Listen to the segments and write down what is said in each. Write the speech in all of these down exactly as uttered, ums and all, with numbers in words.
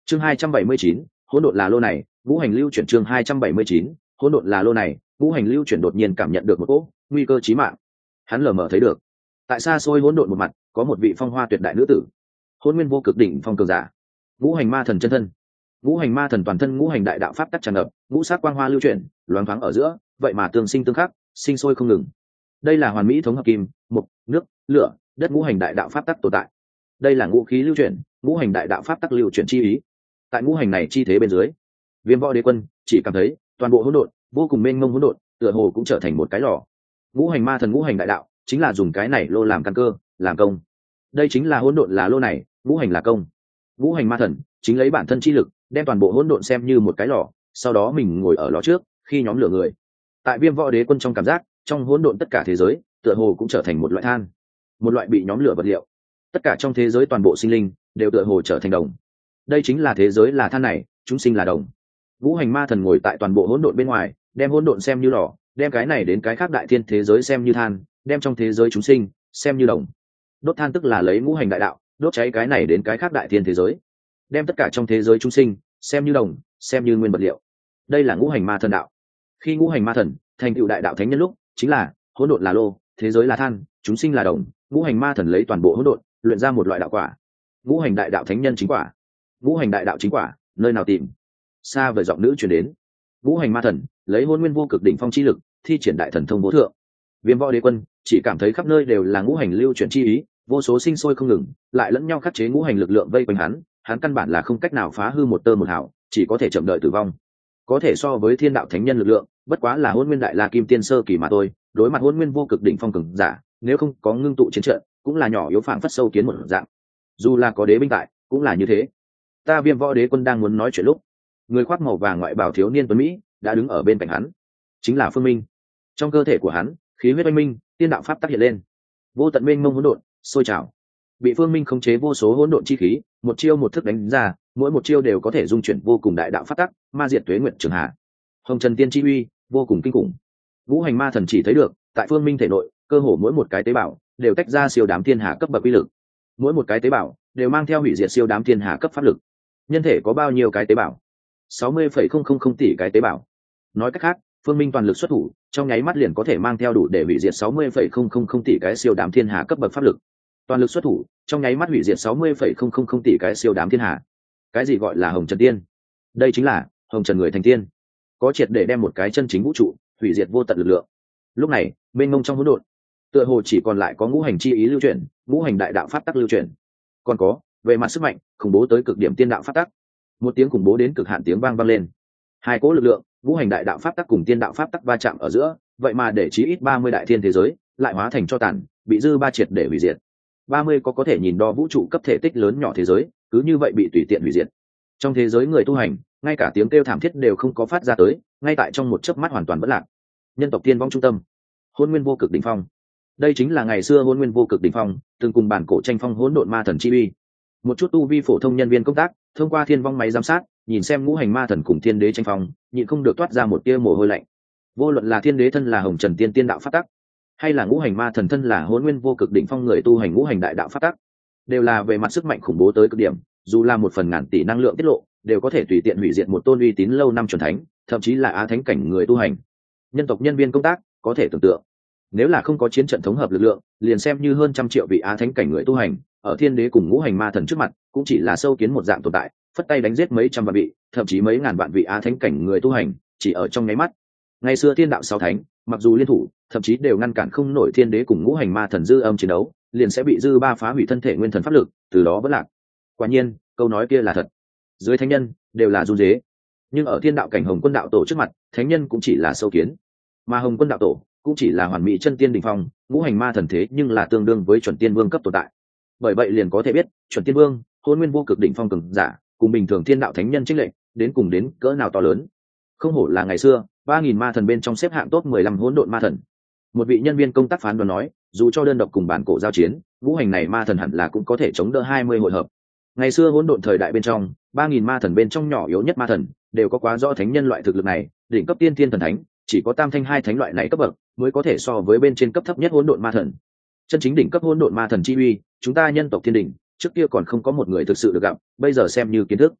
chương hai trăm bảy mươi chín, hỗn độn là lô này ngũ hành lưu chuyển. chương hai trăm bảy mươi chín, hỗn độn là lô này ngũ hành lưu chuyển. Đột nhiên cảm nhận được một cỗ nguy cơ chí mạng. Hắn lờ mờ thấy được tại xa xôi hỗn độn một mặt có một vị phong hoa tuyệt đại nữ tử, hôn nguyên vô cực đỉnh phong cường giả, ngũ hành ma thần chân thân. Ngũ hành ma thần toàn thân ngũ hành đại đạo pháp tắc tràn ngập, ngũ sắc quang hoa lưu chuyển, loáng thoáng ở giữa vậy mà tương sinh tương khắc, sinh sôi không ngừng. Đây là hoàn mỹ thống hợp kim, mộc, nước, lửa, đất ngũ hành đại đạo pháp tắc tồn tại. Đây là ngũ khí lưu chuyển, ngũ hành đại đạo pháp tắc lưu chuyển chi ý. Tại ngũ hành này chi thế bên dưới, Viêm Võ Đế Quân chỉ cảm thấy toàn bộ hỗn độn vô cùng mênh mông, hỗn độn tựa hồ cũng trở thành một cái lò. Ngũ hành ma thần ngũ hành đại đạo chính là dùng cái này lô làm căn cơ, làm công. Đây chính là hỗn độn là lô này, ngũ hành là công. Ngũ hành ma thần chính lấy bản thân chi lực đem toàn bộ hỗn độn xem như một cái lò, sau đó mình ngồi ở lò trước khi nhóm lửa người. Tại Viêm Võ Đế Quân trong cảm giác, trong hỗn độn tất cả thế giới tựa hồ cũng trở thành một loại than, một loại bị nhóm lửa vật liệu. Tất cả trong thế giới toàn bộ sinh linh đều tựa hồ trở thành đồng. Đây chính là thế giới là than này, chúng sinh là đồng. Ngũ hành ma thần ngồi tại toàn bộ hỗn độn bên ngoài, đem hỗn độn xem như lò, đem cái này đến cái khác đại thiên thế giới xem như than, đem trong thế giới chúng sinh xem như đồng. Đốt than tức là lấy ngũ hành đại đạo đốt cháy cái này đến cái khác đại thiên thế giới, đem tất cả trong thế giới chúng sinh xem như đồng, xem như nguyên vật liệu. Đây là ngũ hành ma thần đạo. Khi ngũ hành ma thần thành tựu đại đạo thánh nhân lúc, chính là hỗn độn là lô, thế giới là than, chúng sinh là đồng. Ngũ hành ma thần lấy toàn bộ hỗn độn luyện ra một loại đạo quả, ngũ hành đại đạo thánh nhân chính quả. Ngũ hành đại đạo chính quả nơi nào tìm? Xa vời giọng nữ truyền đến. Ngũ hành ma thần lấy hôn nguyên vô cực đỉnh phong chi lực thi triển đại thần thông vô thượng. Viêm Võ Đế Quân chỉ cảm thấy khắp nơi đều là ngũ hành lưu chuyển chi ý, vô số sinh sôi không ngừng, lại lẫn nhau khắc chế ngũ hành lực lượng vây quanh hắn, hắn căn bản là không cách nào phá hư một tơ một hào, chỉ có thể chậm đợi tử vong. Có thể so với thiên đạo thánh nhân lực lượng, bất quá là hôn nguyên đại la kim tiên sơ kỳ mà thôi. Đối mặt hôn nguyên vô cực đỉnh phong cường giả, nếu không có ngưng tụ chiến trận, cũng là nhỏ yếu phảng phất sâu kiến một dạng. Dù là có đế binh tại, cũng là như thế. Ta Viêm Võ Đế Quân đang muốn nói chuyện lúc, người khoác màu vàng ngoại bào thiếu niên tuấn mỹ đã đứng ở bên cạnh hắn, chính là Phương Minh. Trong cơ thể của hắn khí huyết oanh minh, tiên đạo pháp tác hiện lên, vô tận mênh mông hỗn độn sôi trào, bị Phương Minh khống chế vô số hỗn độn chi khí, một chiêu một thức đánh ra, mỗi một chiêu đều có thể dung chuyển vô cùng đại đạo pháp tắc, ma diệt tuế nguyện trường hạ. Hồng Trần Tiên chi uy vô cùng kinh khủng. Ngũ hành ma thần chỉ thấy được tại Phương Minh thể nội, cơ hồ mỗi một cái tế bào đều tách ra siêu đám thiên hà cấp bậc uy lực, mỗi một cái tế bào đều mang theo hủy diệt siêu đám thiên hà cấp pháp lực. Nhân thể có bao nhiêu cái tế bào? sáu mươi phẩy không không không tỷ cái tế bào. Nói cách khác, Phương Minh toàn lực xuất thủ, trong nháy mắt liền có thể mang theo đủ để hủy diệt sáu mươi phẩy không không không tỷ cái siêu đám thiên hà cấp bậc pháp lực. Toàn lực xuất thủ, trong nháy mắt hủy diệt sáu mươi phẩy không không không tỷ cái siêu đám thiên hà. Cái gì gọi là Hồng Trần Tiên? Đây chính là Hồng Trần người thành tiên, có triệt để đem một cái chân chính vũ trụ hủy diệt vô tận lực lượng. Lúc này, mênh mông trong hỗn độn, tựa hồ chỉ còn lại có ngũ hành chi ý lưu chuyển, ngũ hành đại đạo pháp tắc lưu chuyển. Còn có, về mặt sức mạnh, khủng bố tới cực điểm tiên đạo pháp tắc. Một tiếng khủng bố đến cực hạn tiếng vang vang lên. Hai cỗ lực lượng, ngũ hành đại đạo pháp tắc cùng tiên đạo pháp tắc va chạm ở giữa, vậy mà để chí ít ba mươi đại thiên thế giới lại hóa thành cho tàn, bị dư ba triệt để hủy diệt. ba mươi có có thể nhìn đo vũ trụ cấp thể tích lớn nhỏ thế giới, cứ như vậy bị tùy tiện hủy diệt. Trong thế giới người tu hành, ngay cả tiếng kêu thảm thiết đều không có phát ra tới, ngay tại trong một chớp mắt hoàn toàn bất lạc. Nhân tộc tiên vong trung tâm, hôn nguyên vô cực đỉnh phong. Đây chính là ngày xưa hôn nguyên vô cực đỉnh phong, từng cùng bản cổ tranh phong hỗn độn ma thần chi uy. Một chút tu vi phổ thông nhân viên công tác, thông qua thiên vong máy giám sát, nhìn xem ngũ hành ma thần cùng thiên đế tranh phong, nhịn không được toát ra một tia mồ hôi lạnh. Vô luận là thiên đế thân là Hồng Trần Tiên tiên đạo pháp tắc, hay là ngũ hành ma thần thân là hỗn nguyên vô cực đỉnh phong người tu hành ngũ hành đại đạo pháp tắc, đều là về mặt sức mạnh khủng bố tới cực điểm, dù là một phần ngàn tỷ năng lượng tiết lộ, đều có thể tùy tiện hủy diệt một tôn uy tín lâu năm chuẩn thánh, thậm chí là á thánh cảnh người tu hành. Nhân tộc nhân viên công tác có thể tưởng tượng, nếu là không có chiến trận thống hợp lực lượng, liền xem như hơn trăm triệu vị á thánh cảnh người tu hành, ở thiên đế cùng ngũ hành ma thần trước mặt, cũng chỉ là sâu kiến một dạng tồn tại, phất tay đánh giết mấy trăm vạn vị, thậm chí mấy ngàn vạn vị á thánh cảnh người tu hành, chỉ ở trong nháy mắt. Ngày xưa thiên đạo sáu thánh, mặc dù liên thủ, thậm chí đều ngăn cản không nổi thiên đế cùng ngũ hành ma thần dư âm chiến đấu, liền sẽ bị dư ba phá hủy thân thể nguyên thần pháp lực, từ đó vẫn lạc. Quả nhiên, câu nói kia là thật. Dưới thánh nhân đều là run rế, nhưng ở thiên đạo cảnh Hồng Quân đạo tổ trước mặt, thánh nhân cũng chỉ là sâu kiến, mà Hồng Quân đạo tổ cũng chỉ là hoàn mỹ chân tiên đỉnh phong, ngũ hành ma thần thế nhưng là tương đương với chuẩn tiên vương cấp tồn tại. Bởi vậy liền có thể biết, chuẩn tiên vương, hôn nguyên vô cực đỉnh phong cường giả, cùng bình thường thiên đạo thánh nhân chênh lệch, đến cùng đến cỡ nào to lớn. Không hổ là ngày xưa, ba nghìn ma thần bên trong xếp hạng top mười lăm hỗn độn ma thần. Một vị nhân viên công tác phán đoán nói, dù cho đơn độc cùng bản cổ giao chiến, ngũ hành này ma thần hẳn là cũng có thể chống đỡ hai mươi hội hợp. Ngày xưa hỗn độn thời đại bên trong, ba nghìn ma thần bên trong nhỏ yếu nhất ma thần, đều có quá rõ thánh nhân loại thực lực này, đỉnh cấp tiên thiên thần thánh, chỉ có tam thanh hai thánh loại này cấp bậc mới có thể so với bên trên cấp thấp nhất hỗn độn ma thần. Chân chính đỉnh cấp hỗn độn ma thần chi uy, chúng ta nhân tộc thiên đình trước kia còn không có một người thực sự được gặp, bây giờ xem như kiến thức.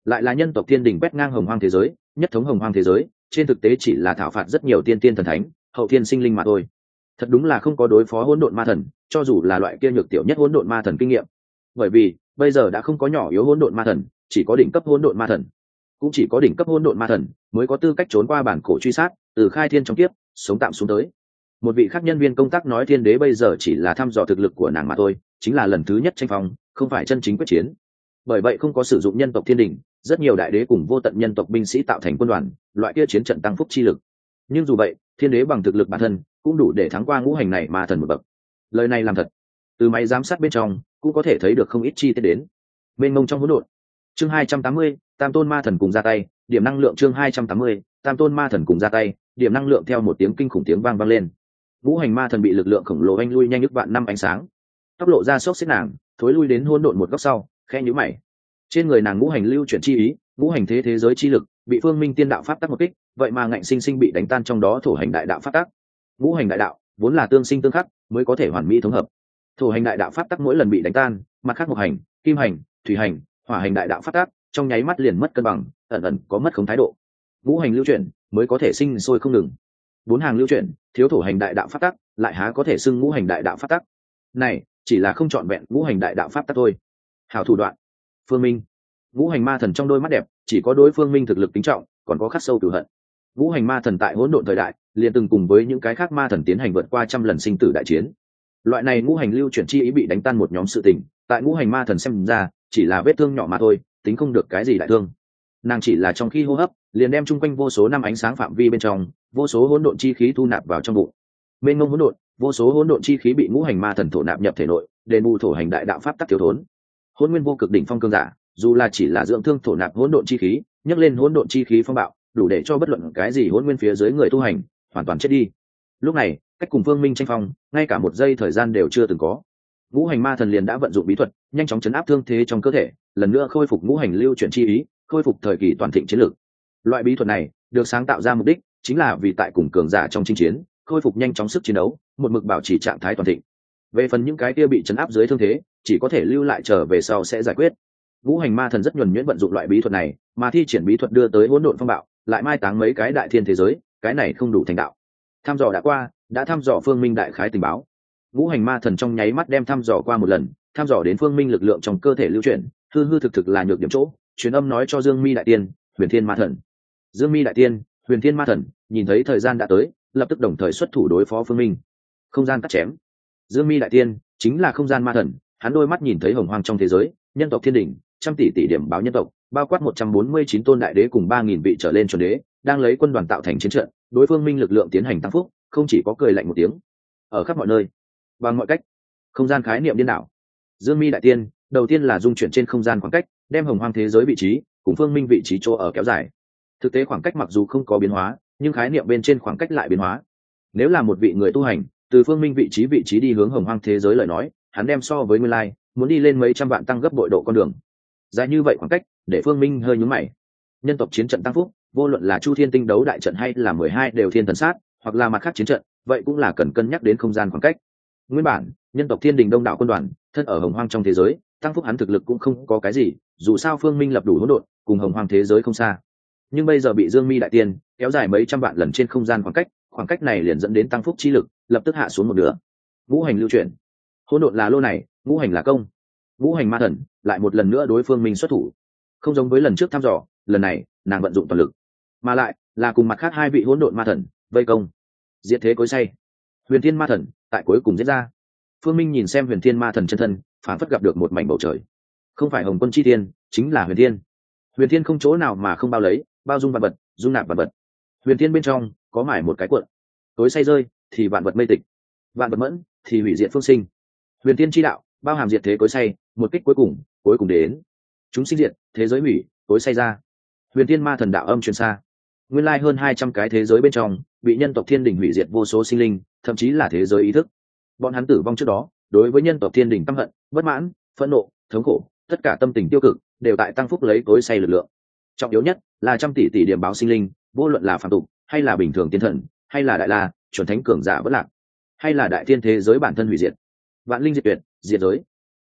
lại là nhân tộc thiên đình quét ngang hồng hoang thế giới, nhất thống hồng hoang thế giới, trên thực tế chỉ là thảo phạt rất nhiều tiên tiên thần thánh, hậu thiên sinh linh mà thôi. Thật đúng là không có đối phó hỗn độn ma thần, cho dù là loại kia nhược tiểu nhất hỗn độn ma thần kinh nghiệm. Bởi vì bây giờ đã không có nhỏ yếu hỗn độn ma thần, chỉ có đỉnh cấp hỗn độn ma thần. Cũng chỉ có đỉnh cấp hỗn độn ma thần mới có tư cách trốn qua bản cổ truy sát, từ khai thiên trong kiếp sống tạm xuống tới. Một vị khác nhân viên công tác nói thiên đế bây giờ chỉ là thăm dò thực lực của nàng mà thôi, chính là lần thứ nhất tranh phong, không phải chân chính quyết chiến. Bởi vậy không có sử dụng nhân tộc thiên đình, rất nhiều đại đế cùng vô tận nhân tộc binh sĩ tạo thành quân đoàn, loại kia chiến trận tăng phúc chi lực. Nhưng dù vậy, thiên đế bằng thực lực bản thân cũng đủ để thắng qua ngũ hành này ma thần một bậc. Lời này làm thật, từ máy giám sát bên trong cũng có thể thấy được không ít chi tiết đến. Mênh mông trong hỗn độn. Chương hai trăm tám mươi, Tam tôn ma thần cùng ra tay, điểm năng lượng chương hai trăm tám mươi, Tam tôn ma thần cùng ra tay, điểm năng lượng theo một tiếng kinh khủng tiếng vang vang lên. Ngũ hành ma thần bị lực lượng khổng lồ anh lui nhanh nhất vạn năm ánh sáng. Tốc lộ ra sốc xếp nàng, thối lui đến hỗn độn một góc sau, khẽ nhíu mày. Trên người nàng ngũ hành lưu chuyển chi ý, ngũ hành thế thế giới chi lực, bị Phương Minh tiên đạo pháp tắc một kích, vậy mà ngạnh sinh sinh bị đánh tan trong đó thổ hành đại đạo pháp tắc. Ngũ hành đại đạo vốn là tương sinh tương khắc, mới có thể hoàn mỹ thống hợp. Thổ hành đại đạo pháp tắc mỗi lần bị đánh tan, mặt khác một hành, kim hành, thủy hành, hỏa hành đại đạo pháp tắc trong nháy mắt liền mất cân bằng, ẩn ẩn có mất khống thái độ. Ngũ hành lưu chuyển mới có thể sinh sôi không ngừng. Bốn hàng lưu chuyển, thiếu thổ hành đại đạo pháp tắc, lại há có thể xưng ngũ hành đại đạo pháp tắc. Này, chỉ là không trọn vẹn ngũ hành đại đạo pháp tắc thôi. Hảo thủ đoạn. Phương Minh. Ngũ hành ma thần trong đôi mắt đẹp, chỉ có đối Phương Minh thực lực tính trọng, còn có khắc sâu cửu hận. Ngũ hành ma thần tại hỗn độn thời đại, liền từng cùng với những cái khác ma thần tiến hành vượt qua trăm lần sinh tử đại chiến. Loại này ngũ hành lưu chuyển chi ý bị đánh tan một nhóm sự tình, tại ngũ hành ma thần xem ra, chỉ là vết thương nhỏ mà thôi, tính không được cái gì đại thương. Nàng chỉ là trong khi hô hấp, liền đem chung quanh vô số năm ánh sáng phạm vi bên trong, vô số hỗn độn chi khí thu nạp vào trong bụng. Mênh mông hỗn độn, vô số hỗn độn chi khí bị ngũ hành ma thần thổ nạp nhập thể nội, đền bù thổ hành đại đạo pháp tắc thiếu thốn. Hỗn nguyên vô cực đỉnh phong cương giả, dù là chỉ là dưỡng thương thổ nạp hỗn độn chi khí, nhấc lên hỗn độn chi khí phong bạo, đủ để cho bất luận cái gì hỗn nguyên phía dưới người tu hành hoàn toàn chết đi. Lúc này, cách cùng Phương Minh tranh phong, ngay cả một giây thời gian đều chưa từng có. Ngũ hành ma thần liền đã vận dụng bí thuật, nhanh chóng chấn áp thương thế trong cơ thể, lần nữa khôi phục ngũ hành lưu chuyển chi ý, khôi phục thời kỳ toàn thịnh chiến lược. Loại bí thuật này được sáng tạo ra mục đích chính là vì tại cùng cường giả trong chinh chiến, khôi phục nhanh chóng sức chiến đấu, một mực bảo trì trạng thái toàn thịnh. Về phần những cái kia bị chấn áp dưới thương thế, chỉ có thể lưu lại trở về sau sẽ giải quyết. Ngũ hành ma thần rất nhuần nhuyễn vận dụng loại bí thuật này, mà thi triển bí thuật đưa tới hỗn độn phong bạo, lại mai táng mấy cái đại thiên thế giới, cái này không đủ thành đạo. Thăm dò đã qua, đã thăm dò Phương Minh đại khái tình báo. Ngũ hành ma thần trong nháy mắt đem thăm dò qua một lần, thăm dò đến Phương Minh lực lượng trong cơ thể lưu chuyển, hư hư thực thực là nhược điểm chỗ, truyền âm nói cho Dương Mi đại tiên, Huyền Thiên ma thần. Dương Mi đại tiên, Huyền Thiên ma thần nhìn thấy thời gian đã tới, lập tức đồng thời xuất thủ đối phó Phương Minh. Không gian cắt chém. Dương Mi đại tiên chính là không gian ma thần, hắn đôi mắt nhìn thấy hồng hoang trong thế giới, nhân tộc thiên đỉnh, trăm tỷ tỷ điểm báo nhân tộc, bao quát một trăm bốn mươi chín tôn đại đế cùng ba nghìn vị trở lên chuẩn đế, đang lấy quân đoàn tạo thành chiến trận, đối phương Minh lực lượng tiến hành tăng phúc, không chỉ có cười lạnh một tiếng. Ở khắp mọi nơi, bằng mọi cách, không gian khái niệm điên đảo. Dương Mi đại tiên, đầu tiên là dung chuyển trên không gian khoảng cách, đem hồng hoang thế giới vị trí cùng Phương Minh vị trí chỗ ở kéo dài. Thực tế khoảng cách mặc dù không có biến hóa, nhưng khái niệm bên trên khoảng cách lại biến hóa. Nếu là một vị người tu hành, từ Phương Minh vị trí vị trí đi hướng hồng hoang thế giới lời nói, hắn đem so với nguyên lai, muốn đi lên mấy trăm vạn tăng gấp bội độ con đường. Dài như vậy khoảng cách, để Phương Minh hơi nhướng mày. Nhân tộc chiến trận tăng phúc, vô luận là Chu Thiên Tinh đấu đại trận hay là mười hai đều thiên thần sát, hoặc là mặt khác chiến trận, vậy cũng là cần cân nhắc đến không gian khoảng cách. Nguyên bản, nhân tộc thiên đình đông đảo quân đoàn, thân ở hồng hoang trong thế giới, tăng phúc hắn thực lực cũng không có cái gì, dù sao Phương Minh lập đủ hỗn độn, cùng hồng hoang thế giới không xa. Nhưng bây giờ bị Dương Mi đại tiên kéo dài mấy trăm vạn lần trên không gian khoảng cách, khoảng cách này liền dẫn đến tăng phúc chi lực lập tức hạ xuống một nửa. Ngũ hành lưu chuyển, hỗn độn là lô này, ngũ hành là công. Ngũ hành ma thần lại một lần nữa đối Phương Minh xuất thủ, không giống với lần trước thăm dò, lần này nàng vận dụng toàn lực, mà lại là cùng mặt khác hai vị hỗn độn ma thần vây công, diệt thế cối say. Huyền Thiên ma thần tại cuối cùng giết ra. Phương Minh nhìn xem Huyền Thiên ma thần chân thân, phản phất gặp được một mảnh bầu trời, không phải hồng quân chi thiên, chính là Huyền Thiên. Huyền Thiên không chỗ nào mà không bao lấy, bao dung vạn vật, dung nạp vạn vật. Huyền Thiên bên trong có mải một cái cuộn, tối say rơi thì vạn vật mây tịch, vạn vật mẫn thì hủy diệt phương sinh. Huyền Thiên chi đạo bao hàm diệt thế cối say, một kích cuối cùng, cuối cùng đến chúng sinh diệt, thế giới hủy, cối say ra. Huyền Thiên ma thần đạo âm truyền xa, nguyên lai hơn hai trăm cái thế giới bên trong bị nhân tộc thiên đình hủy diệt vô số sinh linh, thậm chí là thế giới ý thức. Bọn hắn tử vong trước đó, đối với nhân tộc thiên đình căm hận, bất mãn, phẫn nộ, thống khổ, tất cả tâm tình tiêu cực đều tại tăng phúc lấy cối say lực lượng. Trọng yếu nhất là trăm tỷ tỷ điểm báo sinh linh, vô luận là phàm tục hay là bình thường tiên thần, hay là đại la chuẩn thánh cường giả bất lạc, hay là đại thiên thế giới bản thân hủy diệt, vạn linh diệt tuyệt, diệt giới.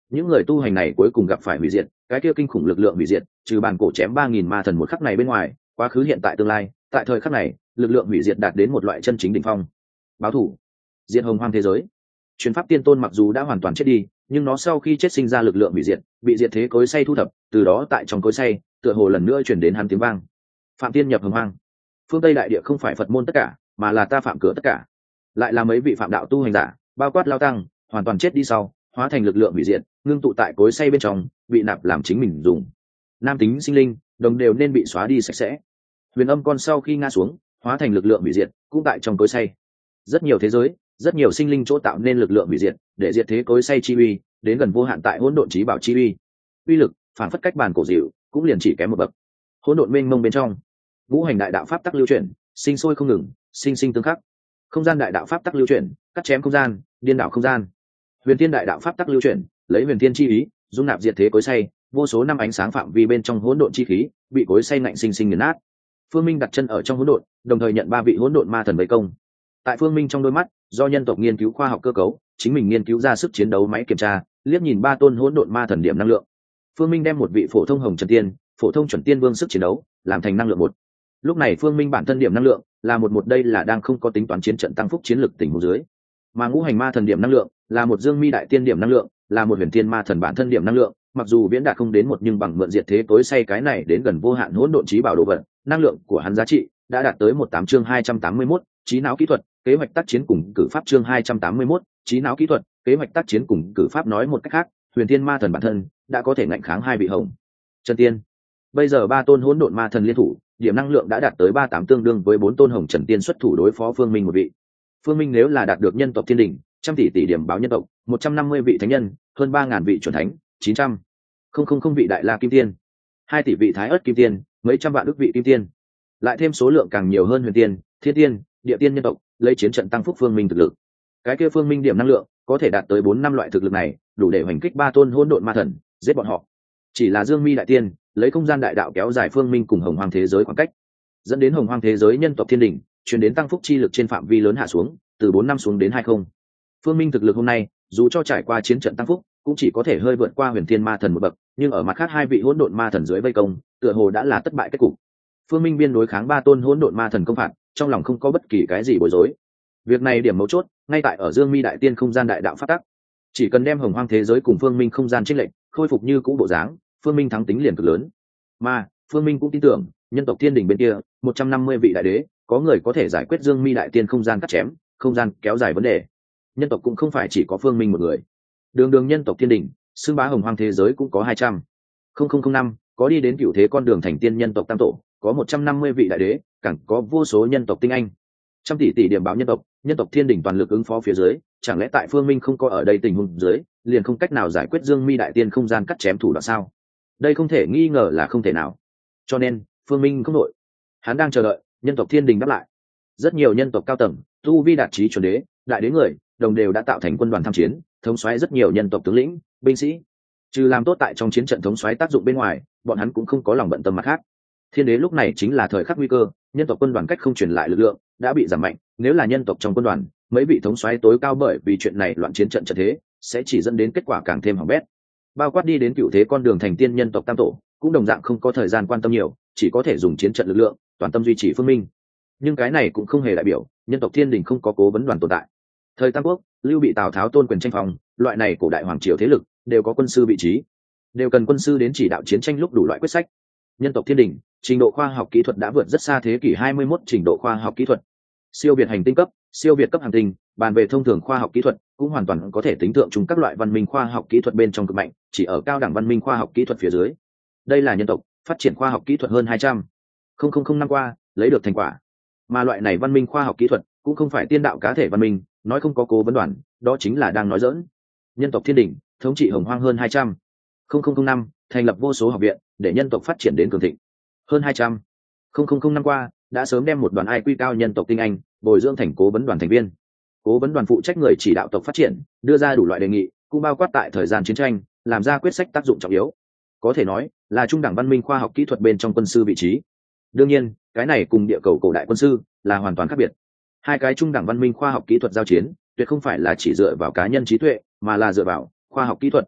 những người tu hành này cuối cùng gặp phải hủy diệt, cái kia kinh khủng lực lượng hủy diệt trừ bàn cổ chém ba nghìn ma thần một khắc này bên ngoài, quá khứ hiện tại tương lai, tại thời khắc này lực lượng hủy diệt đạt đến một loại chân chính đỉnh phong. Báo thủ, diệt hồng hoang thế giới. Truyền pháp tiên tôn mặc dù đã hoàn toàn chết đi, nhưng nó sau khi chết sinh ra lực lượng hủy diệt, bị diệt thế cối xay thu thập, từ đó tại trong cối xay tựa hồ lần nữa chuyển đến hắn tiếng vang. Phạm tiên nhập hồng hoang, phương Tây đại địa không phải Phật môn tất cả, mà là ta phạm cửa tất cả. Lại là mấy vị phạm đạo tu hành giả, bao quát lao tăng, hoàn toàn chết đi sau, hóa thành lực lượng hủy diệt, ngưng tụ tại cối xay bên trong, bị nạp làm chính mình dùng. Nam tính sinh linh, đồng đều nên bị xóa đi sạch sẽ. Huyền âm con sau khi ngã xuống, hóa thành lực lượng hủy diệt, cũng tại trong cối xay. Rất nhiều thế giới, rất nhiều sinh linh chỗ tạo nên lực lượng hủy diệt, để diệt thế cối xay chi uy, đến gần vô hạn tại hỗn độn chí bảo chi uy. Uy lực, phản phất cách bàn cổ dịu, cũng liền chỉ kém một bậc. Hỗn độn mênh mông bên trong, ngũ hành đại đạo pháp tắc lưu chuyển, sinh sôi không ngừng, sinh sinh tương khắc. Không gian đại đạo pháp tắc lưu chuyển, cắt chém không gian, điên đảo không gian. Huyền thiên đại đạo pháp tắc lưu chuyển, lấy huyền thiên chi ý, dung nạp diệt thế cối xay, vô số năm ánh sáng phạm vi bên trong hỗn độn chi khí, bị cối xay ngạnh sinh sinh nghiền nát. Phương Minh đặt chân ở trong hỗn độn, đồng thời nhận ba vị hỗn độn ma thần vây công. Tại Phương Minh trong đôi mắt, do nhân tộc nghiên cứu khoa học cơ cấu, chính mình nghiên cứu ra sức chiến đấu máy kiểm tra, liếc nhìn ba tôn hỗn độn ma thần điểm năng lượng. Phương Minh đem một vị phổ thông hồng trần tiên, phổ thông chuẩn tiên vương sức chiến đấu, làm thành năng lượng một. Lúc này Phương Minh bản thân điểm năng lượng là một một đây là đang không có tính toán chiến trận tăng phúc chiến lực tình huống dưới, mà ngũ hành ma thần điểm năng lượng là một dương mi đại tiên điểm năng lượng, là một huyền thiên ma thần bản thân điểm năng lượng, mặc dù viễn đạt không đến một nhưng bằng mượn diệt thế tối say cái này đến gần vô hạn hỗn độn trí bảo đồ vật, năng lượng của hắn giá trị đã đạt tới một tám chương hai trăm tám mươi mốt, trí não kỹ thuật, kế hoạch tác chiến cùng cử pháp chương hai trăm tám mươi mốt, trí não kỹ thuật, kế hoạch tác chiến cùng cử pháp nói một cách khác, huyền thiên ma thần bản thân đã có thể ngạnh kháng hai vị hồng trần tiên. Bây giờ ba tôn hỗn độn ma thần liên thủ, điểm năng lượng đã đạt tới ba tám tương đương với bốn tôn hồng trần tiên xuất thủ đối phó Phương Minh một vị. Phương Minh nếu là đạt được nhân tộc thiên đỉnh, trăm tỷ tỷ điểm báo nhân tộc, một trăm năm mươi vị thánh nhân, hơn ba ngàn vị chuẩn thánh, chín trăm không không không vị đại la kim tiên, hai tỷ vị thái ớt kim tiên, mấy trăm vạn ức vị kim tiên, lại thêm số lượng càng nhiều hơn huyền tiên, thiên tiên, địa tiên nhân tộc, lấy chiến trận tăng phúc Phương Minh thực lực. Cái kia Phương Minh điểm năng lượng có thể đạt tới bốn năm loại thực lực này, đủ để hoành kích ba tôn hỗn độn ma thần, giết bọn họ. Chỉ là Dương Mi đại tiên, lấy không gian đại đạo kéo dài Phương Minh cùng hồng hoang thế giới khoảng cách, dẫn đến hồng hoang thế giới nhân tộc thiên đỉnh truyền đến tăng phúc chi lực trên phạm vi lớn hạ xuống, từ bốn năm xuống đến hai không. Phương Minh thực lực hôm nay, dù cho trải qua chiến trận tăng phúc, cũng chỉ có thể hơi vượt qua huyền thiên ma thần một bậc, nhưng ở mặt khác hai vị hỗn độn ma thần dưới vây công, tựa hồ đã là thất bại kết cục. Phương Minh biên đối kháng ba tôn hỗn độn ma thần công phạt, trong lòng không có bất kỳ cái gì bối rối. Việc này điểm mấu chốt ngay tại ở Dương Mi đại tiên không gian đại đạo phát tắc, chỉ cần đem hồng hoang thế giới cùng Phương Minh không gian chênh lệch khôi phục như cũ bộ dáng, Phương Minh thắng tính liền cực lớn. Mà Phương Minh cũng tin tưởng, nhân tộc thiên đình bên kia, một trăm năm mươi vị đại đế, có người có thể giải quyết Dương Mi đại tiên không gian cắt chém, không gian kéo dài vấn đề. Nhân tộc cũng không phải chỉ có Phương Minh một người. Đường đường nhân tộc thiên đình, xưng bá hồng hoang thế giới cũng có hai trăm không năm, có đi đến cựu thế con đường thành tiên nhân tộc tam tổ, có một trăm năm mươi vị đại đế, càng có vô số nhân tộc tinh anh. Trăm tỷ tỷ điểm báo nhân tộc, nhân tộc thiên đình toàn lực ứng phó phía dưới, chẳng lẽ tại Phương Minh không có ở đây tình huống dưới, liền không cách nào giải quyết Dương Mi đại tiên không gian cắt chém thủ đoạn sao? Đây không thể nghi ngờ là không thể nào. Cho nên, Phương Minh không nội, hắn đang chờ đợi nhân tộc thiên đình đáp lại. Rất nhiều nhân tộc cao tầng, tu vi đạt chí chuẩn đế, đại đế người, đồng đều đã tạo thành quân đoàn tham chiến, thống soái rất nhiều nhân tộc tướng lĩnh, binh sĩ. Trừ làm tốt tại trong chiến trận thống soái tác dụng bên ngoài, bọn hắn cũng không có lòng bận tâm mặt khác. Thiên đế lúc này chính là thời khắc nguy cơ, nhân tộc quân đoàn cách không truyền lại lực lượng đã bị giảm mạnh, nếu là nhân tộc trong quân đoàn, mấy vị thống soái tối cao bởi vì chuyện này loạn chiến trận trận thế, sẽ chỉ dẫn đến kết quả càng thêm hỏng bét. Bao quát đi đến cựu thế con đường thành tiên nhân tộc tam tổ, cũng đồng dạng không có thời gian quan tâm nhiều, chỉ có thể dùng chiến trận lực lượng toàn tâm duy trì Phương Minh. Nhưng cái này cũng không hề đại biểu nhân tộc thiên đình không có cố vấn đoàn tồn tại. Thời Tam Quốc, Lưu Bị Tào Tháo tôn quyền tranh phòng, loại này cổ đại hoàng triều thế lực đều có quân sư vị trí, đều cần quân sư đến chỉ đạo chiến tranh lúc đủ loại quyết sách. Nhân tộc thiên đình, trình độ khoa học kỹ thuật đã vượt rất xa thế kỷ hai mươi mốt trình độ khoa học kỹ thuật, siêu việt hành tinh cấp, siêu việt cấp hành tinh, bàn về thông thường khoa học kỹ thuật cũng hoàn toàn có thể tính tượng chung các loại văn minh khoa học kỹ thuật bên trong cực mạnh, chỉ ở cao đẳng văn minh khoa học kỹ thuật phía dưới. Đây là nhân tộc phát triển khoa học kỹ thuật hơn hai trăm không năm qua lấy được thành quả, mà loại này văn minh khoa học kỹ thuật cũng không phải tiên đạo cá thể văn minh, nói không có cố vấn đoàn, đó chính là đang nói dỡn. Nhân tộc thiên đình thống trị hồng hoang hơn hai trăm không năm, thành lập vô số học viện để nhân tộc phát triển đến cường thịnh. Hơn hai trăm không năm qua đã sớm đem một đoàn ai quy cao nhân tộc tinh anh bồi dưỡng thành cố vấn đoàn thành viên. Cố vấn đoàn phụ trách người chỉ đạo tộc phát triển, đưa ra đủ loại đề nghị, cũng bao quát tại thời gian chiến tranh làm ra quyết sách tác dụng trọng yếu, có thể nói là trung đẳng văn minh khoa học kỹ thuật bên trong quân sư vị trí. Đương nhiên, cái này cùng địa cầu cổ đại quân sư là hoàn toàn khác biệt. Hai cái trung đẳng văn minh khoa học kỹ thuật giao chiến tuyệt không phải là chỉ dựa vào cá nhân trí tuệ, mà là dựa vào khoa học kỹ thuật.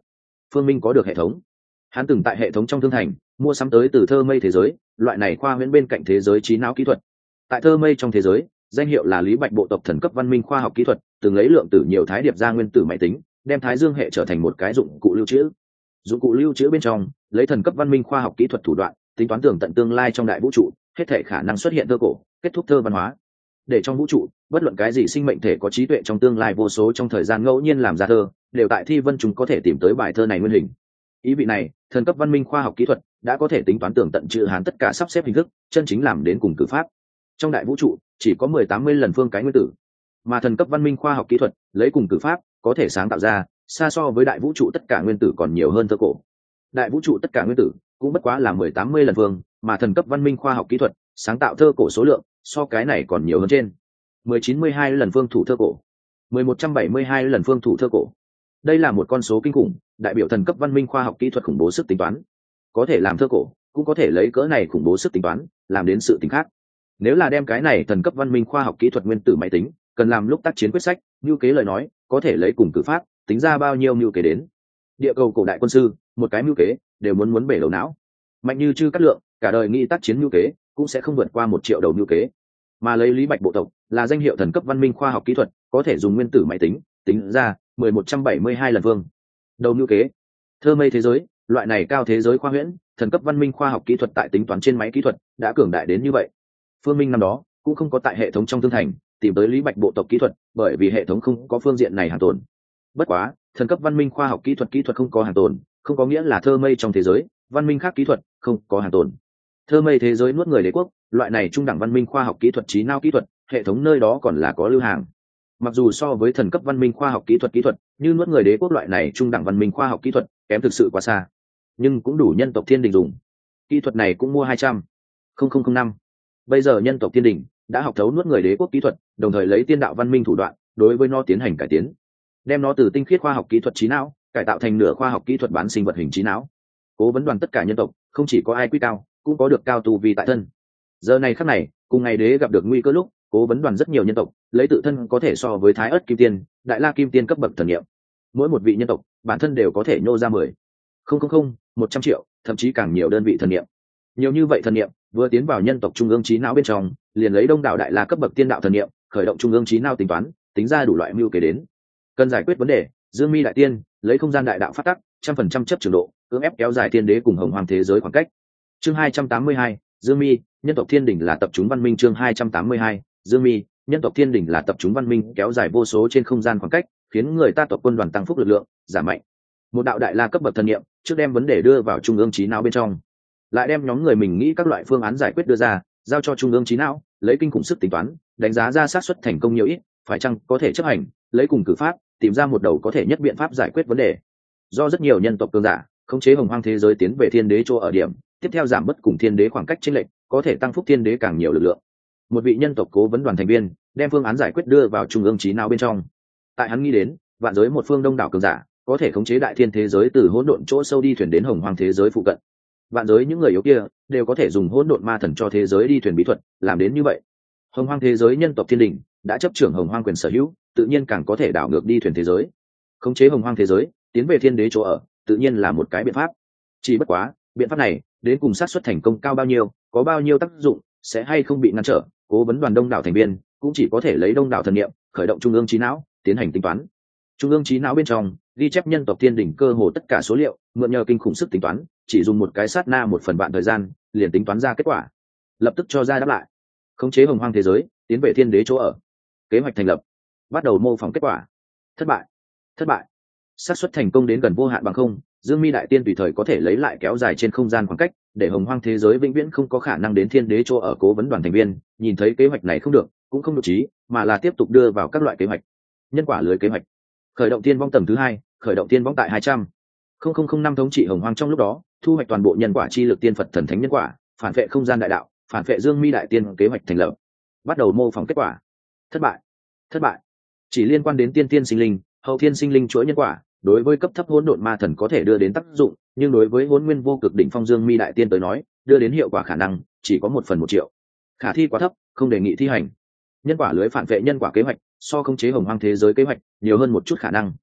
Phương Minh có được hệ thống, hắn từng tại hệ thống trong thương thành mua sắm tới từ thơ mây thế giới loại này khoa huyễn bên cạnh thế giới trí não kỹ thuật. Tại thơ mây trong thế giới, danh hiệu là Lý Bạch bộ tộc thần cấp văn minh khoa học kỹ thuật, từng lấy lượng tử nhiều thái điệp ra nguyên tử máy tính, đem thái dương hệ trở thành một cái dụng cụ lưu trữ. Dụng cụ lưu trữ bên trong lấy thần cấp văn minh khoa học kỹ thuật thủ đoạn tính toán tường tận tương lai trong đại vũ trụ, hết thể khả năng xuất hiện thơ cổ, kết thúc thơ văn hóa. Để trong vũ trụ bất luận cái gì sinh mệnh thể có trí tuệ trong tương lai vô số trong thời gian ngẫu nhiên làm ra thơ, đều tại thi vân chúng có thể tìm tới bài thơ này nguyên hình. Ý vị này, thần cấp văn minh khoa học kỹ thuật đã có thể tính toán tường tận chữ hán tất cả sắp xếp hình thức, chân chính làm đến cùng cử pháp. Trong đại vũ trụ chỉ có mười tám mươi lần phương cái nguyên tử, mà thần cấp văn minh khoa học kỹ thuật lấy cùng cử pháp có thể sáng tạo ra xa so với đại vũ trụ tất cả nguyên tử còn nhiều hơn thơ cổ. Đại vũ trụ tất cả nguyên tử cũng bất quá là mười tám mươi lần phương, mà thần cấp văn minh khoa học kỹ thuật sáng tạo thơ cổ số lượng so cái này còn nhiều hơn trên mười chín mươi hai lần phương thủ thơ cổ, mười một trăm bảy mươi hai lần phương thủ thơ cổ. Đây là một con số kinh khủng, đại biểu thần cấp văn minh khoa học kỹ thuật khủng bố sức tính toán. Có thể làm thơ cổ, cũng có thể lấy cỡ này khủng bố sức tính toán làm đến sự tính khác. Nếu là đem cái này thần cấp văn minh khoa học kỹ thuật nguyên tử máy tính cần làm lúc tác chiến quyết sách mưu kế lời nói, có thể lấy cùng cử pháp tính ra bao nhiêu mưu kế đến. Địa cầu cổ đại quân sư một cái mưu kế đều muốn muốn bể đầu não. Mạnh như Chư Cát Lượng cả đời nghĩ tác chiến mưu kế cũng sẽ không vượt qua một triệu đầu mưu kế, mà lấy Lý Bạch bộ tộc là danh hiệu thần cấp văn minh khoa học kỹ thuật, có thể dùng nguyên tử máy tính tính ra mười một trăm bảy mươi hai lần vương đầu mưu kế. Thơ mây thế giới, loại này cao thế giới khoa huyễn thần cấp văn minh khoa học kỹ thuật tại tính toán trên máy kỹ thuật đã cường đại đến như vậy. Phương Minh năm đó cũng không có tại hệ thống trong thương thành tìm tới Lý Bạch bộ tộc kỹ thuật, bởi vì hệ thống không có phương diện này hàng tồn. Bất quá thần cấp văn minh khoa học kỹ thuật kỹ thuật không có hàng tồn, không có nghĩa là thơ mây trong thế giới văn minh khác kỹ thuật không có hàng tồn. Thơ mây thế giới nuốt người đế quốc, loại này trung đẳng văn minh khoa học kỹ thuật trí não kỹ thuật, hệ thống nơi đó còn là có lưu hàng. Mặc dù so với thần cấp văn minh khoa học kỹ thuật kỹ thuật như nuốt người đế quốc loại này trung đẳng văn minh khoa học kỹ thuật kém thực sự quá xa, nhưng cũng đủ nhân tộc thiên đình dùng. Kỹ thuật này cũng mua hai trăm nghìn năm. Bây giờ nhân tộc thiên đình đã học thấu nuốt người đế quốc kỹ thuật, đồng thời lấy tiên đạo văn minh thủ đoạn đối với nó tiến hành cải tiến, đem nó từ tinh khiết khoa học kỹ thuật trí não cải tạo thành nửa khoa học kỹ thuật bán sinh vật hình trí não. Cố vấn đoàn tất cả nhân tộc không chỉ có ai quy cao, cũng có được cao tu vi tại thân. Giờ này khắc này, cùng ngày đế gặp được nguy cơ lúc, cố vấn đoàn rất nhiều nhân tộc lấy tự thân có thể so với thái ớt kim tiên, đại la kim tiên cấp bậc thần niệm. Mỗi một vị nhân tộc bản thân đều có thể nhô ra mười không không không một trăm triệu, thậm chí càng nhiều đơn vị thần niệm. Nhiều như vậy thần niệm vừa tiến vào nhân tộc trung ương trí não bên trong, liền lấy đông đảo đại la cấp bậc tiên đạo thần niệm khởi động trung ương trí não tính toán, tính ra đủ loại mưu kế đến. Cần giải quyết vấn đề, Dương Mi đại tiên lấy không gian đại đạo phát tắc trăm phần trăm chấp trường độ, cưỡng ép kéo dài tiên đế cùng hồng hoàng thế giới khoảng cách. Chương hai trăm tám mươi hai, Dương Mi, nhân tộc thiên đỉnh là tập chúng văn minh. Chương hai trăm tám mươi hai, Dương Mi, nhân tộc thiên đỉnh là tập chúng văn minh, kéo dài vô số trên không gian khoảng cách, khiến người ta tộc quân đoàn tăng phúc lực lượng, giảm mạnh. Một đạo đại la cấp bậc thần niệm trước đem vấn đề đưa vào trung ương trí não bên trong, lại đem nhóm người mình nghĩ các loại phương án giải quyết đưa ra, giao cho trung ương trí não, lấy kinh khủng sức tính toán, đánh giá ra xác suất thành công nhiều ít, phải chăng có thể chấp hành, lấy cùng cử pháp, tìm ra một đầu có thể nhất biện pháp giải quyết vấn đề. Do rất nhiều nhân tộc cường giả khống chế hồng hoang thế giới tiến về thiên đế chỗ ở điểm, tiếp theo giảm bất cùng thiên đế khoảng cách chênh lệch, có thể tăng phúc thiên đế càng nhiều lực lượng. Một vị nhân tộc cố vấn đoàn thành viên đem phương án giải quyết đưa vào trung ương trí não bên trong. Tại hắn nghĩ đến, vạn giới một phương đông đảo cường giả có thể khống chế đại thiên thế giới từ hỗn độn chỗ sâu đi thuyền đến hồng hoang thế giới phụ cận. Vạn giới những người yếu kia đều có thể dùng hỗn độn ma thần cho thế giới đi thuyền bí thuật, làm đến như vậy. Hồng hoang thế giới nhân tộc thiên đình đã chấp trưởng hồng hoang quyền sở hữu, tự nhiên càng có thể đảo ngược đi thuyền thế giới, khống chế hồng hoang thế giới tiến về thiên đế chỗ ở, tự nhiên là một cái biện pháp. Chỉ bất quá biện pháp này đến cùng xác suất thành công cao bao nhiêu, có bao nhiêu tác dụng, sẽ hay không bị ngăn trở, cố vấn đoàn đông đảo thành viên cũng chỉ có thể lấy đông đảo thần niệm khởi động trung ương trí não tiến hành tính toán. Trung ương trí não bên trong ghi chép nhân tộc thiên đỉnh cơ hồ tất cả số liệu, mượn nhờ kinh khủng sức tính toán, chỉ dùng một cái sát na một phần vạn thời gian liền tính toán ra kết quả, lập tức cho ra đáp lại. Khống chế hồng hoang thế giới tiến về thiên đế chỗ ở, kế hoạch thành lập, bắt đầu mô phỏng kết quả. Thất bại, thất bại. Xác suất thành công đến gần vô hạn bằng không, Dương Mi đại tiên tùy thời có thể lấy lại kéo dài trên không gian khoảng cách, để hồng hoang thế giới vĩnh viễn không có khả năng đến thiên đế chỗ ở. Cố vấn đoàn thành viên nhìn thấy kế hoạch này không được, cũng không được trí, mà là tiếp tục đưa vào các loại kế hoạch. Nhân quả lưới kế hoạch, khởi động tiên vong tầng thứ hai, khởi động tiên vong tại hai trăm nghìn năm thống trị hồng hoang, trong lúc đó thu hoạch toàn bộ nhân quả chi lực tiên Phật thần thánh nhân quả, phản vệ không gian đại đạo, phản vệ Dương Mi đại tiên kế hoạch thành lập, bắt đầu mô phỏng kết quả. Thất bại, thất bại. Chỉ liên quan đến tiên tiên sinh linh, hậu thiên sinh linh chuỗi nhân quả, đối với cấp thấp hỗn độn ma thần có thể đưa đến tác dụng, nhưng đối với hỗn nguyên vô cực đỉnh phong Dương Mi đại tiên tới nói, đưa đến hiệu quả khả năng chỉ có một phần một triệu, khả thi quá thấp, không đề nghị thi hành. Nhân quả lưới phản vệ nhân quả kế hoạch so khống chế hồng hoang thế giới kế hoạch nhiều hơn một chút khả năng.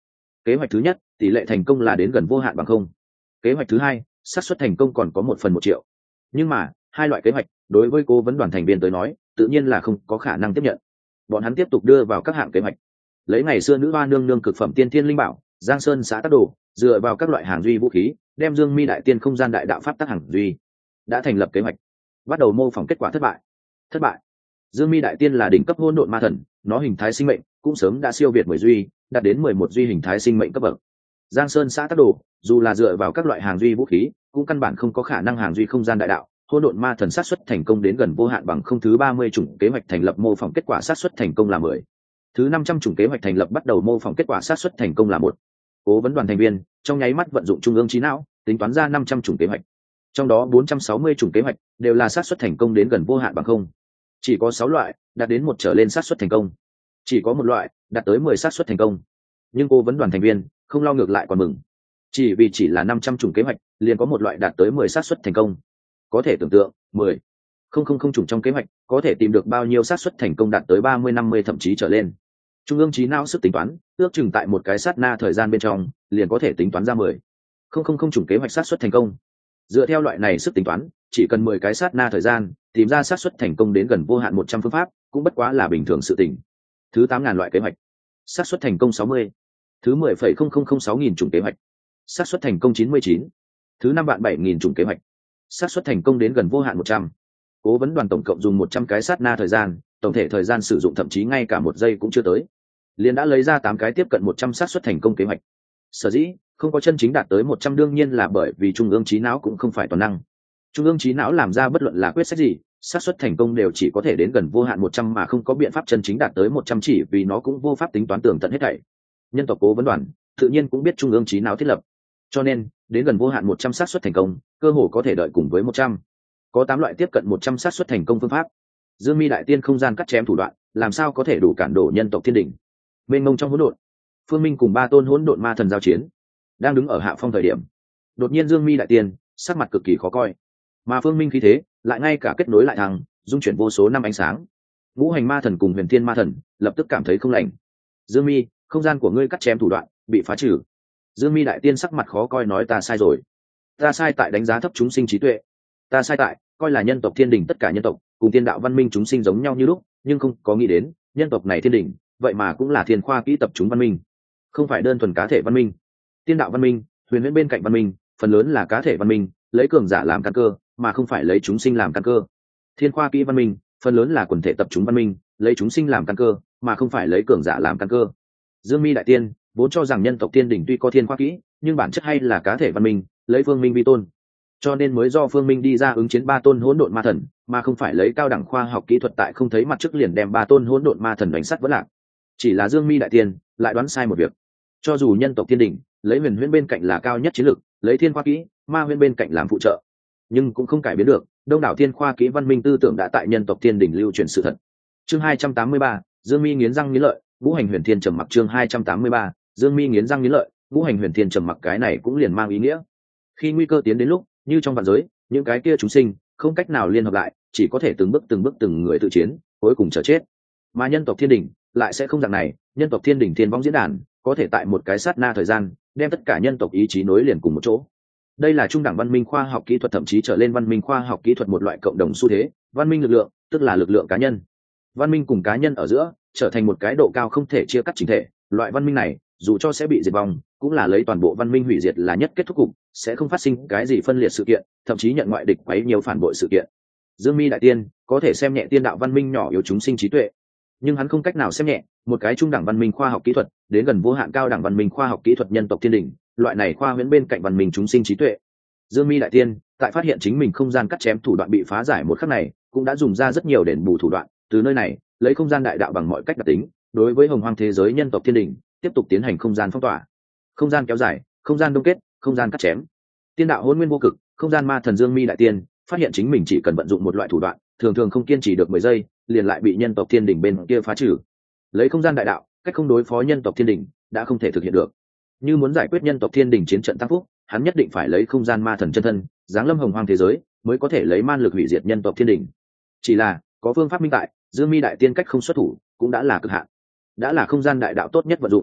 kế hoạch thứ nhất tỷ lệ thành công là đến gần vô hạn bằng không. Kế hoạch thứ hai xác suất thành công còn có một phần một triệu. Nhưng mà hai loại kế hoạch đối với cố vấn đoàn thành viên tới nói tự nhiên là không có khả năng tiếp nhận. Bọn hắn tiếp tục đưa vào các hạng kế hoạch. Lấy ngày xưa nữ hoa nương nương cực phẩm tiên thiên linh bảo Giang Sơn xã tắc đồ, dựa vào các loại hàng duy vũ khí đem Dương Mi đại tiên không gian đại đạo pháp tắc hàng duy. Đã thành lập kế hoạch, bắt đầu mô phỏng kết quả thất bại. Thất bại. Dương Mi đại tiên là đỉnh cấp hỗn độn ma thần, nó hình thái sinh mệnh cũng sớm đã siêu việt mười duy, đạt đến mười một duy hình thái sinh mệnh cấp bậc. Giang Sơn xã tắc đồ, dù là dựa vào các loại hàng duy vũ khí, cũng căn bản không có khả năng hàng duy không gian đại đạo. Hỗn độn ma thần sát xuất thành công đến gần vô hạn bằng không. Thứ ba mươi chủng kế hoạch thành lập mô phỏng kết quả sát xuất thành công là mười. Thứ năm trăm chủng kế hoạch thành lập bắt đầu mô phỏng kết quả sát xuất thành công là một. Cố vấn đoàn thành viên trong nháy mắt vận dụng trung ương trí não, tính toán ra năm trăm chủng kế hoạch. Trong đó bốn trăm sáu mươi chủng kế hoạch đều là sát xuất thành công đến gần vô hạn bằng không. Chỉ có sáu loại đạt đến một trở lên sát xuất thành công. Chỉ có một loại đạt tới mười sát xuất thành công. Nhưng cố vấn đoàn thành viên không lo, ngược lại còn mừng. Chỉ vì chỉ là năm trăm chủng kế hoạch, liền có một loại đạt tới mười sát xuất thành công. Có thể tưởng tượng, mười không không không chủng trong kế hoạch có thể tìm được bao nhiêu xác suất thành công đạt tới ba mươi năm mươi thậm chí trở lên. Trung ương trí não sức tính toán ước chừng tại một cái sát na thời gian bên trong liền có thể tính toán ra mười không không không chủng kế hoạch xác suất thành công. Dựa theo loại này sức tính toán, chỉ cần mười cái sát na thời gian tìm ra xác suất thành công đến gần vô hạn một trăm phương pháp cũng bất quá là bình thường sự tình. Thứ tám ngàn loại kế hoạch, xác suất thành công sáu mươi. Thứ mười phẩy không không không sáu nghìn chủng kế hoạch, xác suất thành công chín mươi chín. Thứ năm vạn bảy nghìn chủng kế hoạch, xác suất thành công đến gần vô hạn một trăm. Cố vấn đoàn tổng cộng dùng một trăm cái sát na thời gian, tổng thể thời gian sử dụng thậm chí ngay cả một giây cũng chưa tới, liền đã lấy ra tám cái tiếp cận một trăm xác suất thành công kế hoạch. Sở dĩ không có chân chính đạt tới một trăm đương nhiên là bởi vì trung ương trí não cũng không phải toàn năng. Trung ương trí não làm ra bất luận là quyết sách gì, xác suất thành công đều chỉ có thể đến gần vô hạn một trăm mà không có biện pháp chân chính đạt tới một trăm, chỉ vì nó cũng vô pháp tính toán tường tận hết thảy. Nhân tộc cố vấn đoàn tự nhiên cũng biết trung ương trí não thiết lập, cho nên đến gần vô hạn một trăm xác suất thành công, cơ hồ có thể đợi cùng với một trăm. Có tám loại tiếp cận một trăm xác suất thành công phương pháp. Dương Mi đại tiên không gian cắt chém thủ đoạn, làm sao có thể đủ cản đổ nhân tộc thiên đỉnh. Mênh mông trong hỗn độn, Phương Minh cùng ba tôn hỗn độn ma thần giao chiến, đang đứng ở hạ phong thời điểm, đột nhiên Dương Mi đại tiên sắc mặt cực kỳ khó coi, mà Phương Minh khí thế lại ngay cả kết nối lại thằng dung chuyển vô số năm ánh sáng. Ngũ hành ma thần cùng huyền thiên ma thần lập tức cảm thấy không lành. Dương Mi, không gian của ngươi cắt chém thủ đoạn bị phá trừ. Dương Mi đại tiên sắc mặt khó coi nói ta sai rồi, ta sai tại đánh giá thấp chúng sinh trí tuệ, ta sai tại coi là nhân tộc thiên đình tất cả nhân tộc cùng tiên đạo văn minh chúng sinh giống nhau như lúc, nhưng không có nghĩ đến nhân tộc này thiên đình vậy mà cũng là thiên khoa kỹ tập chúng văn minh, không phải đơn thuần cá thể văn minh. Tiên đạo văn minh, huyền huyễn bên cạnh văn minh, phần lớn là cá thể văn minh, lấy cường giả làm căn cơ mà không phải lấy chúng sinh làm căn cơ. Thiên khoa kỹ văn minh, phần lớn là quần thể tập chúng văn minh, lấy chúng sinh làm căn cơ mà không phải lấy cường giả làm căn cơ. Dương Mi đại tiên vốn cho rằng nhân tộc thiên đình tuy có thiên khoa kỹ, nhưng bản chất hay là cá thể văn minh, lấy phương minh vi tôn, cho nên mới do phương minh đi ra ứng chiến ba tôn hỗn độn ma thần, mà không phải lấy cao đẳng khoa học kỹ thuật tại không thấy mặt trước liền đem ba tôn hỗn độn ma thần đánh sắt vỡ lạc. Chỉ là Dương Mi đại tiên lại đoán sai một việc, cho dù nhân tộc thiên đình lấy huyền huyễn bên cạnh là cao nhất chiến lược, lấy thiên khoa kỹ ma huyễn bên cạnh làm phụ trợ, nhưng cũng không cải biến được đông đảo thiên khoa kỹ văn minh tư tưởng đã tại nhân tộc thiên đình lưu truyền sự thật. Chương hai trăm tám mươi ba, Dương Mi nghiến răng nghiến lợi, ngũ hành huyền thiên trầm mặc. Chương hai trăm tám mươi ba, Dương Mi nghiến răng nghiến lợi, ngũ hành huyền thiên trầm mặc. Cái này cũng liền mang ý nghĩa, khi nguy cơ tiến đến lúc, như trong vạn giới, những cái kia chúng sinh không cách nào liên hợp lại, chỉ có thể từng bước từng bước từng người tự chiến, cuối cùng chờ chết. Mà nhân tộc thiên đình lại sẽ không dạng này, nhân tộc thiên đình thiên vong diễn đàn có thể tại một cái sát na thời gian đem tất cả nhân tộc ý chí nối liền cùng một chỗ. Đây là trung đẳng văn minh khoa học kỹ thuật, thậm chí trở lên văn minh khoa học kỹ thuật một loại cộng đồng xu thế. Văn minh lực lượng tức là lực lượng cá nhân, văn minh cùng cá nhân ở giữa trở thành một cái độ cao không thể chia cắt chính thể. Loại văn minh này dù cho sẽ bị diệt vong, cũng là lấy toàn bộ văn minh hủy diệt là nhất kết thúc cục, sẽ không phát sinh cái gì phân liệt sự kiện, thậm chí nhận ngoại địch quấy nhiều phản bội sự kiện. Dương Mi đại tiên có thể xem nhẹ tiên đạo văn minh nhỏ yếu chúng sinh trí tuệ, nhưng hắn không cách nào xem nhẹ một cái trung đẳng văn minh khoa học kỹ thuật đến gần vô hạn cao đẳng văn minh khoa học kỹ thuật nhân tộc thiên đình, loại này khoa huyễn bên cạnh văn minh chúng sinh trí tuệ. Dương Mi đại tiên tại phát hiện chính mình không gian cắt chém thủ đoạn bị phá giải một khắc này, cũng đã dùng ra rất nhiều đền bù thủ đoạn, từ nơi này lấy không gian đại đạo bằng mọi cách đặc tính đối với hồng hoang thế giới nhân tộc thiên đình tiếp tục tiến hành không gian phong tỏa, không gian kéo dài, không gian đông kết, không gian cắt chém. Tiên đạo hôn nguyên vô cực, không gian ma thần Dương Mi đại tiên phát hiện chính mình chỉ cần vận dụng một loại thủ đoạn, thường thường không kiên trì được mười giây liền lại bị nhân tộc thiên đình bên kia phá trừ. Lấy không gian đại đạo cách không đối phó nhân tộc thiên đình đã không thể thực hiện được, như muốn giải quyết nhân tộc thiên đình chiến trận tăng phúc, hắn nhất định phải lấy không gian ma thần chân thân giáng lâm hồng hoang thế giới mới có thể lấy man lực hủy diệt nhân tộc thiên đình. Chỉ là có phương pháp minh tại, Dương Mi đại tiên cách không xuất thủ cũng đã là cực hạn, đã là không gian đại đạo tốt nhất vận dụng.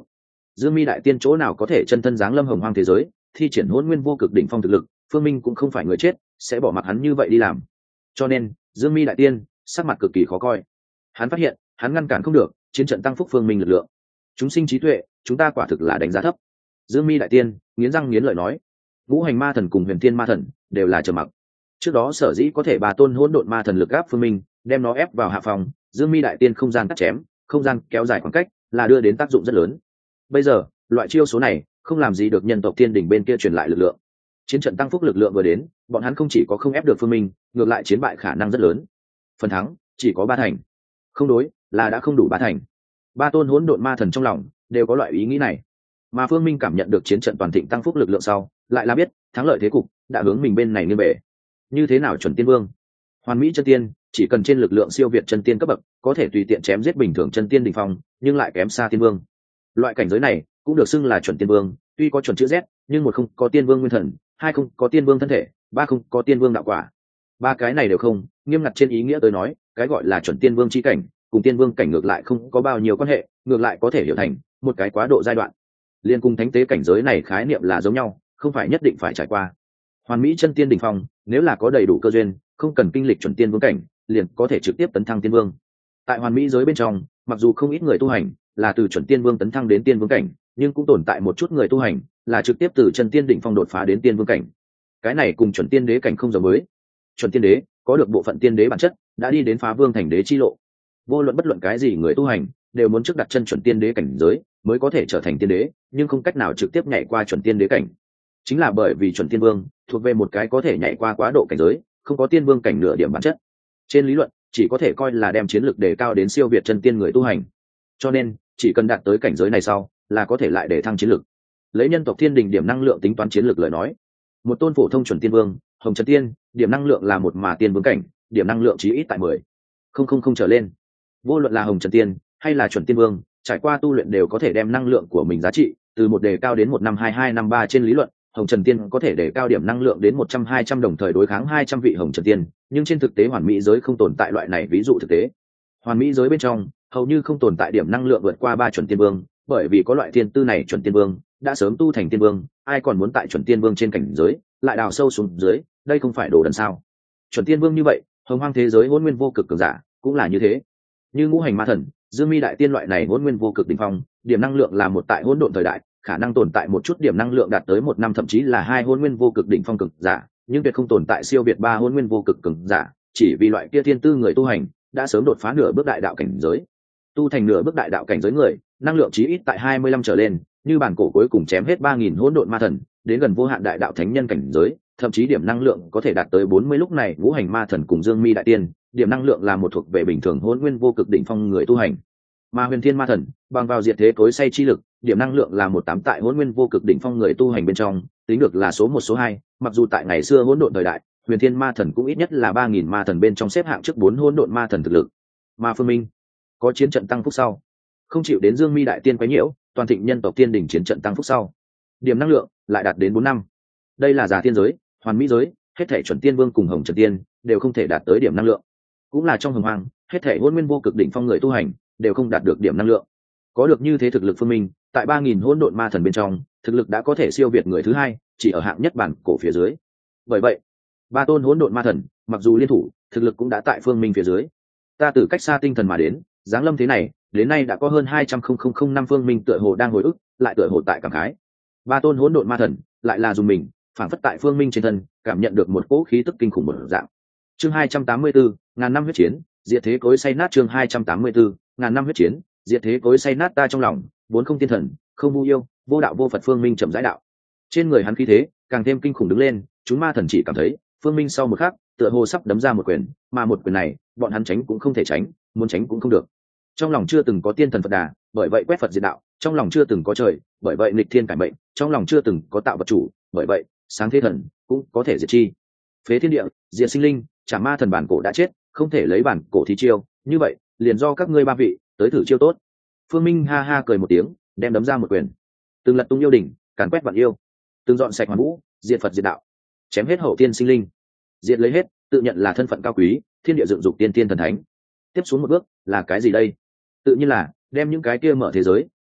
Dương Mi đại tiên chỗ nào có thể chân thân giáng lâm hồng hoang thế giới, thi triển hỗn nguyên vô cực đỉnh phong thực lực, Phương Minh cũng không phải người chết, sẽ bỏ mặc hắn như vậy đi làm. Cho nên, Dương Mi đại tiên sắc mặt cực kỳ khó coi. Hắn phát hiện, hắn ngăn cản không được, chiến trận tăng phúc Phương Minh lực lượng. Chúng sinh trí tuệ, chúng ta quả thực là đánh giá thấp. Dương Mi đại tiên nghiến răng nghiến lợi nói. Ngũ hành ma thần cùng huyền thiên ma thần đều là trầm mặc. Trước đó sở dĩ có thể bà tôn hỗn độn ma thần lực áp Phương Minh, đem nó ép vào hạ phòng, Dương Mi đại tiên không gian cắt chém, không gian kéo dài khoảng cách, là đưa đến tác dụng rất lớn. Bây giờ, loại chiêu số này không làm gì được nhân tộc thiên đỉnh bên kia truyền lại lực lượng. Chiến trận tăng phúc lực lượng vừa đến, bọn hắn không chỉ có không ép được Phương Minh, ngược lại chiến bại khả năng rất lớn. Phần thắng chỉ có ba thành. Không đối, là đã không đủ ba thành. Ba tôn hỗn độn ma thần trong lòng đều có loại ý nghĩ này. Mà Phương Minh cảm nhận được chiến trận toàn thịnh tăng phúc lực lượng sau, lại là biết, thắng lợi thế cục đã hướng mình bên này nghiêng bể. Như thế nào chuẩn tiên vương? Hoàn mỹ chân tiên, chỉ cần trên lực lượng siêu việt chân tiên cấp bậc, có thể tùy tiện chém giết bình thường chân tiên đỉnh phong, nhưng lại kém xa tiên vương. Loại cảnh giới này cũng được xưng là chuẩn tiên vương, tuy có chuẩn chữ Z, nhưng một không có tiên vương nguyên thần, hai không có tiên vương thân thể, ba không có tiên vương đạo quả. Ba cái này đều không, nghiêm ngặt trên ý nghĩa tới nói, cái gọi là chuẩn tiên vương chi cảnh, cùng tiên vương cảnh ngược lại không có bao nhiêu quan hệ, ngược lại có thể hiểu thành một cái quá độ giai đoạn. Liên cùng thánh tế cảnh giới này khái niệm là giống nhau, không phải nhất định phải trải qua. Hoàn mỹ chân tiên đỉnh phong, nếu là có đầy đủ cơ duyên, không cần kinh lịch chuẩn tiên vương cảnh, liền có thể trực tiếp tấn thăng tiên vương. Tại hoàn mỹ giới bên trong, mặc dù không ít người tu hành là từ chuẩn tiên vương tấn thăng đến tiên vương cảnh, nhưng cũng tồn tại một chút người tu hành là trực tiếp từ chân tiên đỉnh phong đột phá đến tiên vương cảnh. Cái này cùng chuẩn tiên đế cảnh không giống với. Chuẩn tiên đế có được bộ phận tiên đế bản chất, đã đi đến phá vương thành đế chi lộ. Vô luận bất luận cái gì người tu hành đều muốn trước đặt chân chuẩn tiên đế cảnh giới mới có thể trở thành tiên đế, nhưng không cách nào trực tiếp nhảy qua chuẩn tiên đế cảnh. Chính là bởi vì chuẩn tiên vương thuộc về một cái có thể nhảy qua quá độ cảnh giới, không có tiên vương cảnh nửa điểm bản chất. Trên lý luận, chỉ có thể coi là đem chiến lược đề cao đến siêu việt chân tiên người tu hành. Cho nên, chỉ cần đạt tới cảnh giới này sau, là có thể lại để thăng chiến lược. Lấy nhân tộc thiên đình điểm năng lượng tính toán chiến lược lời nói, một tôn phổ thông chuẩn tiên vương, hồng trần tiên, điểm năng lượng là một mà tiên vương cảnh, điểm năng lượng chí ít tại mười không không không trở lên. Vô luận là hồng trần tiên hay là chuẩn tiên vương, trải qua tu luyện đều có thể đem năng lượng của mình giá trị từ một đề cao đến một năm hai hai năm ba. Trên lý luận, hồng trần tiên có thể đề cao điểm năng lượng đến một trăm hai trăm đồng thời đối kháng hai trăm vị hồng trần tiên, nhưng trên thực tế hoàn mỹ giới không tồn tại loại này ví dụ thực tế. Hoàn mỹ giới bên trong hầu như không tồn tại điểm năng lượng vượt qua ba chuẩn tiên vương, bởi vì có loại thiên tư này chuẩn tiên vương đã sớm tu thành tiên vương, ai còn muốn tại chuẩn tiên vương trên cảnh giới lại đào sâu xuống dưới, đây không phải đồ đần sao? Chuẩn tiên vương như vậy, hồng hoang thế giới hỗn nguyên vô cực cường giả cũng là như thế. Như ngũ hành ma thần, Dương Mi đại tiên loại này hỗn nguyên vô cực đỉnh phong, điểm năng lượng là một tại hỗn độn thời đại, khả năng tồn tại một chút điểm năng lượng đạt tới một năm thậm chí là hai hỗn nguyên vô cực đỉnh phong cường giả, nhưng tuyệt không tồn tại siêu việt ba hỗn nguyên vô cực cường giả, chỉ vì loại kia thiên tư người tu hành đã sớm đột phá nửa bước đại đạo cảnh giới. Tu thành nửa bước đại đạo cảnh giới người, năng lượng chí ít tại hai mươi lăm trở lên, như bản cổ cuối cùng chém hết ba nghìn hỗn độn ma thần, đến gần vô hạn đại đạo thánh nhân cảnh giới, thậm chí điểm năng lượng có thể đạt tới bốn mươi. Lúc này ngũ hành ma thần cùng Dương Mi đại tiên, điểm năng lượng là một thuộc về bình thường hỗn nguyên vô cực đỉnh phong người tu hành. Mà huyền thiên ma thần, bằng vào diệt thế cối say chi lực, điểm năng lượng là một tám tại hỗn nguyên vô cực đỉnh phong người tu hành bên trong, tính được là số một số hai. Mặc dù tại ngày xưa hỗn độn thời đại, huyền thiên ma thần cũng ít nhất là ba nghìn ma thần bên trong xếp hạng trước bốn hỗn độn ma thần thực lực. Mà Phương Minh có chiến trận tăng phúc sau, không chịu đến Dương Mi đại tiên quấy nhiễu, toàn thịnh nhân tộc tiên đỉnh chiến trận tăng phúc sau, điểm năng lượng lại đạt đến bốn năm. Đây là giả tiên giới, hoàn mỹ giới, hết thể chuẩn tiên vương cùng hồng trần tiên đều không thể đạt tới điểm năng lượng. Cũng là trong hồng hoang, hết thể hỗn nguyên vô cực đỉnh phong người tu hành đều không đạt được điểm năng lượng. Có được như thế thực lực Phương Minh, tại ba nghìn hỗn độn ma thần bên trong, thực lực đã có thể siêu việt người thứ hai, chỉ ở hạng nhất bản cổ phía dưới. Bởi vậy, ba tôn hỗn độn ma thần, mặc dù liên thủ, thực lực cũng đã tại Phương Minh phía dưới. Ta từ cách xa tinh thần mà đến, giáng lâm thế này, đến nay đã có hơn hai trăm nghìn năm. Phương Minh tựa hồ đang hồi ức, lại tựa hồ tại cảm khái. Ba tôn hỗn độn ma thần, lại là dùng mình, phản phất tại Phương Minh trên thân, cảm nhận được một cỗ khí tức kinh khủng một dạng. Chương hai trăm tám mươi tư, ngàn năm huyết chiến, diệt thế cối say nát. Chương hai trăm tám mươi tư, ngàn năm huyết chiến, diệt thế cối say nát. Ta trong lòng vốn không tiên thần, không vu yêu, vô đạo vô Phật. Phương Minh chậm rãi đạo. Trên người hắn khí thế càng thêm kinh khủng đứng lên, chúng ma thần chỉ cảm thấy Phương Minh sau một khắc tựa hồ sắp đấm ra một quyền, mà một quyền này bọn hắn tránh cũng không thể tránh, muốn tránh cũng không được. Trong lòng chưa từng có tiên thần Phật đà, bởi vậy quét Phật diệt đạo. Trong lòng chưa từng có trời, bởi vậy nghịch thiên cải mệnh. Trong lòng chưa từng có tạo vật chủ, bởi vậy sáng thế thần cũng có thể diệt chi. Phế thiên địa, diệt sinh linh, chả ma thần bản cổ đã chết, không thể lấy bản cổ thí chiêu, như vậy liền do các ngươi ba vị tới thử chiêu tốt. Phương Minh ha ha cười một tiếng, đem đấm ra một quyền. Từng lật tung yêu đỉnh, càn quét vạn yêu, từng dọn sạch hoàn vũ, diệt Phật diệt đạo, chém hết hậu tiên sinh linh, diệt lấy hết tự nhận là thân phận cao quý, thiên địa dựng dục tiên tiên thần thánh. Tiếp xuống một bước là cái gì đây? Tự nhiên là đem những cái kia mở thế giới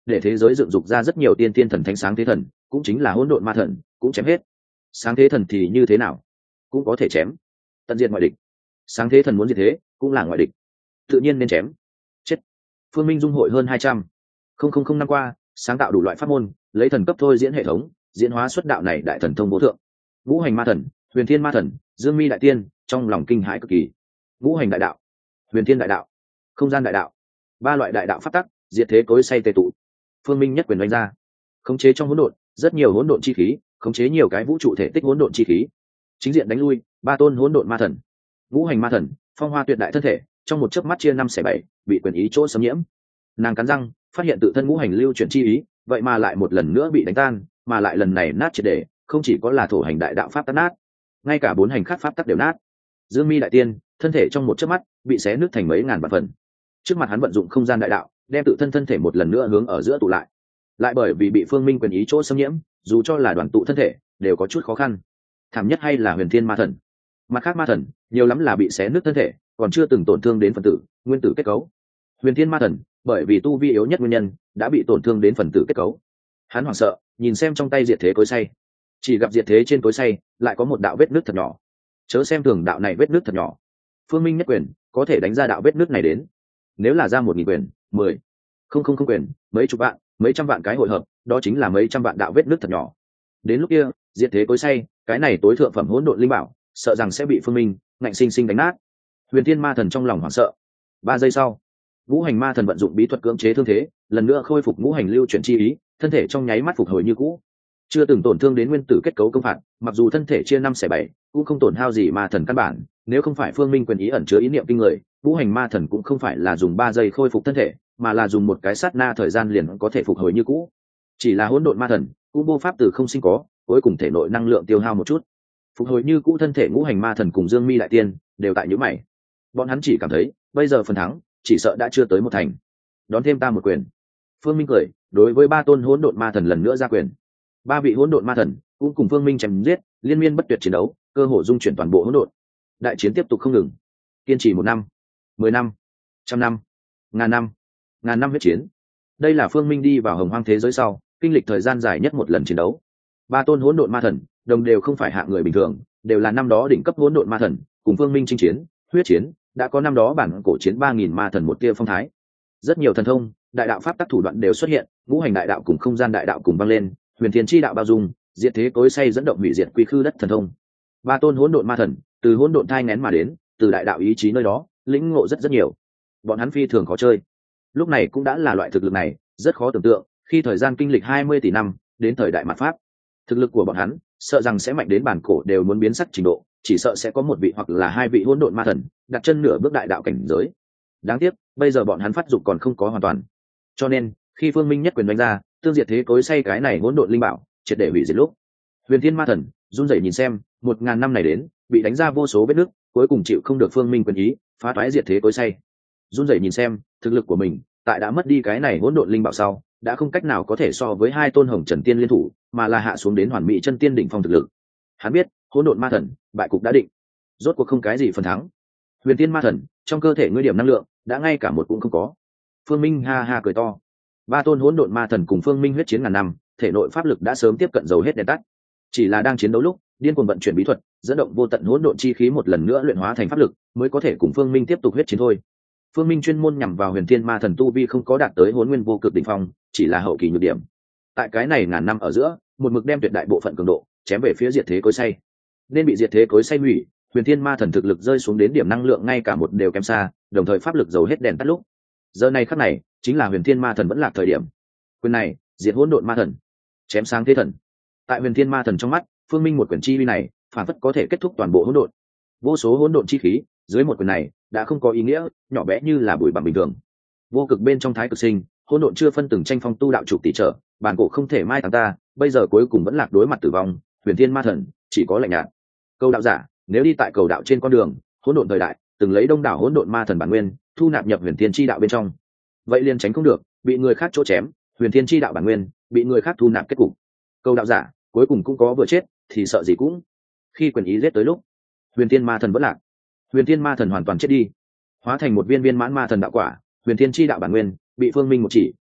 để thế giới dựng dục ra rất nhiều tiên tiên thần thánh sáng thế thần, cũng chính là hỗn độn ma thần, cũng chém hết. Sáng thế thần thì như thế nào, cũng có thể chém. Tận diệt ngoại địch. Sáng thế thần muốn diệt thế, cũng là ngoại địch, tự nhiên nên chém. Chết. Phương Minh dung hội hơn hai trăm không không không năm qua, sáng tạo đủ loại pháp môn, lấy thần cấp thôi diễn hệ thống, diễn hóa xuất đạo này đại thần thông vô thượng. Ngũ hành ma thần, huyền thiên ma thần, dương mi đại tiên, trong lòng kinh hãi cực kỳ. Ngũ hành đại đạo, huyền thiên đại đạo, không gian đại đạo, ba loại đại đạo pháp tắc, diệt thế cối say tề tụ. Phương Minh nhất quyền đánh ra, khống chế trong hỗn độn rất nhiều hỗn độn chi khí, khống chế nhiều cái vũ trụ thể tích hỗn độn chi khí, chính diện đánh lui ba tôn hỗn độn ma thần. Ngũ hành ma thần, phong hoa tuyệt đại thân thể, trong một chớp mắt chia năm xẻ bảy, bị quyền ý chỗ xâm nhiễm. Nàng cắn răng, phát hiện tự thân ngũ hành lưu chuyển chi ý, vậy mà lại một lần nữa bị đánh tan, mà lại lần này nát triệt để, không chỉ có là thổ hành đại đạo pháp tắc nát, ngay cả bốn hành khác pháp tắc đều nát. Dương mi đại tiên, thân thể trong một chớp mắt bị xé nứt thành mấy ngàn vạn phần. Trước mặt hắn vận dụng không gian đại đạo, đem tự thân thân thể một lần nữa hướng ở giữa tụ lại. Lại bởi vì bị Phương Minh quyền ý chỗ xâm nhiễm, dù cho là đoàn tụ thân thể, đều có chút khó khăn. Thảm nhất hay là huyền thiên ma thần. Mặt khác ma thần, nhiều lắm là bị xé nứt thân thể, còn chưa từng tổn thương đến phần tử, nguyên tử kết cấu. Huyền thiên ma thần, bởi vì tu vi yếu nhất nguyên nhân, đã bị tổn thương đến phần tử kết cấu. Hắn hoảng sợ, nhìn xem trong tay diệt thế cối xay, chỉ gặp diệt thế trên cối xay lại có một đạo vết nứt thật nhỏ. Chớ xem thường đạo này vết nứt thật nhỏ, Phương Minh nhất quyền có thể đánh ra đạo vết nứt này đến. Nếu là ra một nghìn quyền, mười, không không không quyền, mấy chục vạn, mấy trăm vạn cái hội hợp, đó chính là mấy trăm vạn đạo vết nứt thật nhỏ. Đến lúc kia, diệt thế cối xay, cái này tối thượng phẩm hỗn độn linh bảo, sợ rằng sẽ bị Phương Minh ngạnh sinh sinh đánh nát. Huyền thiên ma thần trong lòng hoảng sợ. Ba giây sau, ngũ hành ma thần vận dụng bí thuật cưỡng chế thương thế, lần nữa khôi phục ngũ hành lưu chuyển chi ý, thân thể trong nháy mắt phục hồi như cũ, chưa từng tổn thương đến nguyên tử kết cấu công phạt. Mặc dù thân thể chia năm xẻ bảy, cũng không tổn hao gì ma thần căn bản. Nếu không phải Phương Minh quyền ý ẩn chứa ý niệm kinh người, ngũ hành ma thần cũng không phải là dùng ba giây khôi phục thân thể, mà là dùng một cái sát na thời gian liền có thể phục hồi như cũ. Chỉ là hỗn độn ma thần, cũng vô pháp từ không sinh có, cuối cùng thể nội năng lượng tiêu hao một chút, phục hồi như cũ thân thể. Ngũ hành ma thần cùng Dương Mi đại tiên đều tại nhíu mày. Bọn hắn chỉ cảm thấy, bây giờ phần thắng chỉ sợ đã chưa tới một thành. Đón thêm ta một quyền. Phương Minh cười, đối với ba tôn hỗn độn ma thần lần nữa ra quyền. Ba vị hỗn độn ma thần cũng cùng Phương Minh chém giết, liên miên bất tuyệt chiến đấu, cơ hội dung chuyển toàn bộ hỗn độn. Đại chiến tiếp tục không ngừng, kiên trì một năm, mười năm, trăm năm, ngàn năm, ngàn năm huyết chiến. Đây là Phương Minh đi vào hồng hoang thế giới sau, kinh lịch thời gian dài nhất một lần chiến đấu. Ba tôn hỗn độn ma thần, đồng đều không phải hạng người bình thường, đều là năm đó đỉnh cấp hỗn độn ma thần, cùng Phương Minh chinh chiến, huyết chiến, đã có năm đó bản cổ chiến ba nghìn ma thần một tia phong thái. Rất nhiều thần thông, đại đạo pháp tắc thủ đoạn đều xuất hiện, ngũ hành đại đạo cùng không gian đại đạo cùng vang lên, huyền thiên chi đạo bao dung, diệt thế cối xay dẫn động hủy diệt quy khư đất thần thông. Ba tôn hỗn độn ma thần, từ hỗn độn thai nghén mà đến, từ đại đạo ý chí nơi đó, lĩnh ngộ rất rất nhiều. Bọn hắn phi thường khó chơi. Lúc này cũng đã là loại thực lực này, rất khó tưởng tượng, khi thời gian kinh lịch hai mươi tỷ năm, đến thời đại mạt pháp, thực lực của bọn hắn, sợ rằng sẽ mạnh đến bản cổ đều muốn biến sắc trình độ, chỉ sợ sẽ có một vị hoặc là hai vị hỗn độn ma thần, đặt chân nửa bước đại đạo cảnh giới. Đáng tiếc, bây giờ bọn hắn phát dục còn không có hoàn toàn. Cho nên, khi Phương Minh nhất quyền đánh ra, tương diệt thế cối xay cái này hỗn độn linh bảo, triệt để hủy diệt lúc. Huyền Thiên ma thần run rẩy nhìn xem, một ngàn năm này đến, bị đánh ra vô số vết nứt, cuối cùng chịu không được Phương Minh quyền ý, phá toái diệt thế cối xay. Run rẩy nhìn xem, thực lực của mình, tại đã mất đi cái này hỗn độn linh bảo sau, đã không cách nào có thể so với hai tôn hồng trần tiên liên thủ, mà là hạ xuống đến hoàn mỹ chân tiên đỉnh phong thực lực. Hắn biết, hỗn độn ma thần, bại cục đã định, rốt cuộc không cái gì phần thắng. Huyền Thiên ma thần, trong cơ thể ngươi điểm năng lượng, đã ngay cả một cũng không có. Phương Minh ha ha cười to. Ba tôn hỗn độn ma thần cùng Phương Minh huyết chiến ngàn năm, thể nội pháp lực đã sớm tiếp cận dầu hết đèn tắt. Chỉ là đang chiến đấu lúc, điên cuồng vận chuyển bí thuật, dẫn động vô tận hỗn độn chi khí một lần nữa luyện hóa thành pháp lực, mới có thể cùng Phương Minh tiếp tục huyết chiến thôi. Phương Minh chuyên môn nhằm vào Huyền Thiên ma thần tu vi không có đạt tới Hỗn Nguyên vô cực đỉnh phong, chỉ là hậu kỳ nhược điểm. Tại cái này ngàn năm ở giữa, một mực đem tuyệt đại bộ phận cường độ chém về phía diệt thế cối xay. Nên bị diệt thế cối xay hủy, Huyền Thiên ma thần thực lực rơi xuống đến điểm năng lượng ngay cả một đều kém xa, đồng thời pháp lực dầu hết đèn tắt lúc. Giờ này khắc này, chính là Huyền Thiên ma thần vẫn lạc thời điểm. Quyền này, diệt hỗn độn ma thần, chém sáng thế thần. Tại Huyền Thiên ma thần trong mắt, Phương Minh một quyền chi uy này, phản phất có thể kết thúc toàn bộ hỗn độn. Vô số hỗn độn chi khí, dưới một quyền này, đã không có ý nghĩa, nhỏ bé như là bụi bặm bình thường. Vô cực bên trong thái cực sinh, hỗn độn chưa phân từng tranh phong tu đạo chủ tỷ trở, bản cổ không thể mai táng ta, bây giờ cuối cùng vẫn lạc đối mặt tử vong, Huyền Thiên ma thần chỉ có lạnh nhạt. Câu đạo giả, nếu đi tại cầu đạo trên con đường, hỗn độn thời đại, từng lấy đông đảo hỗn độn ma thần bản nguyên, thu nạp nhập Huyền Thiên chi đạo bên trong. Vậy liền tránh không được, bị người khác chỗ chém, Huyền Thiên chi đạo bản nguyên, bị người khác thu nạp kết cục. Câu đạo giả, cuối cùng cũng có vừa chết, thì sợ gì cũng. Khi quyền ý giết tới lúc, Huyền Thiên ma thần vẫn lạc. Huyền Thiên ma thần hoàn toàn chết đi, hóa thành một viên viên mãn ma thần đạo quả, Huyền Thiên chi đạo bản nguyên bị Phương Minh một chỉ,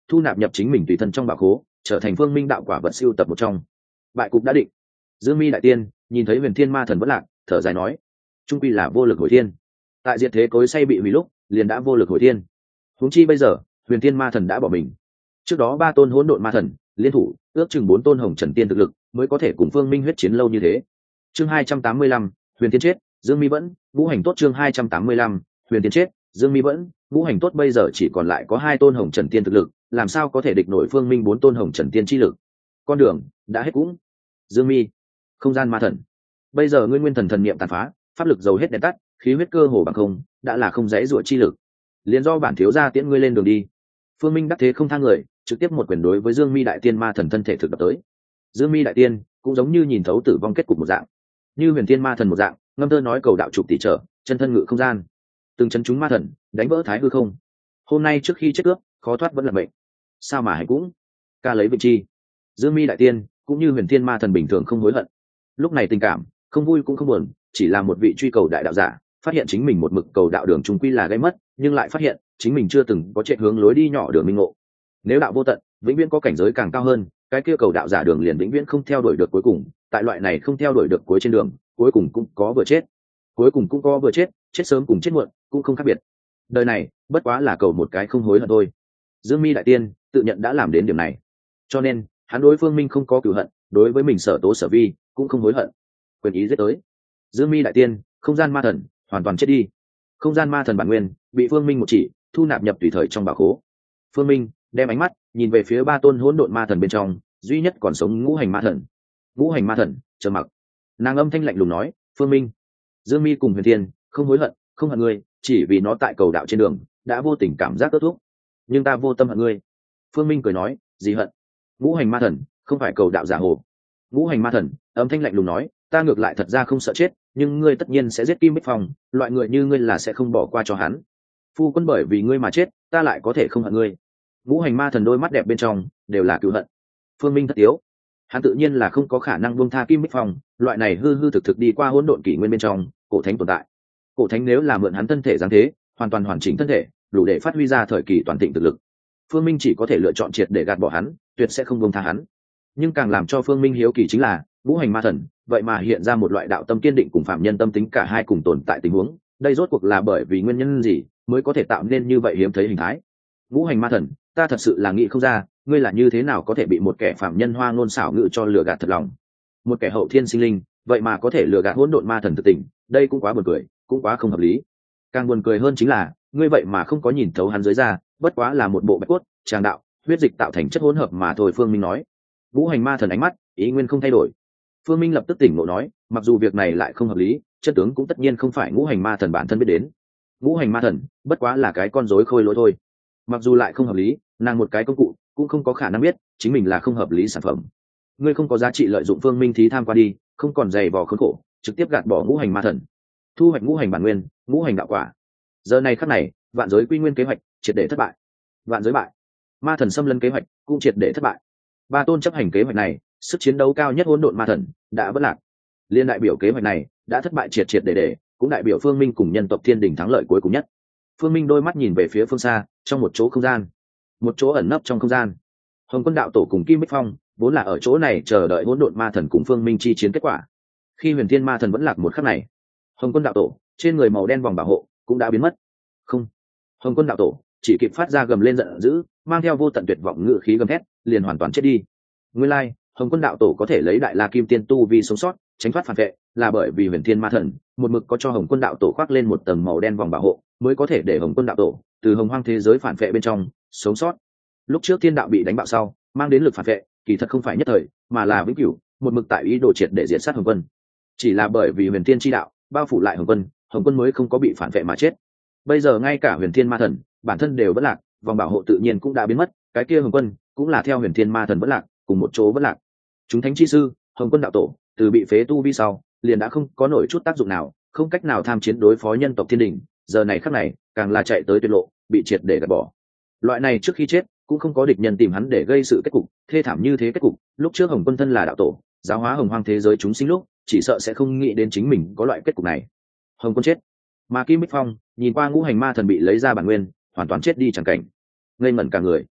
thu nạp nhập chính mình tùy thân trong bảo khố, trở thành phương minh đạo quả vật siêu tập một trong. Bại cục đã định. Dương Mi đại tiên nhìn thấy huyền thiên ma thần vẫn lạc, thở dài nói, trung quy là vô lực hồi thiên. Tại diệt thế cối say bị hủy lúc, liền đã vô lực hồi thiên. Huống chi bây giờ, huyền thiên ma thần đã bỏ mình. Trước đó ba tôn hỗn độn ma thần liên thủ, ước chừng bốn tôn hồng trần tiên thực lực mới có thể cùng phương minh huyết chiến lâu như thế. Chương hai trăm tám mươi lăm, huyền thiên chết, Dương Mi vẫn, ngũ hành tốt. Chương hai trăm tám mươi lăm, huyền thiên chết, Dương Mi vẫn, ngũ hành tốt. Bây giờ chỉ còn lại có hai tôn hồng trần tiên thực lực, làm sao có thể địch nổi phương minh bốn tôn hồng trần tiên chi lực. Con đường đã hết cũng. Dương Mi, không gian ma thần, bây giờ ngươi nguyên thần thần niệm tàn phá, pháp lực dầu hết đèn tắt, khí huyết cơ hồ bằng không, đã là không dễ dụa chi lực, liền do bản thiếu gia tiễn ngươi lên đường đi. Phương minh đắc thế không thang người, trực tiếp một quyền đối với Dương Mi đại tiên ma thần thân thể thực đập tới. Dương Mi đại tiên cũng giống như nhìn thấu tử vong kết cục một dạng, như huyền thiên ma thần một dạng, ngâm thơ nói cầu đạo trục tỷ trở, chân thân ngự không gian, từng chân chúng ma thần đánh vỡ thái hư không. Hôm nay trước khi chết cướp, khó thoát vẫn là mệnh, sao mà hay cũng ca lấy vị chi. Dương Mi đại tiên cũng như huyền thiên ma thần bình thường không hối hận. Lúc này tình cảm không vui cũng không buồn, chỉ là một vị truy cầu đại đạo giả, phát hiện chính mình một mực cầu đạo đường trung quy là gây mất, nhưng lại phát hiện chính mình chưa từng có chạy hướng lối đi nhỏ đường minh ngộ. Nếu đạo vô tận, vĩnh viễn có cảnh giới càng cao hơn, cái kia cầu đạo giả đường liền vĩnh viễn không theo đuổi được cuối cùng. Tại loại này không theo đuổi được cuối trên đường, cuối cùng cũng có vừa chết, cuối cùng cũng có vừa chết, chết sớm cùng chết muộn cũng không khác biệt. Đời này bất quá là cầu một cái không hối hận thôi. Dương Mi đại tiên tự nhận đã làm đến điểm này, cho nên hắn đối phương minh không có cửu hận, đối với mình sở tố sở vi cũng không hối hận. Quyền ý giết tới. Dương Mi đại tiên, không gian ma thần hoàn toàn chết đi. Không gian ma thần bản nguyên bị phương minh một chỉ thu nạp nhập tùy thời trong bảo khố. Phương minh đem ánh mắt nhìn về phía ba tôn hỗn độn ma thần bên trong duy nhất còn sống ngũ hành ma thần. Ngũ hành ma thần trầm mặc, nàng âm thanh lạnh lùng nói, phương minh, Dương Mi cùng huyền thiên không hối hận, không hận ngươi, chỉ vì nó tại cầu đạo trên đường đã vô tình cảm giác kết thúc, nhưng ta vô tâm hận ngươi. Phương minh cười nói, gì hận? Ngũ hành ma thần không phải cầu đạo giả hồ. Ngũ hành ma thần âm thanh lạnh lùng nói, ta ngược lại thật ra không sợ chết, nhưng ngươi tất nhiên sẽ giết Kim Bích Phong, loại người như ngươi là sẽ không bỏ qua cho hắn. Phu quân bởi vì ngươi mà chết, ta lại có thể không hận ngươi. Ngũ hành ma thần đôi mắt đẹp bên trong đều là cựu hận. Phương minh thất yếu, hắn tự nhiên là không có khả năng buông tha Kim Bích Phong, loại này hư hư thực thực đi qua hỗn độn kỷ nguyên bên trong cổ thánh tồn tại. Cổ thánh nếu là mượn hắn thân thể giáng thế, hoàn toàn hoàn chỉnh thân thể, đủ để phát huy ra thời kỳ toàn thịnh thực lực. Phương minh chỉ có thể lựa chọn triệt để gạt bỏ hắn, tuyệt sẽ không buông tha hắn. Nhưng càng làm cho Phương minh hiếu kỳ chính là ngũ hành ma thần vậy mà hiện ra một loại đạo tâm kiên định cùng phạm nhân tâm tính cả hai cùng tồn tại tình huống. Đây rốt cuộc là bởi vì nguyên nhân gì mới có thể tạo nên như vậy hiếm thấy hình thái? Ngũ hành ma thần, ta thật sự là nghĩ không ra, ngươi là như thế nào có thể bị một kẻ phạm nhân hoa ngôn xảo ngữ cho lừa gạt thật lòng. Một kẻ hậu thiên sinh linh vậy mà có thể lừa gạt hỗn độn ma thần thực tình, đây cũng quá buồn cười, cũng quá không hợp lý. Càng buồn cười hơn chính là ngươi vậy mà không có nhìn thấu hắn dưới da, bất quá là một bộ bạch cốt tràng đạo huyết dịch tạo thành chất hỗn hợp mà thôi. Phương minh nói. Ngũ hành ma thần ánh mắt ý nguyên không thay đổi. Phương minh lập tức tỉnh ngộ nói, mặc dù việc này lại không hợp lý, chân tướng cũng tất nhiên không phải ngũ hành ma thần bản thân biết đến. Ngũ hành ma thần bất quá là cái con rối khôi lỗi thôi. Mặc dù lại không hợp lý, nàng một cái công cụ cũng không có khả năng biết chính mình là không hợp lý sản phẩm. Ngươi không có giá trị lợi dụng. Phương minh thí tham qua đi, không còn dày vò khốn khổ, trực tiếp gạt bỏ ngũ hành ma thần, thu hoạch ngũ hành bản nguyên, ngũ hành đạo quả. Giờ này khắc này, vạn giới quy nguyên kế hoạch triệt để thất bại. Vạn giới bại, ma thần xâm lấn kế hoạch cũng triệt để thất bại. Ba tôn chấp hành kế hoạch này, sức chiến đấu cao nhất hỗn độn ma thần đã vất lạc. Liên đại biểu kế hoạch này đã thất bại triệt triệt để để, cũng đại biểu Phương minh cùng nhân tộc thiên đình thắng lợi cuối cùng nhất. Phương minh đôi mắt nhìn về phía phương xa, trong một chỗ không gian, một chỗ ẩn nấp trong không gian, Hồng Quân đạo tổ cùng Kim Bích Phong vốn là ở chỗ này chờ đợi hỗn độn ma thần cùng Phương minh chi chiến kết quả. Khi huyền thiên ma thần vẫn lạc một khắc này, Hồng Quân đạo tổ trên người màu đen vòng bảo hộ cũng đã biến mất. Không, Hồng Quân đạo tổ chỉ kịp phát ra gầm lên giận dữ, mang theo vô tận tuyệt vọng ngự khí gầm thét, liền hoàn toàn chết đi. Nguyên lai, Hồng Quân đạo tổ có thể lấy đại la kim tiên tu vi sống sót, tránh thoát phản vệ, là bởi vì huyền thiên ma thần một mực có cho Hồng Quân đạo tổ khoác lên một tầng màu đen vòng bảo hộ, mới có thể để Hồng Quân đạo tổ từ hồng hoang thế giới phản vệ bên trong sống sót. Lúc trước thiên đạo bị đánh bạo sau, mang đến lực phản vệ kỳ thật không phải nhất thời, mà là vĩnh cửu, một mực tại ý đồ triệt để diệt sát Hồng Quân. Chỉ là bởi vì huyền thiên chi đạo bao phủ lại Hồng Quân, Hồng Quân mới không có bị phản vệ mà chết. Bây giờ ngay cả huyền thiên ma thần bản thân đều vẫn lạc, vòng bảo hộ tự nhiên cũng đã biến mất, cái kia Hồng Quân cũng là theo huyền thiên ma thần vẫn lạc, cùng một chỗ vẫn lạc. Chúng thánh chi sư, Hồng Quân đạo tổ từ bị phế tu vi sau, liền đã không có nổi chút tác dụng nào, không cách nào tham chiến đối phó nhân tộc thiên đình. Giờ này khắc này, càng là chạy tới tuyệt lộ, bị triệt để gạt bỏ. Loại này trước khi chết cũng không có địch nhân tìm hắn để gây sự kết cục thê thảm như thế kết cục. Lúc trước Hồng Quân thân là đạo tổ, giáo hóa hồng hoang thế giới chúng sinh lúc, chỉ sợ sẽ không nghĩ đến chính mình có loại kết cục này. Hồng Quân chết, mà Kim Bích Phong nhìn qua ngũ hành ma thần bị lấy ra bản nguyên, hoàn toàn chết đi chẳng cảnh, ngây ngẩn cả người.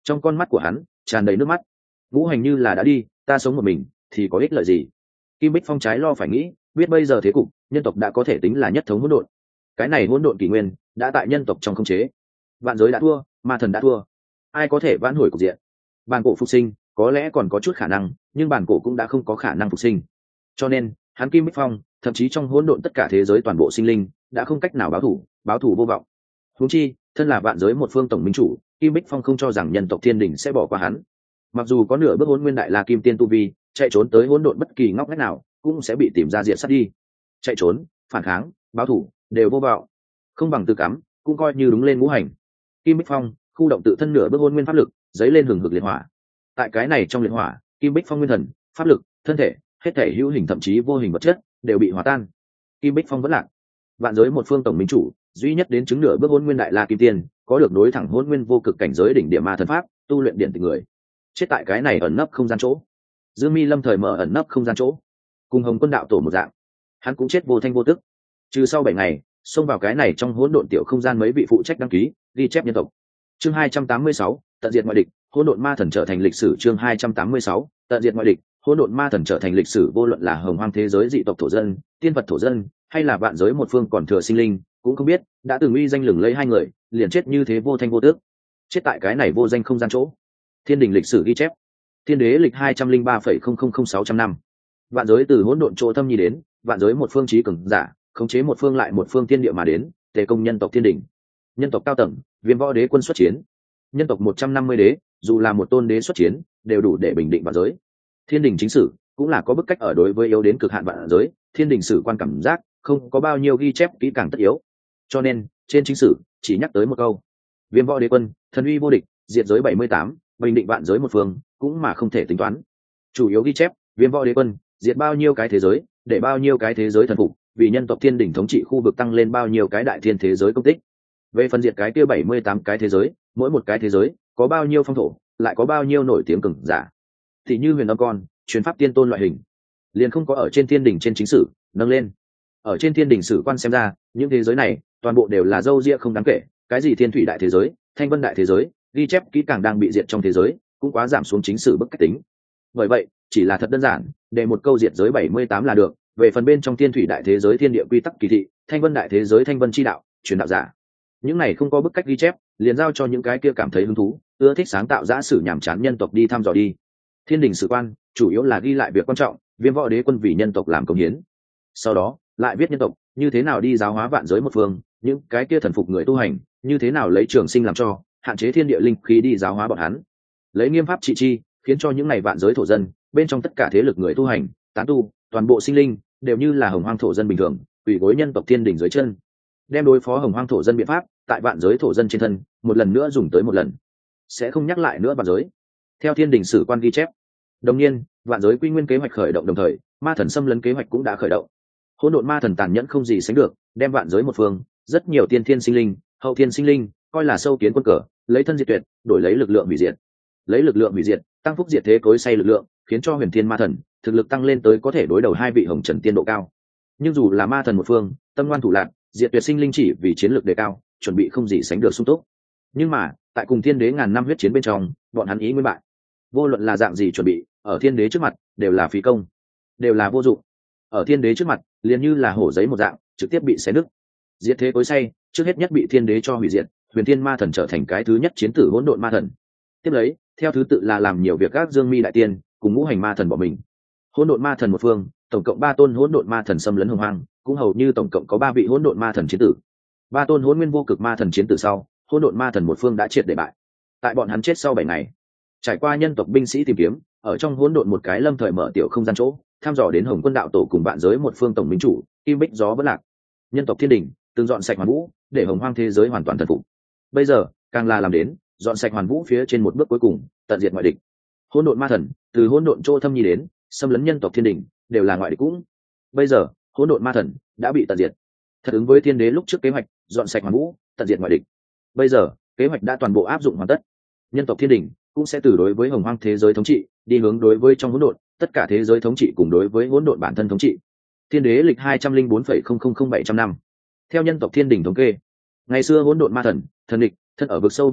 Trong con mắt của hắn tràn đầy nước mắt. Ngũ hành như là đã đi, ta sống một mình thì có ích lợi gì? Kim Bích Phong trái lo phải nghĩ, biết bây giờ thế cục nhân tộc đã có thể tính là nhất thống hỗn độn. Cái này hỗn độn kỷ nguyên đã tại nhân tộc trong khống chế. Vạn giới đã thua, ma thần đã thua, ai có thể vãn hồi cục diện? Bản cổ phục sinh có lẽ còn có chút khả năng, nhưng bản cổ cũng đã không có khả năng phục sinh. Cho nên hắn Kim Bích Phong, thậm chí trong hỗn độn tất cả thế giới toàn bộ sinh linh đã không cách nào báo thủ, báo thủ vô vọng. Huống chi thân là vạn giới một phương tổng minh chủ, Kim Bích Phong không cho rằng nhân tộc thiên đình sẽ bỏ qua hắn. Mặc dù có nửa bước hỗn nguyên đại la kim tiên tu vi, chạy trốn tới hỗn độn bất kỳ ngóc ngách nào cũng sẽ bị tìm ra diệt sát đi. Chạy trốn, phản kháng, báo thủ đều vô vọng, không bằng tự cắm, cũng coi như đúng lên ngũ hành. Kim Bích Phong khu động tự thân nửa bước hỗn nguyên pháp lực, dấy lên hừng hực liệt hỏa. Tại cái này trong liệt hỏa, Kim Bích Phong nguyên thần, pháp lực, thân thể, hết thể hữu hình thậm chí vô hình vật chất đều bị hòa tan. Kim Bích Phong vẫn lạc. Vạn giới một phương tổng minh chủ, duy nhất đến chứng nửa bước hỗn nguyên đại la kim tiên, có được đối thẳng hỗn nguyên vô cực cảnh giới đỉnh điểm ma thần pháp, tu luyện điện tình người, chết tại cái này ẩn nấp không gian chỗ. Dương Mi lâm thời mở ẩn nấp không gian chỗ, cùng Hồng Quân đạo tổ một dạng, hắn cũng chết vô thanh vô tức. Trừ sau bảy ngày, xông vào cái này trong hỗn độn tiểu không gian mấy vị phụ trách đăng ký ghi chép nhân tộc. Chương hai trăm tám mươi sáu, tận diệt ngoại địch, hỗn độn ma thần trở thành lịch sử. Chương hai trăm tám mươi sáu, tận diệt ngoại địch, hỗn độn ma thần trở thành lịch sử. Vô luận là hồng hoang thế giới dị tộc thổ dân, tiên vật thổ dân, hay là vạn giới một phương còn thừa sinh linh, cũng không biết đã từng uy danh lừng lẫy hai người liền chết như thế vô thanh vô tước, chết tại cái này vô danh không gian chỗ. Thiên đình lịch sử ghi chép, thiên đế lịch hai trăm linh ba phẩy không không không sáu trăm năm, vạn giới từ hỗn độn chỗ thâm nhi đến, vạn giới một phương trí cường giả khống chế một phương lại một phương thiên địa mà đến, tề công nhân tộc thiên đình. Nhân tộc cao tầng, Viêm Võ Đế quân xuất chiến. Nhân tộc một trăm năm mươi đế, dù là một tôn đế xuất chiến đều đủ để bình định vạn giới. Thiên đình chính sử cũng là có bức cách ở đối với yếu đến cực hạn vạn giới, thiên đình sử quan cảm giác không có bao nhiêu ghi chép kỹ càng tất yếu, cho nên trên chính sử chỉ nhắc tới một câu: Viêm Võ Đế quân thần uy vô địch, diệt giới bảy mươi tám, bình định vạn giới một phương, cũng mà không thể tính toán. Chủ yếu ghi chép Viêm Võ Đế quân diệt bao nhiêu cái thế giới, để bao nhiêu cái thế giới thần phục, vì nhân tộc thiên đình thống trị khu vực tăng lên bao nhiêu cái đại thiên thế giới công tích. Về phần diệt cái kia bảy mươi tám cái thế giới, mỗi một cái thế giới có bao nhiêu phong thổ, lại có bao nhiêu nổi tiếng cường giả, thì như huyền âm con, truyền pháp tiên tôn loại hình, liền không có ở trên thiên đình trên chính sử nâng lên. Ở trên thiên đình sử quan xem ra, những thế giới này toàn bộ đều là dâu ria không đáng kể, cái gì thiên thủy đại thế giới, thanh vân đại thế giới, ghi chép kỹ càng đang bị diệt trong thế giới, cũng quá giảm xuống chính sử bức cách tính. Bởi vậy chỉ là thật đơn giản, để một câu diệt giới bảy mươi tám là được. Về phần bên trong thiên thủy đại thế giới thiên địa quy tắc kỳ thị, thanh vân đại thế giới thanh vân chi đạo, truyền đạo giả, những này không có bức cách ghi chép, liền giao cho những cái kia cảm thấy hứng thú, ưa thích sáng tạo giả sử nhảm chán nhân tộc đi thăm dò đi. Thiên đình sử quan chủ yếu là ghi lại việc quan trọng, Viêm Võ Đế quân vì nhân tộc làm công hiến, sau đó lại viết nhân tộc như thế nào đi giáo hóa vạn giới một phương, những cái kia thần phục người tu hành như thế nào lấy trường sinh làm cho, hạn chế thiên địa linh khí đi giáo hóa bọn hắn, lấy nghiêm pháp trị chi, khiến cho những này vạn giới thổ dân bên trong tất cả thế lực người tu hành, tán tu, toàn bộ sinh linh đều như là hồng hoang thổ dân bình thường, ủy gối nhân tộc thiên đình dưới chân, đem đối phó hồng hoang thổ dân biện pháp tại vạn giới thổ dân trên thân một lần nữa dùng tới một lần, sẽ không nhắc lại nữa vạn giới. Theo thiên đình sử quan ghi chép, đồng nhiên vạn giới quy nguyên kế hoạch khởi động, đồng thời ma thần xâm lấn kế hoạch cũng đã khởi động. Hỗn độn ma thần tàn nhẫn không gì sánh được, đem vạn giới một phương rất nhiều tiên thiên sinh linh, hậu thiên sinh linh coi là sâu kiến quân cờ, lấy thân diệt tuyệt, đổi lấy lực lượng hủy diệt, lấy lực lượng hủy diệt tăng phúc diệt thế cối say lực lượng, khiến cho huyền thiên ma thần thực lực tăng lên tới có thể đối đầu hai vị hồng trần tiên độ cao. Nhưng dù là ma thần một phương tâm ngoan thủ lạc, diệt tuyệt sinh linh chỉ vì chiến lược đề cao, chuẩn bị không gì sánh được sung túc. Nhưng mà tại cùng thiên đế ngàn năm huyết chiến bên trong, bọn hắn ý nguyên bại. Vô luận là dạng gì chuẩn bị, ở thiên đế trước mặt đều là phí công, đều là vô dụng. Ở thiên đế trước mặt liền như là hổ giấy một dạng, trực tiếp bị xé nứt. Diệt thế cối say trước hết nhất bị thiên đế cho hủy diệt, huyền thiên ma thần trở thành cái thứ nhất chiến tử hỗn độn ma thần. Tiếp lấy theo thứ tự là làm nhiều việc các dương mi đại tiên cùng ngũ hành ma thần bỏ mình. Hỗn độn ma thần một phương tổng cộng ba tôn hỗn độn ma thần xâm lấn hồng hoang, cũng hầu như tổng cộng có ba vị hỗn độn ma thần chiến tử. Ba tôn hỗn nguyên vô cực ma thần chiến tử sau, hỗn độn ma thần một phương đã triệt để bại. Tại bọn hắn chết sau bảy ngày, trải qua nhân tộc binh sĩ tìm kiếm, ở trong hỗn độn một cái lâm thời mở tiểu không gian chỗ, thăm dò đến Hồng Quân đạo tổ cùng vạn giới một phương tổng minh chủ Kim Bích gió vẫn lạc. Nhân tộc thiên đình từng dọn sạch hoàn vũ, để hồng hoang thế giới hoàn toàn thần phục. Bây giờ càng là làm đến dọn sạch hoàn vũ phía trên một bước cuối cùng, tận diệt ngoại địch. Hỗn độn ma thần từ hỗn độn chỗ thâm nhi đến, xâm lấn nhân tộc thiên đình đều là ngoại địch cũng. Bây giờ hỗn độn ma thần đã bị tận diệt, thật ứng với thiên đế lúc trước kế hoạch dọn sạch hoàn vũ, tận diệt ngoại địch. Bây giờ kế hoạch đã toàn bộ áp dụng hoàn tất, nhân tộc thiên đình cũng sẽ từ đối với hồng hoang thế giới thống trị đi hướng đối với trong hỗn độn tất cả thế giới thống trị cùng đối với hỗn độn bản thân thống trị. Thiên đế lịch hai trăm linh bốn phẩy không không không bảy trăm năm. Theo nhân tộc thiên đình thống kê, ngày xưa hỗn độn ma thần thần địch thân ở vực sâu vô tận,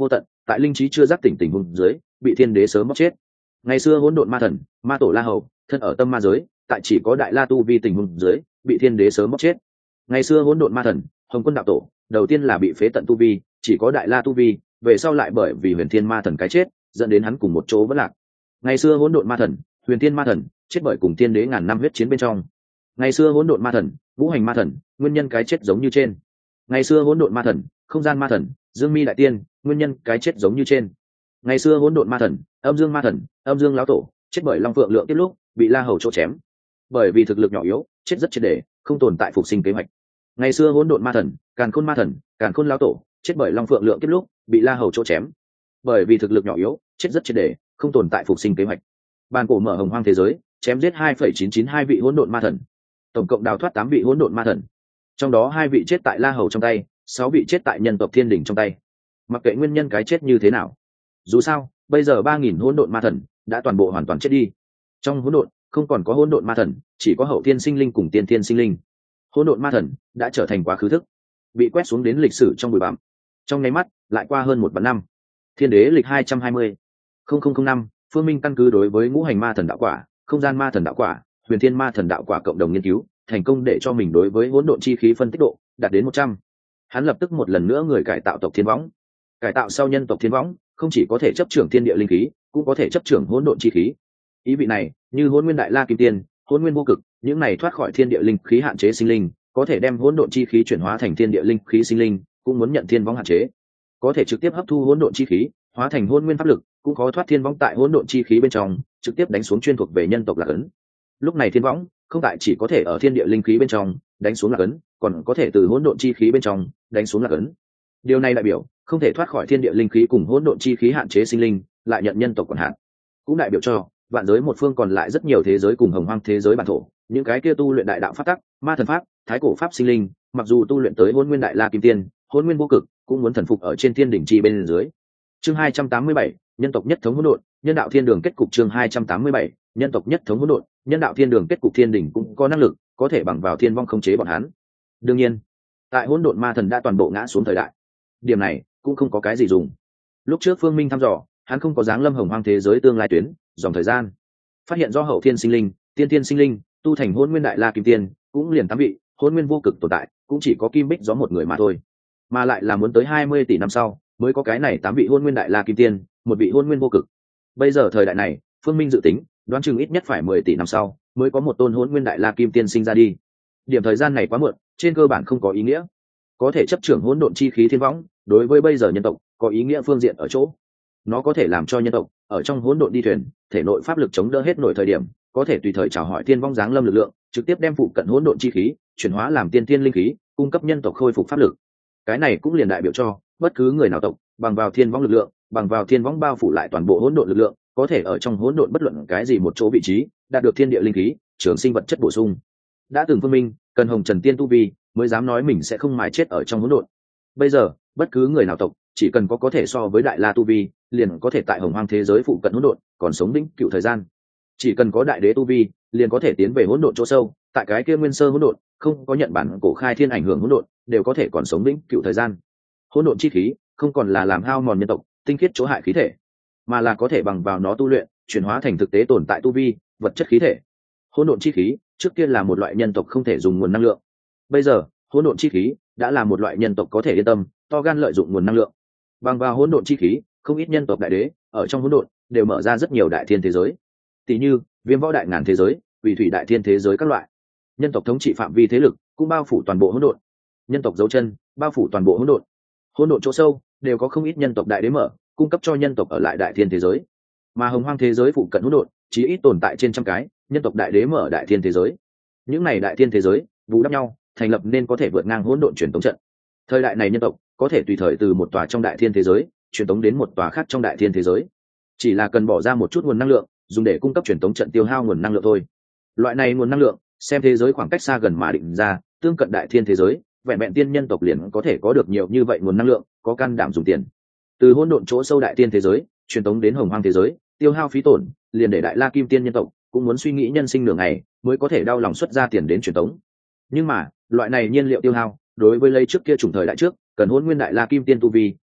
tại linh trí chưa giác tỉnh tình huống dưới bị thiên đế sớm bóc chết. Ngày xưa hỗn độn ma thần ma tổ La Hầu thân ở tâm ma giới, tại chỉ có đại la tu vi tình huống dưới bị thiên đế sớm bóc chết. Ngày xưa hỗn độn ma thần Hồng Quân đạo tổ đầu tiên là bị phế tận tu vi, chỉ có đại la tu vi, về sau lại bởi vì huyền thiên ma thần cái chết dẫn đến hắn cùng một chỗ vất lạc. Ngày xưa hỗn độn ma thần huyền thiên ma thần chết bởi cùng thiên đế ngàn năm huyết chiến bên trong. Ngày xưa hỗn độn ma thần ngũ hành ma thần nguyên nhân cái chết giống như trên. Ngày xưa hỗn độn ma thần không gian ma thần Dương Mi đại tiên nguyên nhân cái chết giống như trên. Ngày xưa hỗn độn ma thần âm dương ma thần âm dương lão tổ chết bởi long phượng lượng tiếp lúc bị La Hầu chỗ chém, bởi vì thực lực nhỏ yếu chết rất triệt để, không tồn tại phục sinh kế hoạch. Ngày xưa hỗn độn ma thần càn khôn ma thần càn khôn lão tổ chết bởi long phượng lượng tiếp lúc bị La Hầu chỗ chém, bởi vì thực lực nhỏ yếu chết rất triệt để, không tồn tại phục sinh kế hoạch. Bàn cổ mở hồng hoang thế giới chém giết hai phẩy chín chín hai vị hỗn độn ma thần, tổng cộng đào thoát tám vị hỗn độn ma thần, trong đó hai vị chết tại La Hầu trong tay, sáu vị chết tại nhân tộc thiên đình trong tay. Mặc kệ nguyên nhân cái chết như thế nào, dù sao bây giờ ba nghìn hỗn độn ma thần đã toàn bộ hoàn toàn chết đi. Trong hỗn độn không còn có hỗn độn ma thần, chỉ có hậu thiên sinh linh cùng tiên thiên sinh linh. Hỗn độn ma thần đã trở thành quá khứ thức, bị quét xuống đến lịch sử trong bụi bặm. Trong nháy mắt lại qua hơn một vạn năm. Thiên đế lịch hai trăm hai mươi không không không năm, Phương Minh căn cứ đối với ngũ hành ma thần đạo quả, không gian ma thần đạo quả, huyền thiên ma thần đạo quả cộng đồng nghiên cứu, thành công để cho mình đối với hỗn độn chi khí phân tích độ đạt đến một trăm. Hắn lập tức một lần nữa người cải tạo tộc thiên võng. Cải tạo sau nhân tộc thiên võng không chỉ có thể chấp trưởng thiên địa linh khí, cũng có thể chấp trưởng hỗn độn chi khí. Ý vị này, như Hỗn Nguyên Đại La Kim Tiên, Hỗn Nguyên Vô Cực, những này thoát khỏi thiên địa linh khí hạn chế sinh linh, có thể đem hỗn độn chi khí chuyển hóa thành thiên địa linh khí sinh linh, cũng muốn nhận thiên võng hạn chế. Có thể trực tiếp hấp thu hỗn độn chi khí, hóa thành hỗn nguyên pháp lực, cũng khó thoát thiên võng tại hỗn độn chi khí bên trong, trực tiếp đánh xuống chuyên thuộc về nhân tộc Lạc Ấn. Lúc này thiên võng không tại chỉ có thể ở thiên địa linh khí bên trong đánh xuống Lạc Ấn, còn có thể từ hỗn độn chi khí bên trong đánh xuống Lạc Ấn. Điều này đại biểu không thể thoát khỏi thiên địa linh khí cùng hỗn độn chi khí hạn chế sinh linh, lại nhận nhân tộc quản hạn. Cũng đại biểu cho vạn giới một phương còn lại rất nhiều thế giới cùng hồng hoang thế giới bản thổ, những cái kia tu luyện đại đạo pháp tắc, ma thần pháp, thái cổ pháp sinh linh, mặc dù tu luyện tới Hỗn Nguyên Đại La Kim Tiên, Hỗn Nguyên Vô Cực, cũng muốn thần phục ở trên thiên đỉnh chi bên dưới. Chương hai trăm tám mươi bảy, nhân tộc nhất thống hỗn độn, nhân đạo thiên đường kết cục. Chương hai trăm tám mươi bảy, nhân tộc nhất thống hỗn độn, nhân đạo thiên đường kết cục. Thiên đỉnh cũng có năng lực, có thể bằng vào thiên vong khống chế bọn hắn. Đương nhiên, tại hỗn độn ma thần đã toàn bộ ngã xuống thời đại, điểm này cũng không có cái gì dùng. Lúc trước Phương Minh thăm dò, hắn không có dáng lâm hồng hoang thế giới tương lai tuyến dòng thời gian, phát hiện do hậu thiên sinh linh, tiên thiên sinh linh tu thành Hỗn Nguyên Đại La Kim Tiên cũng liền tám vị, Hỗn Nguyên Vô Cực tồn tại cũng chỉ có Kim Bích gió một người mà thôi, mà lại là muốn tới hai mươi tỷ năm sau mới có cái này tám vị Hỗn Nguyên Đại La Kim Tiên, một vị Hỗn Nguyên Vô Cực. Bây giờ thời đại này, Phương Minh dự tính đoán chừng ít nhất phải mười tỷ năm sau mới có một tôn Hỗn Nguyên Đại La Kim Tiên sinh ra đi. Điểm thời gian này quá muộn, trên cơ bản không có ý nghĩa. Có thể chấp trưởng hỗn độn chi khí thiên võng, đối với bây giờ nhân tộc có ý nghĩa phương diện ở chỗ nó có thể làm cho nhân tộc ở trong hỗn độn đi thuyền, thể nội pháp lực chống đỡ hết nội thời điểm, có thể tùy thời chào hỏi thiên vong giáng lâm lực lượng, trực tiếp đem phụ cận hỗn độn chi khí chuyển hóa làm tiên thiên linh khí, cung cấp nhân tộc khôi phục pháp lực. Cái này cũng liền đại biểu cho bất cứ người nào tộc bằng vào thiên vong lực lượng, bằng vào thiên vong bao phủ lại toàn bộ hỗn độn lực lượng, có thể ở trong hỗn độn bất luận cái gì một chỗ vị trí đạt được thiên địa linh khí, trường sinh vật chất bổ sung. Đã từng Phương Minh cần hồng trần tiên tu vi mới dám nói mình sẽ không mãi chết ở trong hỗn độn. Bây giờ bất cứ người nào tộc chỉ cần có có thể so với đại la tu vi, liền có thể tại hồng hoang thế giới phụ cận hỗn độn còn sống vĩnh cửu thời gian. Chỉ cần có đại đế tu vi, liền có thể tiến về hỗn độn chỗ sâu, tại cái kia nguyên sơ hỗn độn không có nhận bản cổ khai thiên ảnh hưởng hỗn độn, đều có thể còn sống vĩnh cửu thời gian. Hỗn độn chi khí không còn là làm hao mòn nhân tộc tinh khiết chỗ hại khí thể, mà là có thể bằng vào nó tu luyện, chuyển hóa thành thực tế tồn tại tu vi, vật chất khí thể. Hỗn độn chi khí trước kia là một loại nhân tộc không thể dùng nguồn năng lượng, bây giờ hỗn độn chi khí đã là một loại nhân tộc có thể yên tâm to gan lợi dụng nguồn năng lượng. Bằng vào hỗn độn chi khí, không ít nhân tộc đại đế ở trong hỗn độn đều mở ra rất nhiều đại thiên thế giới, tỷ như Viêm Võ Đại Ngàn thế giới, Quỷ Thủy Đại Thiên thế giới các loại. Nhân tộc thống trị phạm vi thế lực cũng bao phủ toàn bộ hỗn độn, nhân tộc dấu chân bao phủ toàn bộ hỗn độn. Hỗn độn chỗ sâu đều có không ít nhân tộc đại đế mở, cung cấp cho nhân tộc ở lại đại thiên thế giới. Mà hồng hoang thế giới phụ cận hỗn độn chỉ ít tồn tại trên trăm cái nhân tộc đại đế mở đại thiên thế giới. Những này đại thiên thế giới bù đắp nhau, thành lập nên có thể vượt ngang hỗn độn truyền tống trận. Thời đại này nhân tộc có thể tùy thời từ một tòa trong đại thiên thế giới truyền tống đến một tòa khác trong đại thiên thế giới, chỉ là cần bỏ ra một chút nguồn năng lượng dùng để cung cấp truyền tống trận tiêu hao nguồn năng lượng thôi. Loại này nguồn năng lượng xem thế giới khoảng cách xa gần mà định ra, tương cận đại thiên thế giới vẹn vẹn tiên nhân tộc liền có thể có được nhiều như vậy nguồn năng lượng, có can đảm dùng tiền từ hỗn độn chỗ sâu đại thiên thế giới truyền tống đến hồng hoang thế giới, tiêu hao phí tổn liền để đại la kim tiên nhân tộc cũng muốn suy nghĩ nhân sinh nửa ngày mới có thể đau lòng xuất ra tiền đến truyền tống. Nhưng mà loại này nhiên liệu tiêu hao đối với lấy trước kia chủng thời đại trước cần hỗn nguyên đại la kim tiên tu vi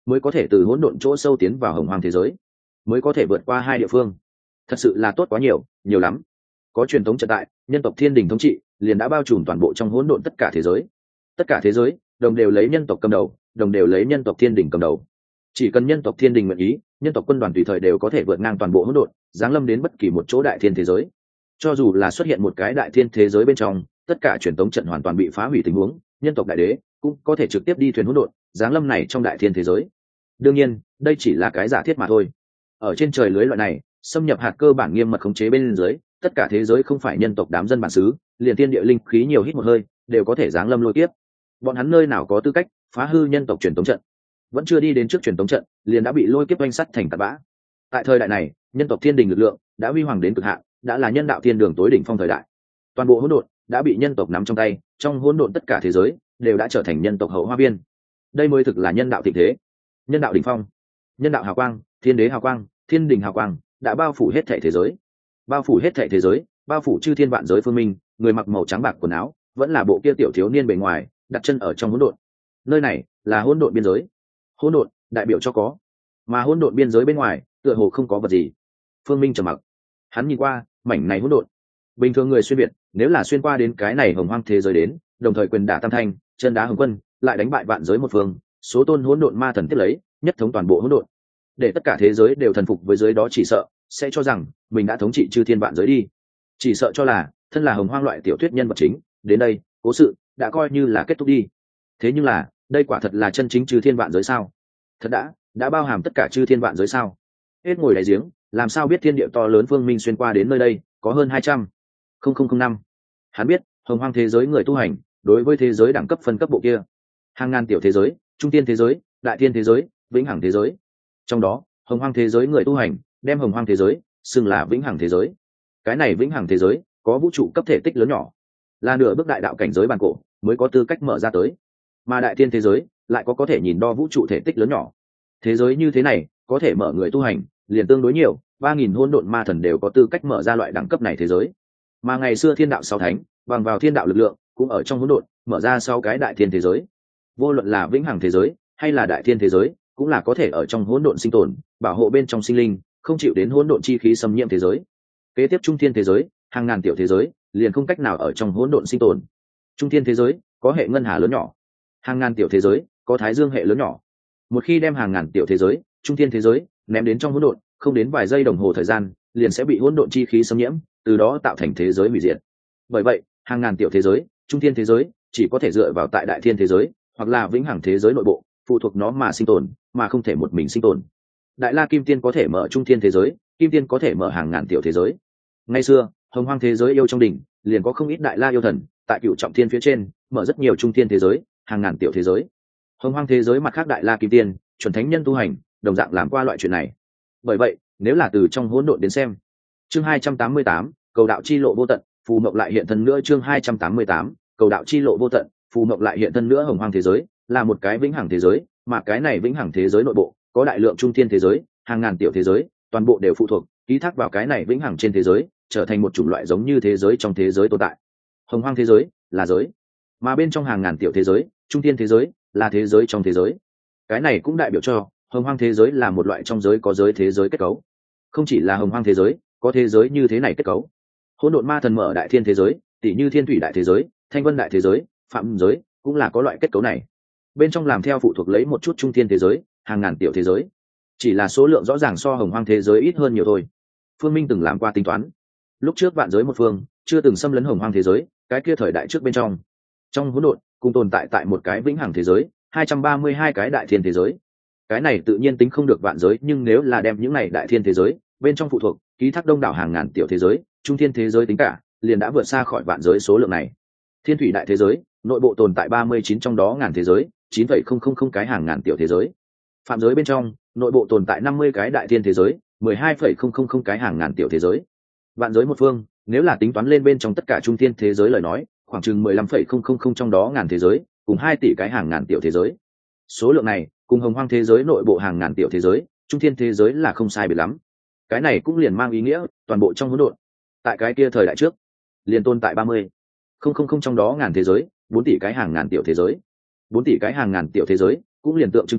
mới có thể từ hỗn độn chỗ sâu tiến vào hồng hoang thế giới, mới có thể vượt qua hai địa phương. Thật sự là tốt quá nhiều, nhiều lắm. Có truyền thống trận tại, nhân tộc thiên đình thống trị liền đã bao trùm toàn bộ trong hỗn độn tất cả thế giới. Tất cả thế giới đồng đều lấy nhân tộc cầm đầu, đồng đều lấy nhân tộc thiên đình cầm đầu. Chỉ cần nhân tộc thiên đình nguyện ý, nhân tộc quân đoàn tùy thời đều có thể vượt ngang toàn bộ hỗn độn, giáng lâm đến bất kỳ một chỗ đại thiên thế giới. Cho dù là xuất hiện một cái đại thiên thế giới bên trong, tất cả truyền thống trận hoàn toàn bị phá hủy tình huống, nhân tộc đại đế cũng có thể trực tiếp đi thuyền hỗn độn, giáng lâm này trong đại thiên thế giới. Đương nhiên, đây chỉ là cái giả thiết mà thôi. Ở trên trời lưới loại này, xâm nhập hạt cơ bản nghiêm mật khống chế bên dưới, tất cả thế giới không phải nhân tộc đám dân bản xứ, liền tiên địa linh khí nhiều hít một hơi, đều có thể giáng lâm lôi kiếp. Bọn hắn nơi nào có tư cách phá hư nhân tộc truyền thống trận? Vẫn chưa đi đến trước truyền thống trận, liền đã bị lôi kiếp oanh sắt thành tạt bã. Tại thời đại này, nhân tộc thiên đình lực lượng đã huy hoàng đến cực hạn, đã là nhân đạo thiên đường tối đỉnh phong thời đại. Toàn bộ hỗn độn đã bị nhân tộc nắm trong tay, trong hỗn độn tất cả thế giới đều đã trở thành nhân tộc hậu hoa viên. Đây mới thực là nhân đạo thịnh thế, nhân đạo đỉnh phong, nhân đạo hào quang, thiên đế hào quang, thiên đình hào quang đã bao phủ hết thảy thế giới, bao phủ hết thảy thế giới, bao phủ chư thiên vạn giới phương minh. Người mặc màu trắng bạc quần áo, vẫn là bộ kia tiểu thiếu niên bề ngoài, đặt chân ở trong hỗn độn. Nơi này là hỗn độn biên giới. Hỗn độn đại biểu cho có, mà hỗn độn biên giới bên ngoài tựa hồ không có vật gì. Phương Minh trầm mặc, hắn nhìn qua mảnh này hỗn độn. Bình thường người xuyên việt, nếu là xuyên qua đến cái này hồng hoang thế giới đến, đồng thời quyền đả tam thanh, chân đá hồng quân, lại đánh bại vạn giới một phương, số tôn hỗn độn ma thần tiếp lấy, nhất thống toàn bộ hỗn độn, để tất cả thế giới đều thần phục với giới đó, chỉ sợ sẽ cho rằng mình đã thống trị chư thiên vạn giới đi. Chỉ sợ cho là thân là hồng hoang loại tiểu thuyết nhân vật chính, đến đây cố sự đã coi như là kết thúc đi. Thế nhưng là đây quả thật là chân chính chư thiên vạn giới sao? Thật đã đã bao hàm tất cả chư thiên vạn giới sao? Hết ngồi đáy giếng, làm sao biết thiên địa to lớn Phương Minh xuyên qua đến nơi đây có hơn hai trăm không không không năm. Hắn biết hồng hoang thế giới người tu hành đối với thế giới đẳng cấp phân cấp bộ kia, hàng ngàn tiểu thế giới, trung tiên thế giới, đại thiên thế giới, vĩnh hằng thế giới. Trong đó hồng hoang thế giới người tu hành đem hồng hoang thế giới xưng là vĩnh hằng thế giới. Cái này vĩnh hằng thế giới có vũ trụ cấp thể tích lớn nhỏ, là nửa bước đại đạo cảnh giới bản cổ mới có tư cách mở ra tới, mà đại thiên thế giới lại có có thể nhìn đo vũ trụ thể tích lớn nhỏ. Thế giới như thế này có thể mở người tu hành liền tương đối nhiều, ba nghìn hỗn độn ma thần đều có tư cách mở ra loại đẳng cấp này thế giới. Mà ngày xưa thiên đạo sáu thánh bằng vào thiên đạo lực lượng cũng ở trong hỗn độn mở ra sau cái đại thiên thế giới. Vô luận là vĩnh hằng thế giới hay là đại thiên thế giới, cũng là có thể ở trong hỗn độn sinh tồn, bảo hộ bên trong sinh linh, không chịu đến hỗn độn chi khí xâm nhiễm thế giới. Kế tiếp trung thiên thế giới, hàng ngàn tiểu thế giới liền không cách nào ở trong hỗn độn sinh tồn. Trung thiên thế giới có hệ ngân hà lớn nhỏ, hàng ngàn tiểu thế giới có thái dương hệ lớn nhỏ. Một khi đem hàng ngàn tiểu thế giới, trung thiên thế giới ném đến trong hỗn độn, không đến vài giây đồng hồ thời gian liền sẽ bị hỗn độn chi khí xâm nhiễm, từ đó tạo thành thế giới hủy diệt. Bởi vậy hàng ngàn tiểu thế giới, trung thiên thế giới chỉ có thể dựa vào tại đại thiên thế giới hoặc là vĩnh hằng thế giới nội bộ, phụ thuộc nó mà sinh tồn, mà không thể một mình sinh tồn. Đại la kim tiên có thể mở trung thiên thế giới, kim tiên có thể mở hàng ngàn tiểu thế giới. Ngày xưa hồng hoang thế giới yêu trong đỉnh liền có không ít đại la yêu thần tại cựu trọng thiên phía trên mở rất nhiều trung thiên thế giới, hàng ngàn tiểu thế giới. Hồng hoang thế giới mặt khác đại la kim tiên, chuẩn thánh nhân tu hành đồng dạng làm qua loại chuyện này. Bởi vậy nếu là từ trong hỗn độn đến xem, chương hai trăm tám mươi tám, cầu đạo chi lộ vô tận, phù mộng lại hiện thân nữa. Chương hai trăm tám mươi tám, cầu đạo chi lộ vô tận, phù mộng lại hiện thân nữa. Hồng hoang thế giới là một cái vĩnh hằng thế giới, mà cái này vĩnh hằng thế giới nội bộ có đại lượng trung thiên thế giới, hàng ngàn tiểu thế giới, toàn bộ đều phụ thuộc ký thác vào cái này vĩnh hằng trên thế giới, trở thành một chủng loại giống như thế giới trong thế giới tồn tại. Hồng hoang thế giới là giới, mà bên trong hàng ngàn tiểu thế giới, trung thiên thế giới là thế giới trong thế giới. Cái này cũng đại biểu cho hồng hoang thế giới là một loại trong giới có giới thế giới kết cấu. Không chỉ là hồng hoang thế giới có thế giới như thế này kết cấu, hỗn độn ma thần mở đại thiên thế giới, tỷ như thiên thủy đại thế giới, thanh vân đại thế giới, phạm giới cũng là có loại kết cấu này. Bên trong làm theo phụ thuộc lấy một chút trung thiên thế giới, hàng ngàn tiểu thế giới, chỉ là số lượng rõ ràng so hồng hoang thế giới ít hơn nhiều thôi. Phương Minh từng làm qua tính toán, lúc trước vạn giới một phương chưa từng xâm lấn hồng hoang thế giới, cái kia thời đại trước bên trong trong hỗn độn cùng tồn tại tại một cái vĩnh hằng thế giới, hai trăm ba mươi hai cái đại thiên thế giới. Cái này tự nhiên tính không được vạn giới, nhưng nếu là đem những này đại thiên thế giới bên trong phụ thuộc ký thác đông đảo hàng ngàn tiểu thế giới, trung thiên thế giới tính cả, liền đã vượt xa khỏi vạn giới số lượng này. Thiên thủy đại thế giới nội bộ tồn tại ba mươi chín trong đó ngàn thế giới, chín phẩy không không không cái hàng ngàn tiểu thế giới. Phạm giới bên trong nội bộ tồn tại năm mươi cái đại thiên thế giới, mười hai phẩy không không không cái hàng ngàn tiểu thế giới. Vạn giới một phương nếu là tính toán lên bên trong tất cả trung thiên thế giới lời nói, khoảng chừng mười lăm phẩy không không không trong đó ngàn thế giới, cùng hai tỷ cái hàng ngàn tiểu thế giới. Số lượng này cùng hồng hoang thế giới nội bộ hàng ngàn tiểu thế giới, trung thiên thế giới là không sai biệt lắm. Cái này cũng liền mang ý nghĩa toàn bộ trong hỗn độn, tại cái kia thời đại trước liền tồn tại ba mươi không không không trong đó ngàn thế giới, bốn tỷ cái hàng ngàn tiểu thế giới. Bốn tỷ cái hàng ngàn tiểu thế giới cũng liền tượng trưng cho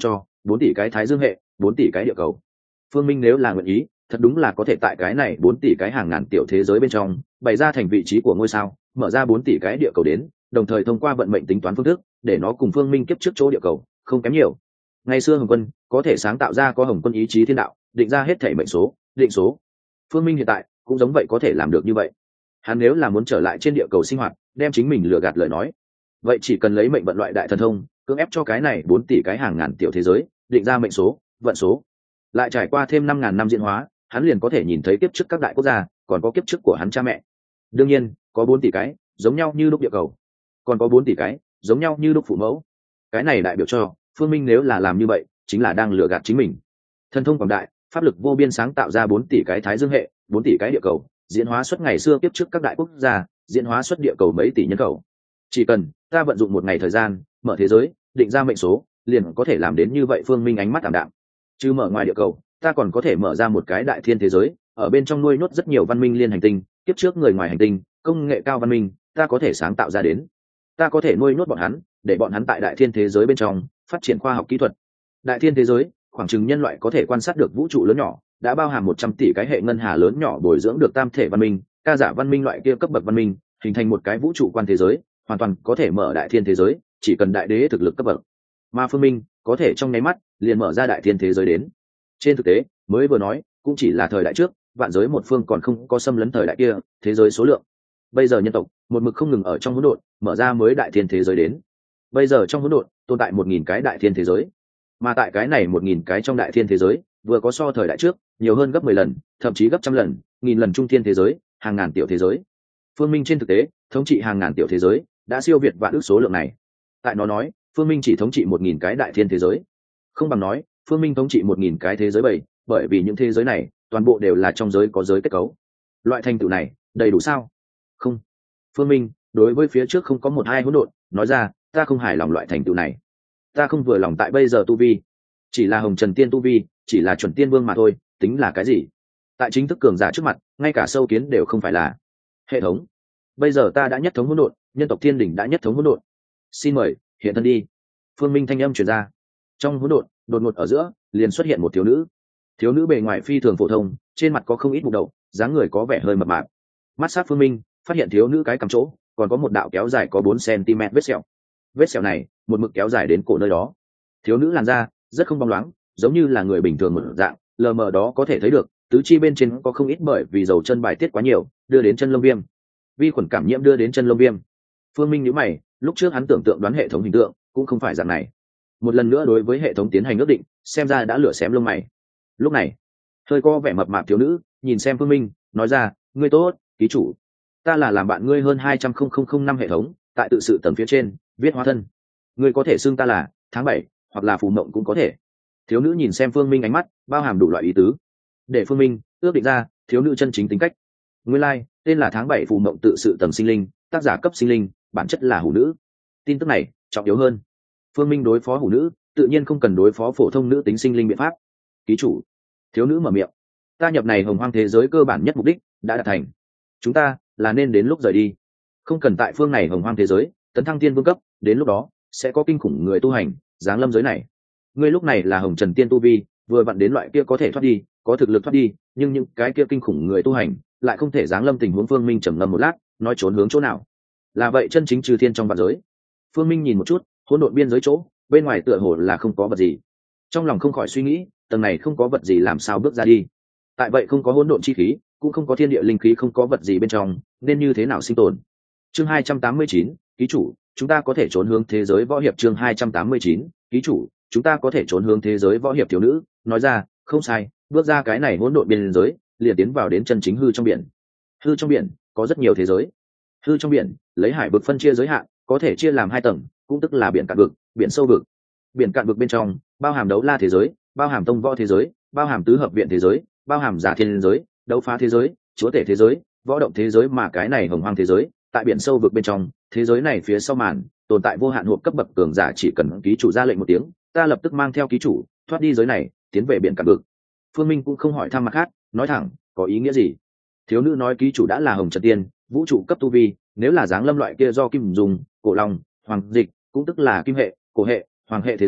bốn tỷ cái thái dương hệ, bốn tỷ cái địa cầu. Phương Minh nếu là nguyện ý, thật đúng là có thể tại cái này bốn tỷ cái hàng ngàn tiểu thế giới bên trong bày ra thành vị trí của ngôi sao, mở ra bốn tỷ cái địa cầu đến, đồng thời thông qua vận mệnh tính toán phương thức để nó cùng Phương Minh kiếp trước chỗ địa cầu không kém nhiều. Ngày xưa Hồng Quân có thể sáng tạo ra có Hồng Quân ý chí thiên đạo, định ra hết thể mệnh số, định số. Phương Minh hiện tại cũng giống vậy có thể làm được như vậy. Hắn nếu là muốn trở lại trên địa cầu sinh hoạt, đem chính mình lừa gạt lời nói, vậy chỉ cần lấy mệnh vận loại đại thần thông, cưỡng ép cho cái này bốn tỷ cái hàng ngàn tiểu thế giới định ra mệnh số, vận số, lại trải qua thêm năm ngàn năm diễn hóa, hắn liền có thể nhìn thấy kiếp trước các đại quốc gia, còn có kiếp trước của hắn cha mẹ. Đương nhiên có bốn tỷ cái giống nhau như lúc địa cầu, còn có bốn tỷ cái giống nhau như lúc phụ mẫu. Cái này đại biểu cho Phương Minh nếu là làm như vậy chính là đang lừa gạt chính mình. Thần thông quảng đại, pháp lực vô biên sáng tạo ra bốn tỷ cái thái dương hệ, bốn tỷ cái địa cầu, diễn hóa xuất ngày xưa kiếp trước các đại quốc gia, diễn hóa xuất địa cầu mấy tỷ nhân khẩu. Chỉ cần ta vận dụng một ngày thời gian, mở thế giới, định ra mệnh số, liền có thể làm đến như vậy. Phương Minh ánh mắt ảm đạm. Chứ mở ngoài địa cầu, ta còn có thể mở ra một cái đại thiên thế giới, ở bên trong nuôi nhốt rất nhiều văn minh liên hành tinh, kiếp trước người ngoài hành tinh, công nghệ cao văn minh, ta có thể sáng tạo ra đến. Ta có thể nuôi nhốt bọn hắn, để bọn hắn tại đại thiên thế giới bên trong phát triển khoa học kỹ thuật. Đại thiên thế giới, khoảng chừng nhân loại có thể quan sát được vũ trụ lớn nhỏ, đã bao hàm một trăm tỷ cái hệ ngân hà lớn nhỏ, bồi dưỡng được tam thể văn minh, ca giả văn minh loại kia cấp bậc văn minh, hình thành một cái vũ trụ quan thế giới, hoàn toàn có thể mở đại thiên thế giới, chỉ cần đại đế thực lực cấp bậc. Mà Phương Minh có thể trong nháy mắt liền mở ra đại thiên thế giới đến. Trên thực tế, mới vừa nói cũng chỉ là thời đại trước, vạn giới một phương còn không có xâm lấn thời đại kia, thế giới số lượng. Bây giờ nhân tộc một mực không ngừng ở trong hỗn độn mở ra mới đại thiên thế giới đến. Bây giờ trong hỗn độn tồn tại một nghìn cái đại thiên thế giới, mà tại cái này một nghìn cái trong đại thiên thế giới vừa có so thời đại trước nhiều hơn gấp mười lần, thậm chí gấp trăm lần, nghìn lần trung thiên thế giới, hàng ngàn tiểu thế giới. Phương Minh trên thực tế thống trị hàng ngàn tiểu thế giới đã siêu việt vạn ước số lượng này. Tại nó nói Phương Minh chỉ thống trị một nghìn cái đại thiên thế giới, không bằng nói Phương Minh thống trị một nghìn cái thế giới bảy, bởi vì những thế giới này toàn bộ đều là trong giới có giới kết cấu. Loại thành tựu này đầy đủ sao? Không. Phương Minh đối với phía trước không có một hai hỗn độn nói ra, ta không hài lòng loại thành tựu này, ta không vừa lòng tại bây giờ tu vi, chỉ là hồng trần tiên tu vi, chỉ là chuẩn tiên vương mà thôi, tính là cái gì? Tại chính thức cường giả trước mặt, ngay cả sâu kiến đều không phải là. Hệ thống, bây giờ ta đã nhất thống hỗn độn, nhân tộc thiên đỉnh đã nhất thống hỗn độn, xin mời hiện thân đi. Phương Minh thanh âm truyền ra. Trong hỗn độn đột ngột ở giữa liền xuất hiện một thiếu nữ. Thiếu nữ bề ngoài phi thường phổ thông, trên mặt có không ít mụn đậu, dáng người có vẻ hơi mập mạp. Mắt sát Phương Minh phát hiện thiếu nữ cái cằm chỗ còn có một đạo kéo dài có bốn xăng-ti-mét vết sẹo. Vết sẹo này một mực kéo dài đến cổ nơi đó. Thiếu nữ làn da rất không bóng loáng, giống như là người bình thường một dạng, lờ mờ đó có thể thấy được tứ chi bên trên có không ít bởi vì dầu chân bài tiết quá nhiều đưa đến chân lông viêm, vi khuẩn cảm nhiễm đưa đến chân lông viêm. Phương Minh nhíu mày, lúc trước hắn tưởng tượng đoán hệ thống hình tượng cũng không phải dạng này. Một lần nữa đối với hệ thống tiến hành ước định, xem ra đã lửa xém lông mày. Lúc này hơi có vẻ mập mạp thiếu nữ nhìn xem Phương Minh nói ra, ngươi tốt, ký chủ, ta là làm bạn ngươi hơn hai trăm nghìn năm hệ thống, tại tự sự tầng phía trên viết hóa thân, ngươi có thể xưng ta là tháng bảy hoặc là phù mộng cũng có thể. Thiếu nữ nhìn xem Phương Minh ánh mắt bao hàm đủ loại ý tứ, để Phương Minh ước định ra thiếu nữ chân chính tính cách. Nguyên lai tên là tháng bảy phù mộng tự sự tầng sinh linh, tác giả cấp sinh linh, bản chất là hủ nữ. Tin tức này trọng yếu hơn, Phương Minh đối phó hủ nữ tự nhiên không cần đối phó phổ thông nữ tính sinh linh biện pháp. Ký chủ, thiếu nữ mở miệng, ta nhập này hồng hoang thế giới cơ bản nhất mục đích đã đạt thành, chúng ta là nên đến lúc rời đi, không cần tại phương này hồng hoang thế giới tấn thăng tiên vương cấp, đến lúc đó sẽ có kinh khủng người tu hành giáng lâm giới này. Ngươi lúc này là hồng trần tiên tu vi, vừa vặn đến loại kia có thể thoát đi, có thực lực thoát đi, nhưng những cái kia kinh khủng người tu hành lại không thể giáng lâm tình huống. Phương Minh trầm ngâm một lát, nói trốn hướng chỗ nào? Là vậy chân chính trừ thiên trong vạn giới. Phương Minh nhìn một chút hỗn độn biên giới chỗ, bên ngoài tựa hồ là không có vật gì, trong lòng không khỏi suy nghĩ, tầng này không có vật gì làm sao bước ra đi? Tại vậy không có hỗn độn chi khí, cũng không có thiên địa linh khí, không có vật gì bên trong, nên như thế nào sinh tồn? Chương hai trăm tám mươi chín, ký chủ, chúng ta có thể trốn hướng thế giới võ hiệp. Chương hai trăm tám mươi chín, ký chủ, chúng ta có thể trốn hướng thế giới võ hiệp. Thiếu nữ nói ra, không sai, bước ra cái này hỗn độn biên giới, liền tiến vào đến chân chính hư trong biển. Hư trong biển có rất nhiều thế giới. Hư trong biển lấy hải vực phân chia giới hạn, có thể chia làm hai tầng, cũng tức là biển cạn vực, biển sâu vực. Biển cạn vực bên trong bao hàm đấu la thế giới, bao hàm tông võ thế giới, bao hàm tứ hợp viện thế giới, bao hàm giả thiên giới, đấu phá thế giới, chúa tể thế giới, võ động thế giới. Mà cái này hồng hoang thế giới tại biển sâu vực bên trong, thế giới này phía sau màn tồn tại vô hạn hộp cấp bậc cường giả, chỉ cần ký chủ ra lệnh một tiếng, ta lập tức mang theo ký chủ thoát đi giới này, tiến về biển cạn vực. Phương Minh cũng không hỏi thăm mặt khác, nói thẳng, có ý nghĩa gì? Thiếu nữ nói, ký chủ đã là hồng trần tiên, vũ trụ cấp tu vi, nếu là dáng lâm loại kia do kim dùng, cổ long, hoàng dịch, cũng tức là kim hệ, cổ hệ, hoàng hệ thế giới,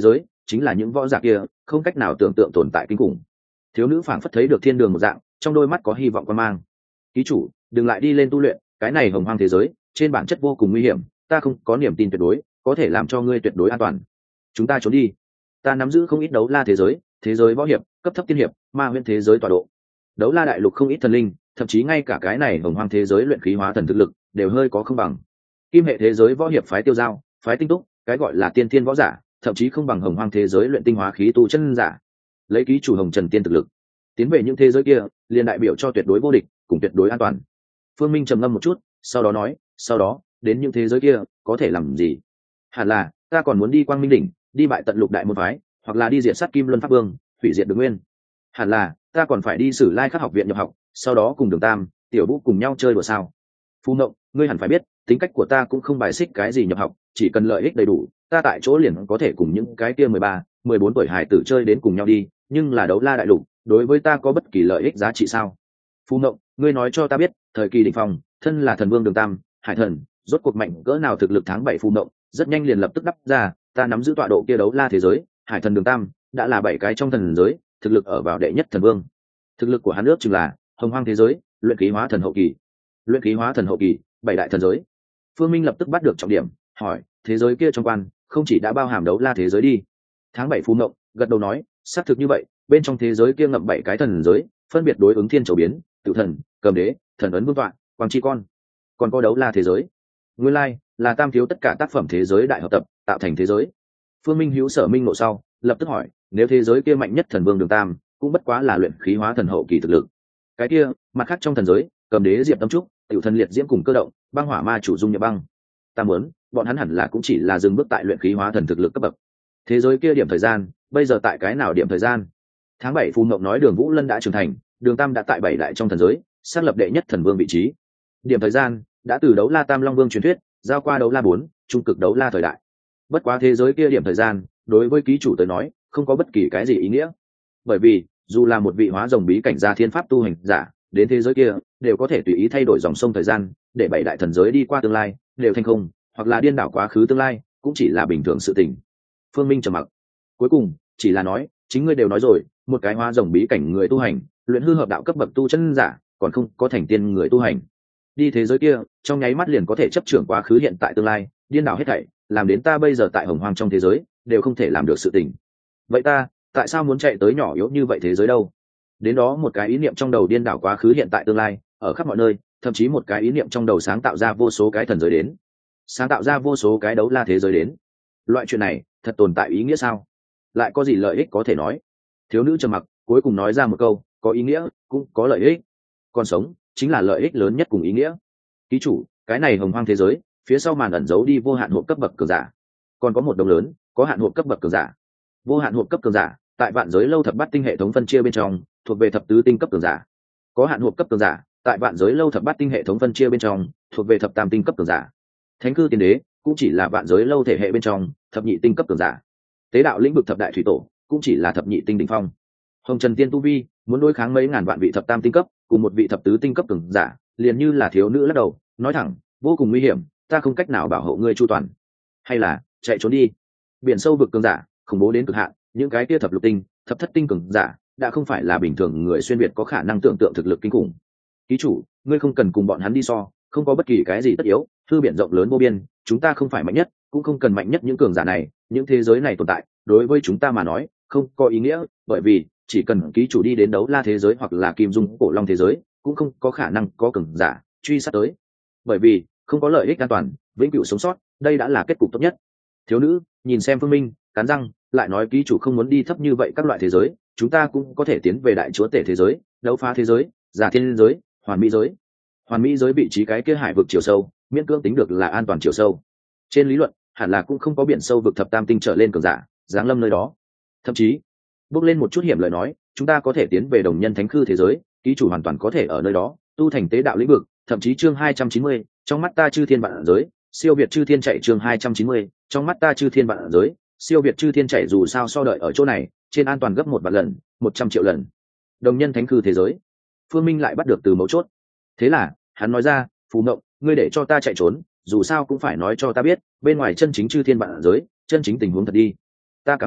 chính là những võ giả kia không cách nào tưởng tượng tồn tại kinh khủng. Thiếu nữ phảng phất thấy được thiên đường một dạng, trong đôi mắt có hy vọng quan mang. Ký chủ, đừng lại đi lên tu luyện, cái này hồng hoang thế giới trên bản chất vô cùng nguy hiểm, ta không có niềm tin tuyệt đối có thể làm cho ngươi tuyệt đối an toàn. Chúng ta trốn đi. Ta nắm giữ không ít đấu la thế giới, thế giới võ hiệp, cấp thấp tiên hiệp, ma huyễn thế giới tọa độ. Đấu la đại lục không ít thần linh, thậm chí ngay cả cái này hồng hoang thế giới luyện khí hóa thần thực lực đều hơi có không bằng. Kim hệ thế giới võ hiệp phái tiêu giao, phái tinh túc, cái gọi là tiên thiên võ giả, thậm chí không bằng hồng hoang thế giới luyện tinh hóa khí tu chân giả. Lấy ký chủ hồng trần tiên thực lực tiến về những thế giới kia, liền đại biểu cho tuyệt đối vô địch cùng tuyệt đối an toàn. Phương Minh trầm ngâm một chút, sau đó nói, sau đó đến những thế giới kia có thể làm gì? Hẳn là ta còn muốn đi Quang Minh đỉnh, đi bại tận lục đại môn phái, hoặc là đi diệt sát Kim Luân Pháp Vương, hủy diệt Đường Nguyên. Hẳn là ta còn phải đi Sử Lai Khắc học viện nhập học, sau đó cùng Đường Tam, Tiểu Vũ cùng nhau chơi đùa sao? Phu Mộng, ngươi hẳn phải biết, tính cách của ta cũng không bài xích cái gì nhập học, chỉ cần lợi ích đầy đủ, ta tại chỗ liền có thể cùng những cái kia mười ba, mười bốn tuổi hài tử chơi đến cùng nhau đi, nhưng là đấu la đại lục, đối với ta có bất kỳ lợi ích giá trị sao? Phu Mộng, ngươi nói cho ta biết, thời kỳ đỉnh phong, thân là thần vương Đường Tam, Hải Thần, rốt cuộc mạnh cỡ nào thực lực tháng bảy. Phu Mộng, rất nhanh liền lập tức đắp ra, ta nắm giữ tọa độ kia đấu la thế giới, Hải Thần Đường Tam đã là bảy cái trong thần giới, thực lực ở vào đệ nhất thần vương. Thực lực của hắn ước chừng là hồng hoang thế giới, luyện khí hóa thần hậu kỳ. Luyện khí hóa thần hậu kỳ, bảy đại thần giới. Phương Minh lập tức bắt được trọng điểm, hỏi, thế giới kia trong quan không chỉ đã bao hàm đấu la thế giới đi? Tháng bảy. Phu Mộng gật đầu nói, xác thực như vậy, bên trong thế giới kia ngậm bảy cái thần giới, phân biệt đối ứng thiên châu biến, tự thần, cầm đế, thần ấn vương tọa, quang chi con, còn có đấu la thế giới. Nguyên lai like, là tam thiếu tất cả tác phẩm thế giới đại hợp tập tạo thành thế giới. Phương Minh hữu sở minh ngộ sau, lập tức hỏi, nếu thế giới kia mạnh nhất thần vương Đường Tam cũng bất quá là luyện khí hóa thần hậu kỳ thực lực, cái kia mặt khác trong thần giới, cầm đế diệp tâm trúc, tiểu thần liệt diễm cùng cơ động, băng hỏa ma chủ dung nhập băng, ta muốn bọn hắn hẳn là cũng chỉ là dừng bước tại luyện khí hóa thần thực lực cấp bậc. Thế giới kia điểm thời gian bây giờ tại cái nào điểm thời gian? Tháng bảy. Phù Mộng nói, Đường Vũ Lân đã trưởng thành, Đường Tam đã tại bảy đại trong thần giới xác lập đệ nhất thần vương vị trí. Điểm thời gian đã từ đấu la Tam Long Vương truyền thuyết giao qua đấu la bốn, trung cực đấu la thời đại. Bất quá thế giới kia điểm thời gian đối với ký chủ tới nói không có bất kỳ cái gì ý nghĩa, bởi vì dù là một vị hóa rồng bí cảnh gia thiên pháp tu hành giả đến thế giới kia đều có thể tùy ý thay đổi dòng sông thời gian để bảy đại thần giới đi qua tương lai đều thành không, hoặc là điên đảo quá khứ tương lai, cũng chỉ là bình thường sự tình. Phương Minh trầm mặc, cuối cùng chỉ là nói, chính ngươi đều nói rồi, một cái hóa rồng bí cảnh người tu hành, luyện hư hợp đạo cấp bậc tu chân giả, còn không có thành tiên người tu hành, đi thế giới kia trong nháy mắt liền có thể chấp trưởng quá khứ hiện tại tương lai, điên đảo hết thảy, làm đến ta bây giờ tại hồng hoang trong thế giới đều không thể làm được sự tình. Vậy ta tại sao muốn chạy tới nhỏ yếu như vậy thế giới đâu? Đến đó một cái ý niệm trong đầu điên đảo quá khứ hiện tại tương lai, ở khắp mọi nơi, thậm chí một cái ý niệm trong đầu sáng tạo ra vô số cái thần giới đến, sáng tạo ra vô số cái đấu la thế giới đến. Loại chuyện này thật tồn tại ý nghĩa sao? Lại có gì lợi ích có thể nói? Thiếu nữ trầm mặc, cuối cùng nói ra một câu, có ý nghĩa cũng có lợi ích, còn sống chính là lợi ích lớn nhất cùng ý nghĩa. Ký chủ, cái này hồng hoang thế giới phía sau màn ẩn giấu đi vô hạn hộp cấp bậc cường giả, còn có một đồng lớn có hạn hộp cấp bậc cường giả. Vô hạn hộp cấp cường giả tại vạn giới lâu thập bát tinh hệ thống phân chia bên trong thuộc về thập tứ tinh cấp cường giả, có hạn hộp cấp cường giả tại vạn giới lâu thập bát tinh hệ thống phân chia bên trong thuộc về thập tam tinh cấp cường giả. Thánh cư tiên đế cũng chỉ là vạn giới lâu thể hệ bên trong thập nhị tinh cấp cường giả. Tế đạo lĩnh vực thập đại thủy tổ cũng chỉ là thập nhị tinh đỉnh phong. Hồng Trần Tiên tu vi muốn đối kháng mấy ngàn vạn vị thập tam tinh cấp cùng một vị thập tứ tinh cấp cường giả, liền như là thiếu nữ lắc đầu nói thẳng, vô cùng nguy hiểm, ta không cách nào bảo hộ ngươi chu toàn. Hay là chạy trốn đi? Biển sâu vực cường giả khủng bố đến cực hạn, những cái kia thập lục tinh, thập thất tinh cường giả đã không phải là bình thường người xuyên việt có khả năng tưởng tượng thực lực kinh khủng. Ký chủ, ngươi không cần cùng bọn hắn đi so, không có bất kỳ cái gì tất yếu, thư biển rộng lớn vô biên, chúng ta không phải mạnh nhất, cũng không cần mạnh nhất những cường giả này, những thế giới này tồn tại đối với chúng ta mà nói không có ý nghĩa, bởi vì chỉ cần ký chủ đi đến đấu la thế giới hoặc là kim dung cổ long thế giới cũng không có khả năng có cường giả truy sát tới, bởi vì không có lợi ích an toàn, vĩnh cửu sống sót, đây đã là kết cục tốt nhất. Thiếu nữ nhìn xem Phương Minh, cắn răng lại nói, ký chủ không muốn đi thấp như vậy các loại thế giới, chúng ta cũng có thể tiến về đại chúa tể thế giới, đấu phá thế giới, giả thiên giới, hoàn mỹ giới. Hoàn mỹ giới vị trí cái kia hải vực chiều sâu miễn cưỡng tính được là an toàn chiều sâu, trên lý luận hẳn là cũng không có biển sâu vực thập tam tinh trở lên cường giả giáng lâm nơi đó. Thậm chí bước lên một chút hiểm lời nói, chúng ta có thể tiến về đồng nhân thánh khư thế giới, ký chủ hoàn toàn có thể ở nơi đó tu thành tế đạo lĩnh vực. Thậm chí chương hai trăm chín mươi, trong mắt ta chư thiên vạn giới siêu việt chư thiên chạy. Chương hai trăm chín mươi, trong mắt ta chư thiên vạn giới siêu việt chư thiên chạy, dù sao so đợi ở chỗ này trên an toàn gấp một vạn lần, một trăm triệu lần. Đồng nhân thánh khư thế giới, Phương Minh lại bắt được từ mấu chốt. Thế là hắn nói ra, Phù Mộng, ngươi để cho ta chạy trốn, dù sao cũng phải nói cho ta biết bên ngoài chân chính chư thiên vạn giới chân chính tình huống thật đi. Ta cảm giác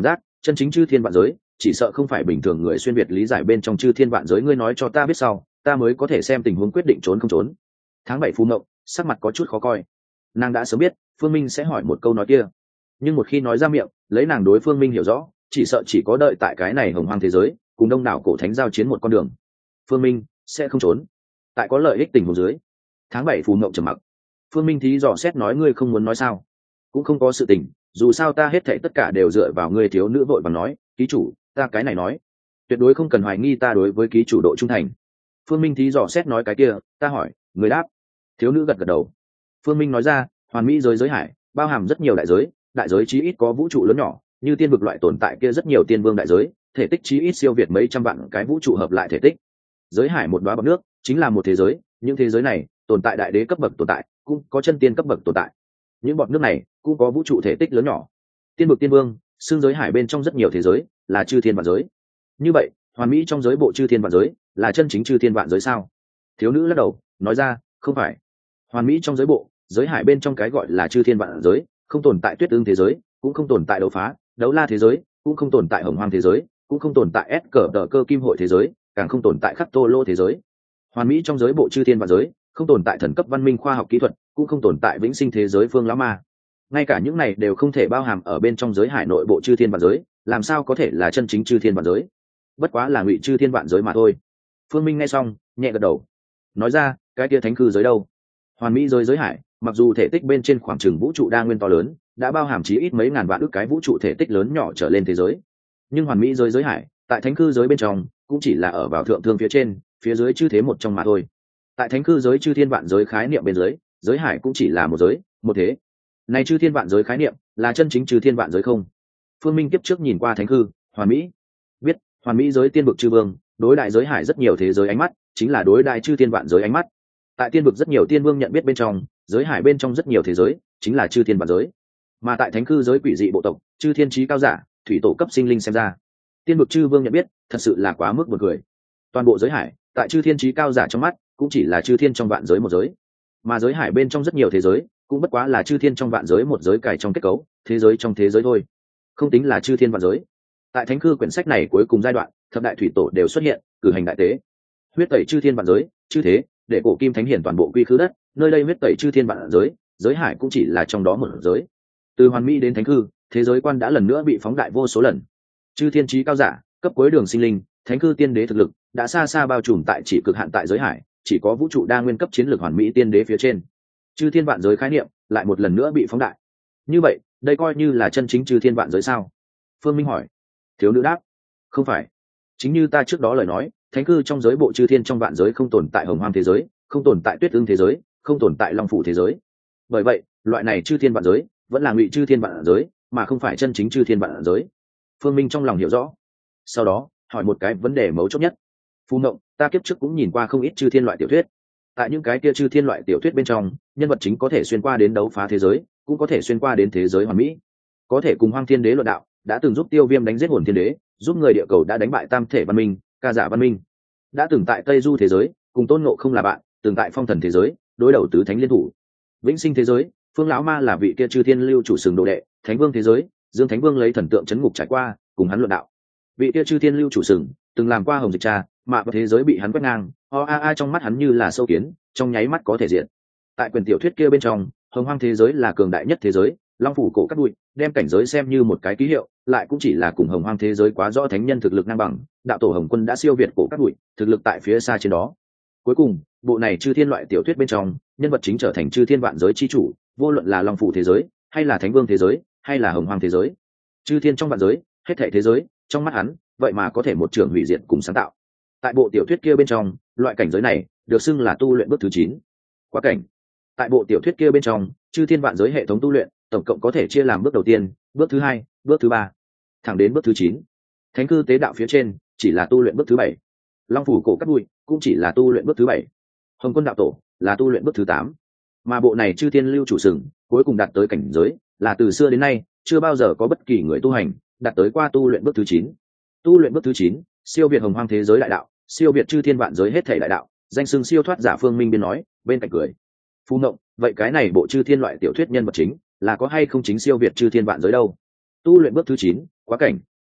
chân chính chư thiên vạn giới chỉ sợ không phải bình thường người xuyên việt lý giải bên trong chư thiên vạn giới, ngươi nói cho ta biết sau ta mới có thể xem tình huống quyết định trốn không trốn. Tháng bảy phù mộng sắc mặt có chút khó coi, nàng đã sớm biết Phương Minh sẽ hỏi một câu nói kia, nhưng một khi nói ra miệng, lấy nàng đối Phương Minh hiểu rõ, chỉ sợ chỉ có đợi tại cái này hồng hoang thế giới cùng đông đảo cổ thánh giao chiến một con đường. Phương Minh sẽ không trốn tại có lợi ích tình huống dưới. Tháng bảy phù mộng trầm mặc. Phương Minh thí dò xét nói, ngươi không muốn nói sao? Cũng không có sự tình, dù sao ta hết thảy tất cả đều dựa vào ngươi. Thiếu nữ vội vàng nói, ký chủ, ta cái này nói tuyệt đối không cần hoài nghi ta đối với ký chủ độ trung thành. Phương Minh thí dò xét nói, cái kia ta hỏi người đáp. Thiếu nữ gật gật đầu. Phương Minh nói ra, hoàn mỹ giới giới hải bao hàm rất nhiều đại giới, đại giới chí ít có vũ trụ lớn nhỏ như tiên vực loại tồn tại kia rất nhiều tiên vương đại giới, thể tích chí ít siêu việt mấy trăm vạn cái vũ trụ hợp lại thể tích. Giới hải một đóa bọt nước chính là một thế giới, những thế giới này tồn tại đại đế cấp bậc tồn tại, cũng có chân tiên cấp bậc tồn tại. Những bọt nước này cũng có vũ trụ thể tích lớn nhỏ. Tiên vực tiên vương xương giới hải bên trong rất nhiều thế giới là chư thiên vạn giới. Như vậy hoàn mỹ trong giới bộ chư thiên vạn giới là chân chính chư thiên vạn giới sao? Thiếu nữ lắc đầu nói ra, không phải. Hoàn mỹ trong giới bộ giới hải bên trong cái gọi là chư thiên vạn giới không tồn tại tuyết ương thế giới, cũng không tồn tại đấu phá đấu la thế giới, cũng không tồn tại hồng hoang thế giới, cũng không tồn tại s cờ tờ cơ kim hội thế giới, càng không tồn tại khắc tô lô thế giới. Hoàn mỹ trong giới bộ chư thiên vạn giới không tồn tại thần cấp văn minh khoa học kỹ thuật, cũng không tồn tại vĩnh sinh thế giới phương lão ma. Ngay cả những này đều không thể bao hàm ở bên trong giới hải nội bộ chư thiên vạn giới, làm sao có thể là chân chính chư thiên vạn giới? Bất quá là ngụy chư thiên vạn giới mà thôi. Phương Minh nghe xong nhẹ gật đầu nói ra, cái kia thánh cư giới đâu? Hoàn mỹ giới giới hải mặc dù thể tích bên trên khoảng chừng vũ trụ đa nguyên to lớn, đã bao hàm chí ít mấy ngàn vạn ước cái vũ trụ thể tích lớn nhỏ trở lên thế giới, nhưng hoàn mỹ giới giới hải tại thánh cư giới bên trong cũng chỉ là ở vào thượng thương phía trên, phía dưới chư thế một trong mà thôi. Tại thánh cư giới chư thiên vạn giới khái niệm bên dưới, giới hải cũng chỉ là một giới một thế. Này chư thiên vạn giới khái niệm là chân chính chư thiên vạn giới không? Phương Minh tiếp trước nhìn qua thánh cư hoàn mỹ, biết hoàn mỹ giới tiên vực chư vương đối đại giới hải rất nhiều thế giới ánh mắt chính là đối đại chư thiên vạn giới ánh mắt. Tại tiên vực rất nhiều tiên vương nhận biết bên trong, giới hải bên trong rất nhiều thế giới chính là chư thiên vạn giới. Mà tại thánh cư giới quỷ dị bộ tộc chư thiên trí cao giả thủy tổ cấp sinh linh xem ra, tiên vực chư vương nhận biết thật sự là quá mức buồn cười. Toàn bộ giới hải tại chư thiên trí cao giả trong mắt cũng chỉ là chư thiên trong vạn giới một giới, mà giới hải bên trong rất nhiều thế giới cũng bất quá là chư thiên trong vạn giới một giới cài trong kết cấu thế giới trong thế giới thôi, không tính là chư thiên vạn giới. Tại thánh cư quyển sách này cuối cùng giai đoạn, thập đại thủy tổ đều xuất hiện cử hành đại tế, huyết tẩy chư thiên vạn giới chư thế, để cổ kim thánh hiển toàn bộ quy khứ đất. Nơi đây huyết tẩy chư thiên vạn giới, giới hải cũng chỉ là trong đó một giới. Từ hoàn mỹ đến thánh cư, thế giới quan đã lần nữa bị phóng đại vô số lần. Chư thiên trí cao giả cấp cuối đường sinh linh, thánh cư tiên đế thực lực đã xa xa bao trùm tại chỉ cực hạn tại giới hải, chỉ có vũ trụ đa nguyên cấp chiến lược hoàn mỹ tiên đế phía trên. Chư thiên vạn giới khái niệm lại một lần nữa bị phóng đại. Như vậy đây coi như là chân chính chư thiên vạn giới sao? Phương Minh hỏi. Thiếu nữ đáp, không phải. Chính như ta trước đó lời nói, thánh cư trong giới bộ chư thiên trong vạn giới không tồn tại hồng hoang thế giới, không tồn tại tuyết ương thế giới, không tồn tại long phủ thế giới. Bởi vậy loại này chư thiên vạn giới vẫn là ngụy chư thiên vạn giới, mà không phải chân chính chư thiên vạn giới. Phương Minh trong lòng hiểu rõ, sau đó hỏi một cái vấn đề mấu chốt nhất. Phù Mộng, ta kiếp trước cũng nhìn qua không ít chư thiên loại tiểu thuyết. Tại những cái kia chư thiên loại tiểu thuyết bên trong, nhân vật chính có thể xuyên qua đến đấu phá thế giới, cũng có thể xuyên qua đến thế giới hoàn mỹ, có thể cùng hoang thiên đế luận đạo, đã từng giúp Tiêu Viêm đánh giết hồn thiên đế, giúp người địa cầu đã đánh bại tam thể văn minh, ca giả văn minh, đã từng tại Tây Du thế giới cùng Tôn Ngộ không là bạn, từng tại phong thần thế giới đối đầu tứ thánh liên thủ. Vĩnh sinh thế giới, Phương lão ma là vị kia chư thiên lưu chủ sừng đồ đệ. Thánh vương thế giới, Dương Thánh Vương lấy thần tượng chấn ngục trải qua, cùng hắn luận đạo. Vị kia chư thiên lưu chủ sừng từng làm qua hồng dịch cha, mà vào thế giới bị hắn quét ngang, o a a trong mắt hắn như là sâu kiến, trong nháy mắt có thể diện. Tại quyển tiểu thuyết kia bên trong, hồng hoang thế giới là cường đại nhất thế giới, long phủ cổ cắt bụi, đem cảnh giới xem như một cái ký hiệu, lại cũng chỉ là cùng hồng hoang thế giới quá rõ thánh nhân thực lực ngang bằng, đạo tổ hồng quân đã siêu việt cổ cắt bụi, thực lực tại phía xa trên đó. Cuối cùng bộ này chư thiên loại tiểu thuyết bên trong, nhân vật chính trở thành chư thiên vạn giới chi chủ, vô luận là long phủ thế giới hay là thánh vương thế giới hay là hồng hoang thế giới, chư thiên trong vạn giới hết thảy thế giới trong mắt hắn vậy mà có thể một trường hủy diệt cùng sáng tạo. Tại bộ tiểu thuyết kia bên trong, loại cảnh giới này được xưng là tu luyện bước thứ chín, quá cảnh. Tại bộ tiểu thuyết kia bên trong, chư thiên vạn giới hệ thống tu luyện tổng cộng có thể chia làm bước đầu tiên, bước thứ hai, bước thứ ba, thẳng đến bước thứ chín. Thánh cư tế đạo phía trên chỉ là tu luyện bước thứ bảy, long phủ cổ cắt bụi cũng chỉ là tu luyện bước thứ bảy, hồng quân đạo tổ là tu luyện bước thứ tám. Mà bộ này chư thiên lưu chủ sừng cuối cùng đạt tới cảnh giới là từ xưa đến nay chưa bao giờ có bất kỳ người tu hành đạt tới qua tu luyện bước thứ chín. Tu luyện bước thứ chín siêu việt hồng hoang thế giới đại đạo, siêu việt chư thiên vạn giới hết thảy đại đạo, danh xưng siêu thoát giả. Phương Minh biên nói bên cạnh cười. Phù Ngộng, vậy cái này bộ chư thiên loại tiểu thuyết nhân vật chính là có hay không chính siêu việt chư thiên vạn giới đâu? Tu luyện bước thứ chín, quá cảnh,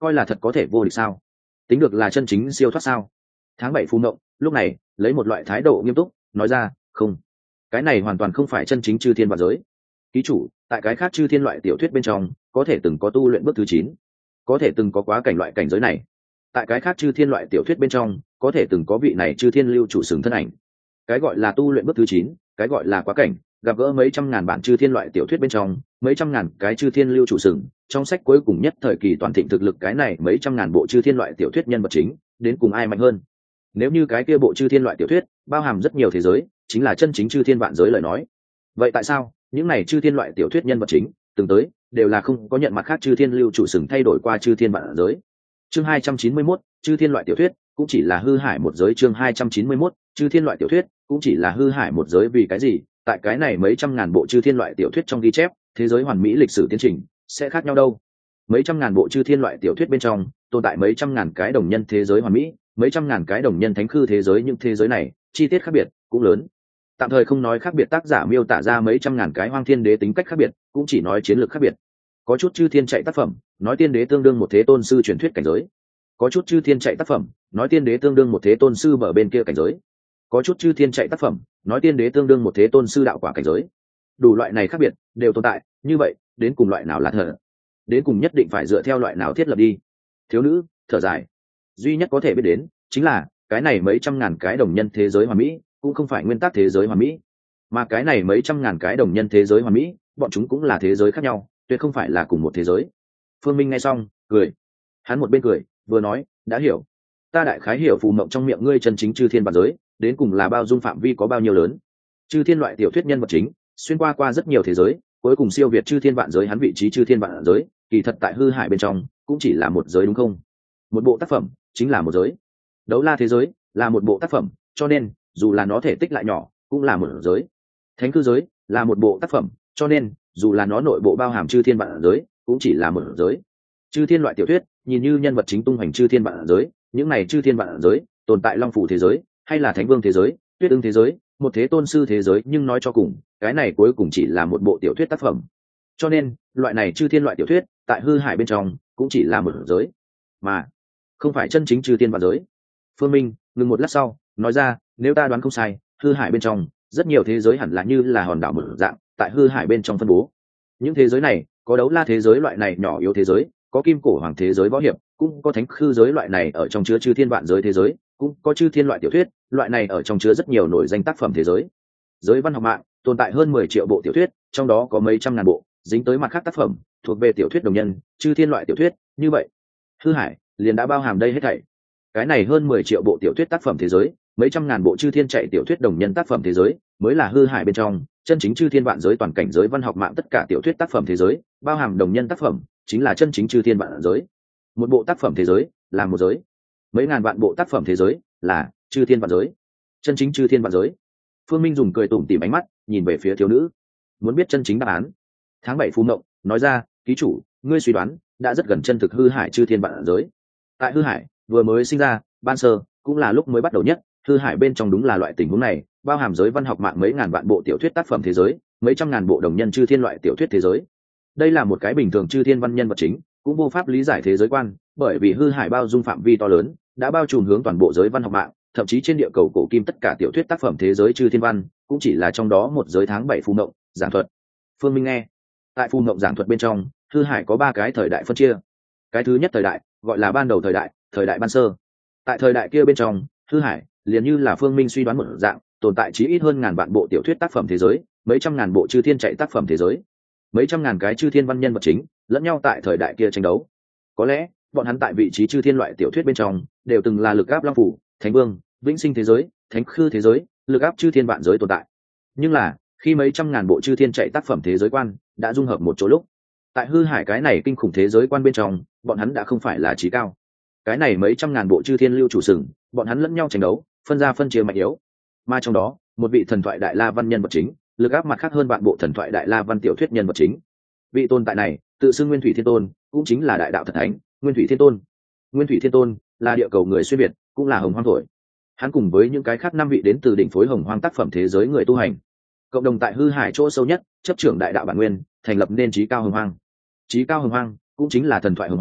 coi là thật có thể vô địch sao? Tính được là chân chính siêu thoát sao? Tháng bảy phù mộng lúc này lấy một loại thái độ nghiêm túc nói ra, không, cái này hoàn toàn không phải chân chính chư thiên vạn giới. Ký chủ, tại cái khác chư thiên loại tiểu thuyết bên trong có thể từng có tu luyện bước thứ chín, có thể từng có quá cảnh loại cảnh giới này. Tại cái khác chư thiên loại tiểu thuyết bên trong có thể từng có vị này chư thiên lưu chủ sừng thân ảnh. Cái gọi là tu luyện bước thứ chín, cái gọi là quá cảnh, gặp gỡ mấy trăm ngàn bản chư thiên loại tiểu thuyết bên trong mấy trăm ngàn cái chư thiên lưu chủ sừng, trong sách cuối cùng nhất thời kỳ toàn thịnh thực lực cái này mấy trăm ngàn bộ chư thiên loại tiểu thuyết nhân vật chính đến cùng ai mạnh hơn. Nếu như cái kia bộ chư thiên loại tiểu thuyết bao hàm rất nhiều thế giới, chính là chân chính chư thiên vạn giới lời nói, vậy tại sao những này chư thiên loại tiểu thuyết nhân vật chính từng tới đều là không có nhận mặt khác chư thiên lưu chủ sừng thay đổi qua chư thiên vạn giới? Chương hai trăm chín mươi mốt, chư thiên loại tiểu thuyết cũng chỉ là hư hải một giới. Chương hai trăm chín mươi mốt, chư thiên loại tiểu thuyết cũng chỉ là hư hải một giới. Vì cái gì tại cái này mấy trăm ngàn bộ chư thiên loại tiểu thuyết trong ghi chép thế giới hoàn mỹ lịch sử tiến trình sẽ khác nhau đâu? Mấy trăm ngàn bộ chư thiên loại tiểu thuyết bên trong tồn tại mấy trăm ngàn cái đồng nhân thế giới hoàn mỹ, mấy trăm ngàn cái đồng nhân thánh khư thế giới, những thế giới này chi tiết khác biệt cũng lớn. Tạm thời không nói khác biệt tác giả miêu tả ra mấy trăm ngàn cái hoang thiên đế tính cách khác biệt, cũng chỉ nói chiến lược khác biệt. Có chút chư thiên chạy tác phẩm nói tiên đế tương đương một thế tôn sư truyền thuyết cảnh giới, có chút chư thiên chạy tác phẩm nói tiên đế tương đương một thế tôn sư bờ bên kia cảnh giới, có chút chư thiên chạy tác phẩm nói tiên đế tương đương một thế tôn sư đạo quả cảnh giới. Đủ loại này khác biệt đều tồn tại, như vậy đến cùng loại nào là thật, đến cùng nhất định phải dựa theo loại nào thiết lập đi? Thiếu nữ thở dài, duy nhất có thể biết đến chính là cái này mấy trăm ngàn cái đồng nhân thế giới hoàn mỹ cũng không phải nguyên tắc thế giới hoàn mỹ, mà cái này mấy trăm ngàn cái đồng nhân thế giới hoàn mỹ bọn chúng cũng là thế giới khác nhau, tuyệt không phải là cùng một thế giới. Phương Minh nghe xong cười, hắn một bên cười vừa nói, đã hiểu, ta đại khái hiểu phù mộng trong miệng ngươi chân chính chư thiên vạn giới đến cùng là bao dung phạm vi có bao nhiêu lớn. Chư thiên loại tiểu thuyết nhân vật chính xuyên qua qua rất nhiều thế giới, cuối cùng siêu việt chư thiên vạn giới. Hắn vị trí chư thiên vạn giới kỳ thật tại hư hải bên trong cũng chỉ là một giới, đúng không? Một bộ tác phẩm chính là một giới. Đấu la thế giới là một bộ tác phẩm, cho nên dù là nó thể tích lại nhỏ cũng là một giới. Thánh cư giới là một bộ tác phẩm, cho nên dù là nó nội bộ bao hàm chư thiên vạn giới cũng chỉ là một giới. Chư thiên loại tiểu thuyết nhìn như nhân vật chính tung hoành chư thiên vạn giới, những này chư thiên vạn giới tồn tại long phủ thế giới hay là thánh vương thế giới, tuyết ưng thế giới, một thế tôn sư thế giới, nhưng nói cho cùng cái này cuối cùng chỉ là một bộ tiểu thuyết tác phẩm. Cho nên loại này chư thiên loại tiểu thuyết tại hư hải bên trong cũng chỉ là một giới, mà không phải chân chính chư thiên vạn giới. Phương Minh ngừng một lát sau nói ra, nếu ta đoán không sai, hư hải bên trong rất nhiều thế giới hẳn là như là hòn đảo một dạng tại hư hải bên trong phân bố. Những thế giới này có đấu la thế giới loại này nhỏ yếu thế giới, có kim cổ hoàng thế giới võ hiệp, cũng có thánh khư giới loại này ở trong chứa chư thiên vạn giới thế giới, cũng có chư thiên loại tiểu thuyết loại này ở trong chứa rất nhiều nổi danh tác phẩm thế giới. Giới văn học mạng tồn tại hơn mười triệu bộ tiểu thuyết, trong đó có mấy trăm ngàn bộ dính tới mặt khác tác phẩm thuộc về tiểu thuyết đồng nhân, chư thiên loại tiểu thuyết. Như vậy hư hải liền đã bao hàm đây hết thảy. Cái này hơn mười triệu bộ tiểu thuyết tác phẩm thế giới, mấy trăm ngàn bộ chư thiên chạy tiểu thuyết đồng nhân tác phẩm thế giới mới là hư hải bên trong chân chính chư thiên vạn giới. Toàn cảnh giới văn học mạng tất cả tiểu thuyết tác phẩm thế giới bao hàm đồng nhân tác phẩm chính là chân chính chư thiên vạn giới. Một bộ tác phẩm thế giới là một giới, mấy ngàn vạn bộ tác phẩm thế giới là chư thiên vạn giới, chân chính chư thiên vạn giới. Phương Minh dùng cười tủm tỉm ánh mắt nhìn về phía thiếu nữ, muốn biết chân chính đáp án. Tháng bảy phù mộng nói ra, ký chủ, ngươi suy đoán đã rất gần chân thực hư hải chư thiên vạn giới. Tại hư hải vừa mới sinh ra ban sơ cũng là lúc mới bắt đầu nhất, hư hải bên trong đúng là loại tình huống này, bao hàm giới văn học mạng mấy ngàn vạn bộ tiểu thuyết tác phẩm thế giới, mấy trăm ngàn bộ đồng nhân chư thiên loại tiểu thuyết thế giới. Đây là một cái bình thường chư thiên văn nhân vật chính cũng vô pháp lý giải thế giới quan, bởi vì hư hải bao dung phạm vi to lớn, đã bao trùm hướng toàn bộ giới văn học mạng, thậm chí trên địa cầu cổ kim tất cả tiểu thuyết tác phẩm thế giới chư thiên văn cũng chỉ là trong đó một giới. Tháng bảy phù mộng giảng thuật. Phương Minh nghe, tại phù mộng giảng thuật bên trong, hư hải có ba cái thời đại phân chia. Cái thứ nhất thời đại gọi là ban đầu thời đại, thời đại ban sơ. Tại thời đại kia bên trong, hư hải liền như là Phương Minh suy đoán một dạng, tồn tại chí ít hơn ngàn vạn bộ tiểu thuyết tác phẩm thế giới, mấy trăm ngàn bộ chư thiên chạy tác phẩm thế giới, mấy trăm ngàn cái chư thiên văn nhân vật chính lẫn nhau tại thời đại kia tranh đấu. Có lẽ bọn hắn tại vị trí chư thiên loại tiểu thuyết bên trong đều từng là lực áp long phủ, thánh vương, vĩnh sinh thế giới, thánh khư thế giới, lực áp chư thiên vạn giới tồn tại. Nhưng là khi mấy trăm ngàn bộ chư thiên chạy tác phẩm thế giới quan đã dung hợp một chỗ lúc, tại hư hải cái này kinh khủng thế giới quan bên trong, bọn hắn đã không phải là trí cao. Cái này mấy trăm ngàn bộ chư thiên lưu chủ sừng, bọn hắn lẫn nhau tranh đấu, phân ra phân chia mạnh yếu. Mà trong đó một vị thần thoại đại la văn nhân vật chính lực áp mặt khác hơn vạn bộ thần thoại đại la văn tiểu thuyết nhân vật chính. Vị tồn tại này tự xưng Nguyên Thủy Thiên Tôn, cũng chính là đại đạo thật thánh Nguyên Thủy Thiên Tôn. Nguyên Thủy Thiên Tôn là địa cầu người xuyên việt, cũng là hồng hoang thổi. Hắn cùng với những cái khác năm vị đến từ đỉnh phối hồng hoang tác phẩm thế giới người tu hành, cộng đồng tại hư hải chỗ sâu nhất chấp trưởng đại đạo bản nguyên, thành lập nên trí cao hồng hoang. Trí cao hồng hoang cũng chính là thần thoại hồng hoang,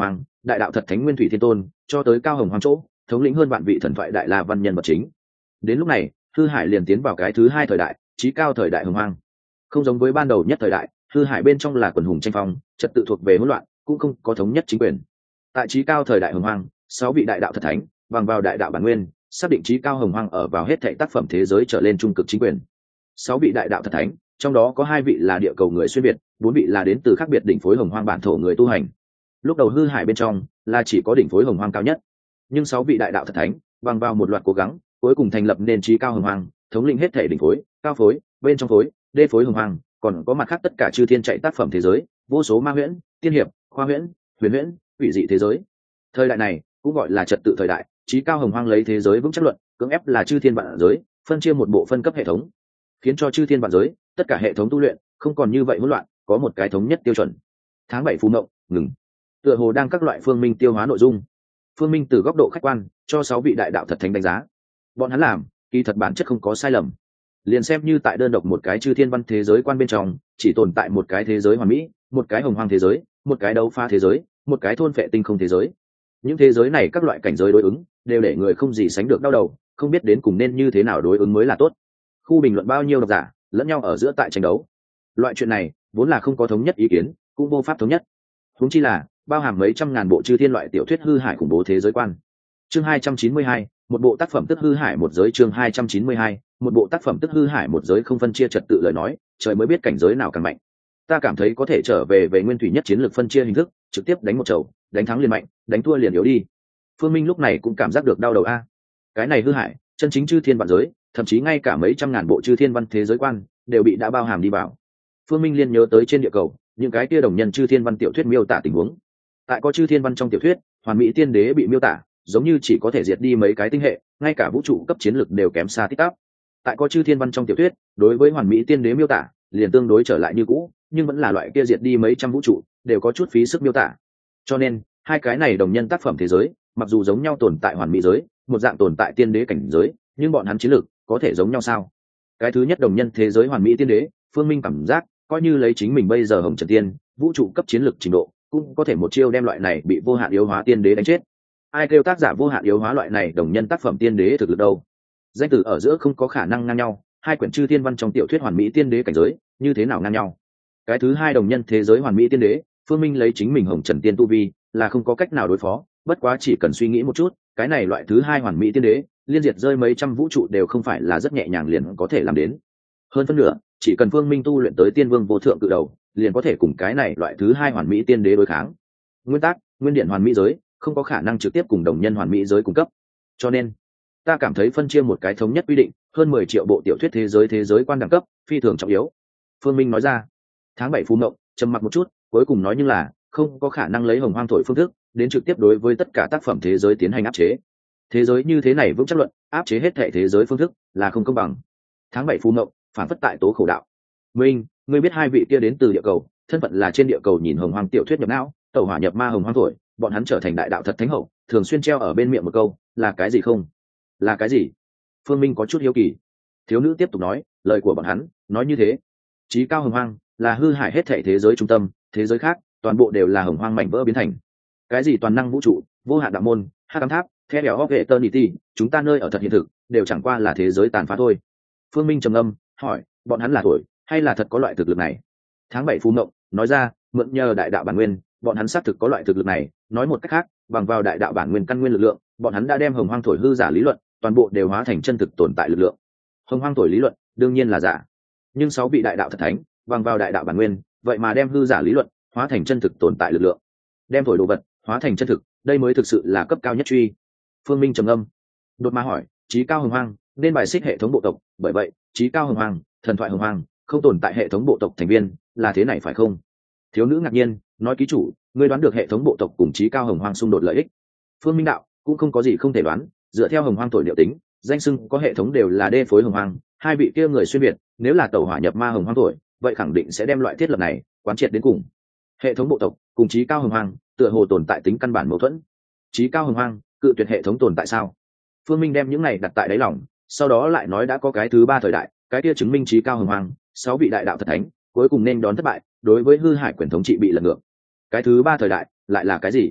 đại đạo thật thánh nguyên thủy thiên tôn cho tới cao hồng hoang chỗ thống lĩnh hơn vạn vị thần thoại đại la văn nhân vật chính. Đến lúc này hư hải liền tiến vào cái thứ hai thời đại, chí cao thời đại hồng hoang. Không giống với ban đầu nhất thời đại, hư hải bên trong là quần hùng tranh phong, trật tự thuộc về hỗn loạn, cũng không có thống nhất chính quyền. Tại chí cao thời đại hồng hoang, sáu vị đại đạo thật thánh bằng vào đại đạo bản nguyên xác định chí cao hồng hoang ở vào hết thảy tác phẩm thế giới trở lên trung cực chính quyền. Sáu vị đại đạo thật thánh, trong đó có hai vị là địa cầu người xuyên việt, bốn vị là đến từ khác biệt đỉnh phối hồng hoang bản thổ người tu hành. Lúc đầu hư hải bên trong là chỉ có đỉnh phối hồng hoang cao nhất, nhưng sáu vị đại đạo thật thánh bằng vào một loạt cố gắng cuối cùng thành lập nên chí cao hồng hoang, thống lĩnh hết thể đỉnh phối, cao phối, bên trong phối, đê phối hồng hoang, còn có mặt khác tất cả chư thiên chạy tác phẩm thế giới, vô số ma huyễn, tiên hiệp, khoa huyễn, huyền huyễn, hủy dị thế giới. Thời đại này cũng gọi là trật tự thời đại, chí cao hồng hoang lấy thế giới vững chắc luận, cưỡng ép là chư thiên vạn giới, phân chia một bộ phân cấp hệ thống, khiến cho chư thiên vạn giới tất cả hệ thống tu luyện không còn như vậy hỗn loạn, có một cái thống nhất tiêu chuẩn. Tháng bảy phù mộng ngừng, tựa hồ đang các loại phương minh tiêu hóa nội dung. Phương minh từ góc độ khách quan cho sáu vị đại đạo thật thánh đánh giá, bọn hắn làm kỳ thật bản chất không có sai lầm. Liền xem như tại đơn độc một cái chư thiên văn thế giới quan bên trong chỉ tồn tại một cái thế giới hoàn mỹ, một cái hồng hoang thế giới, một cái đấu pha thế giới, một cái thôn phệ tinh không thế giới. Những thế giới này các loại cảnh giới đối ứng đều để người không gì sánh được đau đầu, không biết đến cùng nên như thế nào đối ứng mới là tốt. Khu bình luận bao nhiêu độc giả lẫn nhau ở giữa tại tranh đấu, loại chuyện này vốn là không có thống nhất ý kiến, cũng vô pháp thống nhất, huống chi là bao hàm mấy trăm ngàn bộ chư thiên loại tiểu thuyết hư hải khủng bố thế giới quan. Chương hai trăm chín mươi hai, một bộ tác phẩm tức hư hải một giới. Chương hai trăm chín mươi hai, một bộ tác phẩm tức hư hải một giới. Không phân chia trật tự lời nói, trời mới biết cảnh giới nào càng mạnh. Ta cảm thấy có thể trở về về nguyên thủy nhất chiến lược phân chia hình thức, trực tiếp đánh một chầu, đánh thắng liền mạnh, đánh thua liền yếu đi. Phương Minh lúc này cũng cảm giác được đau đầu a. Cái này hư hải, chân chính chư thiên vạn giới, thậm chí ngay cả mấy trăm ngàn bộ chư thiên văn thế giới quan đều bị đã bao hàm đi vào. Phương Minh liên nhớ tới trên địa cầu những cái kia đồng nhân chư thiên văn tiểu thuyết miêu tả tình huống. Tại có chư thiên văn trong tiểu thuyết, hoàn mỹ tiên đế bị miêu tả giống như chỉ có thể diệt đi mấy cái tinh hệ, ngay cả vũ trụ cấp chiến lực đều kém xa tít tắp. Tại có chư thiên văn trong tiểu thuyết, đối với hoàn mỹ tiên đế miêu tả liền tương đối trở lại như cũ, nhưng vẫn là loại kia diệt đi mấy trăm vũ trụ, đều có chút phí sức miêu tả. Cho nên hai cái này đồng nhân tác phẩm thế giới mặc dù giống nhau tồn tại hoàn mỹ giới, một dạng tồn tại tiên đế cảnh giới, nhưng bọn hắn chiến lược có thể giống nhau sao? Cái thứ nhất đồng nhân thế giới hoàn mỹ tiên đế, Phương Minh cảm giác coi như lấy chính mình bây giờ hồng trần tiên vũ trụ cấp chiến lược trình độ, cũng có thể một chiêu đem loại này bị vô hạn yếu hóa tiên đế đánh chết. Ai kêu tác giả vô hạn yếu hóa loại này đồng nhân tác phẩm tiên đế thực lực đâu? Danh từ ở giữa không có khả năng ngang nhau, hai quyển chư thiên văn trong tiểu thuyết hoàn mỹ tiên đế cảnh giới như thế nào ngang nhau? Cái thứ hai đồng nhân thế giới hoàn mỹ tiên đế, Phương Minh lấy chính mình hồng trần tiên tu vi là không có cách nào đối phó, bất quá chỉ cần suy nghĩ một chút, cái này loại thứ hai hoàn mỹ tiên đế liên diệt rơi mấy trăm vũ trụ đều không phải là rất nhẹ nhàng liền có thể làm đến. Hơn phân nửa, chỉ cần Phương Minh tu luyện tới tiên vương vô thượng cự đầu, liền có thể cùng cái này loại thứ hai hoàn mỹ tiên đế đối kháng. Nguyên tắc, nguyên điện hoàn mỹ giới không có khả năng trực tiếp cùng đồng nhân hoàn mỹ giới cung cấp, cho nên ta cảm thấy phân chia một cái thống nhất quy định hơn mười triệu bộ tiểu thuyết thế giới thế giới quan đẳng cấp phi thường trọng yếu. Phương Minh nói ra. Tháng bảy phù mộng trầm mặc một chút, cuối cùng nói nhưng là không có khả năng lấy hồng hoang thổi phương thức đến trực tiếp đối với tất cả tác phẩm thế giới tiến hành áp chế. Thế giới như thế này vững chắc luận áp chế hết thể thế giới phương thức là không công bằng. Tháng bảy phù mộng phản phất tại tố khổ đạo. Minh, ngươi biết hai vị kia đến từ địa cầu, thân phận là trên địa cầu nhìn hồng hoang tiểu thuyết nhập não, tẩu hỏa nhập ma hồng hoang thổi, bọn hắn trở thành đại đạo thật thánh hậu, thường xuyên treo ở bên miệng một câu, là cái gì không? Là cái gì? Phương Minh có chút hiếu kỳ. Thiếu nữ tiếp tục nói, lời của bọn hắn nói như thế, chí cao hồng hoang là hư hại hết thể thế giới trung tâm, thế giới khác toàn bộ đều là hồng hoang mảnh vỡ biến thành. Cái gì toàn năng vũ trụ, vô hạn đạo môn, hắc ám tháp, theo đèo hóc hệ eternity, chúng ta nơi ở thật hiện thực đều chẳng qua là thế giới tàn phá thôi. Phương Minh trầm ngâm hỏi, bọn hắn là thổi hay là thật có loại thực lực này? Tháng bảy phù mộng nói ra, mượn nhờ đại đạo bản nguyên, bọn hắn xác thực có loại thực lực này. Nói một cách khác, bằng vào đại đạo bản nguyên căn nguyên lực lượng, bọn hắn đã đem hồng hoang thổi hư giả lý luận toàn bộ đều hóa thành chân thực tồn tại lực lượng. Hồng hoang thổi lý luận đương nhiên là giả, nhưng sáu vị đại đạo thật thánh bằng vào đại đạo bản nguyên, vậy mà đem hư giả lý luận hóa thành chân thực tồn tại lực lượng, đem thổi đồ vật hóa thành chân thực, đây mới thực sự là cấp cao nhất truy. Phương Minh trầm âm đột mà hỏi, chí cao hồng hoang nên bài xích hệ thống bộ tộc, bởi vậy chí cao hồng hoang, thần thoại hồng hoang không tồn tại hệ thống bộ tộc thành viên, là thế này phải không? Thiếu nữ ngạc nhiên nói, ký chủ, ngươi đoán được hệ thống bộ tộc cùng chí cao hồng hoang xung đột lợi ích? Phương Minh đạo, cũng không có gì không thể đoán, dựa theo hồng hoang thổi liệu tính, danh xưng có hệ thống đều là đê phối hồng hoang, hai vị kia người xuyên việt nếu là tẩu hỏa nhập ma hồng hoang thổi, vậy khẳng định sẽ đem loại thiết lập này quán triệt đến cùng. Hệ thống bộ tộc cùng chí cao hồng hoang tựa hồ tồn tại tính căn bản mâu thuẫn. Chí cao hồng hoang cự tuyệt hệ thống tồn tại sao? Phương Minh đem những này đặt tại đáy lòng, sau đó lại nói đã có cái thứ ba thời đại, cái kia chứng minh chí cao hồng hoang, sáu vị đại đạo thật thánh cuối cùng nên đón thất bại, đối với hư hải quyền thống trị bị lật ngược. Cái thứ ba thời đại lại là cái gì?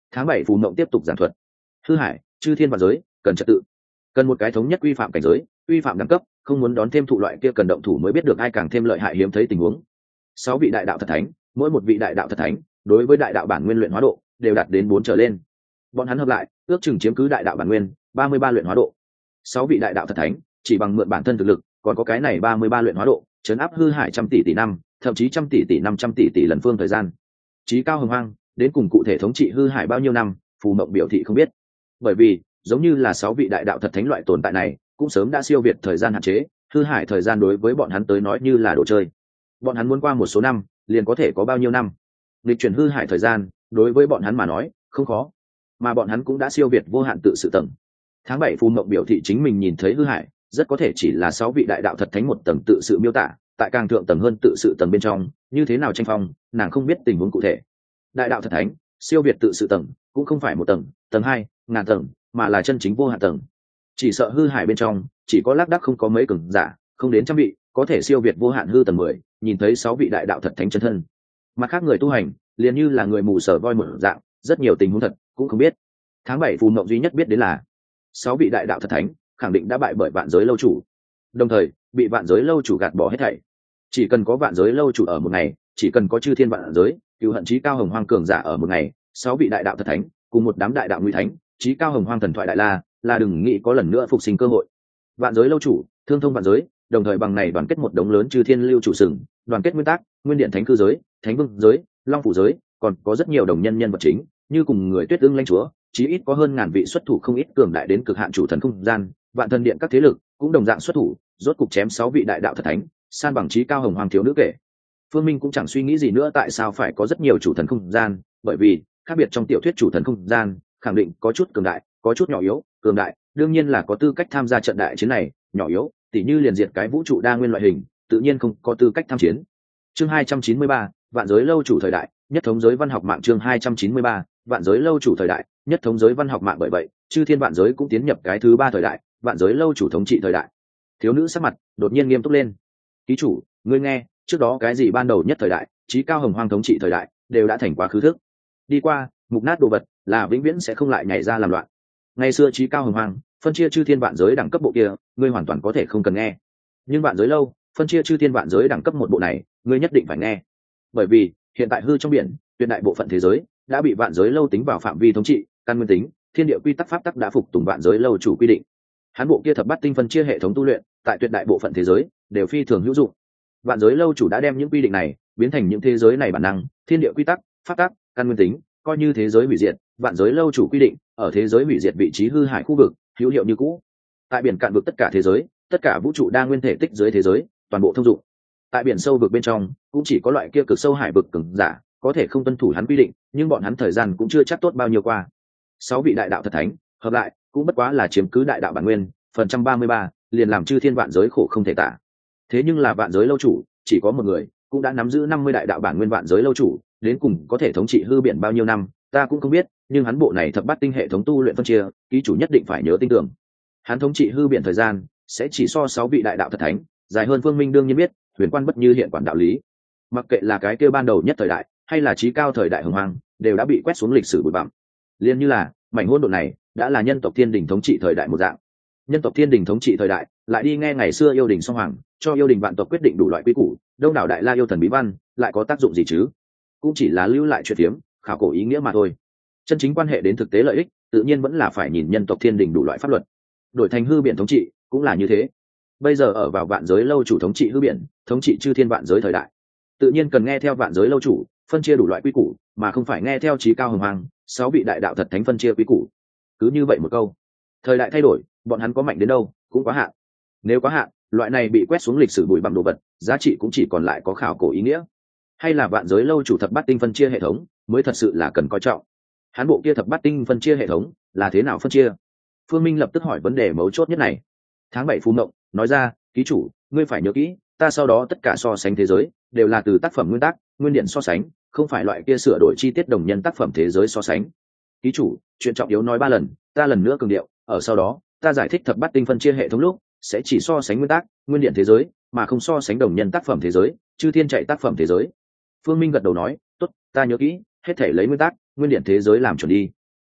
Tháng bảy phù mộng tiếp tục giảng thuật. Hư hải, chư thiên vạn giới cần trật tự, cần một cái thống nhất quy phạm cảnh giới, quy phạm đẳng cấp, không muốn đón thêm thụ loại kia cần động thủ mới biết được ai càng thêm lợi hại hiếm thấy tình huống. Sáu vị đại đạo thật thánh, mỗi một vị đại đạo thật thánh đối với đại đạo bản nguyên luyện hóa độ đều đạt đến bốn trở lên. Bọn hắn hợp lại ước chừng chiếm cứ đại đạo bản nguyên ba mươi ba luyện hóa độ. Sáu vị đại đạo thật thánh chỉ bằng mượn bản thân thực lực, còn có cái này ba mươi ba luyện hóa độ, chấn áp hư hải trăm tỷ tỷ năm, thậm chí trăm tỷ tỷ năm trăm tỷ tỷ lần phương thời gian. Chí cao hồng hoang, đến cùng cụ thể thống trị hư hải bao nhiêu năm, phù mộng biểu thị không biết. Bởi vì, giống như là sáu vị đại đạo thật thánh loại tồn tại này, cũng sớm đã siêu việt thời gian hạn chế, hư hải thời gian đối với bọn hắn tới nói như là đồ chơi. Bọn hắn muốn qua một số năm, liền có thể có bao nhiêu năm. Nghịch chuyển hư hải thời gian, đối với bọn hắn mà nói, không khó. Mà bọn hắn cũng đã siêu việt vô hạn tự sự tầng. Tháng bảy phù mộng biểu thị chính mình nhìn thấy hư hải, rất có thể chỉ là sáu vị đại đạo thật thánh một tầng tự sự miêu tả, tại càng thượng tầng hơn tự sự tầng bên trong, như thế nào tranh phong, nàng không biết tình huống cụ thể. Đại đạo thật thánh, siêu việt tự sự tầng, cũng không phải một tầng, tầng hai, ngàn tầng, mà là chân chính vô hạn tầng. Chỉ sợ hư hải bên trong, chỉ có lác đác không có mấy cường giả, không đến trăm vị, có thể siêu việt vô hạn hư tầng mười, nhìn thấy sáu vị đại đạo thật thánh chân thân. Mặt khác người tu hành, liền như là người mù sở voi một dạng, rất nhiều tình huống thật cũng không biết. Tháng bảy phù mộng duy nhất biết đến là sáu vị đại đạo thật thánh khẳng định đã bại bởi vạn giới lâu chủ, đồng thời bị vạn giới lâu chủ gạt bỏ hết thảy. Chỉ cần có vạn giới lâu chủ ở một ngày, chỉ cần có chư thiên vạn giới cựu hận chí cao hồng hoang cường giả ở một ngày, sáu vị đại đạo thật thánh cùng một đám đại đạo nguy thánh chí cao hồng hoang thần thoại đại la là đừng nghĩ có lần nữa phục sinh cơ hội. Vạn giới lâu chủ thương thông vạn giới, đồng thời bằng này đoàn kết một đống lớn chư thiên lưu chủ sừng, đoàn kết nguyên tắc, nguyên điện thánh cư giới, thánh vương giới, long phủ giới, còn có rất nhiều đồng nhân nhân vật chính, như cùng người tuyết ưng lãnh chúa, chí ít có hơn ngàn vị xuất thủ không ít cường đại đến cực hạn chủ thần không gian, vạn thần điện các thế lực cũng đồng dạng xuất thủ, rốt cục chém sáu vị đại đạo thật thánh, san bằng chí cao hồng hoàng thiếu nữ kể. Phương Minh cũng chẳng suy nghĩ gì nữa tại sao phải có rất nhiều chủ thần không gian, bởi vì khác biệt trong tiểu thuyết chủ thần không gian khẳng định có chút cường đại, có chút nhỏ yếu, cường đại đương nhiên là có tư cách tham gia trận đại chiến này, nhỏ yếu tỉ như liền diệt cái vũ trụ đa nguyên loại hình, tự nhiên không có tư cách tham chiến. Chương hai trăm chín mươi ba, vạn giới lâu chủ thời đại, nhất thống giới văn học mạng. Chương hai trăm chín mươi ba, vạn giới lâu chủ thời đại, nhất thống giới văn học mạng. Bởi vậy chư thiên vạn giới cũng tiến nhập cái thứ ba thời đại, vạn giới lâu chủ thống trị thời đại. Thiếu nữ sắc mặt đột nhiên nghiêm túc lên. Ký chủ, ngươi nghe, trước đó cái gì ban đầu nhất thời đại, chí cao hồng hoang thống trị thời đại, đều đã thành quá khứ thức. Đi qua, mục nát đồ vật là vĩnh viễn sẽ không lại nhảy ra làm loạn. Ngày xưa chí cao hồng hoang phân chia chư thiên vạn giới đẳng cấp bộ kia, ngươi hoàn toàn có thể không cần nghe. Nhưng vạn giới lâu phân chia chư thiên vạn giới đẳng cấp một bộ này, ngươi nhất định phải nghe. Bởi vì hiện tại hư trong biển, tuyệt đại bộ phận thế giới đã bị vạn giới lâu tính vào phạm vi thống trị, căn nguyên tính, thiên địa quy tắc pháp tắc đã phục tùng vạn giới lâu chủ quy định. Hán bộ kia thập bát tinh phân chia hệ thống tu luyện, tại tuyệt đại bộ phận thế giới đều phi thường hữu dụng. Vạn giới lâu chủ đã đem những quy định này biến thành những thế giới này bản năng, thiên địa quy tắc, pháp tắc, căn nguyên tính, coi như thế giới hủy diệt, vạn giới lâu chủ quy định ở thế giới hủy diệt vị trí hư hải khu vực hữu hiệu như cũ. Tại biển cạn vực tất cả thế giới, tất cả vũ trụ đa nguyên thể tích dưới thế giới toàn bộ thông dụng. Tại biển sâu vực bên trong cũng chỉ có loại kia cực sâu hải vực cường giả có thể không tuân thủ hắn quy định, nhưng bọn hắn thời gian cũng chưa chắc tốt bao nhiêu qua. Sáu vị đại đạo thật thánh hợp lại cũng bất quá là chiếm cứ đại đạo bản nguyên phần trăm ba mươi ba, liền làm chư thiên vạn giới khổ không thể tả. Thế nhưng là vạn giới lâu chủ chỉ có một người, cũng đã nắm giữ năm mươi đại đạo bản nguyên. Vạn giới lâu chủ đến cùng có thể thống trị hư biển bao nhiêu năm ta cũng không biết, nhưng hắn bộ này thập bát tinh hệ thống tu luyện phân chia, ký chủ nhất định phải nhớ tin tưởng. Hắn thống trị hư biển thời gian sẽ chỉ so sáu vị đại đạo thật thánh dài hơn. Phương Minh đương nhiên biết huyền quan bất như hiện quản đạo lý, mặc kệ là cái kêu ban đầu nhất thời đại hay là chí cao thời đại hồng hoang, đều đã bị quét xuống lịch sử bụi bặm. Liên như là mảnh hỗn độn này đã là nhân tộc thiên đình thống trị thời đại một dạng. Nhân tộc thiên đình thống trị thời đại lại đi nghe ngày xưa yêu đình song hoàng cho yêu đình vạn tộc quyết định đủ loại quy củ, đông đảo đại la yêu thần bí văn lại có tác dụng gì chứ? Cũng chỉ là lưu lại chuyện tiếm, khảo cổ ý nghĩa mà thôi. Chân chính quan hệ đến thực tế lợi ích, tự nhiên vẫn là phải nhìn nhân tộc thiên đình đủ loại pháp luật. Đổi thành hư biển thống trị cũng là như thế. Bây giờ ở vào vạn giới lâu chủ thống trị hư biển, thống trị chư thiên vạn giới thời đại, tự nhiên cần nghe theo vạn giới lâu chủ phân chia đủ loại quy củ, mà không phải nghe theo chí cao hồng hoàng sáu vị đại đạo thật thánh phân chia quy củ. Cứ như vậy một câu, thời đại thay đổi, bọn hắn có mạnh đến đâu cũng quá hạn. Nếu quá hạn, loại này bị quét xuống lịch sử bụi bặm đồ vật, giá trị cũng chỉ còn lại có khảo cổ ý nghĩa. Hay là vạn giới lâu chủ thập bát tinh phân chia hệ thống mới thật sự là cần coi trọng? Hán bộ kia thập bát tinh phân chia hệ thống là thế nào phân chia? Phương Minh lập tức hỏi vấn đề mấu chốt nhất này. Tháng bảy phù mộng nói ra, ký chủ, ngươi phải nhớ kỹ, ta sau đó tất cả so sánh thế giới đều là từ tác phẩm nguyên tắc, nguyên điện so sánh, không phải loại kia sửa đổi chi tiết đồng nhân tác phẩm thế giới so sánh. Ký chủ, chuyện trọng yếu nói ba lần, ta lần nữa cường điệu, ở sau đó ta giải thích thập bát tinh phân chia hệ thống lúc sẽ chỉ so sánh nguyên tắc, nguyên điện thế giới, mà không so sánh đồng nhân tác phẩm thế giới, chư thiên chạy tác phẩm thế giới. Phương Minh gật đầu nói, tốt, ta nhớ kỹ, hết thể lấy nguyên tắc, nguyên điện thế giới làm chuẩn đi.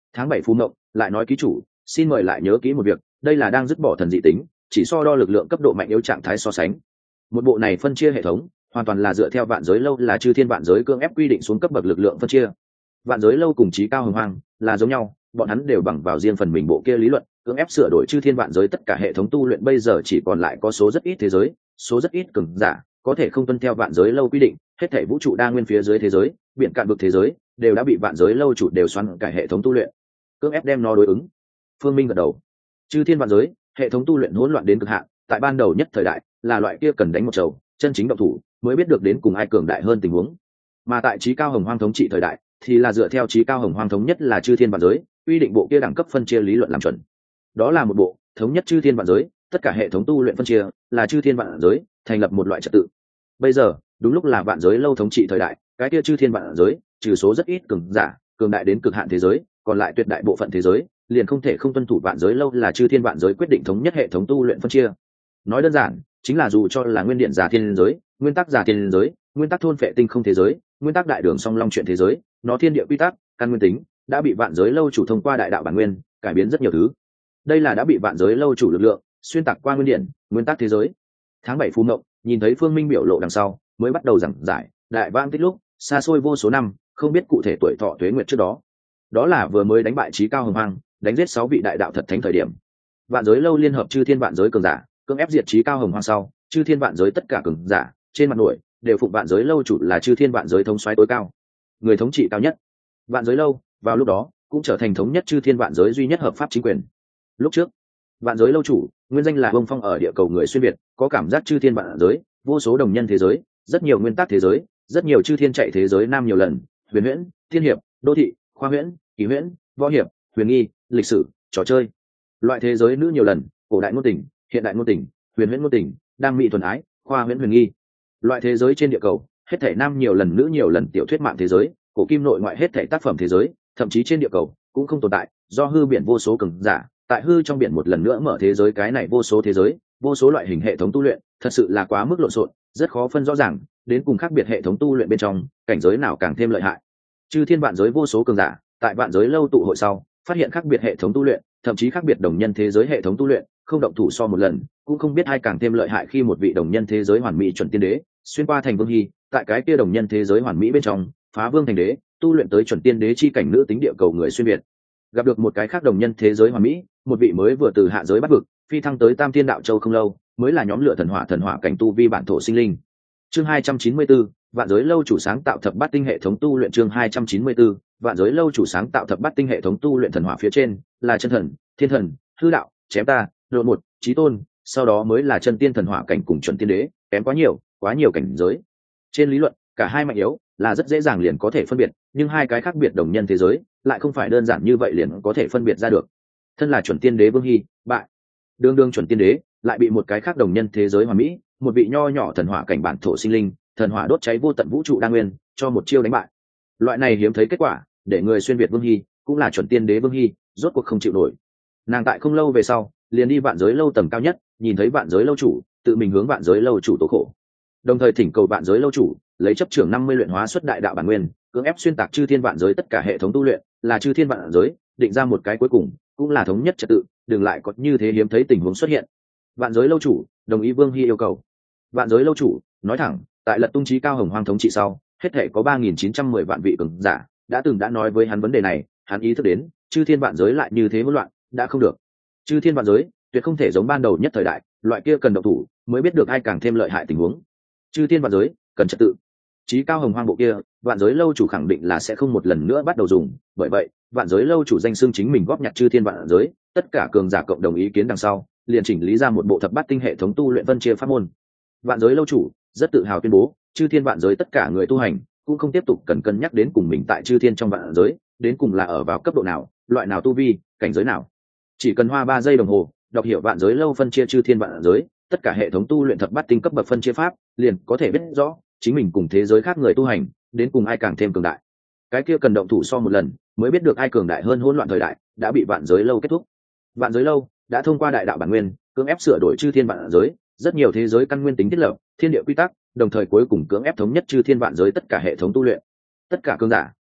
Tháng bảy phù mộng lại nói ký chủ, xin mời lại nhớ kỹ một việc, đây là đang dứt bỏ thần dị tính, chỉ so đo lực lượng cấp độ mạnh yếu trạng thái so sánh. Một bộ này phân chia hệ thống hoàn toàn là dựa theo vạn giới lâu là chư thiên vạn giới cưỡng ép quy định xuống cấp bậc lực lượng phân chia. Vạn giới lâu cùng chí cao hồng hoang là giống nhau, bọn hắn đều bằng vào riêng phần mình bộ kia lý luận cưỡng ép sửa đổi chư thiên vạn giới tất cả hệ thống tu luyện. Bây giờ chỉ còn lại có số rất ít thế giới, số rất ít cường giả có thể không tuân theo vạn giới lâu quy định. Hết thảy vũ trụ đa nguyên phía dưới thế giới, biển cạn vực thế giới đều đã bị vạn giới lâu chủ đều xoắn cải hệ thống tu luyện, cưỡng ép đem nó đối ứng. Phương Minh gật đầu. Chư thiên vạn giới hệ thống tu luyện hỗn loạn đến cực hạn, tại ban đầu nhất thời đại là loại kia cần đánh một trầu chân chính động thủ mới biết được đến cùng ai cường đại hơn tình huống. Mà tại chí cao hồng hoang thống trị thời đại thì là dựa theo chí cao hồng hoang thống nhất là chư thiên vạn giới quy định bộ kia đẳng cấp phân chia lý luận làm chuẩn. Đó là một bộ thống nhất chư thiên vạn giới, tất cả hệ thống tu luyện phân chia là chư thiên vạn giới, thành lập một loại trật tự. Bây giờ đúng lúc là vạn giới lâu thống trị thời đại, cái kia chư thiên vạn giới trừ số rất ít cường giả cường đại đến cực hạn thế giới, còn lại tuyệt đại bộ phận thế giới liền không thể không tuân thủ vạn giới lâu là chư thiên vạn giới quyết định thống nhất hệ thống tu luyện phân chia. Nói đơn giản chính là dù cho là nguyên điện giả thiên giới, nguyên tắc giả thiên giới, nguyên tắc thôn phệ tinh không thế giới, nguyên tắc đại đường song long chuyện thế giới, nó thiên địa quy tắc căn nguyên tính đã bị vạn giới lâu chủ thông qua đại đạo bản nguyên cải biến rất nhiều thứ. Đây là đã bị vạn giới lâu chủ lực lượng xuyên tạc qua nguyên điện nguyên tắc thế giới. Tháng bảy phù mộng nhìn thấy Phương Minh biểu lộ đằng sau mới bắt đầu giảng giải đại vãng tích lúc xa xôi vô số năm, không biết cụ thể tuổi thọ tuế nguyệt trước đó. Đó là vừa mới đánh bại chí cao hồng hoang, đánh giết sáu vị đại đạo thật thánh thời điểm. Vạn giới lâu liên hợp chư thiên vạn giới cường giả cưỡng ép diệt chí cao hồng hoang sau, chư thiên vạn giới tất cả cường giả trên mặt nổi đều phụng vạn giới lâu chủ là chư thiên vạn giới thống soái tối cao, người thống trị cao nhất. Vạn giới lâu vào lúc đó cũng trở thành thống nhất chư thiên vạn giới duy nhất hợp pháp chính quyền. Lúc trước vạn giới lâu chủ nguyên danh là Bông Phong, ở địa cầu người xuyên việt, có cảm giác chư thiên vạn giới vô số đồng nhân thế giới, rất nhiều nguyên tắc thế giới, rất nhiều chư thiên chạy thế giới nam nhiều lần, huyền huyễn, thiên hiệp, đô thị, khoa huyễn, kỳ huyễn, võ hiệp, huyền nghi, lịch sử, trò chơi, loại thế giới nữ nhiều lần, cổ đại ngôn tình, hiện đại ngôn tình, huyền huyễn ngôn tình, đam mỹ thuần ái, khoa huyễn huyền nghi. Loại thế giới trên địa cầu hết thảy nam nhiều lần nữ nhiều lần tiểu thuyết mạng thế giới, cổ kim nội ngoại hết thảy tác phẩm thế giới, thậm chí trên địa cầu cũng không tồn tại, do hư biển vô số cường giả tại hư trong biển một lần nữa mở thế giới. Cái này vô số thế giới, vô số loại hình hệ thống tu luyện thật sự là quá mức lộn xộn, rất khó phân rõ ràng đến cùng khác biệt hệ thống tu luyện bên trong cảnh giới nào càng thêm lợi hại. Chư thiên vạn giới vô số cường giả tại vạn giới lâu tụ hội sau phát hiện khác biệt hệ thống tu luyện, thậm chí khác biệt đồng nhân thế giới hệ thống tu luyện, không động thủ so một lần cũng không biết ai càng thêm lợi hại. Khi một vị đồng nhân thế giới hoàn mỹ chuẩn tiên đế xuyên qua thành vương hy, tại cái kia đồng nhân thế giới hoàn mỹ bên trong phá vương thành đế, tu luyện tới chuẩn tiên đế chi cảnh nữ tính địa cầu người xuyên việt, gặp được một cái khác đồng nhân thế giới hoàn mỹ, một vị mới vừa từ hạ giới bắt vực phi thăng tới tam thiên đạo châu không lâu, mới là nhóm lửa thần hỏa thần hỏa cảnh tu vi bản thổ sinh linh. Chương hai trăm chín mươi 4, vạn giới lâu chủ sáng tạo thập bát tinh hệ thống tu luyện. Chương hai trăm chín mươi 4, vạn giới lâu chủ sáng tạo thập bát tinh hệ thống tu luyện. Thần hỏa phía trên là chân thần, thiên thần, hư đạo, chém ta, độ một, chí tôn, sau đó mới là chân tiên thần hỏa cảnh cùng chuẩn tiên đế, kém quá nhiều, quá nhiều cảnh giới. Trên lý luận cả hai mạnh yếu là rất dễ dàng liền có thể phân biệt, nhưng hai cái khác biệt đồng nhân thế giới lại không phải đơn giản như vậy liền có thể phân biệt ra được. Thân là chuẩn tiên đế Vương Hy bại, đương đương chuẩn tiên đế lại bị một cái khác đồng nhân thế giới hoàn mỹ, một vị nho nhỏ thần hỏa cảnh bản thổ sinh linh, thần hỏa đốt cháy vô tận vũ trụ đa nguyên, cho một chiêu đánh bại. Loại này hiếm thấy kết quả, để người xuyên việt Vương Hy cũng là chuẩn tiên đế Vương Hy rốt cuộc không chịu nổi. Nàng tại không lâu về sau liền đi vạn giới lâu tầm cao nhất, nhìn thấy vạn giới lâu chủ tự mình hướng vạn giới lâu chủ tố khổ, đồng thời thỉnh cầu vạn giới lâu chủ lấy chấp trưởng năm mươi luyện hóa xuất đại đạo bản nguyên, cưỡng ép xuyên tạc chư thiên vạn giới tất cả hệ thống tu luyện, là chư thiên vạn giới định ra một cái cuối cùng cũng là thống nhất trật tự, đừng lại có như thế hiếm thấy tình huống xuất hiện. Vạn giới lâu chủ đồng ý Vương Hy yêu cầu. Vạn giới lâu chủ nói thẳng, tại lật tung chí cao hồng hoang thống trị sau, hết thể có ba nghìn chín trăm mười vạn vị cường giả đã từng đã nói với hắn vấn đề này, hắn ý thức đến chư thiên vạn giới lại như thế hỗn loạn đã không được. Chư thiên vạn giới tuyệt không thể giống ban đầu nhất thời đại, loại kia cần động thủ mới biết được ai càng thêm lợi hại tình huống. Chư thiên vạn giới cần trật tự. Chí cao hồng hoang bộ kia vạn giới lâu chủ khẳng định là sẽ không một lần nữa bắt đầu dùng, bởi vậy vạn giới lâu chủ danh xưng chính mình góp nhặt chư thiên vạn giới tất cả cường giả cộng đồng ý kiến đằng sau, liền chỉnh lý ra một bộ thập bát tinh hệ thống tu luyện phân chia pháp môn. Vạn giới lâu chủ rất tự hào tuyên bố, chư thiên vạn giới tất cả người tu hành cũng không tiếp tục cần cân nhắc đến cùng mình tại chư thiên trong vạn giới đến cùng là ở vào cấp độ nào, loại nào tu vi, cảnh giới nào, chỉ cần hoa ba giây đồng hồ đọc hiểu vạn giới lâu phân chia chư thiên vạn giới tất cả hệ thống tu luyện thập bát tinh cấp bậc phân chia pháp, liền có thể biết rõ chính mình cùng thế giới khác người tu hành đến cùng ai càng thêm cường đại. Cái kia cần động thủ so một lần mới biết được ai cường đại hơn. Hỗn loạn thời đại đã bị vạn giới lâu kết thúc. Vạn giới lâu đã thông qua đại đạo bản nguyên cưỡng ép sửa đổi chư thiên vạn giới rất nhiều thế giới căn nguyên tính thiết lập, thiên địa quy tắc, đồng thời cuối cùng cưỡng ép thống nhất chư thiên vạn giới tất cả hệ thống tu luyện. Tất cả cường giả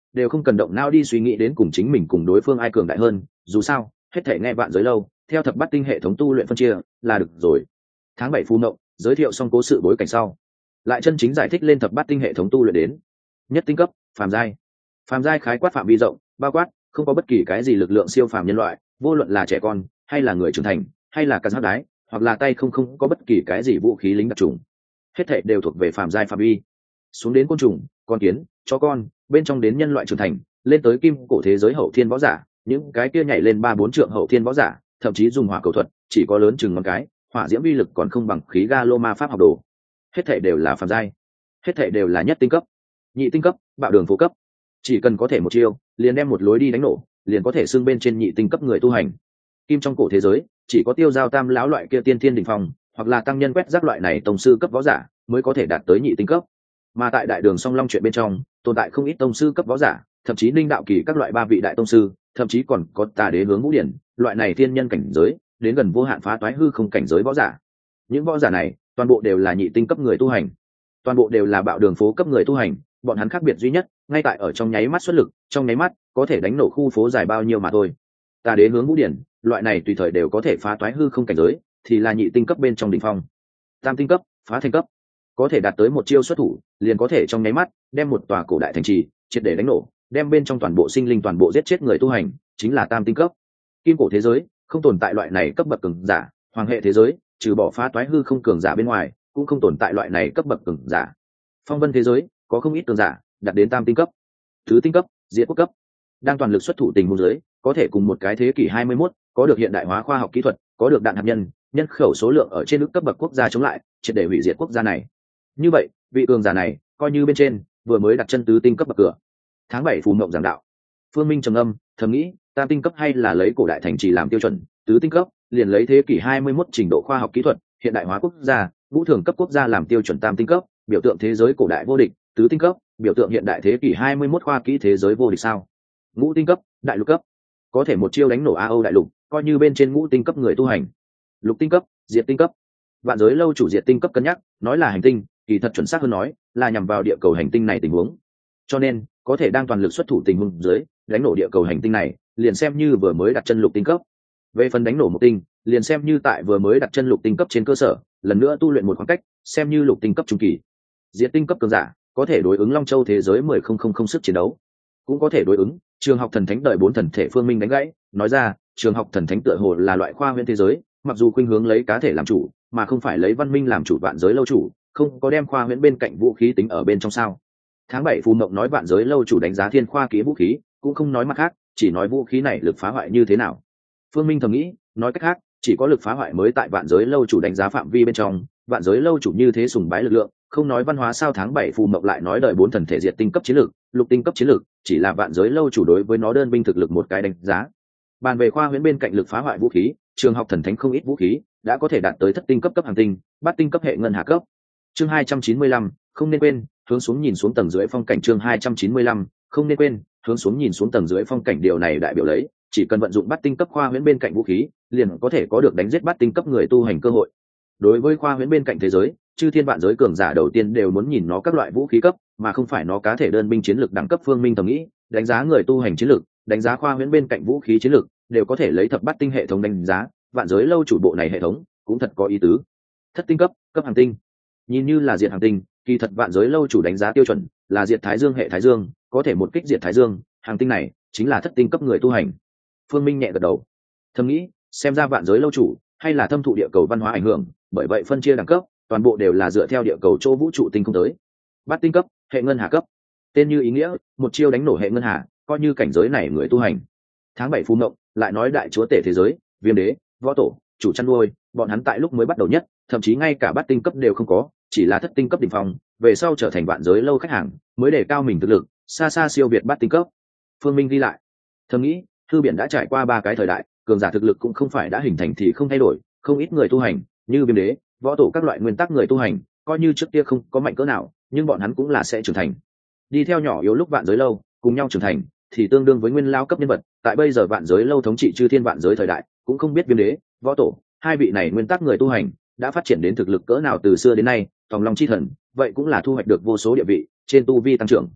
đều không cần động não đi suy nghĩ đến cùng chính mình cùng đối phương ai cường đại hơn, dù sao hết thể nghe vạn giới lâu theo thập bát tinh hệ thống tu luyện phân chia là được rồi. Tháng bảy phù mộng giới thiệu xong cố sự bối cảnh sau, lại chân chính giải thích lên thập bát tinh hệ thống tu luyện đến. Nhất tinh cấp phàm giai. Phàm giai khái quát phạm vi rộng, bao quát không có bất kỳ cái gì lực lượng siêu phàm nhân loại, vô luận là trẻ con hay là người trưởng thành hay là căn hắc đái, hoặc là tay không không có bất kỳ cái gì vũ khí lính đặc trùng, hết thảy đều thuộc về phàm giai phạm vi. Xuống đến côn trùng, con kiến, chó con, bên trong đến nhân loại trưởng thành, lên tới kim cổ thế giới hậu thiên võ giả, những cái kia nhảy lên ba bốn trượng hậu thiên võ giả, thậm chí dùng hỏa cầu thuật, chỉ có lớn chừng ngón cái, hỏa diễm vi lực còn không bằng khí ga lô ma pháp học đồ. Hết thảy đều là phàm giai, hết thảy đều là nhất tinh cấp. Nhị tinh cấp, bạo đường phổ cấp, chỉ cần có thể một chiêu liền đem một lối đi đánh nổ, liền có thể xưng bên trên nhị tinh cấp người tu hành. Kim trong cổ thế giới chỉ có tiêu giao tam lão loại kia tiên thiên đỉnh phong, hoặc là tăng nhân quét rác loại này tông sư cấp võ giả mới có thể đạt tới nhị tinh cấp. Mà tại đại đường song long chuyện bên trong tồn tại không ít tông sư cấp võ giả, thậm chí linh đạo kỳ các loại ba vị đại tông sư, thậm chí còn có tà đế hướng ngũ điển loại này thiên nhân cảnh giới đến gần vô hạn phá toái hư không cảnh giới võ giả. Những võ giả này toàn bộ đều là nhị tinh cấp người tu hành, toàn bộ đều là bạo đường phố cấp người tu hành. Bọn hắn khác biệt duy nhất ngay tại ở trong nháy mắt xuất lực, trong nháy mắt có thể đánh nổ khu phố dài bao nhiêu mà thôi. Tà đế hướng ngũ điển loại này tùy thời đều có thể phá toái hư không cảnh giới thì là nhị tinh cấp bên trong đỉnh phong. Tam tinh cấp phá thành cấp, có thể đạt tới một chiêu xuất thủ liền có thể trong nháy mắt đem một tòa cổ đại thành trì triệt để đánh nổ, đem bên trong toàn bộ sinh linh toàn bộ giết chết người tu hành, chính là tam tinh cấp. Kim cổ thế giới không tồn tại loại này cấp bậc cường giả, hoàng hệ thế giới trừ bỏ phá toái hư không cường giả bên ngoài cũng không tồn tại loại này cấp bậc cường giả. Phong vân thế giới có không ít cường giả đạt đến tam tinh cấp. Thứ tinh cấp diệt quốc cấp, đang toàn lực xuất thủ tình huống giới có thể cùng một cái thế kỷ hai mươi mốt có được hiện đại hóa khoa học kỹ thuật, có được đạn hạt nhân, nhân khẩu số lượng ở trên ước cấp bậc quốc gia chống lại, triệt để hủy diệt quốc gia này. Như vậy vị cường giả này coi như bên trên vừa mới đặt chân tứ tinh cấp bậc cửa. Tháng bảy phù mộng giảng đạo, Phương Minh trầm âm thầm nghĩ, tam tinh cấp hay là lấy cổ đại thành trì làm tiêu chuẩn, tứ tinh cấp liền lấy thế kỷ hai mươi mốt trình độ khoa học kỹ thuật, hiện đại hóa quốc gia, ngũ thường cấp quốc gia làm tiêu chuẩn. Tam tinh cấp biểu tượng thế giới cổ đại vô địch, tứ tinh cấp biểu tượng hiện đại thế kỷ hai mươi mốt khoa kỹ thế giới vô địch sao? Ngũ tinh cấp đại lục cấp, có thể một chiêu đánh nổ a âu đại lục, coi như bên trên ngũ tinh cấp người tu hành. Lục tinh cấp diệt tinh cấp, vạn giới lâu chủ diệt tinh cấp cân nhắc nói là hành tinh, kỳ thật chuẩn xác hơn nói là nhằm vào địa cầu hành tinh này tình huống, cho nên có thể đang toàn lực xuất thủ tình huống dưới đánh nổ địa cầu hành tinh này liền xem như vừa mới đặt chân lục tinh cấp. Về phần đánh nổ một tinh liền xem như tại vừa mới đặt chân lục tinh cấp trên cơ sở lần nữa tu luyện một khoảng cách, xem như lục tinh cấp trung kỳ. Diệt tinh cấp cường giả có thể đối ứng Long Châu thế giới mười không không không sức chiến đấu, cũng có thể đối ứng trường học thần thánh đợi bốn thần thể. Phương Minh đánh gãy nói ra, trường học thần thánh tựa hồ là loại khoa huyễn thế giới, mặc dù khuynh hướng lấy cá thể làm chủ mà không phải lấy văn minh làm chủ. Vạn giới lâu chủ không có đem khoa huyễn bên cạnh vũ khí tính ở bên trong sao? Tháng bảy phù mộng nói vạn giới lâu chủ đánh giá thiên khoa kỹ vũ khí, cũng không nói mặt khác, chỉ nói vũ khí này lực phá hoại như thế nào. Phương Minh thầm nghĩ, nói cách khác chỉ có lực phá hoại mới tại vạn giới lâu chủ đánh giá phạm vi bên trong. Vạn giới lâu chủ như thế sùng bái lực lượng, không nói văn hóa sao? Tháng bảy phù mộng lại nói đợi bốn thần thể diệt tinh cấp chiến lược, lục tinh cấp chiến lược, chỉ là vạn giới lâu chủ đối với nó đơn binh thực lực một cái đánh giá. Bàn về khoa huyễn bên cạnh lực phá hoại vũ khí, trường học thần thánh không ít vũ khí đã có thể đạt tới thất tinh cấp cấp hàng tinh, bát tinh cấp hệ ngân hà cấp. Chương hai trăm chín mươi lăm, không nên quên hướng xuống nhìn xuống tầng dưới phong cảnh. Chương hai trăm chín mươi lăm, không nên quên hướng xuống nhìn xuống tầng dưới phong cảnh. Điều này đại biểu lấy chỉ cần vận dụng bát tinh cấp khoa huyễn bên cạnh vũ khí liền có thể có được đánh giết bát tinh cấp người tu hành cơ hội. Đối với khoa huyễn bên cạnh thế giới, chư thiên vạn giới cường giả đầu tiên đều muốn nhìn nó các loại vũ khí cấp mà không phải nó cá thể đơn binh chiến lược đẳng cấp. Phương Minh thầm nghĩ, đánh giá người tu hành chiến lược, đánh giá khoa huyễn bên cạnh vũ khí chiến lược đều có thể lấy thập bát tinh hệ thống đánh giá. Vạn giới lâu chủ bộ này hệ thống cũng thật có ý tứ. Thất tinh cấp cấp hàng tinh, nhìn như là diệt hàng tinh, kỳ thật vạn giới lâu chủ đánh giá tiêu chuẩn là diệt thái dương hệ thái dương, có thể một kích diệt thái dương. Hàng tinh này chính là thất tinh cấp người tu hành. Phương Minh nhẹ gật đầu thầm nghĩ, xem ra vạn giới lâu chủ hay là thâm thụ địa cầu văn hóa ảnh hưởng, bởi vậy phân chia đẳng cấp toàn bộ đều là dựa theo địa cầu chỗ vũ trụ tinh không tới. Bát tinh cấp hệ ngân hà cấp, tên như ý nghĩa, một chiêu đánh nổ hệ ngân hà, coi như cảnh giới này người tu hành. Tháng bảy phù mộng lại nói đại chúa tể thế giới, viêm đế, võ tổ, chủ chăn nuôi, bọn hắn tại lúc mới bắt đầu nhất thậm chí ngay cả bát tinh cấp đều không có, chỉ là thất tinh cấp đỉnh phong, về sau trở thành vạn giới lâu khách hàng mới để cao mình thực lực, xa xa siêu việt bát tinh cấp. Phương Minh ghi lại thầm nghĩ, thư biển đã trải qua ba cái thời đại, cường giả thực lực cũng không phải đã hình thành thì không thay đổi. Không ít người tu hành như viêm đế, võ tổ các loại nguyên tắc người tu hành coi như trước kia không có mạnh cỡ nào, nhưng bọn hắn cũng là sẽ trưởng thành. Đi theo nhỏ yếu lúc vạn giới lâu cùng nhau trưởng thành thì tương đương với nguyên lao cấp nhân vật. Tại bây giờ vạn giới lâu thống trị chư thiên vạn giới thời đại, cũng không biết viêm đế, võ tổ hai vị này nguyên tắc người tu hành đã phát triển đến thực lực cỡ nào từ xưa đến nay. Tòng long chi thần vậy cũng là thu hoạch được vô số địa vị trên tu vi tăng trưởng.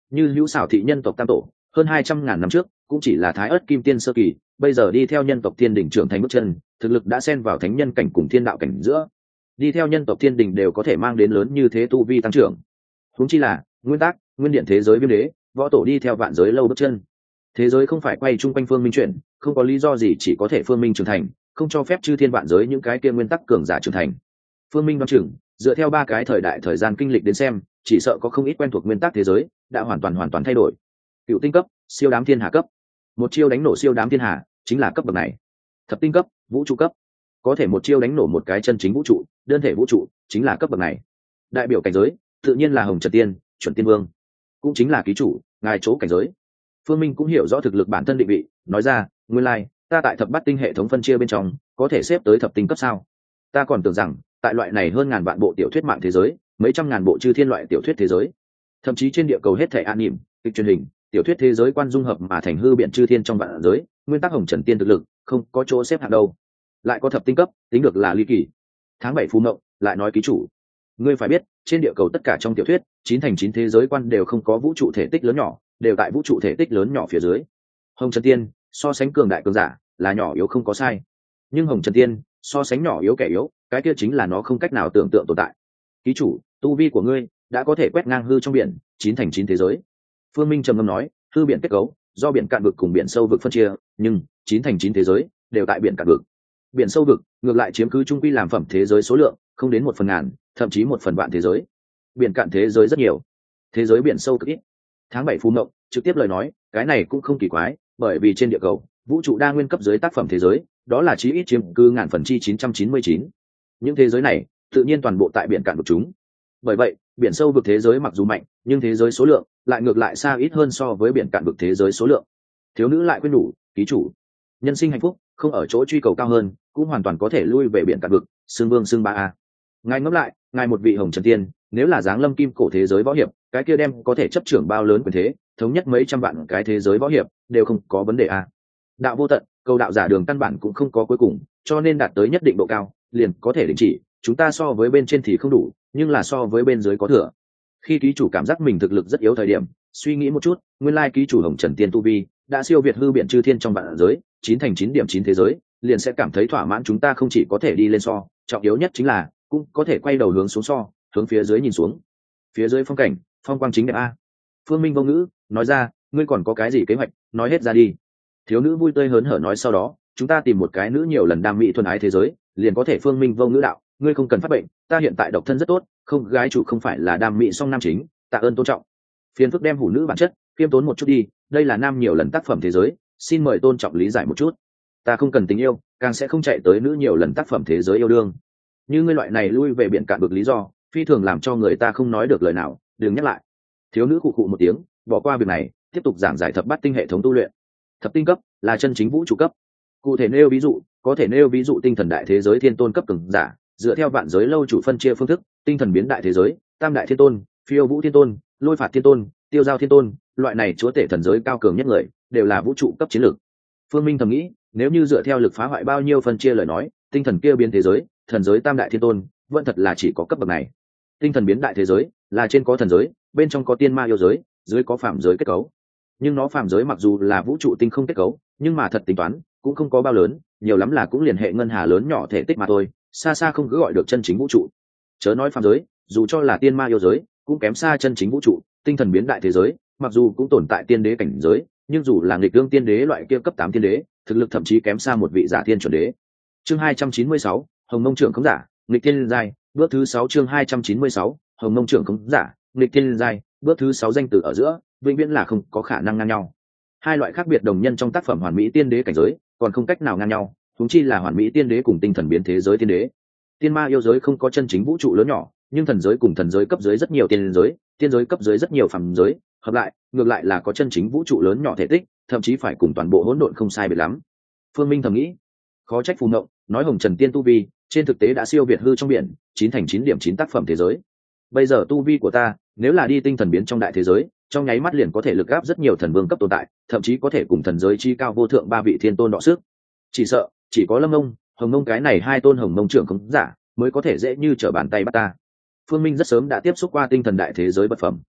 như hữu xảo thị nhân tộc tam tổ hơn hai trăm ngàn năm trước cũng chỉ là thái ớt kim tiên sơ kỳ, bây giờ đi theo nhân tộc thiên đình trưởng thành bước chân, thực lực đã xen vào thánh nhân cảnh cùng thiên đạo cảnh giữa. Đi theo nhân tộc thiên đình đều có thể mang đến lớn như thế tu vi tăng trưởng, huống chi là nguyên tắc nguyên điện thế giới viêm đế võ tổ đi theo vạn giới lâu bước chân. Thế giới không phải quay chung quanh phương minh chuyển, không có lý do gì chỉ có thể phương minh trưởng thành, không cho phép chư thiên vạn giới những cái kia nguyên tắc cường giả trưởng thành. Phương minh đoán chừng dựa theo ba cái thời đại thời gian kinh lịch đến xem, chỉ sợ có không ít quen thuộc nguyên tắc thế giới đã hoàn toàn hoàn toàn thay đổi. Cựu tinh cấp, siêu đám thiên hà cấp, một chiêu đánh nổ siêu đám thiên hà chính là cấp bậc này. Thập tinh cấp, vũ trụ cấp, có thể một chiêu đánh nổ một cái chân chính vũ trụ, đơn thể vũ trụ chính là cấp bậc này. Đại biểu cảnh giới tự nhiên là hồng trần tiên, chuẩn tiên vương, cũng chính là ký chủ ngài chỗ cảnh giới. Phương Minh cũng hiểu rõ thực lực bản thân định vị, nói ra, nguyên lai like, ta tại thập bát tinh hệ thống phân chia bên trong có thể xếp tới thập tinh cấp sao? Ta còn tưởng rằng tại loại này hơn ngàn vạn bộ tiểu thuyết mạng thế giới, mấy trăm ngàn bộ chư thiên loại tiểu thuyết thế giới, thậm chí trên địa cầu hết thảy an nỉm kịch truyền hình tiểu thuyết thế giới quan dung hợp mà thành hư biện chư thiên trong vạn giới, nguyên tắc hồng trần tiên thực lực không có chỗ xếp hạng đâu. Lại có thập tinh cấp, tính được là ly kỳ. Tháng bảy phù mộng lại nói ký chủ, ngươi phải biết trên địa cầu tất cả trong tiểu thuyết chín thành chín thế giới quan đều không có vũ trụ thể tích lớn nhỏ, đều tại vũ trụ thể tích lớn nhỏ phía dưới. Hồng trần tiên so sánh cường đại cường giả là nhỏ yếu không có sai, nhưng hồng trần tiên so sánh nhỏ yếu kẻ yếu, cái kia chính là nó không cách nào tưởng tượng tồn tại. Ký chủ, tu vi của ngươi đã có thể quét ngang hư trong biển chín thành chín thế giới. Phương Minh trầm ngâm nói, hư biển kết cấu do biển cạn vực cùng biển sâu vực phân chia, nhưng chín thành chín thế giới đều tại biển cạn vực. Biển sâu vực ngược lại chiếm cứ trung quy làm phẩm thế giới số lượng không đến một phần ngàn, thậm chí một phần vạn thế giới. Biển cạn thế giới rất nhiều, thế giới biển sâu cực ít. Tháng bảy phù mộng trực tiếp lời nói, cái này cũng không kỳ quái, bởi vì trên địa cầu vũ trụ đa nguyên cấp dưới tác phẩm thế giới đó là chí ít chiếm cứ ngàn phần chi chín trăm chín mươi chín. Những thế giới này tự nhiên toàn bộ tại biển cạn vực chúng. Bởi vậy biển sâu vực thế giới mặc dù mạnh, nhưng thế giới số lượng lại ngược lại xa ít hơn so với biển cạn vực thế giới số lượng. Thiếu nữ lại khuyên nhủ, ký chủ, nhân sinh hạnh phúc không ở chỗ truy cầu cao hơn, cũng hoàn toàn có thể lui về biển cạn vực, xương vương xương ba a. Ngài ngẫm lại, ngài một vị hồng trần tiên, nếu là giáng lâm kim cổ thế giới võ hiệp, cái kia đem có thể chấp trưởng bao lớn quyền thế, thống nhất mấy trăm vạn cái thế giới võ hiệp đều không có vấn đề a. Đạo vô tận, cầu đạo giả đường căn bản cũng không có cuối cùng, cho nên đạt tới nhất định độ cao liền có thể đình chỉ. Chúng ta so với bên trên thì không đủ, nhưng là so với bên dưới có thừa. Khi ký chủ cảm giác mình thực lực rất yếu thời điểm, suy nghĩ một chút, nguyên lai ký chủ hồng trần tiên tu vi đã siêu việt hư biện chư thiên trong vạn giới chín thành chín điểm chín thế giới, liền sẽ cảm thấy thỏa mãn. Chúng ta không chỉ có thể đi lên so, trọng yếu nhất chính là cũng có thể quay đầu hướng xuống so, hướng phía dưới nhìn xuống. Phía dưới phong cảnh phong quang chính đẹp a. Phương Minh vô ngữ nói ra, ngươi còn có cái gì kế hoạch, nói hết ra đi. Thiếu nữ vui tươi hớn hở nói, sau đó chúng ta tìm một cái nữ nhiều lần đam mỹ thuần ái thế giới liền có thể. Phương Minh vô ngữ đạo, ngươi không cần phát bệnh, ta hiện tại độc thân rất tốt, không gái chủ không phải là đam mỹ song nam chính, tạ ơn tôn trọng. Phiền phức đem hủ nữ bản chất khiêm tốn một chút đi, đây là nam nhiều lần tác phẩm thế giới, xin mời tôn trọng lý giải một chút. Ta không cần tình yêu, càng sẽ không chạy tới nữ nhiều lần tác phẩm thế giới yêu đương. Như ngươi loại này lui về biển cạn vực lý do phi thường làm cho người ta không nói được lời nào, đừng nhắc lại. Thiếu nữ khụ khụ một tiếng, bỏ qua việc này, tiếp tục giảng giải thập bát tinh hệ thống tu luyện. Thập tinh cấp là chân chính vũ trụ cấp, cụ thể nêu ví dụ có thể nêu ví dụ tinh thần đại thế giới thiên tôn cấp cường giả, dựa theo vạn giới lâu chủ phân chia phương thức, tinh thần biến đại thế giới, tam đại thiên tôn, phiêu vũ thiên tôn, lôi phạt thiên tôn, tiêu giao thiên tôn, loại này chúa tể thần giới cao cường nhất người đều là vũ trụ cấp chiến lược. Phương Minh thầm nghĩ, nếu như dựa theo lực phá hoại bao nhiêu phân chia lời nói, tinh thần kia biến thế giới, thần giới tam đại thiên tôn vẫn thật là chỉ có cấp bậc này. Tinh thần biến đại thế giới là trên có thần giới, bên trong có tiên ma yêu giới, dưới có phạm giới kết cấu. Nhưng nó phạm giới mặc dù là vũ trụ tinh không kết cấu, nhưng mà thật tính toán cũng không có bao lớn, nhiều lắm là cũng liền hệ ngân hà lớn nhỏ thể tích mà thôi, xa xa không cứ gọi được chân chính vũ trụ. Chớ nói phạm giới, dù cho là tiên ma yêu giới cũng kém xa chân chính vũ trụ. Tinh thần biến đại thế giới mặc dù cũng tồn tại tiên đế cảnh giới, nhưng dù là nghịch lương tiên đế loại kia cấp tám tiên đế, thực lực thậm chí kém xa một vị giả thiên chuẩn đế. Chương hai trăm chín mươi sáu, Hồng Mông trưởng không giả, nghịch thiên giai, bước thứ sáu. Chương hai trăm chín mươi sáu, Hồng Mông trưởng không giả, nghịch thiên giai, bước thứ sáu. Danh từ ở giữa vĩnh viễn là không có khả năng ngang nhau. Hai loại khác biệt đồng nhân trong tác phẩm hoàn mỹ tiên đế cảnh giới còn không cách nào ngang nhau, huống chi là hoàn mỹ tiên đế cùng tinh thần biến thế giới tiên đế. Tiên ma yêu giới không có chân chính vũ trụ lớn nhỏ, nhưng thần giới cùng thần giới cấp dưới rất nhiều tiên giới, tiên giới cấp dưới rất nhiều phàm giới, hợp lại ngược lại là có chân chính vũ trụ lớn nhỏ thể tích, thậm chí phải cùng toàn bộ hỗn độn không sai biệt lắm. Phương Minh thầm nghĩ, khó trách phù ngộng nói hồng trần tiên tu vi trên thực tế đã siêu việt hư trong biển chín thành chín điểm chín tác phẩm thế giới. Bây giờ tu vi của ta nếu là đi tinh thần biến trong đại thế giới, trong nháy mắt liền có thể lực áp rất nhiều thần vương cấp tồn tại, thậm chí có thể cùng thần giới chi cao vô thượng ba vị thiên tôn đọ sức. Chỉ sợ chỉ có Lâm Mông, Hồng Mông cái này hai tôn Hồng Mông trưởng không giả mới có thể dễ như trở bàn tay bắt ta. Phương Minh rất sớm đã tiếp xúc qua tinh thần đại thế giới bất phẩm,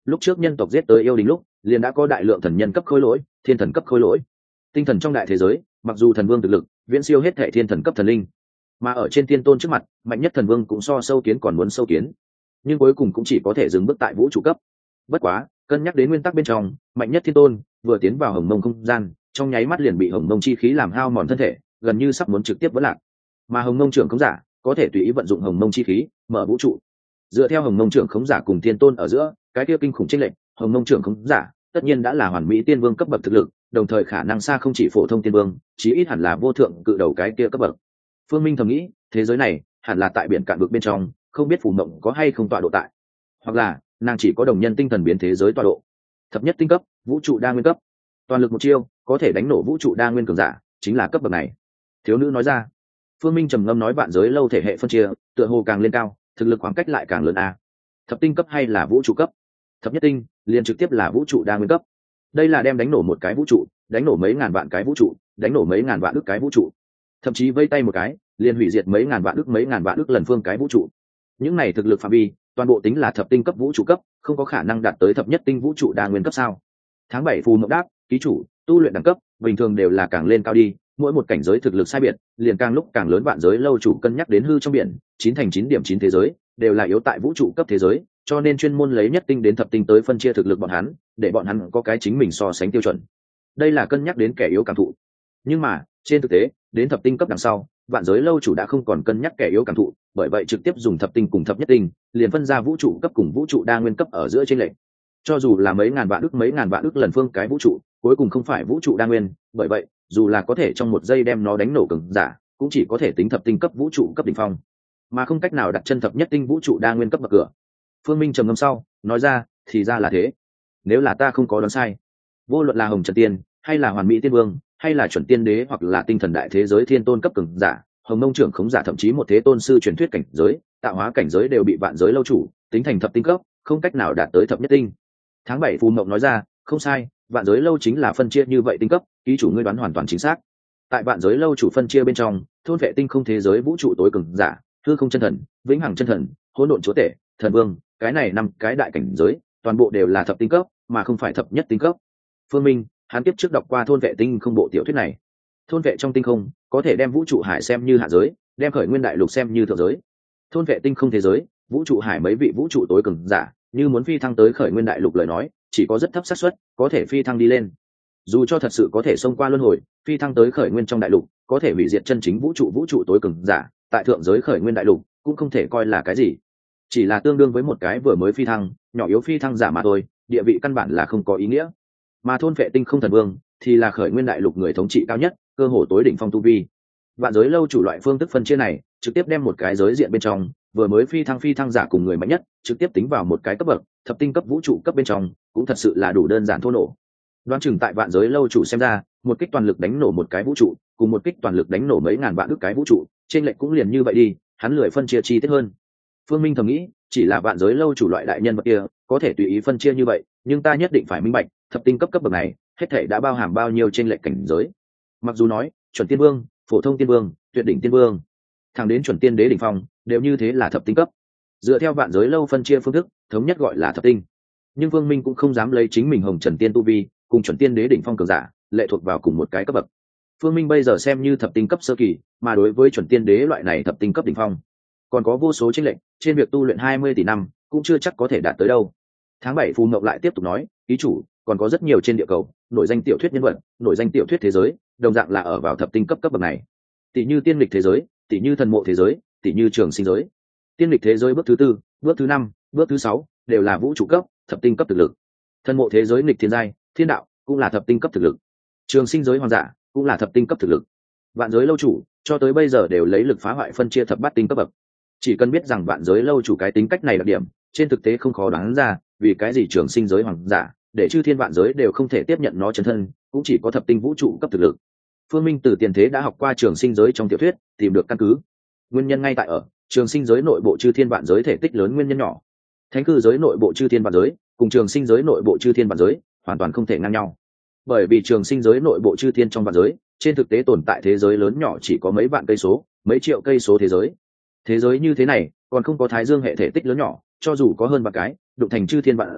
Lúc trước nhân tộc giết tới yêu đình lúc liền đã có đại lượng thần nhân cấp khối lỗi, thiên thần cấp khối lỗi. Tinh thần trong đại thế giới mặc dù thần vương thực lực viễn siêu hết thệ thiên thần cấp thần linh, mà ở trên thiên tôn trước mặt mạnh nhất thần vương cũng so sâu kiến còn muốn sâu kiến, nhưng cuối cùng cũng chỉ có thể dừng bước tại vũ trụ cấp. Bất quá cân nhắc đến nguyên tắc bên trong, mạnh nhất thiên tôn vừa tiến vào hồng mông không gian trong nháy mắt liền bị hồng mông chi khí làm hao mòn thân thể, gần như sắp muốn trực tiếp vỡ lạc. Mà hồng mông trưởng khống giả có thể tùy ý vận dụng hồng mông chi khí mở vũ trụ. Dựa theo hồng mông trưởng khống giả cùng thiên tôn ở giữa cái kia kinh khủng chênh lệch, hồng mông trưởng khống giả tất nhiên đã là hoàn mỹ tiên vương cấp bậc thực lực, đồng thời khả năng xa không chỉ phổ thông tiên vương, chí ít hẳn là vô thượng cự đầu cái kia cấp bậc. Phương Minh thầm nghĩ, thế giới này hẳn là tại biển cạn vực bên trong, không biết phù mộng có hay không tọa độ tại, hoặc là nàng chỉ có đồng nhân tinh thần biến thế giới tọa độ. Thập nhất tinh cấp vũ trụ đa nguyên cấp, toàn lực một chiêu có thể đánh nổ vũ trụ đa nguyên cường giả, chính là cấp bậc này. Thiếu nữ nói ra. Phương Minh trầm ngâm nói, vạn giới lâu thể hệ phân chia tựa hồ càng lên cao, thực lực khoảng cách lại càng lớn a. Thập tinh cấp hay là vũ trụ cấp? Thập nhất tinh liền trực tiếp là vũ trụ đa nguyên cấp. Đây là đem đánh nổ một cái vũ trụ, đánh nổ mấy ngàn vạn cái vũ trụ, đánh nổ mấy ngàn vạn ức cái vũ trụ, thậm chí vây tay một cái liền hủy diệt mấy ngàn vạn ức mấy ngàn vạn ức lần phương cái vũ trụ. Những này thực lực phạm vi toàn bộ tính là thập tinh cấp vũ trụ cấp, không có khả năng đạt tới thập nhất tinh vũ trụ đa nguyên cấp sao? Tháng bảy phù mộng đáp, ký chủ tu luyện đẳng cấp bình thường đều là càng lên cao đi, mỗi một cảnh giới thực lực sai biệt liền càng lúc càng lớn. Vạn giới lâu chủ cân nhắc đến hư trong biển chín thành chín điểm chín thế giới đều là yếu tại vũ trụ cấp thế giới, cho nên chuyên môn lấy nhất tinh đến thập tinh tới phân chia thực lực bọn hắn, để bọn hắn có cái chính mình so sánh tiêu chuẩn. Đây là cân nhắc đến kẻ yếu cảm thụ. Nhưng mà trên thực tế đến thập tinh cấp đằng sau, vạn giới lâu chủ đã không còn cân nhắc kẻ yếu cảm thụ, bởi vậy trực tiếp dùng thập tinh cùng thập nhất tinh liền phân ra vũ trụ cấp cùng vũ trụ đa nguyên cấp ở giữa chênh lệch. Cho dù là mấy ngàn vạn ức mấy ngàn vạn ức lần phương cái vũ trụ, cuối cùng không phải vũ trụ đa nguyên, bởi vậy dù là có thể trong một giây đem nó đánh nổ cường giả, cũng chỉ có thể tính thập tinh cấp vũ trụ cấp đỉnh phong, mà không cách nào đặt chân thập nhất tinh vũ trụ đa nguyên cấp bậc cửa. Phương Minh trầm ngâm sau nói ra, thì ra là thế. Nếu là ta không có đoán sai, vô luận là hồng trần tiên hay là hoàn mỹ tiên vương hay là chuẩn tiên đế hoặc là tinh thần đại thế giới thiên tôn cấp cường giả, hồng mông trưởng khống giả, thậm chí một thế tôn sư truyền thuyết cảnh giới, tạo hóa cảnh giới đều bị vạn giới lâu chủ tính thành thập tinh cấp, không cách nào đạt tới thập nhất tinh. Tháng bảy phù mộng nói ra, không sai, vạn giới lâu chính là phân chia như vậy tinh cấp, ký chủ ngươi đoán hoàn toàn chính xác. Tại vạn giới lâu chủ phân chia bên trong, thôn vệ tinh không thế giới vũ trụ tối cường giả, hư không chân thần, vĩnh hằng chân thần, hỗn độn chúa tể, thần vương, cái này năm cái đại cảnh giới toàn bộ đều là thập tinh cấp, mà không phải thập nhất tinh cấp. Phương Minh hắn tiếp trước đọc qua thôn vệ tinh không bộ tiểu thuyết này. Thôn vệ trong tinh không có thể đem vũ trụ hải xem như hạ giới, đem khởi nguyên đại lục xem như thượng giới. Thôn vệ tinh không thế giới vũ trụ hải mấy vị vũ trụ tối cường giả như muốn phi thăng tới khởi nguyên đại lục lời nói, chỉ có rất thấp xác suất có thể phi thăng đi lên. Dù cho thật sự có thể xông qua luân hồi phi thăng tới khởi nguyên trong đại lục, có thể hủy diệt chân chính vũ trụ vũ trụ tối cường giả tại thượng giới khởi nguyên đại lục cũng không thể coi là cái gì, chỉ là tương đương với một cái vừa mới phi thăng nhỏ yếu phi thăng giả mà thôi, địa vị căn bản là không có ý nghĩa. Mà thôn vệ tinh không thần vương thì là khởi nguyên đại lục người thống trị cao nhất, cơ hồ tối đỉnh phong tu vi. Vạn giới lâu chủ loại phương thức phân chia này trực tiếp đem một cái giới diện bên trong vừa mới phi thăng phi thăng giả cùng người mạnh nhất trực tiếp tính vào một cái cấp bậc thập tinh cấp vũ trụ cấp bên trong, cũng thật sự là đủ đơn giản thô nổ. Đoán chừng tại vạn giới lâu chủ xem ra, một kích toàn lực đánh nổ một cái vũ trụ cùng một kích toàn lực đánh nổ mấy ngàn vạn ức cái vũ trụ trên lệch cũng liền như vậy đi, hắn lười phân chia chi tiết hơn. Phương Minh thầm nghĩ, chỉ là vạn giới lâu chủ loại đại nhân vật kia có thể tùy ý phân chia như vậy, nhưng ta nhất định phải minh bạch thập tinh cấp cấp bậc này hết thể đã bao hàm bao nhiêu trên lệch cảnh giới. Mặc dù nói chuẩn tiên vương, phổ thông tiên vương, tuyệt đỉnh tiên vương, thẳng đến chuẩn tiên đế đỉnh phong đều như thế là thập tinh cấp, dựa theo vạn giới lâu phân chia phương thức thống nhất gọi là thập tinh. Nhưng Vương Minh cũng không dám lấy chính mình hồng trần tiên tu vi cùng chuẩn tiên đế đỉnh phong cường giả lệ thuộc vào cùng một cái cấp bậc. Phương Minh bây giờ xem như thập tinh cấp sơ kỳ, mà đối với chuẩn tiên đế loại này thập tinh cấp đỉnh phong còn có vô số chênh lệch, trên việc tu luyện hai mươi tỷ năm cũng chưa chắc có thể đạt tới đâu. Tháng bảy phù ngọc lại tiếp tục nói, ký chủ còn có rất nhiều trên địa cầu nổi danh tiểu thuyết nhân vật, nổi danh tiểu thuyết thế giới đồng dạng là ở vào thập tinh cấp cấp bậc này, tỷ như tiên lịch thế giới, tỷ như thần mộ thế giới, tỷ như trường sinh giới. Tiên lịch thế giới bước thứ tư, bước thứ năm, bước thứ sáu đều là vũ trụ cấp thập tinh cấp thực lực. Thần mộ thế giới nghịch thiên giai thiên đạo cũng là thập tinh cấp thực lực. Trường sinh giới hoàng giả cũng là thập tinh cấp thực lực. Vạn giới lâu chủ cho tới bây giờ đều lấy lực phá hoại phân chia thập bát tinh cấp bậc. Chỉ cần biết rằng vạn giới lâu chủ cái tính cách này đặc điểm, trên thực tế không khó đoán ra vì cái gì trường sinh giới hoàng giả để chư thiên vạn giới đều không thể tiếp nhận nó chân thân, cũng chỉ có thập tinh vũ trụ cấp thực lực. Phương Minh từ tiền thế đã học qua trường sinh giới trong tiểu thuyết, tìm được căn cứ. Nguyên nhân ngay tại ở trường sinh giới nội bộ chư thiên vạn giới thể tích lớn nguyên nhân nhỏ. Thánh cư giới nội bộ chư thiên vạn giới cùng trường sinh giới nội bộ chư thiên vạn giới hoàn toàn không thể ngang nhau, bởi vì trường sinh giới nội bộ chư thiên trong vạn giới trên thực tế tồn tại thế giới lớn nhỏ chỉ có mấy vạn cây số, mấy triệu cây số thế giới. Thế giới như thế này còn không có thái dương hệ thể tích lớn nhỏ, cho dù có hơn vạn cái đụng thành chư thiên vạn giới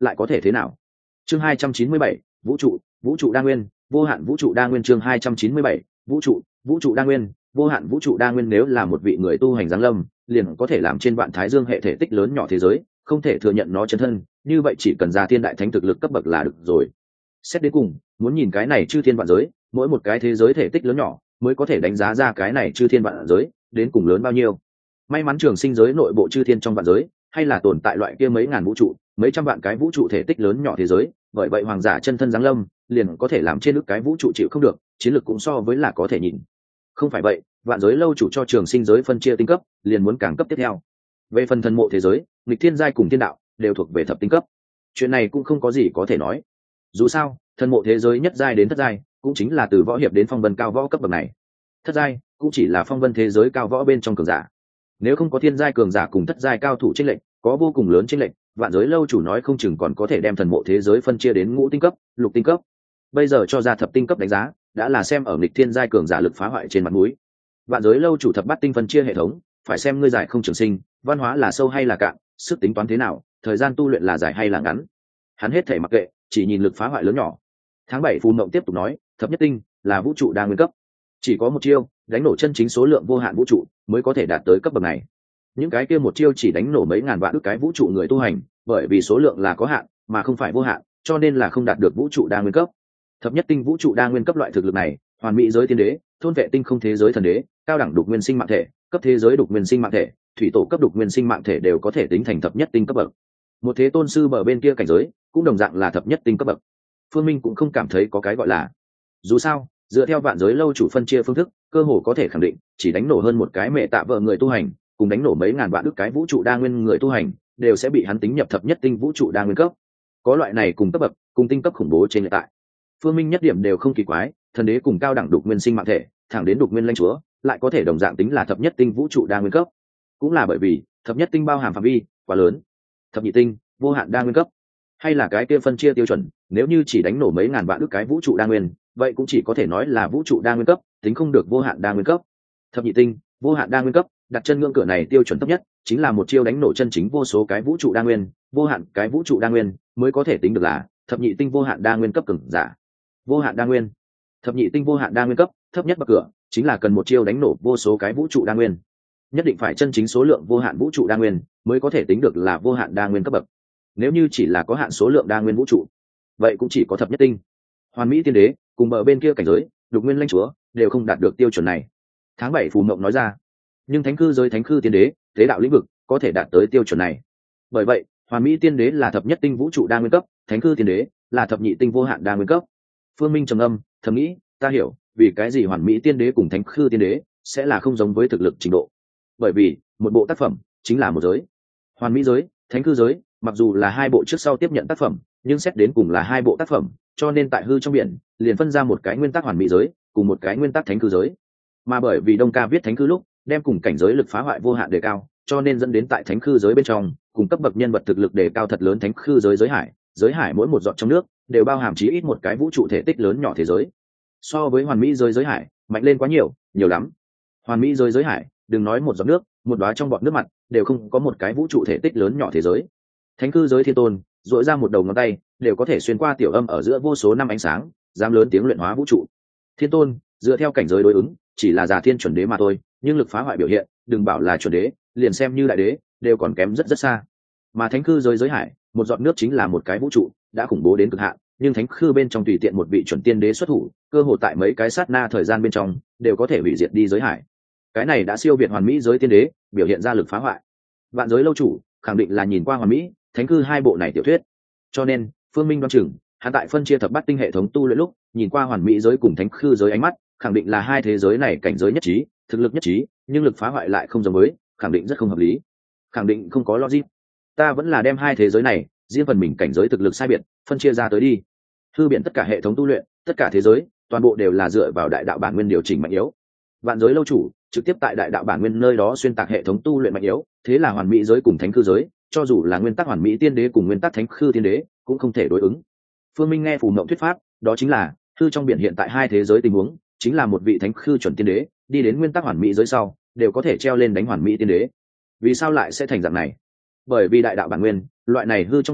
lại có thể thế nào? Chương hai trăm chín mươi bảy, vũ trụ, vũ trụ đa nguyên, vô hạn vũ trụ đa nguyên. Chương hai trăm chín mươi bảy, vũ trụ, vũ trụ đa nguyên, vô hạn vũ trụ đa nguyên. Nếu là một vị người tu hành giáng lâm, liền có thể làm trên vạn thái dương hệ thể tích lớn nhỏ thế giới, không thể thừa nhận nó chân thân, như vậy chỉ cần ra thiên đại thánh thực lực cấp bậc là được rồi. Xét đến cùng, muốn nhìn cái này chư thiên vạn giới, mỗi một cái thế giới thể tích lớn nhỏ mới có thể đánh giá ra cái này chư thiên vạn giới đến cùng lớn bao nhiêu. May mắn trường sinh giới nội bộ chư thiên trong vạn giới, hay là tồn tại loại kia mấy ngàn vũ trụ, mấy trăm vạn cái vũ trụ thể tích lớn nhỏ thế giới, bởi vậy hoàng giả chân thân giáng lâm liền có thể làm trên ức cái vũ trụ chịu không được, chiến lược cũng so với là có thể nhìn. Không phải vậy, vạn giới lâu chủ cho trường sinh giới phân chia tinh cấp, liền muốn càng cấp tiếp theo. Về phần thần mộ thế giới, nghịch thiên giai cùng thiên đạo đều thuộc về thập tinh cấp. Chuyện này cũng không có gì có thể nói. Dù sao, thần mộ thế giới nhất giai đến thất giai, cũng chính là từ võ hiệp đến phong vân cao võ cấp bậc này. Thất giai cũng chỉ là phong vân thế giới cao võ bên trong cường giả. Nếu không có thiên giai cường giả cùng thất giai cao thủ chênh lệch, có vô cùng lớn chênh lệch, vạn giới lâu chủ nói không chừng còn có thể đem thần mộ thế giới phân chia đến ngũ tinh cấp, lục tinh cấp. Bây giờ cho ra thập tinh cấp đánh giá, đã là xem ở nghịch thiên giai cường giả lực phá hoại trên mặt mũi. Vạn giới lâu chủ thập bát tinh phân chia hệ thống, phải xem ngươi giải không trường sinh, văn hóa là sâu hay là cạn, sức tính toán thế nào, thời gian tu luyện là dài hay là ngắn. Hắn hết thể mặc kệ, chỉ nhìn lực phá hoại lớn nhỏ. Tháng bảy Phù Mộng tiếp tục nói, thập nhất tinh là vũ trụ đa nguyên cấp, chỉ có một chiêu đánh nổ chân chính số lượng vô hạn vũ trụ mới có thể đạt tới cấp bậc này. Những cái kia một chiêu chỉ đánh nổ mấy ngàn vạn ức cái vũ trụ người tu hành, bởi vì số lượng là có hạn mà không phải vô hạn, cho nên là không đạt được vũ trụ đa nguyên cấp. Thập nhất tinh vũ trụ đa nguyên cấp loại thực lực này, hoàn mỹ giới tiên đế, thôn vệ tinh không thế giới thần đế, cao đẳng đục nguyên sinh mạng thể, cấp thế giới đục nguyên sinh mạng thể, thủy tổ cấp đục nguyên sinh mạng thể đều có thể tính thành thập nhất tinh cấp bậc. Một thế tôn sư bờ bên kia cảnh giới cũng đồng dạng là thập nhất tinh cấp bậc. Phương Minh cũng không cảm thấy có cái gọi là. Dù sao, dựa theo vạn giới lâu chủ phân chia phương thức, cơ hồ có thể khẳng định, chỉ đánh nổ hơn một cái mẹ tạ vợ người tu hành, cùng đánh nổ mấy ngàn vạn ức cái vũ trụ đa nguyên người tu hành, đều sẽ bị hắn tính nhập thập nhất tinh vũ trụ đa nguyên cấp. Có loại này cùng cấp bậc, cùng tinh cấp khủng bố trên hiện tại. Phương Minh nhất điểm đều không kỳ quái, thần đế cùng cao đẳng đục nguyên sinh mạng thể, thẳng đến đục nguyên lãnh chúa, lại có thể đồng dạng tính là thập nhất tinh vũ trụ đa nguyên cấp. Cũng là bởi vì, thập nhất tinh bao hàm phạm vi quá lớn. Thập nhị tinh, vô hạn đa nguyên cấp, hay là cái kia phân chia tiêu chuẩn, nếu như chỉ đánh nổ mấy ngàn vạn ức cái vũ trụ đa nguyên, vậy cũng chỉ có thể nói là vũ trụ đa nguyên cấp, tính không được vô hạn đa nguyên cấp. Thập nhị tinh, vô hạn đa nguyên cấp, đặt chân ngưỡng cửa này tiêu chuẩn thấp nhất, chính là một chiêu đánh nổ chân chính vô số cái vũ trụ đa nguyên, vô hạn cái vũ trụ đa nguyên mới có thể tính được là thập nhị tinh vô hạn đa nguyên cấp cường giả. Vô hạn đa nguyên, thập nhị tinh vô hạn đa nguyên cấp, thấp nhất bậc cửa, chính là cần một chiêu đánh nổ vô số cái vũ trụ đa nguyên. Nhất định phải chân chính số lượng vô hạn vũ trụ đa nguyên mới có thể tính được là vô hạn đa nguyên cấp bậc. Nếu như chỉ là có hạn số lượng đa nguyên vũ trụ, vậy cũng chỉ có thập nhất tinh. Hoàn mỹ tiên đế cùng bờ bên kia cảnh giới, đục nguyên lãnh chúa đều không đạt được tiêu chuẩn này. Tháng bảy Phù Mộng nói ra, nhưng thánh cư giới thánh cư tiên đế, thế đạo lĩnh vực có thể đạt tới tiêu chuẩn này. Bởi vậy, hoàn mỹ tiên đế là thập nhất tinh vũ trụ đa nguyên cấp, thánh cư tiên đế là thập nhị tinh vô hạn đa nguyên cấp. Phương Minh trầm âm, thầm nghĩ, ta hiểu, vì cái gì hoàn mỹ tiên đế cùng thánh cư tiên đế sẽ là không giống với thực lực trình độ. Bởi vì, một bộ tác phẩm chính là một giới. Hoàn mỹ giới, thánh cư giới, mặc dù là hai bộ trước sau tiếp nhận tác phẩm, nhưng xét đến cùng là hai bộ tác phẩm, cho nên tại hư trong biển liền phân ra một cái nguyên tắc hoàn mỹ giới cùng một cái nguyên tắc thánh cư giới. Mà bởi vì Đông Ca viết thánh cư lúc đem cùng cảnh giới lực phá hoại vô hạn đề cao, cho nên dẫn đến tại thánh cư giới bên trong cùng cấp bậc nhân vật thực lực đề cao thật lớn thánh cư giới giới hải, giới hải mỗi một giọt trong nước đều bao hàm chí ít một cái vũ trụ thể tích lớn nhỏ thế giới. So với hoàn mỹ giới giới hải mạnh lên quá nhiều, nhiều lắm. Hoàn mỹ giới giới hải, đừng nói một giọt nước, một đóa trong bọt nước mặt đều không có một cái vũ trụ thể tích lớn nhỏ thế giới. Thánh cư giới thiên tôn duỗi ra một đầu ngón tay đều có thể xuyên qua tiểu âm ở giữa vô số năm ánh sáng, dám lớn tiếng luyện hóa vũ trụ. Thiên tôn dựa theo cảnh giới đối ứng chỉ là giả thiên chuẩn đế mà thôi, nhưng lực phá hoại biểu hiện đừng bảo là chuẩn đế, liền xem như đại đế đều còn kém rất rất xa. Mà thánh cư giới giới hải, một giọt nước chính là một cái vũ trụ, đã khủng bố đến cực hạn, nhưng thánh cư bên trong tùy tiện một vị chuẩn tiên đế xuất thủ, cơ hội tại mấy cái sát na thời gian bên trong đều có thể hủy diệt đi giới hải. Cái này đã siêu việt hoàn mỹ giới tiên đế, biểu hiện ra lực phá hoại. Vạn giới lâu chủ khẳng định là nhìn qua hoàn mỹ thánh cư hai bộ này tiểu thuyết, cho nên Phương Minh đoán chừng hắn tại phân chia thập bát tinh hệ thống tu luyện lúc nhìn qua hoàn mỹ giới cùng thánh cư giới ánh mắt khẳng định là hai thế giới này cảnh giới nhất trí, thực lực nhất trí, nhưng lực phá hoại lại không giống với, khẳng định rất không hợp lý, khẳng định không có logic. Ta vẫn là đem hai thế giới này riêng phần mình cảnh giới thực lực sai biệt phân chia ra tới đi. Hư biển tất cả hệ thống tu luyện, tất cả thế giới toàn bộ đều là dựa vào đại đạo bản nguyên điều chỉnh mạnh yếu. Vạn giới lâu chủ trực tiếp tại đại đạo bản nguyên nơi đó xuyên tạc hệ thống tu luyện mạnh yếu, thế là hoàn mỹ giới cùng thánh cư giới, cho dù là nguyên tắc hoàn mỹ tiên đế cùng nguyên tắc thánh cư tiên đế cũng không thể đối ứng. Phương Minh nghe Phù Mộng thuyết pháp, đó chính là hư trong biển hiện tại hai thế giới tình huống, chính là một vị thánh cư chuẩn tiên đế đi đến nguyên tắc hoàn mỹ giới sau đều có thể treo lên đánh hoàn mỹ tiên đế. Vì sao lại sẽ thành dạng này? Bởi vì đại đạo bản nguyên, loại này hư trong biển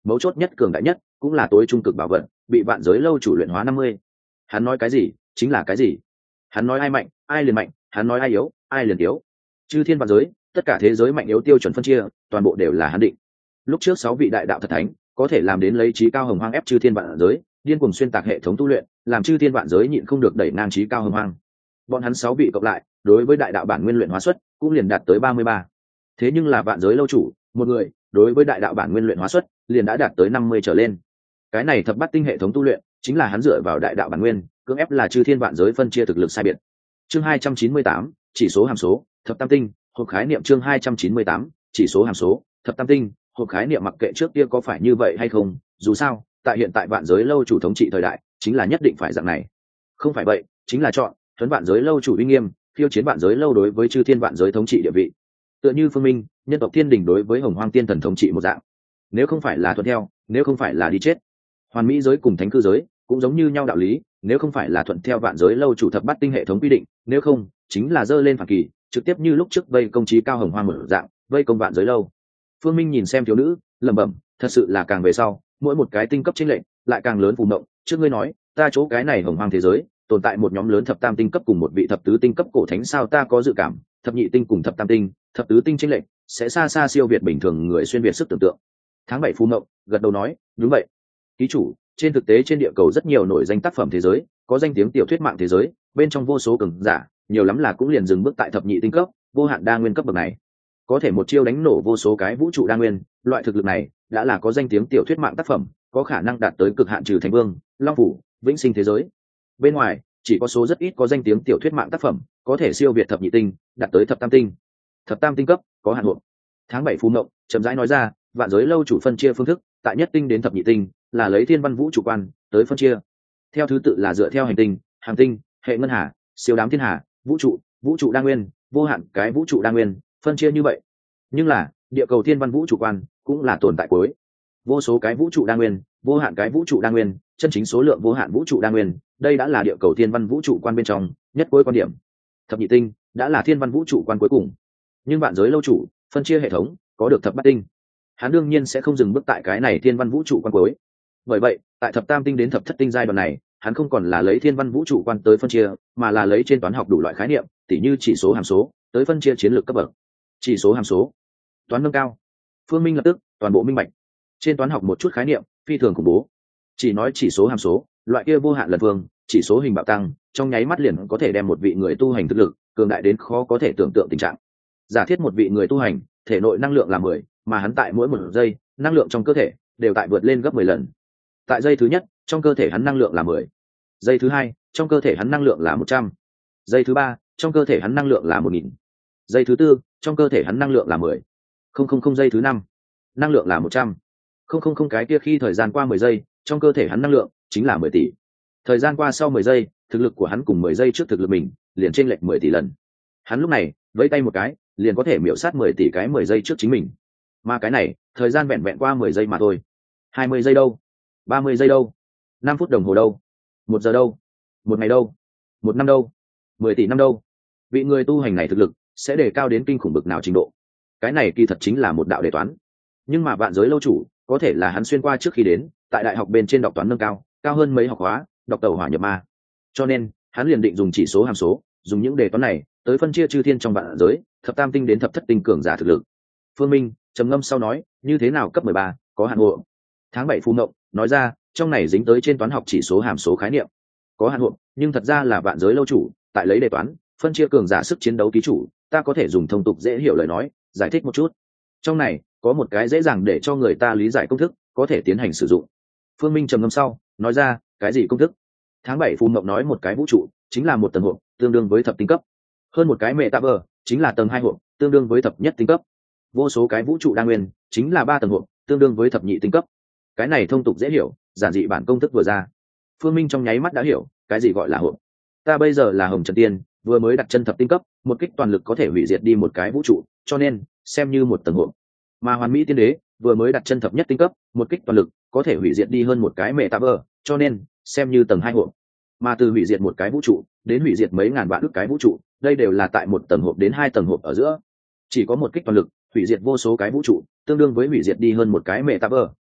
mấu chốt nhất cường đại nhất cũng là tối trung cực bảo vật, bị vạn giới lâu chủ luyện hóa năm mươi. Hắn nói cái gì chính là cái gì, hắn nói ai mạnh ai liền mạnh, hắn nói ai yếu ai liền yếu. Chư thiên vạn giới, tất cả thế giới mạnh yếu tiêu chuẩn phân chia, toàn bộ đều là hắn định. Lúc trước sáu vị đại đạo thật thánh có thể làm đến lấy trí cao hồng hoang ép chư thiên vạn giới, điên cuồng xuyên tạc hệ thống tu luyện, làm chư thiên vạn giới nhịn không được đẩy ngang trí cao hồng hoang. Bọn hắn sáu vị cộng lại, đối với đại đạo bản nguyên luyện hóa suất cũng liền đạt tới ba mươi ba. Thế nhưng là vạn giới lâu chủ một người, đối với đại đạo bản nguyên luyện hóa suất liền đã đạt tới năm mươi trở lên. Cái này thập bát tinh hệ thống tu luyện chính là hắn dựa vào đại đạo bản nguyên cưỡng ép là chư thiên vạn giới phân chia thực lực sai biệt. Chương hai trăm chín mươi tám, chỉ số hàm số thập tam tinh hộp khái niệm. Chương hai trăm chín mươi tám, chỉ số hàm số thập tam tinh hộp khái niệm. Mặc kệ trước kia có phải như vậy hay không, dù sao tại hiện tại vạn giới lâu chủ thống trị thời đại chính là nhất định phải dạng này. Không phải vậy chính là chọn thuấn vạn giới lâu chủ uy nghiêm, khiêu chiến vạn giới lâu đối với chư thiên vạn giới thống trị địa vị. Tựa như Phương Minh, nhân tộc thiên đình đối với hồng hoang tiên thần thống trị một dạng. Nếu không phải là thuận theo, nếu không phải là đi chết. Hoàn mỹ giới cùng thánh cư giới cũng giống như nhau đạo lý, nếu không phải là thuận theo vạn giới lâu chủ thập bát tinh hệ thống quy định, nếu không chính là dơ lên phản kỳ, trực tiếp như lúc trước vây công trí cao hồng hoang một dạng, vây công vạn giới lâu. Phương Minh nhìn xem thiếu nữ, lẩm bẩm, thật sự là càng về sau, mỗi một cái tinh cấp chênh lệch lại càng lớn phù mộng. Trước ngươi nói, ta chỗ cái này hồng hoang thế giới tồn tại một nhóm lớn thập tam tinh cấp cùng một vị thập tứ tinh cấp cổ thánh, sao ta có dự cảm thập nhị tinh cùng thập tam tinh thập tứ tinh chênh lệch sẽ xa xa siêu việt bình thường người xuyên việt sức tưởng tượng. Tháng bảy phù mộng gật đầu nói, đúng vậy ký chủ. Trên thực tế trên địa cầu rất nhiều nổi danh tác phẩm thế giới, có danh tiếng tiểu thuyết mạng thế giới, bên trong vô số cường giả, nhiều lắm là cũng liền dừng bước tại thập nhị tinh cấp vô hạn đa nguyên cấp bậc này, có thể một chiêu đánh nổ vô số cái vũ trụ đa nguyên. Loại thực lực này đã là có danh tiếng tiểu thuyết mạng tác phẩm, có khả năng đạt tới cực hạn trừ thánh vương, long phủ, vĩnh sinh thế giới. Bên ngoài chỉ có số rất ít có danh tiếng tiểu thuyết mạng tác phẩm có thể siêu việt thập nhị tinh, đạt tới thập tam tinh. Thập tam tinh cấp có hạn hộ. Tháng bảy phù mộng chậm rãi nói ra, vạn giới lâu chủ phân chia phương thức tại nhất tinh đến thập nhị tinh là lấy thiên văn vũ trụ quan tới phân chia, theo thứ tự là dựa theo hành tinh, hàng tinh, hệ ngân hà, siêu đám thiên hà, vũ trụ, vũ trụ đa nguyên, vô hạn cái vũ trụ đa nguyên, phân chia như vậy. Nhưng là địa cầu thiên văn vũ trụ quan cũng là tồn tại cuối, vô số cái vũ trụ đa nguyên, vô hạn cái vũ trụ đa nguyên, chân chính số lượng vô hạn vũ trụ đa nguyên, đây đã là địa cầu thiên văn vũ trụ quan bên trong nhất cuối quan điểm. Thập nhị tinh đã là thiên văn vũ trụ quan cuối cùng. Nhưng vạn giới lâu chủ phân chia hệ thống có được thập bát tinh, hắn đương nhiên sẽ không dừng bước tại cái này thiên văn vũ trụ quan cuối. Bởi vậy tại thập tam tinh đến thập thất tinh giai đoạn này, hắn không còn là lấy thiên văn vũ trụ quan tới phân chia, mà là lấy trên toán học đủ loại khái niệm, tỉ như chỉ số hàm số tới phân chia chiến lược cấp bậc. Chỉ số hàm số, toán nâng cao. Phương Minh lập tức toàn bộ minh bạch. Trên toán học một chút khái niệm phi thường khủng bố, chỉ nói chỉ số hàm số, loại kia vô hạn lần phương, chỉ số hình bạo tăng, trong nháy mắt liền có thể đem một vị người tu hành thực lực cường đại đến khó có thể tưởng tượng tình trạng. Giả thiết một vị người tu hành thể nội năng lượng là mười, mà hắn tại mỗi một giây năng lượng trong cơ thể đều tại vượt lên gấp mười lần. Tại giây thứ nhất trong cơ thể hắn năng lượng là mười, giây thứ hai trong cơ thể hắn năng lượng là một trăm, giây thứ ba trong cơ thể hắn năng lượng là một nghìn, giây thứ tư trong cơ thể hắn năng lượng là mười, không không không giây thứ năm năng lượng là một trăm, không không không cái kia khi thời gian qua mười giây trong cơ thể hắn năng lượng chính là mười tỷ. Thời gian qua sau mười giây, thực lực của hắn cùng mười giây trước thực lực mình liền chênh lệch mười tỷ lần. Hắn lúc này vẫy tay một cái liền có thể miểu sát mười tỷ cái mười giây trước chính mình, mà cái này thời gian vẹn vẹn qua mười giây mà thôi. Hai mươi giây đâu, ba mươi giây đâu, năm phút đồng hồ đâu, một giờ đâu, một ngày đâu, một năm đâu, mười tỷ năm đâu. Vị người tu hành này thực lực sẽ đề cao đến kinh khủng bực nào trình độ, cái này kỳ thật chính là một đạo đề toán. Nhưng mà vạn giới lâu chủ có thể là hắn xuyên qua trước khi đến tại đại học bên trên đọc toán nâng cao cao hơn mấy học khóa, đọc tàu hỏa nhập ma, cho nên hắn liền định dùng chỉ số hàm số, dùng những đề toán này tới phân chia chư thiên trong vạn giới thập tam tinh đến thập thất tinh cường giả thực lực. Phương Minh trầm ngâm sau nói, như thế nào cấp mười ba có hạn hộ. Tháng bảy phù mộng nói ra, trong này dính tới trên toán học chỉ số hàm số khái niệm có hạn hộ, nhưng thật ra là vạn giới lâu chủ tại lấy đề toán phân chia cường giả sức chiến đấu ký chủ. Ta có thể dùng thông tục dễ hiểu lời nói giải thích một chút. Trong này có một cái dễ dàng để cho người ta lý giải công thức, có thể tiến hành sử dụng. Phương Minh trầm ngâm sau nói ra, cái gì công thức? Tháng bảy phù mộng nói, một cái vũ trụ chính là một tầng hộp, tương đương với thập tinh cấp. Hơn một cái metaverse chính là tầng hai hộp, tương đương với thập nhất tinh cấp. Vô số cái vũ trụ đa nguyên chính là ba tầng hộp, tương đương với thập nhị tinh cấp. Cái này thông tục dễ hiểu, giản dị bản công thức vừa ra, Phương Minh trong nháy mắt đã hiểu cái gì gọi là hộp. Ta bây giờ là Hồng Trần Tiên, vừa mới đặt chân thập tinh cấp, một kích toàn lực có thể hủy diệt đi một cái vũ trụ, cho nên xem như một tầng hộp. Mà Hoàn Mỹ Tiên Đế vừa mới đặt chân thập nhất tinh cấp, một kích toàn lực có thể hủy diệt đi hơn một cái metaverse, cho nên xem như tầng hai hộp. Mà từ hủy diệt một cái vũ trụ đến hủy diệt mấy ngàn vạn ức cái vũ trụ, đây đều là tại một tầng hộp đến hai tầng hộp ở giữa. Chỉ có một kích toàn lực hủy diệt vô số cái vũ trụ, tương đương với hủy diệt đi hơn một cái metaverse,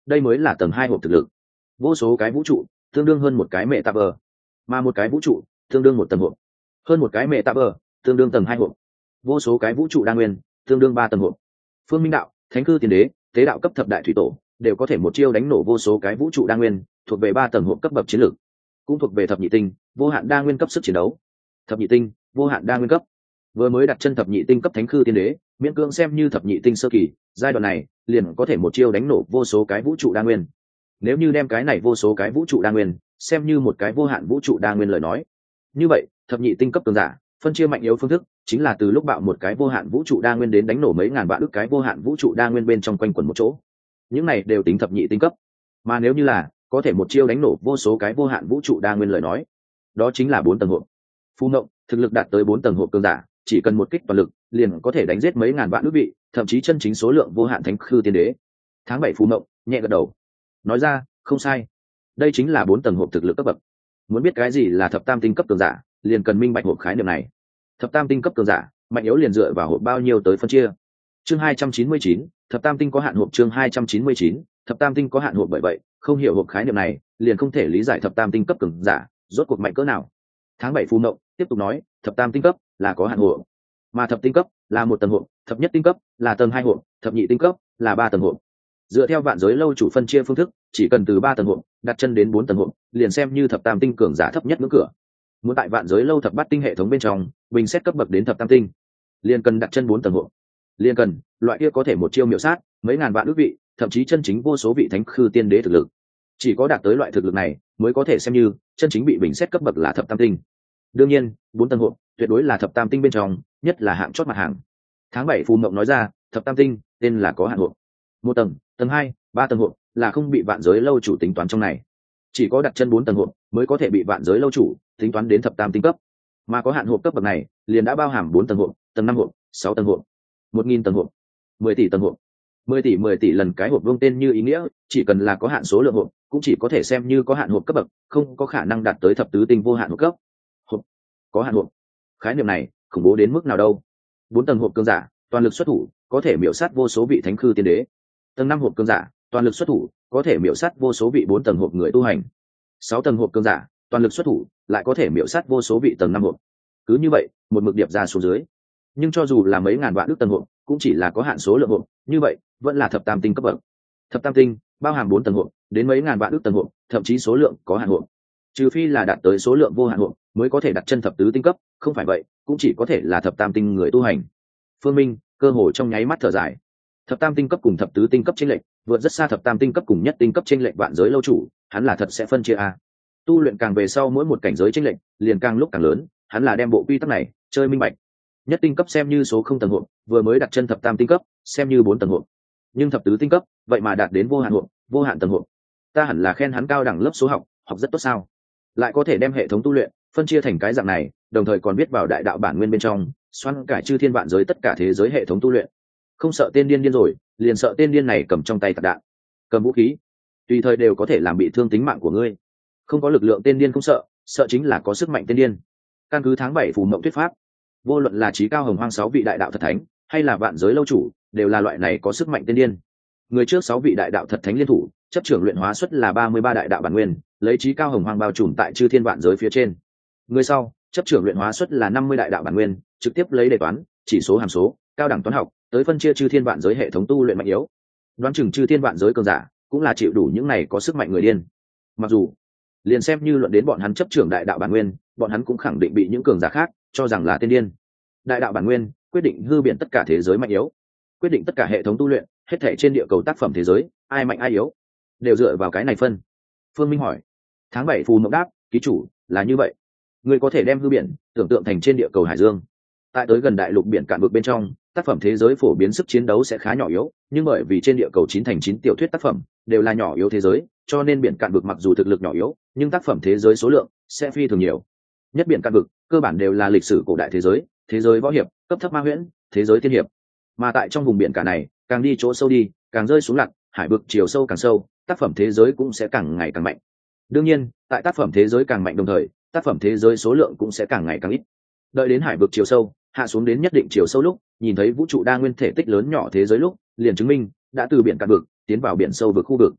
đây mới là tầng hai hộp thực lực. Vô số cái vũ trụ tương đương hơn một cái mẹ tạ bờ, mà một cái vũ trụ tương đương một tầng hộp, hơn một cái mẹ tạ bờ tương đương tầng hai hộp, vô số cái vũ trụ đa nguyên tương đương ba tầng hộp. Phương Minh đạo, thánh cư tiên đế, tế đạo cấp thập đại thủy tổ đều có thể một chiêu đánh nổ vô số cái vũ trụ đa nguyên, thuộc về ba tầng hộp cấp bậc chiến lược, cũng thuộc về thập nhị tinh vô hạn đa nguyên cấp sức chiến đấu. Thập nhị tinh vô hạn đa nguyên cấp, vừa mới đặt chân thập nhị tinh cấp thánh cư tiên đế, miễn cưỡng xem như thập nhị tinh sơ kỳ, giai đoạn này liền có thể một chiêu đánh nổ vô số cái vũ trụ đa nguyên. Nếu như đem cái này vô số cái vũ trụ đa nguyên xem như một cái vô hạn vũ trụ đa nguyên lời nói, như vậy thập nhị tinh cấp cường giả phân chia mạnh yếu phương thức chính là từ lúc bạo một cái vô hạn vũ trụ đa nguyên đến đánh nổ mấy ngàn vạn ức cái vô hạn vũ trụ đa nguyên bên trong quanh quẩn một chỗ. Những này đều tính thập nhị tinh cấp, mà nếu như là có thể một chiêu đánh nổ vô số cái vô hạn vũ trụ đa nguyên lời nói, đó chính là bốn tầng hộp. Phù Mộng thực lực đạt tới bốn tầng hộp cường giả, chỉ cần một kích toàn lực liền có thể đánh giết mấy ngàn vạn ước vị, thậm chí chân chính số lượng vô hạn thánh khư tiên đế. Tháng bảy Phù Mộng nhẹ gật đầu, nói ra, không sai, đây chính là bốn tầng hộp thực lực cấp bậc. Muốn biết cái gì là thập tam tinh cấp cường giả, liền cần minh bạch hộp khái niệm này. Thập tam tinh cấp cường giả mạnh yếu liền dựa vào hộp bao nhiêu tới phân chia. Chương hai trăm chín mươi chín, thập tam tinh có hạn hộp. Chương hai trăm chín mươi chín, thập tam tinh có hạn hộp. Bởi vậy không hiểu hộp khái niệm này liền không thể lý giải thập tam tinh cấp cường giả rốt cuộc mạnh cỡ nào. Tháng bảy Phù Mộng tiếp tục nói, thập tam tinh cấp là có hạn hộp, mà thập tinh cấp là một tầng hộp, thập nhất tinh cấp là tầng hai hộp, thập nhị tinh cấp là ba tầng hộp. Dựa theo vạn giới lâu chủ phân chia phương thức, chỉ cần từ ba tầng hộp đặt chân đến bốn tầng hộp liền xem như thập tam tinh cường giả thấp nhất ngưỡng cửa. Muốn tại vạn giới lâu thập bát tinh hệ thống bên trong bình xét cấp bậc đến thập tam tinh, liền cần đặt chân bốn tầng hộp, liền cần loại kia có thể một chiêu miểu sát mấy ngàn vạn ước vị, thậm chí chân chính vô số vị thánh khư tiên đế thực lực. Chỉ có đạt tới loại thực lực này mới có thể xem như chân chính bị bình xét cấp bậc là thập tam tinh. Đương nhiên bốn tầng hộp tuyệt đối là thập tam tinh bên trong nhất là hạng chót mặt hàng. Tháng bảy Phù Mộng nói ra, thập tam tinh tên là có hạn hộp, một tầng, tầng hai, ba tầng hộp là không bị vạn giới lâu chủ tính toán trong này, chỉ có đặt chân bốn tầng hộp mới có thể bị vạn giới lâu chủ tính toán đến thập tam tinh cấp. Mà có hạn hộp cấp bậc này liền đã bao hàm bốn tầng hộp, tầng năm hộp, sáu tầng hộp, một nghìn tầng hộp, mười tỷ tầng hộp. Mười tỷ mười tỷ lần cái hộp vương tên như ý nghĩa, chỉ cần là có hạn số lượng hộp cũng chỉ có thể xem như có hạn hộp cấp bậc, không có khả năng đạt tới thập tứ tinh vô hạn hộp cấp. Hộp có hạn hộp, khái niệm này khủng bố đến mức nào đâu. Bốn tầng hộp cường giả toàn lực xuất thủ có thể miểu sát vô số vị thánh khư tiên đế, tầng năm hộp cường giả toàn lực xuất thủ có thể miểu sát vô số vị bốn tầng hộp người tu hành, sáu tầng hộp cường giả toàn lực xuất thủ lại có thể miểu sát vô số vị tầng năm hộp. Cứ như vậy một mực điệp ra xuống dưới, nhưng cho dù là mấy ngàn vạn ước tầng hộp cũng chỉ là có hạn số lượng hộp, như vậy vẫn là thập tam tinh cấp bậc. Thập tam tinh bao hàm bốn tầng hộp đến mấy ngàn vạn ước tầng hộp, thậm chí số lượng có hạn hộp, trừ phi là đạt tới số lượng vô hạn hộp mới có thể đặt chân thập tứ tinh cấp, không phải vậy cũng chỉ có thể là thập tam tinh người tu hành. Phương Minh cơ hồ trong nháy mắt thở dài. Thập tam tinh cấp cùng thập tứ tinh cấp chênh lệch vượt rất xa thập tam tinh cấp cùng nhất tinh cấp chênh lệch vạn giới lâu chủ, hắn là thật sẽ phân chia a. Tu luyện càng về sau mỗi một cảnh giới chênh lệch liền càng lúc càng lớn, hắn là đem bộ quy tắc này chơi minh bạch. Nhất tinh cấp xem như số không tầng hộp, vừa mới đặt chân thập tam tinh cấp xem như bốn tầng hộp, nhưng thập tứ tinh cấp vậy mà đạt đến vô hạn hộp, vô hạn tầng hộp. Ta hẳn là khen hắn cao đẳng lớp số học, học rất tốt sao? Lại có thể đem hệ thống tu luyện phân chia thành cái dạng này, đồng thời còn biết vào đại đạo bản nguyên bên trong xoắn cải chư thiên vạn giới tất cả thế giới hệ thống tu luyện. Không sợ tên điên điên rồi, liền sợ tên điên này cầm trong tay tạc đạn, cầm vũ khí, tùy thời đều có thể làm bị thương tính mạng của ngươi. Không có lực lượng tên điên không sợ, sợ chính là có sức mạnh tên điên. Căn cứ tháng bảy Phù Mộng thuyết pháp, vô luận là trí cao hồng hoang sáu vị đại đạo thật thánh hay là vạn giới lâu chủ đều là loại này có sức mạnh tên điên. Người trước sáu vị đại đạo thật thánh liên thủ chấp trưởng luyện hóa suất là ba mươi ba đại đạo bản nguyên, lấy trí cao hồng hoang bao trùm tại chư thiên vạn giới phía trên. Người sau chấp trưởng luyện hóa suất là năm mươi đại đạo bản nguyên, trực tiếp lấy đề toán chỉ số hàm số cao đẳng toán học tới phân chia chư thiên vạn giới hệ thống tu luyện mạnh yếu. Đoán chừng chư thiên vạn giới cường giả cũng là chịu đủ những này có sức mạnh người điên. Mặc dù liền xem như luận đến bọn hắn chấp trưởng đại đạo bản nguyên, bọn hắn cũng khẳng định bị những cường giả khác cho rằng là tiên điên. Đại đạo bản nguyên quyết định hư biển tất cả thế giới mạnh yếu, quyết định tất cả hệ thống tu luyện, hết thảy trên địa cầu tác phẩm thế giới ai mạnh ai yếu đều dựa vào cái này phân. Phương Minh hỏi. Tháng bảy Phù Mộng đáp, ký chủ là như vậy. Người có thể đem hư biển tưởng tượng thành trên địa cầu hải dương, tại tới gần đại lục biển cạn vực bên trong, tác phẩm thế giới phổ biến sức chiến đấu sẽ khá nhỏ yếu, nhưng bởi vì trên địa cầu chín thành chín tiểu thuyết tác phẩm đều là nhỏ yếu thế giới, cho nên biển cạn vực mặc dù thực lực nhỏ yếu, nhưng tác phẩm thế giới số lượng sẽ phi thường nhiều. Nhất biển cạn vực cơ bản đều là lịch sử cổ đại thế giới, thế giới võ hiệp, cấp thấp ma huyễn, thế giới tiên hiệp. Mà tại trong vùng biển cả này, càng đi chỗ sâu đi, càng rơi xuống lặn, hải vực chiều sâu càng sâu, tác phẩm thế giới cũng sẽ càng ngày càng mạnh. Đương nhiên, tại tác phẩm thế giới càng mạnh đồng thời, tác phẩm thế giới số lượng cũng sẽ càng ngày càng ít. Đợi đến hải vực chiều sâu hạ xuống đến nhất định chiều sâu lúc, nhìn thấy vũ trụ đa nguyên thể tích lớn nhỏ thế giới lúc, liền chứng minh đã từ biển cạn vực tiến vào biển sâu vực khu vực.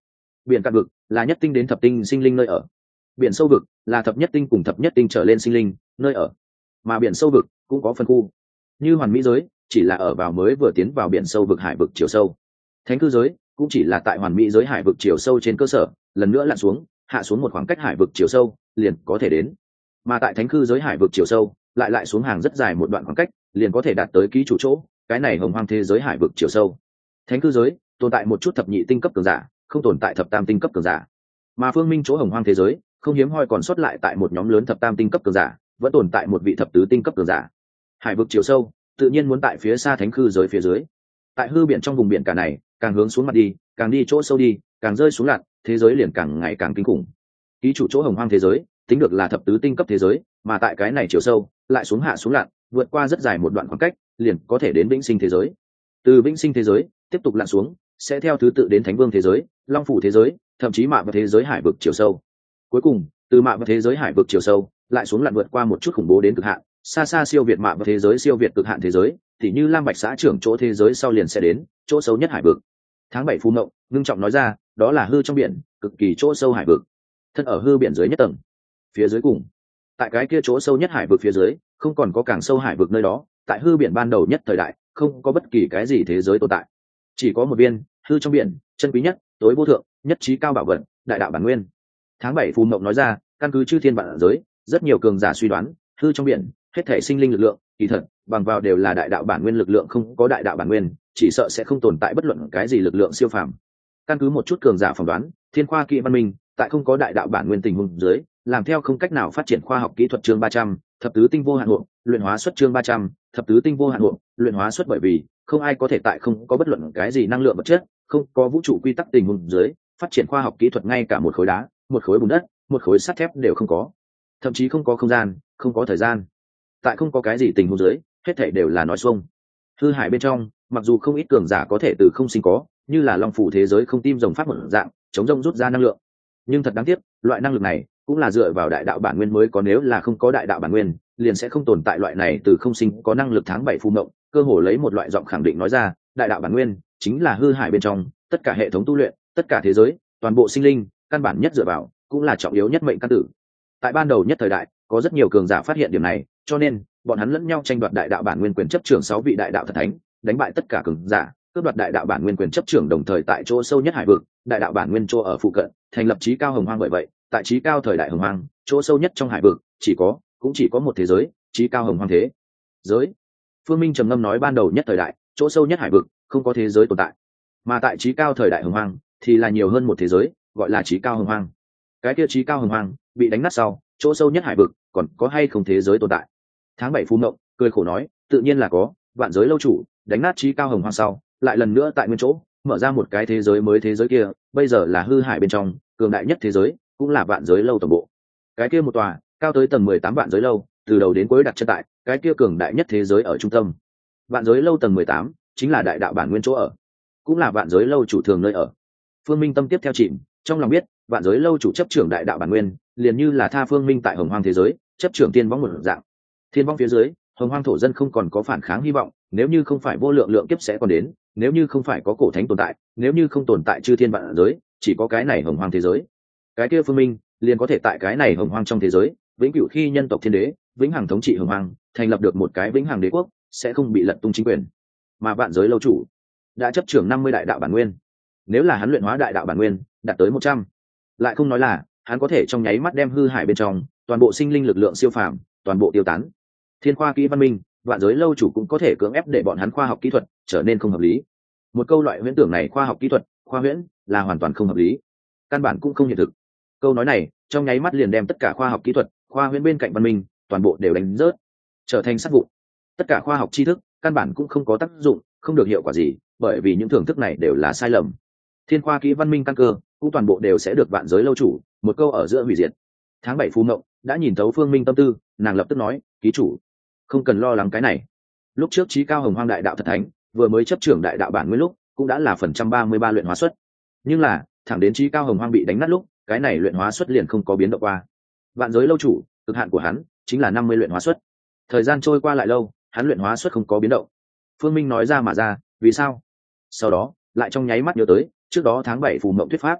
Biển cạn vực là nhất tinh đến thập tinh sinh linh nơi ở. Biển sâu vực là thập nhất tinh cùng thập nhất tinh trở lên sinh linh nơi ở. Mà biển sâu vực cũng có phân khu. Như hoàn mỹ giới chỉ là ở vào mới vừa tiến vào biển sâu vực hải vực chiều sâu. Thánh cư giới cũng chỉ là tại hoàn mỹ giới hải vực chiều sâu trên cơ sở, lần nữa lặn xuống, hạ xuống một khoảng cách hải vực chiều sâu, liền có thể đến. Mà tại thánh cư giới hải vực chiều sâu, lại lại xuống hàng rất dài một đoạn khoảng cách, liền có thể đạt tới ký chủ chỗ, cái này hồng hoang thế giới hải vực chiều sâu. Thánh cư giới tồn tại một chút thập nhị tinh cấp cường giả, không tồn tại thập tam tinh cấp cường giả. Mà phương minh chỗ hồng hoang thế giới, không hiếm hoi còn sót lại tại một nhóm lớn thập tam tinh cấp cường giả, vẫn tồn tại một vị thập tứ tinh cấp cường giả. Hải vực chiều sâu, tự nhiên muốn tại phía xa thánh cư giới phía dưới. Tại hư biển trong vùng biển cả này, càng hướng xuống mặt đi, càng đi chỗ sâu đi, càng rơi xuống lặn, thế giới liền càng ngày càng kinh khủng. Ký chủ chỗ hồng hoang thế giới, tính được là thập tứ tinh cấp thế giới, mà tại cái này chiều sâu, lại xuống hạ xuống lặn, vượt qua rất dài một đoạn khoảng cách, liền có thể đến vĩnh sinh thế giới. Từ vĩnh sinh thế giới tiếp tục lặn xuống, sẽ theo thứ tự đến thánh vương thế giới, long phủ thế giới, thậm chí mạ vào thế giới hải vực chiều sâu. Cuối cùng, từ mạ vào thế giới hải vực chiều sâu, lại xuống lặn vượt qua một chút khủng bố đến cực hạn, xa xa siêu việt mạ vào thế giới siêu việt cực hạn thế giới, thì như Lam Bạch xã trưởng chỗ thế giới sau liền sẽ đến chỗ sâu nhất hải vực. Tháng bảy phù mộng ngưng trọng nói ra, đó là hư trong biển, cực kỳ chỗ sâu hải vực. Thân ở hư biển dưới nhất tầng, phía dưới cùng, tại cái kia chỗ sâu nhất hải vực phía dưới, không còn có càng sâu hải vực nơi đó, tại hư biển ban đầu nhất thời đại, không có bất kỳ cái gì thế giới tồn tại, chỉ có một viên hư trong biển, chân quý nhất, tối vô thượng, nhất trí cao bảo vật, đại đạo bản nguyên. Tháng bảy phù mộng nói ra, căn cứ chư thiên vạn giới, rất nhiều cường giả suy đoán, hư trong biển hết thể sinh linh lực lượng, kỳ thật bằng vào đều là đại đạo bản nguyên lực lượng, không có đại đạo bản nguyên, chỉ sợ sẽ không tồn tại bất luận cái gì lực lượng siêu phàm. Căn cứ một chút cường giả phỏng đoán, thiên khoa kỹ văn minh tại không có đại đạo bản nguyên tình huống dưới, làm theo không cách nào phát triển khoa học kỹ thuật. Chương ba trăm, thập tứ tinh vô hạn hộ, luyện hóa xuất. Chương ba trăm, thập tứ tinh vô hạn hộ, luyện hóa xuất. Bởi vì không ai có thể tại không có bất luận cái gì năng lượng vật chất, không có vũ trụ quy tắc tình huống dưới phát triển khoa học kỹ thuật, ngay cả một khối đá, một khối bùn đất, một khối sắt thép đều không có, thậm chí không có không gian, không có thời gian. Tại không có cái gì tình huống dưới, hết thảy đều là nói xuông. Hư hải bên trong, mặc dù không ít cường giả có thể từ không sinh có, như là long phủ thế giới không tim rồng pháp một dạng, chống rông rút ra năng lượng, nhưng thật đáng tiếc, loại năng lực này cũng là dựa vào đại đạo bản nguyên mới có, nếu là không có đại đạo bản nguyên, liền sẽ không tồn tại loại này từ không sinh có năng lực. Tháng bảy phù mộng cơ hồ lấy một loại giọng khẳng định nói ra, đại đạo bản nguyên chính là hư hải bên trong tất cả hệ thống tu luyện, tất cả thế giới, toàn bộ sinh linh căn bản nhất dựa vào, cũng là trọng yếu nhất mệnh căn tử. Tại ban đầu nhất thời đại, có rất nhiều cường giả phát hiện điểm này, cho nên bọn hắn lẫn nhau tranh đoạt đại đạo bản nguyên quyền chấp trưởng sáu vị đại đạo thần thánh, đánh bại tất cả cường giả, cướp đoạt đại đạo bản nguyên quyền chấp trưởng, đồng thời tại chỗ sâu nhất hải vực, đại đạo bản nguyên chỗ ở phụ cận, thành lập chí cao hồng hoang. Bởi vậy, tại chí cao thời đại hồng hoang, chỗ sâu nhất trong hải vực, chỉ có, cũng chỉ có một thế giới, chí cao hồng hoang thế giới. Phương Minh trầm ngâm nói, ban đầu nhất thời đại, chỗ sâu nhất hải vực, không có thế giới tồn tại, mà tại chí cao thời đại hồng hoang, thì là nhiều hơn một thế giới, gọi là chí cao hồng hoang. Cái kia chí cao hồng hoang bị đánh nát sau, chỗ sâu nhất hải vực còn có hay không thế giới tồn tại? Tháng bảy phù mộng cười khổ nói, tự nhiên là có. Vạn giới lâu chủ đánh nát chí cao hồng hoang sau, lại lần nữa tại nguyên chỗ mở ra một cái thế giới mới, thế giới kia bây giờ là hư hải bên trong cường đại nhất thế giới, cũng là vạn giới lâu toàn bộ. Cái kia một tòa cao tới tầng mười tám vạn giới lâu, từ đầu đến cuối đặt chân tại cái kia cường đại nhất thế giới ở trung tâm. Vạn giới lâu tầng mười tám chính là đại đạo bản nguyên chỗ ở, cũng là vạn giới lâu chủ thường nơi ở. Phương Minh tâm tiếp theo chìm, trong lòng biết vạn giới lâu chủ chấp trưởng đại đạo bản nguyên, liền như là tha Phương Minh tại hồng hoang thế giới chấp trưởng tiên võng một dạng. Thiên võng phía dưới, hồng hoang thổ dân không còn có phản kháng hy vọng, nếu như không phải vô lượng lượng kiếp sẽ còn đến, nếu như không phải có cổ thánh tồn tại, nếu như không tồn tại chư thiên vạn giới, chỉ có cái này hồng hoang thế giới, cái kia Phương Minh liền có thể tại cái này hồng hoang trong thế giới vĩnh cửu khi nhân tộc thiên đế, vĩnh hằng thống trị hồng hoang, thành lập được một cái vĩnh hằng đế quốc, sẽ không bị lật tung chính quyền. Mà vạn giới lâu chủ đã chấp trưởng năm mươi đại đạo bản nguyên, nếu là hắn luyện hóa đại đạo bản nguyên đạt tới một trăm, lại không nói là hắn có thể trong nháy mắt đem hư hải bên trong toàn bộ sinh linh lực lượng siêu phàm toàn bộ tiêu tán. Thiên khoa kỹ văn minh, vạn giới lâu chủ cũng có thể cưỡng ép để bọn hắn khoa học kỹ thuật trở nên không hợp lý. Một câu loại huyễn tưởng này, khoa học kỹ thuật, khoa huyễn, là hoàn toàn không hợp lý, căn bản cũng không hiện thực. Câu nói này trong nháy mắt liền đem tất cả khoa học kỹ thuật, khoa huyễn bên cạnh văn minh toàn bộ đều đánh rớt, trở thành sát vụn. Tất cả khoa học tri thức căn bản cũng không có tác dụng, không được hiệu quả gì, bởi vì những thưởng thức này đều là sai lầm. Thiên khoa kỹ văn minh căn cơ cũng toàn bộ đều sẽ được vạn giới lâu chủ một câu ở giữa hủy diệt. Tháng bảy phù mộng đã nhìn thấu Phương Minh tâm tư, nàng lập tức nói, ký chủ không cần lo lắng cái này. Lúc trước chí cao hồng hoang đại đạo thật thánh vừa mới chấp trưởng đại đạo bản nguyên lúc, cũng đã là phần trăm ba mươi ba luyện hóa suất, nhưng là thẳng đến chí cao hồng hoang bị đánh nát lúc, cái này luyện hóa suất liền không có biến động qua. Vạn giới lâu chủ cực hạn của hắn chính là năm mươi luyện hóa suất. Thời gian trôi qua lại lâu, hắn luyện hóa suất không có biến động. Phương Minh nói ra mà ra, vì sao? Sau đó lại trong nháy mắt nhớ tới trước đó tháng bảy phù mộng thuyết pháp.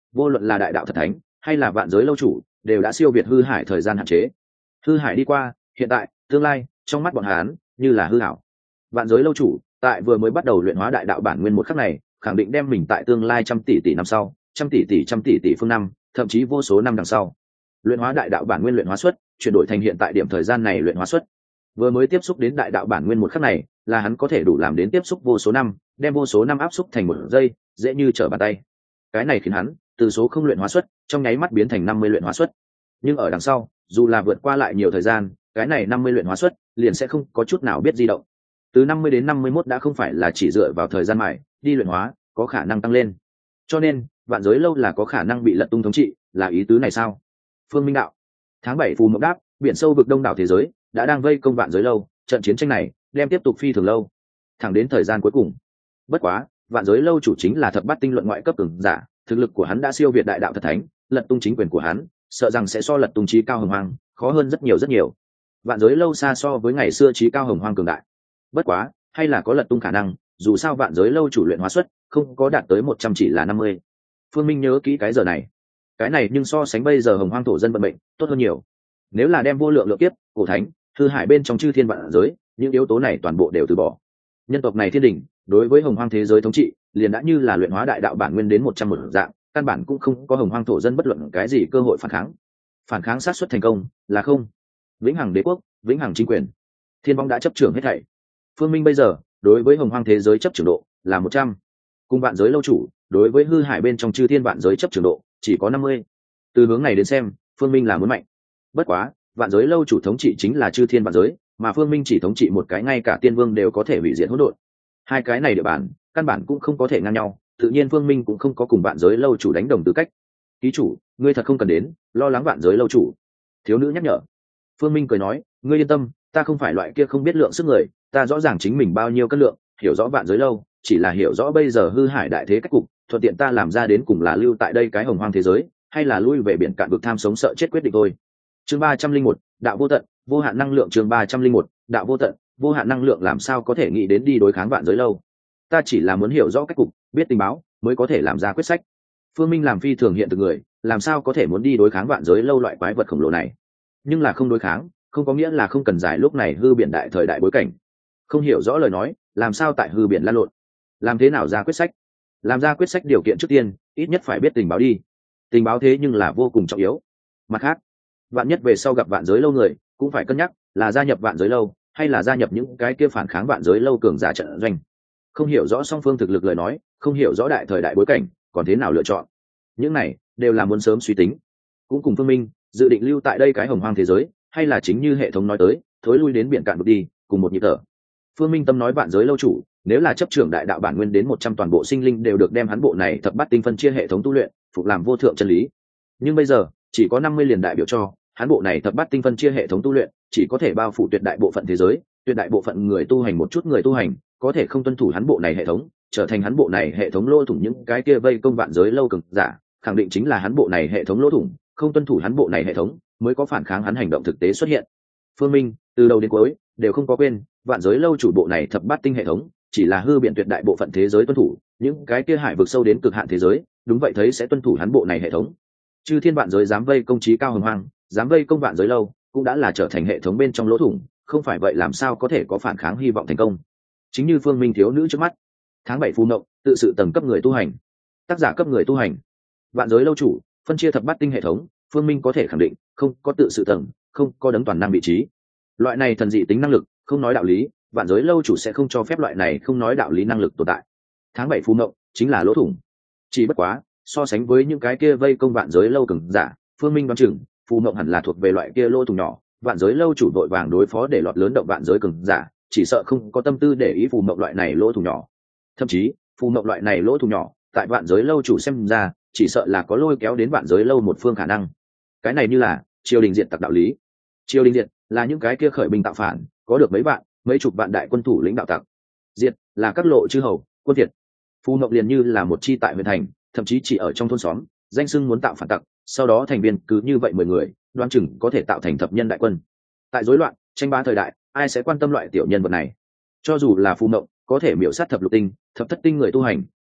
vô luận là đại đạo thật thánh hay là vạn giới lâu chủ đều đã siêu việt hư hải thời gian hạn chế. Hư hải đi qua, hiện tại, tương lai, trong mắt bọn hắn như là hư ảo. Vạn giới lâu chủ tại vừa mới bắt đầu luyện hóa đại đạo bản nguyên một khắc này, khẳng định đem mình tại tương lai trăm tỷ tỷ năm sau, trăm tỷ tỷ trăm tỷ tỷ phương năm, thậm chí vô số năm đằng sau, luyện hóa đại đạo bản nguyên luyện hóa suất, chuyển đổi thành hiện tại điểm thời gian này luyện hóa suất. Vừa mới tiếp xúc đến đại đạo bản nguyên một khắc này, là hắn có thể đủ làm đến tiếp xúc vô số năm, đem vô số năm áp xúc thành một giây, dễ như trở bàn tay. Cái này khiến hắn từ số không luyện hóa suất, trong nháy mắt biến thành năm mươi luyện hóa suất. Nhưng ở đằng sau, dù là vượt qua lại nhiều thời gian, cái này năm mươi luyện hóa suất liền sẽ không có chút nào biết di động. Từ năm mươi đến năm mươi mốt đã không phải là chỉ dựa vào thời gian mài đi luyện hóa, có khả năng tăng lên. Cho nên, vạn giới lâu là có khả năng bị lật tung thống trị, là ý tứ này sao? Phương Minh đạo. Tháng bảy phù mộng đáp, biển sâu vực đông đảo thế giới đã đang vây công vạn giới lâu, trận chiến tranh này đem tiếp tục phi thường lâu, thẳng đến thời gian cuối cùng. Bất quá, vạn giới lâu chủ chính là thập bát tinh luận ngoại cấp cường giả, thực lực của hắn đã siêu việt đại đạo thật thánh, lật tung chính quyền của hắn, sợ rằng sẽ so lật tung trí cao hồng hoang khó hơn rất nhiều rất nhiều. Vạn giới lâu xa so với ngày xưa trí cao hồng hoang cường đại. Bất quá, hay là có lật tung khả năng, dù sao vạn giới lâu chủ luyện hóa suất không có đạt tới một trăm chỉ là năm mươi. Phương Minh nhớ kỹ cái giờ này. Cái này nhưng so sánh bây giờ hồng hoang thổ dân vận mệnh tốt hơn nhiều. Nếu là đem vô lượng lượng kiếp, cổ thánh, hư hải bên trong chư thiên vạn giới, những yếu tố này toàn bộ đều từ bỏ. Nhân tộc này thiên đỉnh, đối với hồng hoang thế giới thống trị, liền đã như là luyện hóa đại đạo bản nguyên đến một trăm một dạng, căn bản cũng không có hồng hoang thổ dân bất luận cái gì cơ hội phản kháng. Phản kháng sát suất thành công là không. Vĩnh hằng đế quốc, vĩnh hằng chính quyền. Thiên vong đã chấp trưởng hết thảy. Phương Minh bây giờ, đối với hồng hoang thế giới chấp trưởng độ là một trăm. Cùng vạn giới lâu chủ, đối với hư hải bên trong chư thiên vạn giới chấp trưởng độ chỉ có năm mươi. Từ hướng này đến xem, Phương Minh là muốn mạnh. Bất quá, vạn giới lâu chủ thống trị chính là chư thiên vạn giới, mà Phương Minh chỉ thống trị một cái, ngay cả tiên vương đều có thể hủy diệt hỗn độn. Hai cái này địa bản, căn bản cũng không có thể ngang nhau, tự nhiên Phương Minh cũng không có cùng vạn giới lâu chủ đánh đồng tư cách. Ký chủ, ngươi thật không cần đến lo lắng vạn giới lâu chủ. Thiếu nữ nhắc nhở. Phương Minh cười nói, ngươi yên tâm, ta không phải loại kia không biết lượng sức người, ta rõ ràng chính mình bao nhiêu cân lượng, hiểu rõ vạn giới lâu, chỉ là hiểu rõ bây giờ hư hải đại thế cách cục, thuận tiện ta làm ra đến cùng là lưu tại đây cái hồng hoang thế giới, hay là lui về biển cạn vực tham sống sợ chết quyết định thôi. Chương ba trăm linh một, đạo vô tận, vô hạn năng lượng. Chương ba trăm linh một, đạo vô tận, vô hạn năng lượng. Làm sao có thể nghĩ đến đi đối kháng vạn giới lâu? Ta chỉ là muốn hiểu rõ cách cục, biết tình báo, mới có thể làm ra quyết sách. Phương Minh làm phi thường hiện thực người, làm sao có thể muốn đi đối kháng vạn giới lâu loại quái vật khổng lồ này? Nhưng là không đối kháng, không có nghĩa là không cần giải lúc này hư biển đại thời đại bối cảnh. Không hiểu rõ lời nói, làm sao tại hư biển lan lộn? Làm thế nào ra quyết sách? Làm ra quyết sách điều kiện trước tiên, ít nhất phải biết tình báo đi. Tình báo thế nhưng là vô cùng trọng yếu. Mặt khác, vạn nhất về sau gặp vạn giới lâu người, cũng phải cân nhắc là gia nhập vạn giới lâu hay là gia nhập những cái kia phản kháng vạn giới lâu cường giả trận doanh. Không hiểu rõ song phương thực lực lời nói, không hiểu rõ đại thời đại bối cảnh, còn thế nào lựa chọn? Những này đều là muốn sớm suy tính. Cũng cùng Phương Minh dự định lưu tại đây cái hồng hoang thế giới, hay là chính như hệ thống nói tới, thối lui đến biển cạn vực đi, cùng một nhịp thở. Phương Minh tâm nói vạn giới lâu chủ, nếu là chấp trưởng đại đạo bản nguyên đến một trăm toàn bộ sinh linh đều được đem hắn bộ này thập bát tinh phân chia hệ thống tu luyện, phục làm vô thượng chân lý. Nhưng bây giờ, chỉ có năm mươi liền đại biểu cho, hắn bộ này thập bát tinh phân chia hệ thống tu luyện, chỉ có thể bao phủ tuyệt đại bộ phận thế giới, tuyệt đại bộ phận người tu hành một chút người tu hành, có thể không tuân thủ hắn bộ này hệ thống, trở thành hắn bộ này hệ thống lỗ thủng những cái kia vây công vạn giới lâu cường giả, khẳng định chính là hắn bộ này hệ thống lỗ thủng, không tuân thủ hắn bộ này hệ thống, mới có phản kháng hắn hành động thực tế xuất hiện. Phương Minh, từ đầu đến cuối, đều không có quên, vạn giới lâu chủ bộ này thập bát tinh hệ thống, chỉ là hư biện tuyệt đại bộ phận thế giới tuân thủ, những cái kia hải vực sâu đến cực hạn thế giới, đúng vậy thấy sẽ tuân thủ hắn bộ này hệ thống. Chư thiên vạn giới dám vây công chí cao hồng hoang, dám vây công vạn giới lâu, cũng đã là trở thành hệ thống bên trong lỗ thủng, không phải vậy làm sao có thể có phản kháng hy vọng thành công. Chính như Phương Minh thiếu nữ trước mắt, tháng bảy phù nộng, tự sự tầng cấp người tu hành, tác giả cấp người tu hành, vạn giới lâu chủ, phân chia thập bát tinh hệ thống, Phương Minh có thể khẳng định, không có tự sự tầng, không có đấng toàn năng vị trí. Loại này thần dị tính năng lực, không nói đạo lý, vạn giới lâu chủ sẽ không cho phép loại này không nói đạo lý năng lực tồn tại. Tháng bảy phù nộng chính là lỗ thủng. Chỉ bất quá, so sánh với những cái kia vây công vạn giới lâu cường giả, Phương Minh đoán chừng, phù nộng hẳn là thuộc về loại kia lỗ thủng nhỏ, vạn giới lâu chủ vội vàng đối phó để lọt lớn động vạn giới cường giả, chỉ sợ không có tâm tư để ý phù nộng loại này lỗ thủng nhỏ. Thậm chí, phù nộng loại này lỗ thủng nhỏ, tại vạn giới lâu chủ xem ra, chỉ sợ là có lôi kéo đến vạn giới lâu một phương khả năng. Cái này như là triều đình diện tặc đạo lý. Triều đình diện là những cái kia khởi binh tạo phản, có được mấy vạn, mấy chục vạn đại quân thủ lĩnh đạo tặc. Diệt là các lộ chư hầu, quân Việt. Phù nộng liền như là một chi tại huyện thành, thậm chí chỉ ở trong thôn xóm, danh xưng muốn tạo phản tặc, sau đó thành viên cứ như vậy mười người, đoán chừng có thể tạo thành thập nhân đại quân. Tại rối loạn, tranh bá thời đại, ai sẽ quan tâm loại tiểu nhân vật này? Cho dù là phù nộng, có thể miểu sát thập lục tinh, thập thất tinh người tu hành,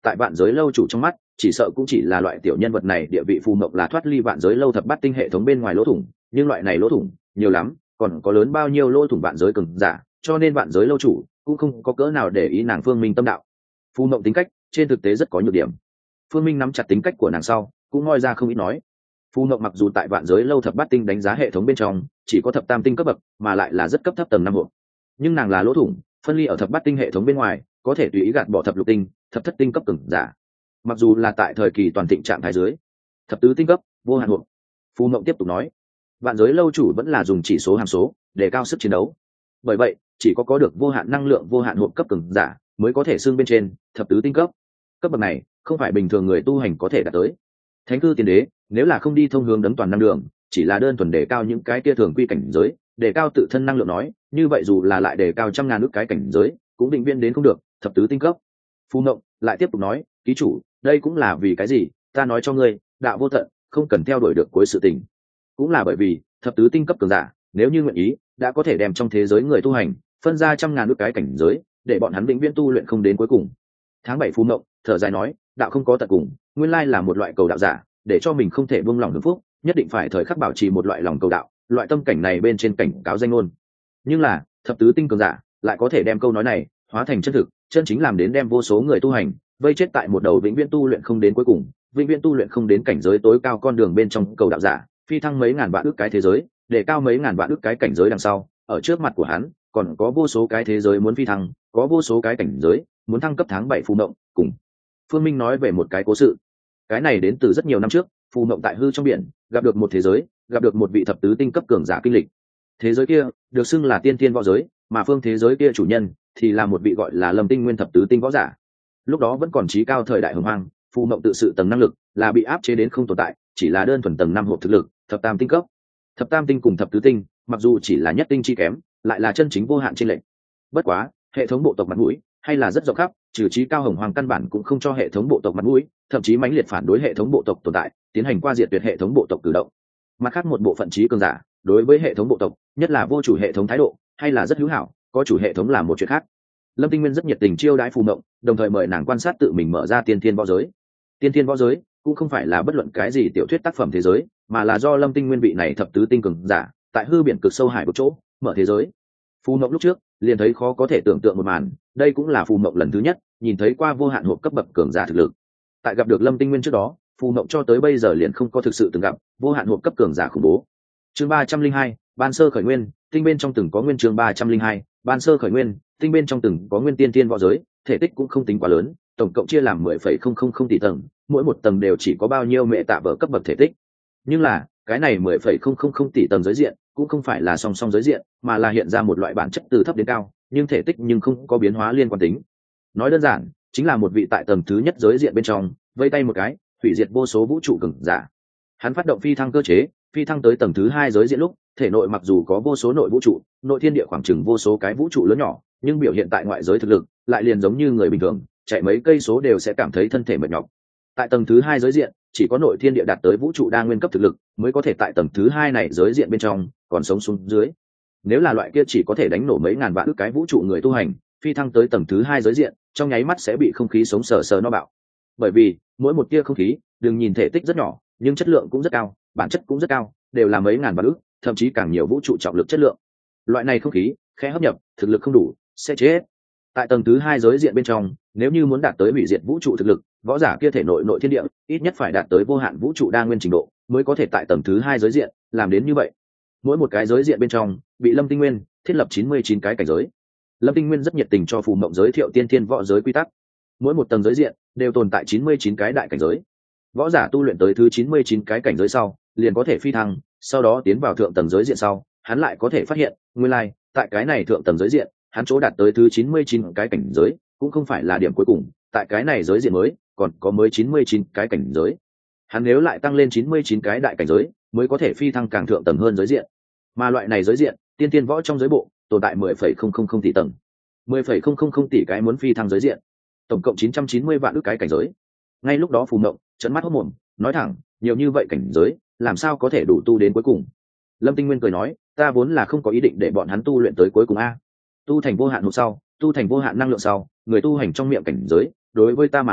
tại vạn giới lâu chủ trong mắt chỉ sợ cũng chỉ là loại tiểu nhân vật này. Địa vị phù mộng là thoát ly vạn giới lâu thập bát tinh hệ thống bên ngoài lỗ thủng, nhưng loại này lỗ thủng nhiều lắm, còn có lớn bao nhiêu lỗ thủng vạn giới cường giả, cho nên vạn giới lâu chủ cũng không có cỡ nào để ý nàng Phương Minh tâm đạo. Phù mộng tính cách trên thực tế rất có nhược điểm, Phương Minh nắm chặt tính cách của nàng sau cũng ngoi ra không ít nói. Phù mộng mặc dù tại vạn giới lâu thập bát tinh đánh giá hệ thống bên trong chỉ có thập tam tinh cấp bậc, mà lại là rất cấp thấp tầng năm hộ, nhưng nàng là lỗ thủng phân ly ở thập bát tinh hệ thống bên ngoài, có thể tùy ý gạt bỏ thập lục tinh thập thất tinh cấp cường giả. Mặc dù là tại thời kỳ toàn thịnh trạng thái dưới thập tứ tinh cấp vô hạn hộ. Phù mộng tiếp tục nói, vạn giới lâu chủ vẫn là dùng chỉ số hàm số để cao sức chiến đấu, bởi vậy chỉ có có được vô hạn năng lượng vô hạn hộ cấp cường giả mới có thể xưng bên trên thập tứ tinh cấp. Cấp bậc này không phải bình thường người tu hành có thể đạt tới. Thánh cư tiên đế nếu là không đi thông hướng đấng toàn năng lượng, chỉ là đơn thuần đề cao những cái kia thường quy cảnh giới, đề cao tự thân năng lượng nói, như vậy dù là lại đề cao trăm ngàn ước cái cảnh giới cũng định viên đến không được thập tứ tinh cấp. Phù mộng lại tiếp tục nói, ký chủ, đây cũng là vì cái gì ta nói cho ngươi đạo vô tận không cần theo đuổi được cuối sự tình, cũng là bởi vì thập tứ tinh cấp cường giả nếu như nguyện ý đã có thể đem trong thế giới người tu hành phân ra trăm ngàn ước cái cảnh giới để bọn hắn vĩnh viễn tu luyện không đến cuối cùng. Tháng bảy Phù mộng thở dài nói, đạo không có tận cùng, nguyên lai là một loại cầu đạo giả, để cho mình không thể buông lòng hưởng phúc, nhất định phải thời khắc bảo trì một loại lòng cầu đạo, loại tâm cảnh này bên trên cảnh cáo danh ngôn. Nhưng là thập tứ tinh cường giả lại có thể đem câu nói này hóa thành chân thực, chân chính làm đến đem vô số người tu hành vây chết tại một đầu vĩnh viễn tu luyện không đến cuối cùng, vĩnh viễn tu luyện không đến cảnh giới tối cao con đường bên trong cầu đạo giả, phi thăng mấy ngàn vạn ước cái thế giới, để cao mấy ngàn vạn ước cái cảnh giới đằng sau, ở trước mặt của hắn còn có vô số cái thế giới muốn phi thăng, có vô số cái cảnh giới muốn thăng cấp. Tháng bảy Phù mộng cùng Phương Minh nói về một cái cố sự, cái này đến từ rất nhiều năm trước. Phù mộng tại hư trong biển gặp được một thế giới, gặp được một vị thập tứ tinh cấp cường giả kinh lịch. Thế giới kia được xưng là tiên thiên võ giới, mà phương thế giới kia chủ nhân thì là một vị gọi là Lâm Tinh Nguyên thập tứ tinh võ giả. Lúc đó vẫn còn trí cao thời đại hồng hoang, Phù mộng tự sự tầng năng lực là bị áp chế đến không tồn tại, chỉ là đơn thuần tầng năm hộp thực lực thập tam tinh cấp. Thập tam tinh cùng thập tứ tinh mặc dù chỉ là nhất tinh chi kém, lại là chân chính vô hạn trên lệnh. Bất quá hệ thống bộ tộc mặt mũi hay là rất rộng khắp, trừ trí cao hồng hoàng căn bản cũng không cho hệ thống bộ tộc mặt mũi, thậm chí mãnh liệt phản đối hệ thống bộ tộc tồn tại, tiến hành qua diệt tuyệt hệ thống bộ tộc cử động. Mặt khác một bộ phận trí cường giả đối với hệ thống bộ tộc, nhất là vô chủ hệ thống thái độ hay là rất hữu hảo, có chủ hệ thống là một chuyện khác. Lâm Tinh Nguyên rất nhiệt tình chiêu đãi Phù mộng, đồng thời mời nàng quan sát tự mình mở ra tiên thiên võ giới. Tiên thiên võ giới cũng không phải là bất luận cái gì tiểu thuyết tác phẩm thế giới, mà là do Lâm Tinh Nguyên vị này thập tứ tinh cường giả tại hư biển cực sâu hải một chỗ mở thế giới. Phù mộng lúc trước liền thấy khó có thể tưởng tượng một màn, đây cũng là Phù mộng lần thứ nhất nhìn thấy qua vô hạn hộp cấp bậc cường giả thực lực. Tại gặp được Lâm Tinh Nguyên trước đó, Phù mộng cho tới bây giờ liền không có thực sự từng gặp vô hạn hộp cấp cường giả khủng bố. Chương ba trăm linh hai, ban sơ khởi nguyên, tinh bên trong từng có nguyên. Chương ba trăm linh hai, ban sơ khởi nguyên, tinh bên trong từng có nguyên. Tiên thiên võ giới thể tích cũng không tính quá lớn, tổng cộng chia làm mười phẩy không không không tỷ tầng, mỗi một tầng đều chỉ có bao nhiêu mẹ tạ vở cấp bậc thể tích. Nhưng là cái này mười phẩy không không không tỷ tầng giới diện cũng không phải là song song giới diện, mà là hiện ra một loại bản chất từ thấp đến cao, nhưng thể tích nhưng không có biến hóa liên quan tính. Nói đơn giản chính là một vị tại tầng thứ nhất giới diện bên trong vây tay một cái hủy diệt vô số vũ trụ cường giả. Hắn phát động phi thăng cơ chế, phi thăng tới tầng thứ hai giới diện lúc, thể nội mặc dù có vô số nội vũ trụ, nội thiên địa khoảng chừng vô số cái vũ trụ lớn nhỏ, nhưng biểu hiện tại ngoại giới thực lực lại liền giống như người bình thường, chạy mấy cây số đều sẽ cảm thấy thân thể mệt nhọc. Tại tầng thứ hai giới diện, chỉ có nội thiên địa đạt tới vũ trụ đa nguyên cấp thực lực mới có thể tại tầng thứ hai này giới diện bên trong còn sống xuống dưới. Nếu là loại kia chỉ có thể đánh nổ mấy ngàn vạn ức cái vũ trụ người tu hành, phi thăng tới tầng thứ hai giới diện, trong nháy mắt sẽ bị không khí sống sờ sờ no bạo. Bởi vì mỗi một tia không khí, đừng nhìn thể tích rất nhỏ, nhưng chất lượng cũng rất cao, bản chất cũng rất cao, đều là mấy ngàn vạn ức, thậm chí càng nhiều vũ trụ trọng lực chất lượng. Loại này không khí, khẽ hấp nhập, thực lực không đủ, sẽ chết. Tại tầng thứ hai giới diện bên trong, nếu như muốn đạt tới hủy diệt vũ trụ thực lực, võ giả kia thể nội nội thiên địa ít nhất phải đạt tới vô hạn vũ trụ đa nguyên trình độ, mới có thể tại tầng thứ hai giới diện làm đến như vậy. Mỗi một cái giới diện bên trong bị Lâm Tinh Nguyên thiết lập chín mươi chín cái cảnh giới. Lâm Tinh Nguyên rất nhiệt tình cho Phù mộng giới thiệu tiên thiên võ giới quy tắc. Mỗi một tầng giới diện đều tồn tại chín mươi chín cái đại cảnh giới. Võ giả tu luyện tới thứ chín mươi chín cái cảnh giới sau, liền có thể phi thăng, sau đó tiến vào thượng tầng giới diện sau, hắn lại có thể phát hiện, nguyên lai, like, tại cái này thượng tầng giới diện, hắn chỗ đạt tới thứ chín mươi chín cái cảnh giới, cũng không phải là điểm cuối cùng, tại cái này giới diện mới, còn có mới chín mươi chín cái cảnh giới. Hắn nếu lại tăng lên chín mươi chín cái đại cảnh giới, mới có thể phi thăng càng thượng tầng hơn giới diện. Mà loại này giới diện, tiên tiên võ trong giới bộ, tồn tại mười phẩy không không không tỷ tầng. mười phẩy không không không tỷ cái muốn phi thăng giới diện. Tổng cộng chín trăm chín mươi vạn ức cái cảnh giới. Ngay lúc đó Phù mộng trợn mắt hốt mồm, nói thẳng, nhiều như vậy cảnh giới, làm sao có thể đủ tu đến cuối cùng. Lâm Tinh Nguyên cười nói, ta vốn là không có ý định để bọn hắn tu luyện tới cuối cùng a. Tu thành vô hạn hộp sau, tu thành vô hạn năng lượng sau, người tu hành trong miệng cảnh giới, đối với ta mà nói,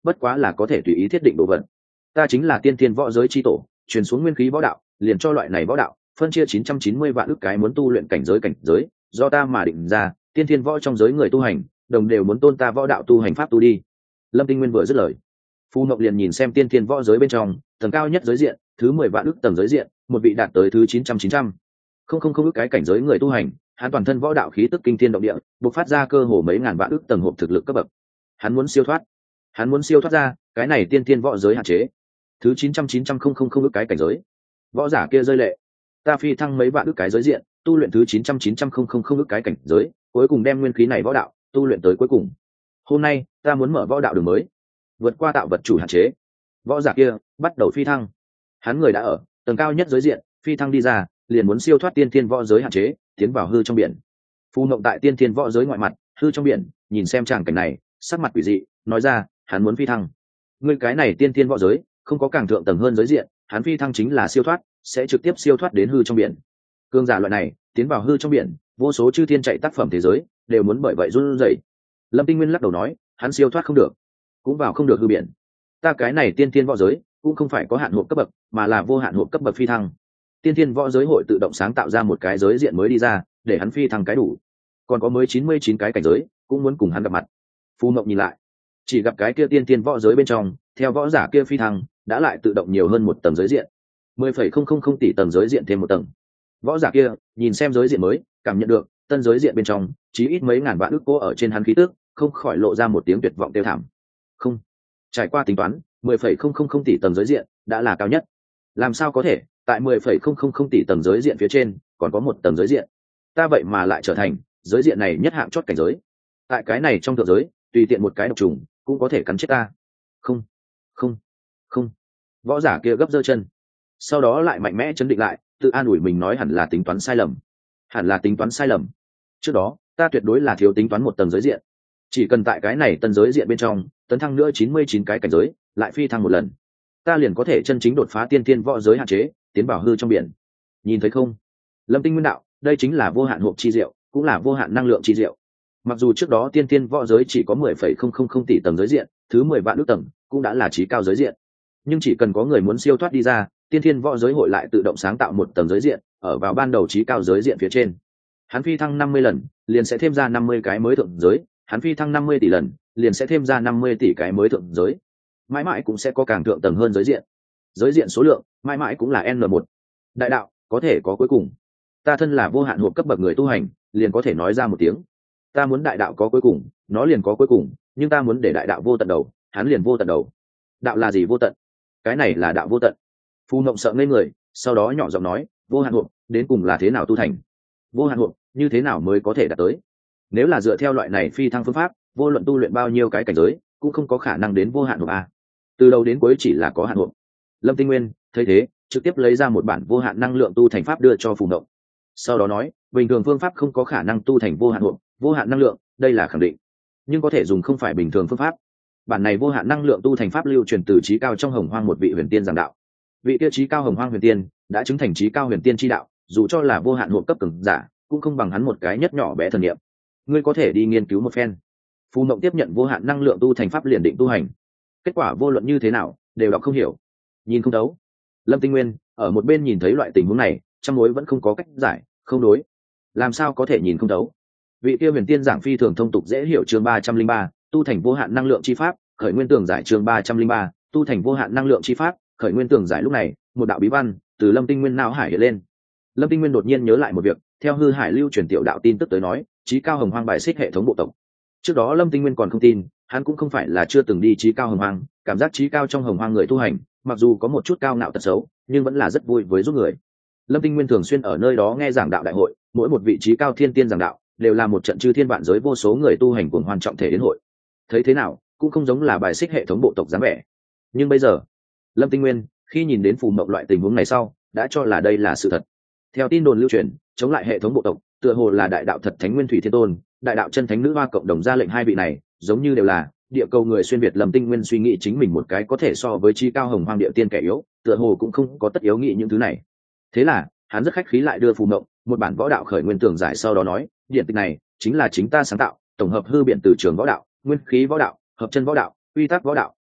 bất quá là có thể tùy ý thiết định đồ vật. Ta chính là tiên thiên võ giới chi tổ, truyền xuống nguyên khí võ đạo, liền cho loại này võ đạo phân chia chín trăm chín mươi vạn ức cái muốn tu luyện cảnh giới cảnh giới, do ta mà định ra, tiên thiên võ trong giới người tu hành, đồng đều muốn tôn ta võ đạo tu hành pháp tu đi. Lâm Tinh Nguyên vừa dứt lời, Phù Mộng liền nhìn xem tiên thiên võ giới bên trong, tầng cao nhất giới diện, thứ mười vạn ức tầng giới diện, một vị đạt tới thứ chín trăm chín trăm. Không không không ức cái cảnh giới người tu hành, hắn toàn thân võ đạo khí tức kinh thiên động địa, bộc phát ra cơ hồ mấy ngàn vạn ức tầng hộp thực lực cấp bậc. Hắn muốn siêu thoát, hắn muốn siêu thoát ra cái này tiên thiên võ giới hạn chế. Thứ chín trăm chín trăm không không không ức cái cảnh giới. Võ giả kia rơi lệ, ta phi thăng mấy vạn ức cái giới diện, tu luyện thứ chín trăm chín trăm không không không ức cái cảnh giới, cuối cùng đem nguyên khí này võ đạo tu luyện tới cuối cùng. Hôm nay, ta muốn mở võ đạo đường mới, vượt qua tạo vật chủ hạn chế. Võ giả kia bắt đầu phi thăng. Hắn người đã ở tầng cao nhất giới diện, phi thăng đi ra, liền muốn siêu thoát tiên thiên võ giới hạn chế, tiến vào hư trong biển. Phù Mộng tại tiên thiên võ giới ngoại mặt, hư trong biển, nhìn xem tràng cảnh này, sắc mặt quỷ dị, nói ra, hắn muốn phi thăng. Ngươi cái này tiên thiên võ giới, không có càng thượng tầng hơn giới diện, hắn phi thăng chính là siêu thoát, sẽ trực tiếp siêu thoát đến hư trong biển. Cương giả loại này, tiến vào hư trong biển, vô số chư thiên chạy tác phẩm thế giới, đều muốn bởi vậy run rẩy. Lâm Tinh Nguyên lắc đầu nói, hắn siêu thoát không được, cũng vào không được hư biển. Ta cái này tiên thiên võ giới, cũng không phải có hạn hộp cấp bậc, mà là vô hạn hộp cấp bậc phi thăng. Tiên thiên võ giới hội tự động sáng tạo ra một cái giới diện mới đi ra, để hắn phi thăng cái đủ. Còn có mới chín mươi chín cái cảnh giới, cũng muốn cùng hắn gặp mặt. Phù Mộng nhìn lại, chỉ gặp cái kia tiên thiên võ giới bên trong, theo võ giả kia phi thăng, đã lại tự động nhiều hơn một tầng giới diện, mười phẩy không không không tỷ tầng giới diện thêm một tầng. Võ giả kia nhìn xem giới diện mới, cảm nhận được tân giới diện bên trong chí ít mấy ngàn vạn ức cố ở trên hắn khí tức, không khỏi lộ ra một tiếng tuyệt vọng tiêu thảm. Không, trải qua tính toán, mười phẩy không không không tỷ tầng giới diện đã là cao nhất. Làm sao có thể, tại mười phẩy không không không tỷ tầng giới diện phía trên còn có một tầng giới diện, ta vậy mà lại trở thành giới diện này nhất hạng chót cảnh giới. Tại cái này trong thượng giới, tùy tiện một cái độc trùng cũng có thể cắn chết ta. Không, không, không. Võ giả kia gấp giơ chân, sau đó lại mạnh mẽ chấn định lại, tự an ủi mình nói hẳn là tính toán sai lầm, hẳn là tính toán sai lầm. Trước đó ta tuyệt đối là thiếu tính toán một tầng giới diện, chỉ cần tại cái này tân giới diện bên trong tấn thăng nữa chín mươi chín cái cảnh giới, lại phi thăng một lần, ta liền có thể chân chính đột phá tiên thiên võ giới hạn chế, tiến vào hư trong biển. Nhìn thấy không, Lâm Tinh Nguyên đạo, đây chính là vô hạn hộp chi diệu, cũng là vô hạn năng lượng chi diệu. Mặc dù trước đó tiên thiên võ giới chỉ có mười phẩy không không không tỷ tầng giới diện, thứ mười vạn ước tầng cũng đã là chí cao giới diện, nhưng chỉ cần có người muốn siêu thoát đi ra, tiên thiên võ giới hội lại tự động sáng tạo một tầng giới diện, ở vào ban đầu chí cao giới diện phía trên. Hắn phi thăng năm mươi lần, liền sẽ thêm ra năm mươi cái mới thượng giới, hắn phi thăng năm mươi tỷ lần, liền sẽ thêm ra năm mươi tỷ cái mới thượng giới. Mãi mãi cũng sẽ có càng thượng tầng hơn giới diện. Giới diện số lượng, mãi mãi cũng là n một. Đại đạo có thể có cuối cùng. Ta thân là vô hạn hộp cấp bậc người tu hành, liền có thể nói ra một tiếng. Ta muốn đại đạo có cuối cùng, nó liền có cuối cùng, nhưng ta muốn để đại đạo vô tận đầu, hắn liền vô tận đầu. Đạo là gì vô tận? Cái này là đạo vô tận. Phù Mộng sợ ngây người, sau đó nhỏ giọng nói, vô hạn hộp, đến cùng là thế nào tu thành? Vô hạn hộp, như thế nào mới có thể đạt tới? Nếu là dựa theo loại này phi thăng phương pháp, vô luận tu luyện bao nhiêu cái cảnh giới, cũng không có khả năng đến vô hạn hộp a. Từ đầu đến cuối chỉ là có hạn hộp. Lâm Tinh Nguyên thấy thế, trực tiếp lấy ra một bản vô hạn năng lượng tu thành pháp đưa cho Phù Mộng. Sau đó nói, bình thường phương pháp không có khả năng tu thành vô hạn hộp, vô hạn năng lượng, đây là khẳng định. Nhưng có thể dùng không phải bình thường phương pháp. Bản này vô hạn năng lượng tu thành pháp lưu truyền từ chí cao trong Hồng Hoang một vị huyền tiên giảng đạo. Vị tiêu chí cao Hồng Hoang huyền tiên đã chứng thành chí cao huyền tiên chi đạo, dù cho là vô hạn hộp cấp cường giả, cũng không bằng hắn một cái nhất nhỏ bé thần niệm. Ngươi có thể đi nghiên cứu một phen. Phù Mộng tiếp nhận vô hạn năng lượng tu thành pháp liền định tu hành. Kết quả vô luận như thế nào, đều đọc không hiểu, nhìn không thấu. Lâm Tinh Nguyên ở một bên nhìn thấy loại tình huống này, trăm mối vẫn không có cách giải, không đối. Làm sao có thể nhìn không thấu? Vị tiêu huyền tiên giảng phi thường thông tục dễ hiểu chương ba trăm linh ba, tu thành vô hạn năng lượng chi pháp, khởi nguyên tường giải chương ba trăm linh ba, tu thành vô hạn năng lượng chi pháp, khởi nguyên tường giải. Lúc này, một đạo bí văn từ Lâm Tinh Nguyên não hải hiện lên. Lâm Tinh Nguyên đột nhiên nhớ lại một việc, theo hư hải lưu truyền tiểu đạo tin tức tới nói, chí cao Hồng Hoang bài xích hệ thống bộ tộc. Trước đó Lâm Tinh Nguyên còn không tin, hắn cũng không phải là chưa từng đi chí cao Hồng Hoang, cảm giác chí cao trong Hồng Hoang người tu hành, mặc dù có một chút cao ngạo tật xấu, nhưng vẫn là rất vui với giúp người. Lâm Tinh Nguyên thường xuyên ở nơi đó nghe giảng đạo đại hội, mỗi một vị chí cao thiên tiên giảng đạo, đều là một trận chư thiên vạn giới vô số người tu hành cuồng hoan trọng thể đến hội. Thấy thế nào, cũng không giống là bài xích hệ thống bộ tộc dáng vẻ. Nhưng bây giờ, Lâm Tinh Nguyên khi nhìn đến Phù Mộng loại tình huống này sau, đã cho là đây là sự thật. Theo tin đồn lưu truyền, chống lại hệ thống bộ tộc, tựa hồ là đại đạo thật thánh Nguyên Thủy Thiên Tôn, đại đạo chân thánh nữ hoa cộng đồng ra lệnh, hai vị này, giống như đều là địa cầu người xuyên việt. Lâm Tinh Nguyên suy nghĩ chính mình một cái có thể so với chi cao Hồng Hoang địa tiên kẻ yếu, tựa hồ cũng không có tất yếu nghĩ những thứ này. Thế là, hắn rất khách khí lại đưa Phù Mộng một bản võ đạo khởi nguyên tường giải, sau đó nói, điện tịch này chính là chính ta sáng tạo, tổng hợp hư biện từ trường võ đạo, nguyên khí võ đạo, hợp chân võ đạo, quy tắc võ đạo,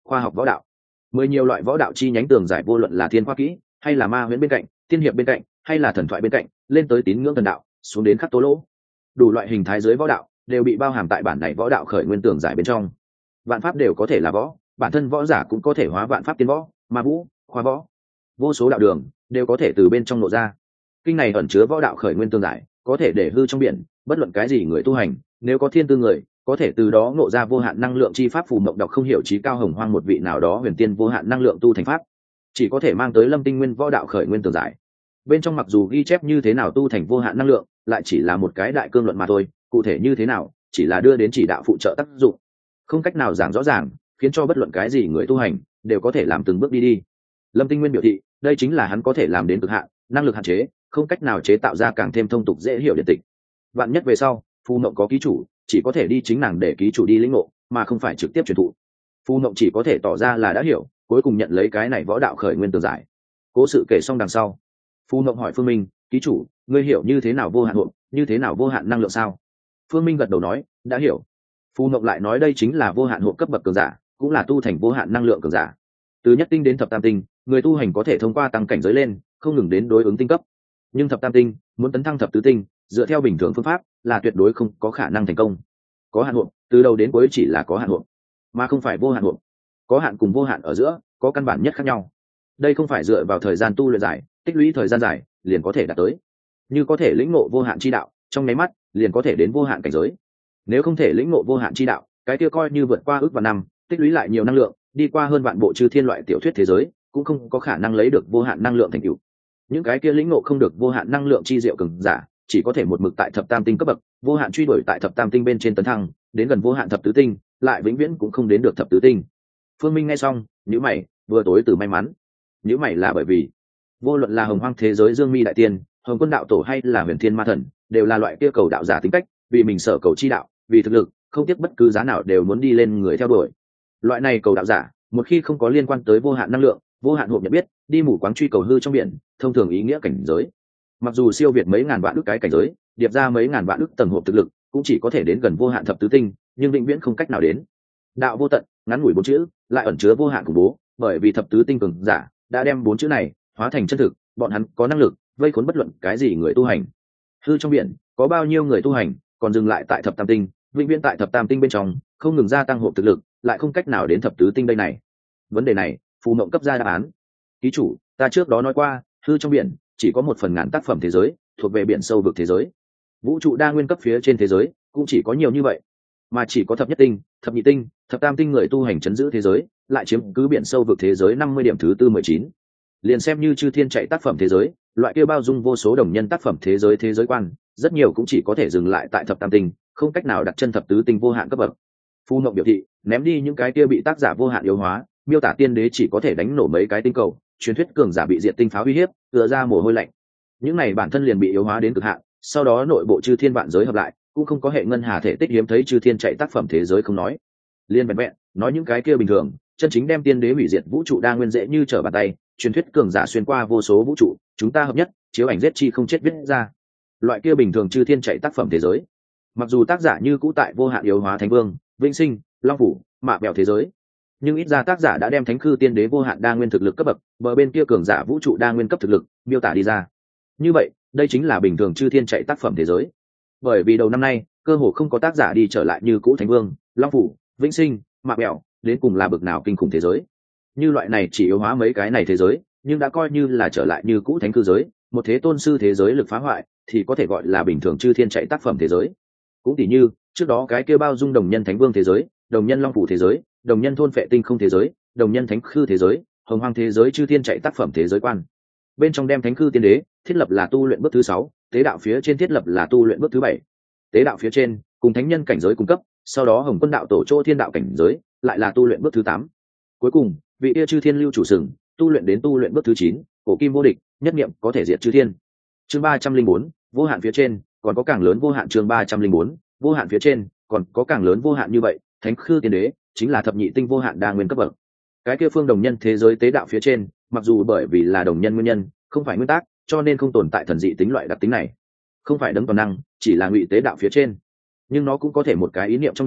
khoa học võ đạo. Mười nhiều loại võ đạo chi nhánh tường giải, vô luận là thiên khoa kỹ hay là ma huyễn bên cạnh, tiên hiệp bên cạnh hay là thần thoại bên cạnh, lên tới tín ngưỡng thần đạo, xuống đến khắc tố lỗ, đủ loại hình thái dưới võ đạo đều bị bao hàm tại bản này võ đạo khởi nguyên tường giải bên trong. Vạn pháp đều có thể là võ, bản thân võ giả cũng có thể hóa vạn pháp tiến võ, ma vũ, khoa võ, vô số đạo đường đều có thể từ bên trong lộ ra. Kinh này ẩn chứa võ đạo khởi nguyên tường giải, có thể để hư trong biển bất luận cái gì người tu hành, nếu có thiên tư người, có thể từ đó ngộ ra vô hạn năng lượng chi pháp. Phù Mộng đọc không hiểu trí cao hồng hoang một vị nào đó huyền tiên vô hạn năng lượng tu thành pháp, chỉ có thể mang tới Lâm Tinh Nguyên võ đạo khởi nguyên tường giải. Bên trong mặc dù ghi chép như thế nào tu thành vô hạn năng lượng, lại chỉ là một cái đại cương luận mà thôi, cụ thể như thế nào chỉ là đưa đến chỉ đạo phụ trợ tác dụng, không cách nào giảng rõ ràng, khiến cho bất luận cái gì người tu hành đều có thể làm từng bước đi đi. Lâm Tinh Nguyên biểu thị đây chính là hắn có thể làm đến cực hạn, năng lực hạn chế, không cách nào chế tạo ra càng thêm thông tục dễ hiểu điện tịch. Vạn nhất về sau Phù Mộng có ký chủ, chỉ có thể đi chính nàng để ký chủ đi lĩnh ngộ, mà không phải trực tiếp truyền thụ. Phù Mộng chỉ có thể tỏ ra là đã hiểu, cuối cùng nhận lấy cái này võ đạo khởi nguyên tường giải. Cố sự kể xong đằng sau, Phù Mộng hỏi Phương Minh, ký chủ, ngươi hiểu như thế nào vô hạn hộp, như thế nào vô hạn năng lượng sao? Phương Minh gật đầu nói, đã hiểu. Phù Mộng lại nói đây chính là vô hạn hộp cấp bậc cường giả, cũng là tu thành vô hạn năng lượng cường giả. Từ nhất tinh đến thập tam tinh, người tu hành có thể thông qua tăng cảnh giới lên, không ngừng đến đối ứng tinh cấp. Nhưng thập tam tinh muốn tấn thăng thập tứ tinh, dựa theo bình thường phương pháp là tuyệt đối không có khả năng thành công. Có hạn hộp, từ đầu đến cuối chỉ là có hạn hộp, mà không phải vô hạn hộp. Có hạn cùng vô hạn ở giữa có căn bản nhất khác nhau. Đây không phải dựa vào thời gian tu luyện dài, tích lũy thời gian dài liền có thể đạt tới. Như có thể lĩnh ngộ vô hạn chi đạo, trong nháy mắt liền có thể đến vô hạn cảnh giới. Nếu không thể lĩnh ngộ vô hạn chi đạo, cái kia coi như vượt qua ước vạn năm, tích lũy lại nhiều năng lượng, đi qua hơn vạn bộ chư thiên loại tiểu thuyết thế giới, cũng không có khả năng lấy được vô hạn năng lượng thành tựu. Những cái kia lĩnh ngộ không được vô hạn năng lượng chi diệu cường giả, chỉ có thể một mực tại thập tam tinh cấp bậc, vô hạn truy đuổi tại thập tam tinh bên trên tấn thăng, đến gần vô hạn thập tứ tinh, lại vĩnh viễn cũng không đến được thập tứ tinh. Phương Minh nghe xong, nhíu mày, vừa tối từ may mắn. Nhíu mày là bởi vì, vô luận là hồng hoang thế giới Dương Mi đại tiên, Hồng Quân đạo tổ hay là Huyền Thiên ma thần, đều là loại kia cầu đạo giả tính cách, vì mình sở cầu chi đạo, vì thực lực, không tiếc bất cứ giá nào đều muốn đi lên người theo đuổi. Loại này cầu đạo giả, một khi không có liên quan tới vô hạn năng lượng, vô hạn hộp nhận biết, đi mù quáng truy cầu hư trong biển, thông thường ý nghĩa cảnh giới. Mặc dù siêu việt mấy ngàn vạn ức cái cảnh giới, điệp ra mấy ngàn vạn ức tầng hộp thực lực, cũng chỉ có thể đến gần vô hạn thập tứ tinh, nhưng vĩnh viễn không cách nào đến. Đạo vô tận, ngắn ngủi bốn chữ, lại ẩn chứa vô hạn khủng bố, bởi vì thập tứ tinh cường giả đã đem bốn chữ này hóa thành chân thực, bọn hắn có năng lực vây khốn bất luận cái gì người tu hành. Hư trong biển có bao nhiêu người tu hành còn dừng lại tại thập tam tinh, vĩnh viễn tại thập tam tinh bên trong, không ngừng gia tăng hộp thực lực, lại không cách nào đến thập tứ tinh đây này. Vấn đề này Phù Mộng cấp ra đáp án. Ký chủ, ta trước đó nói qua, hư trong biển chỉ có một phần ngàn tác phẩm thế giới thuộc về biển sâu vực thế giới, vũ trụ đa nguyên cấp phía trên thế giới cũng chỉ có nhiều như vậy, mà chỉ có thập nhất tinh, thập nhị tinh, thập tam tinh người tu hành chấn giữ thế giới lại chiếm cứ biển sâu vực thế giới năm mươi điểm thứ tư mười chín. Liền xem như chư thiên chạy tác phẩm thế giới, loại kia bao dung vô số đồng nhân tác phẩm thế giới thế giới quan, rất nhiều cũng chỉ có thể dừng lại tại thập tam tinh, không cách nào đặt chân thập tứ tinh vô hạn cấp bậc. Phù Mộng biểu thị, ném đi những cái kia bị tác giả vô hạn yếu hóa, miêu tả tiên đế chỉ có thể đánh nổ mấy cái tinh cầu, truyền thuyết cường giả bị diệt tinh pháo uy hiếp, tựa ra mồ hôi lạnh. Những này bản thân liền bị yếu hóa đến cực hạn, sau đó nội bộ chư thiên vạn giới hợp lại, cũng không có hệ ngân hà thể tích hiếm thấy chư thiên chạy tác phẩm thế giới không nói. Liên vẹn vẹn, nói những cái kia bình thường, chân chính đem tiên đế hủy diệt vũ trụ đa nguyên dễ như trở bàn tay, truyền thuyết cường giả xuyên qua vô số vũ trụ, chúng ta hợp nhất, chiếu ảnh giết chi không chết viết ra. Loại kia bình thường chư thiên chạy tác phẩm thế giới. Mặc dù tác giả như cũ tại vô hạn yếu hóa thánh vương, vĩnh sinh, long phủ, mạ bèo thế giới, nhưng ít ra tác giả đã đem thánh khư tiên đế vô hạn đa nguyên thực lực cấp bậc, bờ bên kia cường giả vũ trụ đa nguyên cấp thực lực miêu tả đi ra. Như vậy, đây chính là bình thường chư thiên chạy tác phẩm thế giới. Bởi vì đầu năm nay, cơ hồ không có tác giả đi trở lại như cũ thánh vương, long phủ, vĩnh sinh, mạ bèo, đến cùng là bực nào kinh khủng thế giới. Như loại này chỉ yếu hóa mấy cái này thế giới, nhưng đã coi như là trở lại như cũ thánh cư giới, một thế tôn sư thế giới lực phá hoại, thì có thể gọi là bình thường chư thiên chạy tác phẩm thế giới. Cũng tỉ như trước đó cái kia bao dung đồng nhân thánh vương thế giới, đồng nhân long phủ thế giới, đồng nhân thôn phệ tinh không thế giới, đồng nhân thánh khư thế giới, hồng hoang thế giới chư thiên chạy tác phẩm thế giới quan. Bên trong đem thánh khư tiên đế thiết lập là tu luyện bước thứ sáu, tế đạo phía trên thiết lập là tu luyện bước thứ bảy. Tế đạo phía trên cùng thánh nhân cảnh giới cung cấp, sau đó Hồng Quân đạo tổ chỗ thiên đạo cảnh giới lại là tu luyện bước thứ tám. Cuối cùng, vị kia chư thiên lưu chủ sừng, tu luyện đến tu luyện bước thứ chín, cổ kim vô địch, nhất niệm có thể diệt chư thiên. Chương ba trăm linh bốn, vô hạn phía trên, còn có càng lớn vô hạn. Chương ba trăm linh bốn, vô hạn phía trên, còn có càng lớn vô hạn như vậy, thánh khư tiên đế chính là thập nhị tinh vô hạn đa nguyên cấp bậc. Cái kia phương đồng nhân thế giới tế đạo phía trên, mặc dù bởi vì là đồng nhân nguyên nhân, không phải nguyên tắc, cho nên không tồn tại thần dị tính loại đặc tính này, không phải đấng toàn năng, chỉ là ngụy tế đạo phía trên, nhưng nó cũng có thể một cái ý niệm trong đầu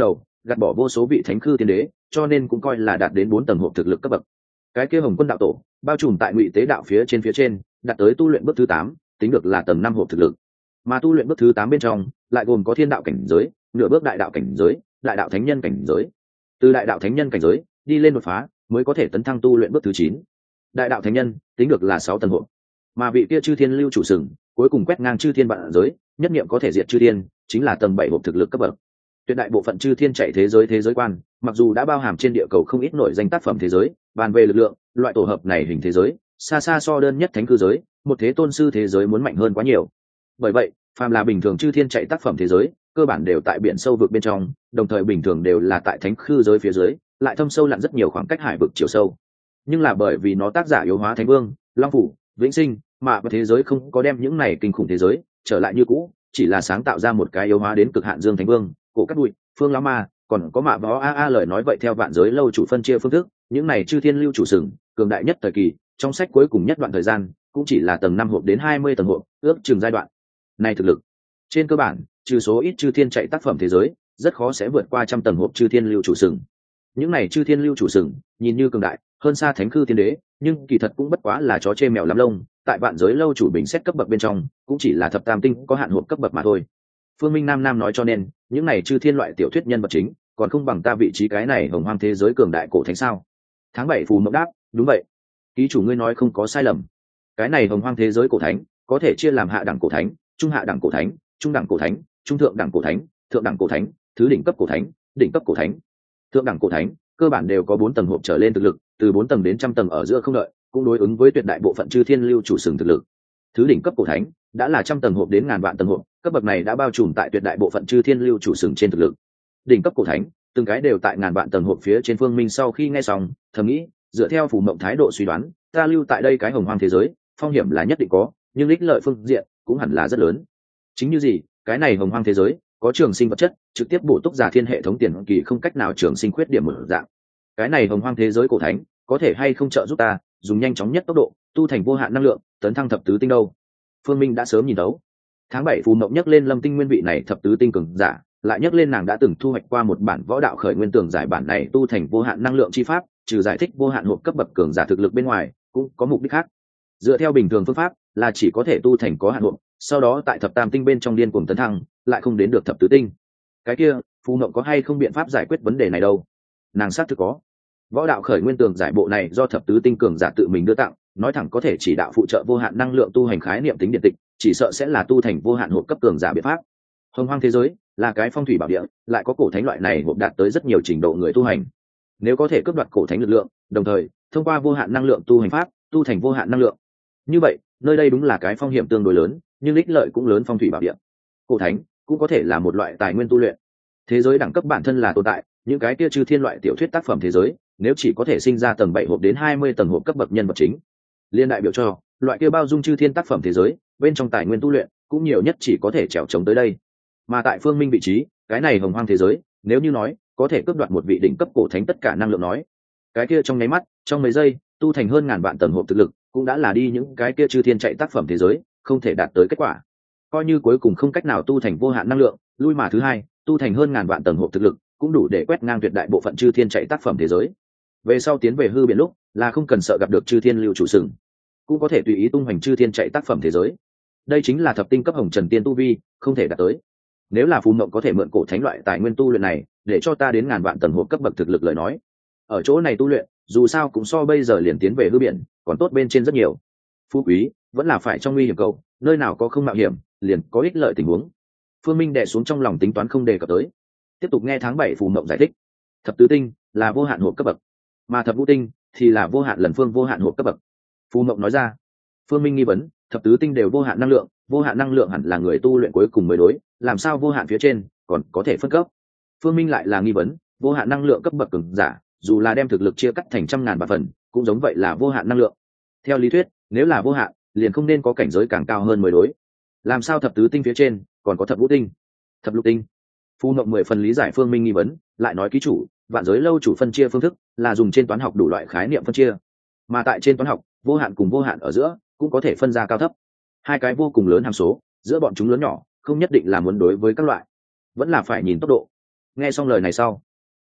gạt bỏ vô số vị thánh khư tiên đế, cho nên cũng coi là đạt đến bốn tầng hộp thực lực cấp bậc. Cái kia Hồng Quân đạo tổ bao trùm tại Ngụy Tế đạo phía trên phía trên, đạt tới tu luyện bước thứ tám, tính được là tầng năm hộp thực lực. Mà tu luyện bước thứ tám bên trong lại gồm có thiên đạo cảnh giới, nửa bước đại đạo cảnh giới, đại đạo thánh nhân cảnh giới. Từ đại đạo thánh nhân cảnh giới đi lên đột phá mới có thể tấn thăng tu luyện bước thứ chín. Đại đạo thánh nhân tính được là sáu tầng hộp. Mà vị kia chư thiên lưu chủ sừng cuối cùng quét ngang chư thiên vạn giới, nhất niệm có thể diệt chư thiên, chính là tầng bảy hộp thực lực cấp bậc. Tuyệt đại bộ phận chư thiên chạy thế giới thế giới quan, mặc dù đã bao hàm trên địa cầu không ít nổi danh tác phẩm thế giới, bàn về lực lượng, loại tổ hợp này hình thế giới xa xa so đơn nhất thánh cư giới, một thế tôn sư thế giới muốn mạnh hơn quá nhiều. Bởi vậy, phàm là bình thường chư thiên chạy tác phẩm thế giới, cơ bản đều tại biển sâu vực bên trong, đồng thời bình thường đều là tại thánh cư giới phía dưới, lại thâm sâu lặn rất nhiều khoảng cách hải vực chiều sâu. Nhưng là bởi vì nó tác giả yếu hóa thánh vương, long phủ, vĩnh sinh, mà và thế giới không có đem những này kinh khủng thế giới trở lại như cũ, chỉ là sáng tạo ra một cái yếu hóa đến cực hạn dương thánh vương, cổ cắt bụi, phương lão ma, còn có mạ võ a a lời nói vậy theo vạn giới lâu chủ phân chia phương thức, những này chư thiên lưu chủ sừng cường đại nhất thời kỳ, trong sách cuối cùng nhất đoạn thời gian cũng chỉ là tầng năm hộp đến hai mươi tầng hộp, ước chừng giai đoạn này thực lực trên cơ bản trừ số ít chư thiên chạy tác phẩm thế giới, rất khó sẽ vượt qua trăm tầng hộp chư thiên lưu chủ sừng. Những này chư thiên lưu chủ sừng nhìn như cường đại hơn xa thánh cư tiên đế, nhưng kỳ thật cũng bất quá là chó chê mèo lắm lông, tại vạn giới lâu chủ bình xét cấp bậc bên trong cũng chỉ là thập tam tinh có hạn hộp cấp bậc mà thôi. Phương Minh Nam Nam nói cho nên những này chư thiên loại tiểu thuyết nhân vật chính còn không bằng ta vị trí cái này hồng hoang thế giới cường đại cổ thánh sao. Tháng bảy phù mộng đáp, đúng vậy, ký chủ ngươi nói không có sai lầm. Cái này hồng hoang thế giới cổ thánh có thể chia làm hạ đẳng cổ thánh, trung hạ đẳng cổ thánh, trung đẳng cổ thánh, trung thượng đẳng cổ thánh, thượng đẳng cổ thánh, thứ đỉnh cấp cổ thánh, đỉnh cấp cổ thánh. Thượng đẳng cổ thánh cơ bản đều có bốn tầng hộp trở lên thực lực, từ bốn tầng đến trăm tầng ở giữa không đợi, cũng đối ứng với tuyệt đại bộ phận chư thiên lưu chủ sừng thực lực. Thứ đỉnh cấp cổ thánh đã là trăm tầng hộp đến ngàn vạn tầng hộp, cấp bậc này đã bao trùm tại tuyệt đại bộ phận chư thiên lưu chủ sừng trên thực lực. Đỉnh cấp cổ thánh từng cái đều tại ngàn vạn tầng hộp phía trên. Phương Minh sau khi nghe xong thầm nghĩ, dựa theo phù mộng thái độ suy đoán, ta lưu tại đây cái hồng hoang thế giới phong hiểm là nhất định có, nhưng ích lợi phương diện cũng hẳn là rất lớn. Chính như gì, cái này hồng hoang thế giới có trường sinh vật chất trực tiếp bổ túc giả thiên hệ thống tiền kỳ không cách nào trường sinh khuyết điểm một dạng. Cái này hồng hoang thế giới cổ thánh có thể hay không trợ giúp ta dùng nhanh chóng nhất tốc độ tu thành vô hạn năng lượng tấn thăng thập tứ tinh đâu? Phương Minh đã sớm nhìn đấu. Tháng bảy phù mộng nhắc lên lâm tinh nguyên vị này thập tứ tinh cường giả, lại nhắc lên nàng đã từng thu hoạch qua một bản võ đạo khởi nguyên tường giải bản này tu thành vô hạn năng lượng chi pháp, trừ giải thích vô hạn hộp cấp bậc cường giả thực lực bên ngoài cũng có mục đích khác. Dựa theo bình thường phương pháp là chỉ có thể tu thành có hạn hộp, sau đó tại thập tam tinh bên trong điên cuồng tấn thăng, lại không đến được thập tứ tinh. Cái kia phù mộng có hay không biện pháp giải quyết vấn đề này đâu? Nàng xác thực có. Võ đạo khởi nguyên tường giải bộ này do thập tứ tinh cường giả tự mình đưa tặng, nói thẳng có thể chỉ đạo phụ trợ vô hạn năng lượng tu hành khái niệm tính điện tịch, chỉ sợ sẽ là tu thành vô hạn hộp cấp cường giả biện pháp. Hồng hoang thế giới là cái phong thủy bảo địa, lại có cổ thánh loại này hộp đạt tới rất nhiều trình độ người tu hành. Nếu có thể cướp đoạt cổ thánh lực lượng, đồng thời thông qua vô hạn năng lượng tu hành pháp tu thành vô hạn năng lượng, như vậy nơi đây đúng là cái phong hiểm tương đối lớn, nhưng ích lợi cũng lớn. Phong thủy bảo địa, cổ thánh cũng có thể là một loại tài nguyên tu luyện. Thế giới đẳng cấp bản thân là tồn tại, những cái kia chư thiên loại tiểu thuyết tác phẩm thế giới nếu chỉ có thể sinh ra tầng bảy hộp đến hai mươi tầng hộp cấp bậc nhân vật chính, liên đại biểu cho loại kia bao dung chư thiên tác phẩm thế giới bên trong tài nguyên tu luyện cũng nhiều nhất chỉ có thể trèo trống tới đây. Mà tại Phương Minh vị trí cái này hồng hoang thế giới, nếu như nói có thể cướp đoạt một vị đỉnh cấp cổ thánh tất cả năng lượng nói, cái kia trong nháy mắt trong mấy giây tu thành hơn ngàn vạn tầng hộp thực lực cũng đã là đi những cái kia chư thiên chạy tác phẩm thế giới không thể đạt tới kết quả. Coi như cuối cùng không cách nào tu thành vô hạn năng lượng, lui mà thứ hai tu thành hơn ngàn vạn tầng hộp thực lực cũng đủ để quét ngang tuyệt đại bộ phận chư thiên chạy tác phẩm thế giới. Về sau tiến về hư biển lúc là không cần sợ gặp được chư thiên lưu chủ sừng, cũng có thể tùy ý tung hoành chư thiên chạy tác phẩm thế giới. Đây chính là thập tinh cấp hồng trần tiên tu vi không thể đạt tới. Nếu là phù mộng có thể mượn cổ thánh loại tài nguyên tu luyện này để cho ta đến ngàn vạn tầng hộp cấp bậc thực lực lời nói, ở chỗ này tu luyện dù sao cũng so bây giờ liền tiến về hư biển còn tốt bên trên rất nhiều. Phú quý vẫn là phải trong nguy hiểm cầu, nơi nào có không mạo hiểm liền có ích lợi tình huống. Phương Minh đè xuống trong lòng tính toán không đề cập tới, tiếp tục nghe tháng bảy phù mộng giải thích. Thập tứ tinh là vô hạn hộp cấp bậc, mà thập ngũ tinh thì là vô hạn lần phương vô hạn hộp cấp bậc. Phù mộng nói ra. Phương Minh nghi vấn, thập tứ tinh đều vô hạn năng lượng, vô hạn năng lượng hẳn là người tu luyện cuối cùng mới đối, làm sao vô hạn phía trên còn có thể phân cấp? Phương Minh lại là nghi vấn, vô hạn năng lượng cấp bậc cường giả dù là đem thực lực chia cắt thành trăm ngàn vạn phần cũng giống vậy là vô hạn năng lượng. Theo lý thuyết nếu là vô hạn liền không nên có cảnh giới càng cao hơn mới đối, làm sao thập tứ tinh phía trên còn có thập ngũ tinh, thập lục tinh? Phù mộng mười phần lý giải Phương Minh nghi vấn, lại nói ký chủ vạn giới lâu chủ phân chia phương thức là dùng trên toán học đủ loại khái niệm phân chia, mà tại trên toán học vô hạn cùng vô hạn ở giữa cũng có thể phân ra cao thấp, hai cái vô cùng lớn hàm số giữa bọn chúng lớn nhỏ không nhất định là muốn đối với các loại, vẫn là phải nhìn tốc độ. Nghe xong lời này sau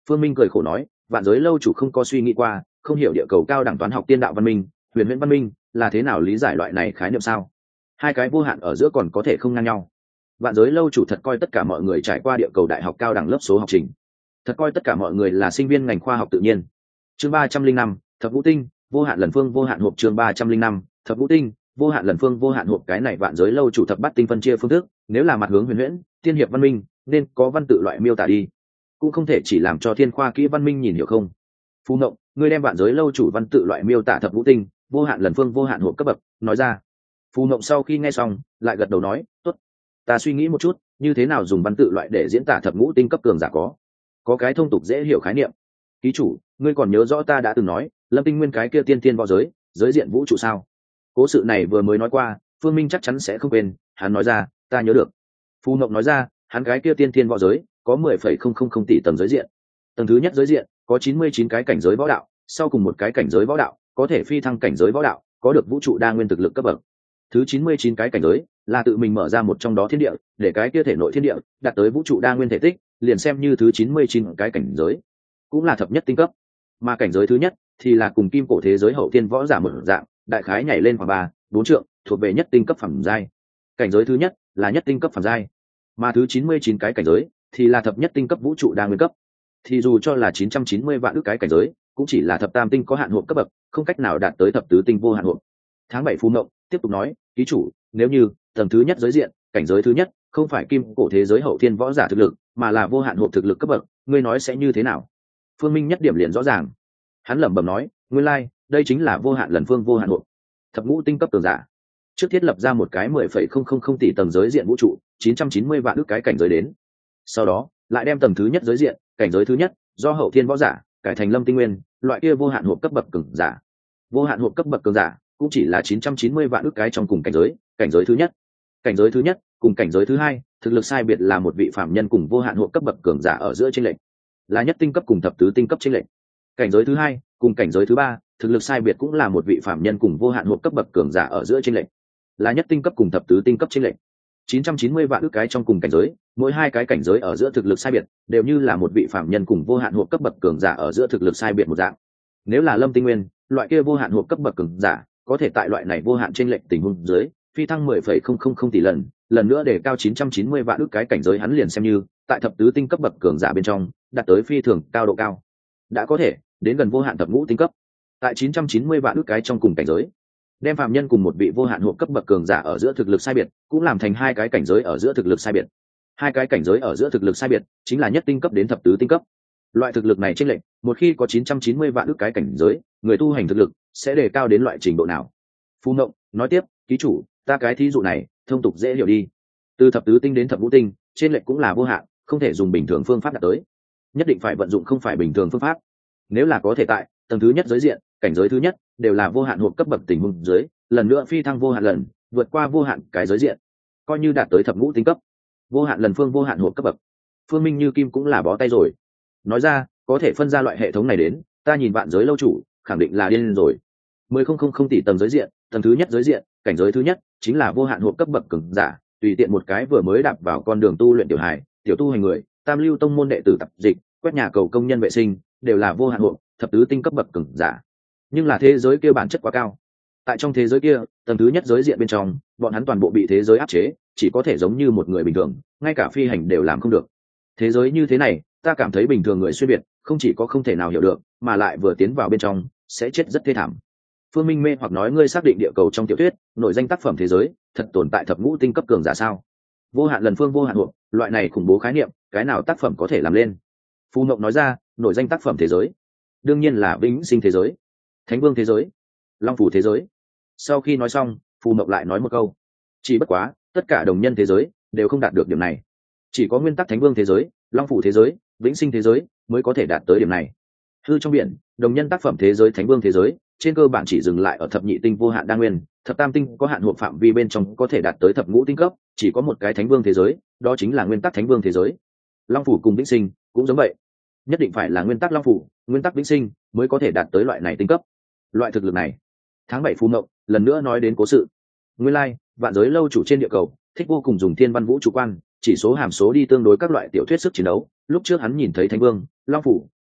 Phương Minh cười khổ nói, vạn giới lâu chủ không có suy nghĩ qua, không hiểu địa cầu cao đẳng toán học tiên đạo văn minh, huyền huyễn văn minh là thế nào lý giải loại này khái niệm sao? Hai cái vô hạn ở giữa còn có thể không ngang nhau. Vạn giới lâu chủ thật coi tất cả mọi người trải qua địa cầu đại học cao đẳng lớp số học trình, thật coi tất cả mọi người là sinh viên ngành khoa học tự nhiên. Chương ba trăm linh năm, thập vũ tinh, vô hạn lần phương vô hạn hộp. Chương ba trăm linh năm, thập vũ tinh, vô hạn lần phương vô hạn hộp. Cái này vạn giới lâu chủ thập bát tinh phân chia phương thức, nếu là mặt hướng huyền huyễn tiên hiệp văn minh nên có văn tự loại miêu tả đi, cũng không thể chỉ làm cho thiên khoa kỹ văn minh nhìn hiểu không. Phù Ngộng, ngươi đem vạn giới lâu chủ văn tự loại miêu tả thập vũ tinh vô hạn lần phương vô hạn hộp cấp bậc nói ra. Phù Ngộng sau khi nghe xong lại gật đầu nói, tốt, ta suy nghĩ một chút như thế nào dùng văn tự loại để diễn tả thập ngũ tinh cấp cường giả có có cái thông tục dễ hiểu khái niệm. Ký chủ, ngươi còn nhớ rõ ta đã từng nói lâm tinh nguyên cái kia tiên tiên võ giới giới diện vũ trụ sao? Cố sự này vừa mới nói qua, Phương Minh chắc chắn sẽ không quên. Hắn nói ra, ta nhớ được. Phù Ngộng nói ra, hắn cái kia tiên tiên võ giới có mười phẩy không không không tỷ tầng giới diện. Tầng thứ nhất giới diện có chín mươi chín cái cảnh giới võ đạo, sau cùng một cái cảnh giới võ đạo có thể phi thăng cảnh giới võ đạo, có được vũ trụ đa nguyên thực lực cấp bậc. Thứ chín mươi chín cái cảnh giới là tự mình mở ra một trong đó thiên địa, để cái kia thể nội thiên địa đạt tới vũ trụ đa nguyên thể tích, liền xem như thứ chín mươi chín cái cảnh giới, cũng là thập nhất tinh cấp. Mà cảnh giới thứ nhất thì là cùng kim cổ thế giới hậu thiên võ giả một dạng, đại khái nhảy lên khoảng ba bốn trượng, thuộc về nhất tinh cấp phẩm giai. Cảnh giới thứ nhất là nhất tinh cấp phẩm giai, mà thứ chín mươi chín cái cảnh giới thì là thập nhất tinh cấp vũ trụ đa nguyên cấp. Thì dù cho là chín trăm chín mươi vạn ước cái cảnh giới cũng chỉ là thập tam tinh có hạn hộp cấp bậc, không cách nào đạt tới thập tứ tinh vô hạn hộp. Tháng bảy Phù Ngộng tiếp tục nói, ký chủ, nếu như tầng thứ nhất giới diện cảnh giới thứ nhất không phải kim cổ thế giới hậu thiên võ giả thực lực mà là vô hạn hộp thực lực cấp bậc, ngươi nói sẽ như thế nào? Phương Minh nhất điểm liền rõ ràng. Hắn lẩm bẩm nói, nguyên lai like, đây chính là vô hạn lần phương vô hạn hộp, thập ngũ tinh cấp cường giả. Trước thiết lập ra một cái mười phẩy không không không tỷ tầng giới diện vũ trụ, chín trăm chín mươi vạn ước cái cảnh giới đến. Sau đó lại đem tầng thứ nhất giới diện cảnh giới thứ nhất do hậu thiên võ giả cải thành lâm tinh nguyên loại kia vô hạn hộp cấp bậc cường giả. Vô hạn hộp cấp bậc cường giả cũng chỉ là chín trăm chín mươi vạn ước cái trong cùng cảnh giới. Cảnh giới thứ nhất cảnh giới thứ nhất cùng cảnh giới thứ hai thực lực sai biệt là một vị phạm nhân cùng vô hạn hộp cấp bậc cường giả ở giữa chênh lệch là nhất tinh cấp cùng thập tứ tinh cấp chênh lệch. Cảnh giới thứ hai cùng cảnh giới thứ ba thực lực sai biệt cũng là một vị phạm nhân cùng vô hạn hộp cấp bậc cường giả ở giữa chênh lệch là nhất tinh cấp cùng thập tứ tinh cấp chênh lệch. chín trăm chín mươi vạn ước cái trong cùng cảnh giới, mỗi hai cái cảnh giới ở giữa thực lực sai biệt đều như là một vị phạm nhân cùng vô hạn hộp cấp bậc cường giả ở giữa thực lực sai biệt một dạng. Nếu là lâm tinh nguyên loại kia vô hạn hộp cấp bậc cường giả, có thể tại loại này vô hạn chênh lệch tình huống dưới phi thăng mười phẩy không không không tỷ lần, lần nữa để cao chín trăm chín mươi vạn ước cái cảnh giới, hắn liền xem như tại thập tứ tinh cấp bậc cường giả bên trong đạt tới phi thường cao độ cao, đã có thể đến gần vô hạn thập ngũ tinh cấp. Tại chín trăm chín mươi vạn ước cái trong cùng cảnh giới, đem phạm nhân cùng một vị vô hạn hộp cấp bậc cường giả ở giữa thực lực sai biệt cũng làm thành hai cái cảnh giới ở giữa thực lực sai biệt. Hai cái cảnh giới ở giữa thực lực sai biệt chính là nhất tinh cấp đến thập tứ tinh cấp. Loại thực lực này chênh lệch, một khi có chín trăm chín mươi vạn ước cái cảnh giới, người tu hành thực lực sẽ đề cao đến loại trình độ nào? Phù Ngộng nói tiếp, ký chủ, ta cái thí dụ này thông tục dễ hiểu đi. Từ thập tứ tinh đến thập ngũ tinh, chênh lệch cũng là vô hạn, không thể dùng bình thường phương pháp đạt tới, nhất định phải vận dụng không phải bình thường phương pháp. Nếu là có thể tại tầng thứ nhất giới diện cảnh giới thứ nhất đều là vô hạn hộp cấp bậc tình huống dưới, lần nữa phi thăng vô hạn lần, vượt qua vô hạn cái giới diện, coi như đạt tới thập ngũ tinh cấp, vô hạn lần phương vô hạn hộp cấp bậc, Phương Minh như kim cũng là bó tay rồi. Nói ra, có thể phân ra loại hệ thống này đến, ta nhìn vạn giới lâu chủ khẳng định là điên rồi. mười không không không tỷ tầng giới diện, tầng thứ nhất giới diện cảnh giới thứ nhất chính là vô hạn hộp cấp bậc cường giả, tùy tiện một cái vừa mới đạp vào con đường tu luyện tiểu hài, tiểu tu hành người, tam lưu tông môn đệ tử tập dịch, quét nhà cầu công nhân vệ sinh, đều là vô hạn hộp thập tứ tinh cấp bậc cường giả. Nhưng là thế giới kia bản chất quá cao, tại trong thế giới kia tầng thứ nhất giới diện bên trong, bọn hắn toàn bộ bị thế giới áp chế, chỉ có thể giống như một người bình thường, ngay cả phi hành đều làm không được. Thế giới như thế này, ta cảm thấy bình thường người xuyên việt không chỉ có không thể nào hiểu được, mà lại vừa tiến vào bên trong sẽ chết rất thê thảm. Phương Minh mê hoặc nói, ngươi xác định địa cầu trong tiểu thuyết nổi danh tác phẩm thế giới thật tồn tại thập ngũ tinh cấp cường giả sao? Vô hạn lần phương vô hạn hộp, loại này khủng bố khái niệm, cái nào tác phẩm có thể làm lên? Phù Ngộng nói ra, nổi danh tác phẩm thế giới đương nhiên là vĩnh sinh thế giới, thánh vương thế giới, long phủ thế giới. Sau khi nói xong, Phù Ngộng lại nói một câu, chỉ bất quá tất cả đồng nhân thế giới đều không đạt được điểm này, chỉ có nguyên tắc thánh vương thế giới, long phủ thế giới, vĩnh sinh thế giới mới có thể đạt tới điểm này. Hư trong biển, đồng nhân tác phẩm thế giới thánh vương thế giới trên cơ bản chỉ dừng lại ở thập nhị tinh vô hạn đa nguyên, thập tam tinh có hạn hộp phạm vi bên trong có thể đạt tới thập ngũ tinh cấp, chỉ có một cái thánh vương thế giới, đó chính là nguyên tắc thánh vương thế giới. Long phủ cùng vĩnh sinh cũng giống vậy, nhất định phải là nguyên tắc long phủ, nguyên tắc vĩnh sinh mới có thể đạt tới loại này tinh cấp. Loại thực lực này, tháng bảy Phù Ngộng lần nữa nói đến cố sự. Nguyên lai, like, vạn giới lâu chủ trên địa cầu thích vô cùng dùng thiên văn vũ chủ quan, chỉ số hàm số đi tương đối các loại tiểu thuyết sức chiến đấu. Lúc trước hắn nhìn thấy thánh vương, long phủ,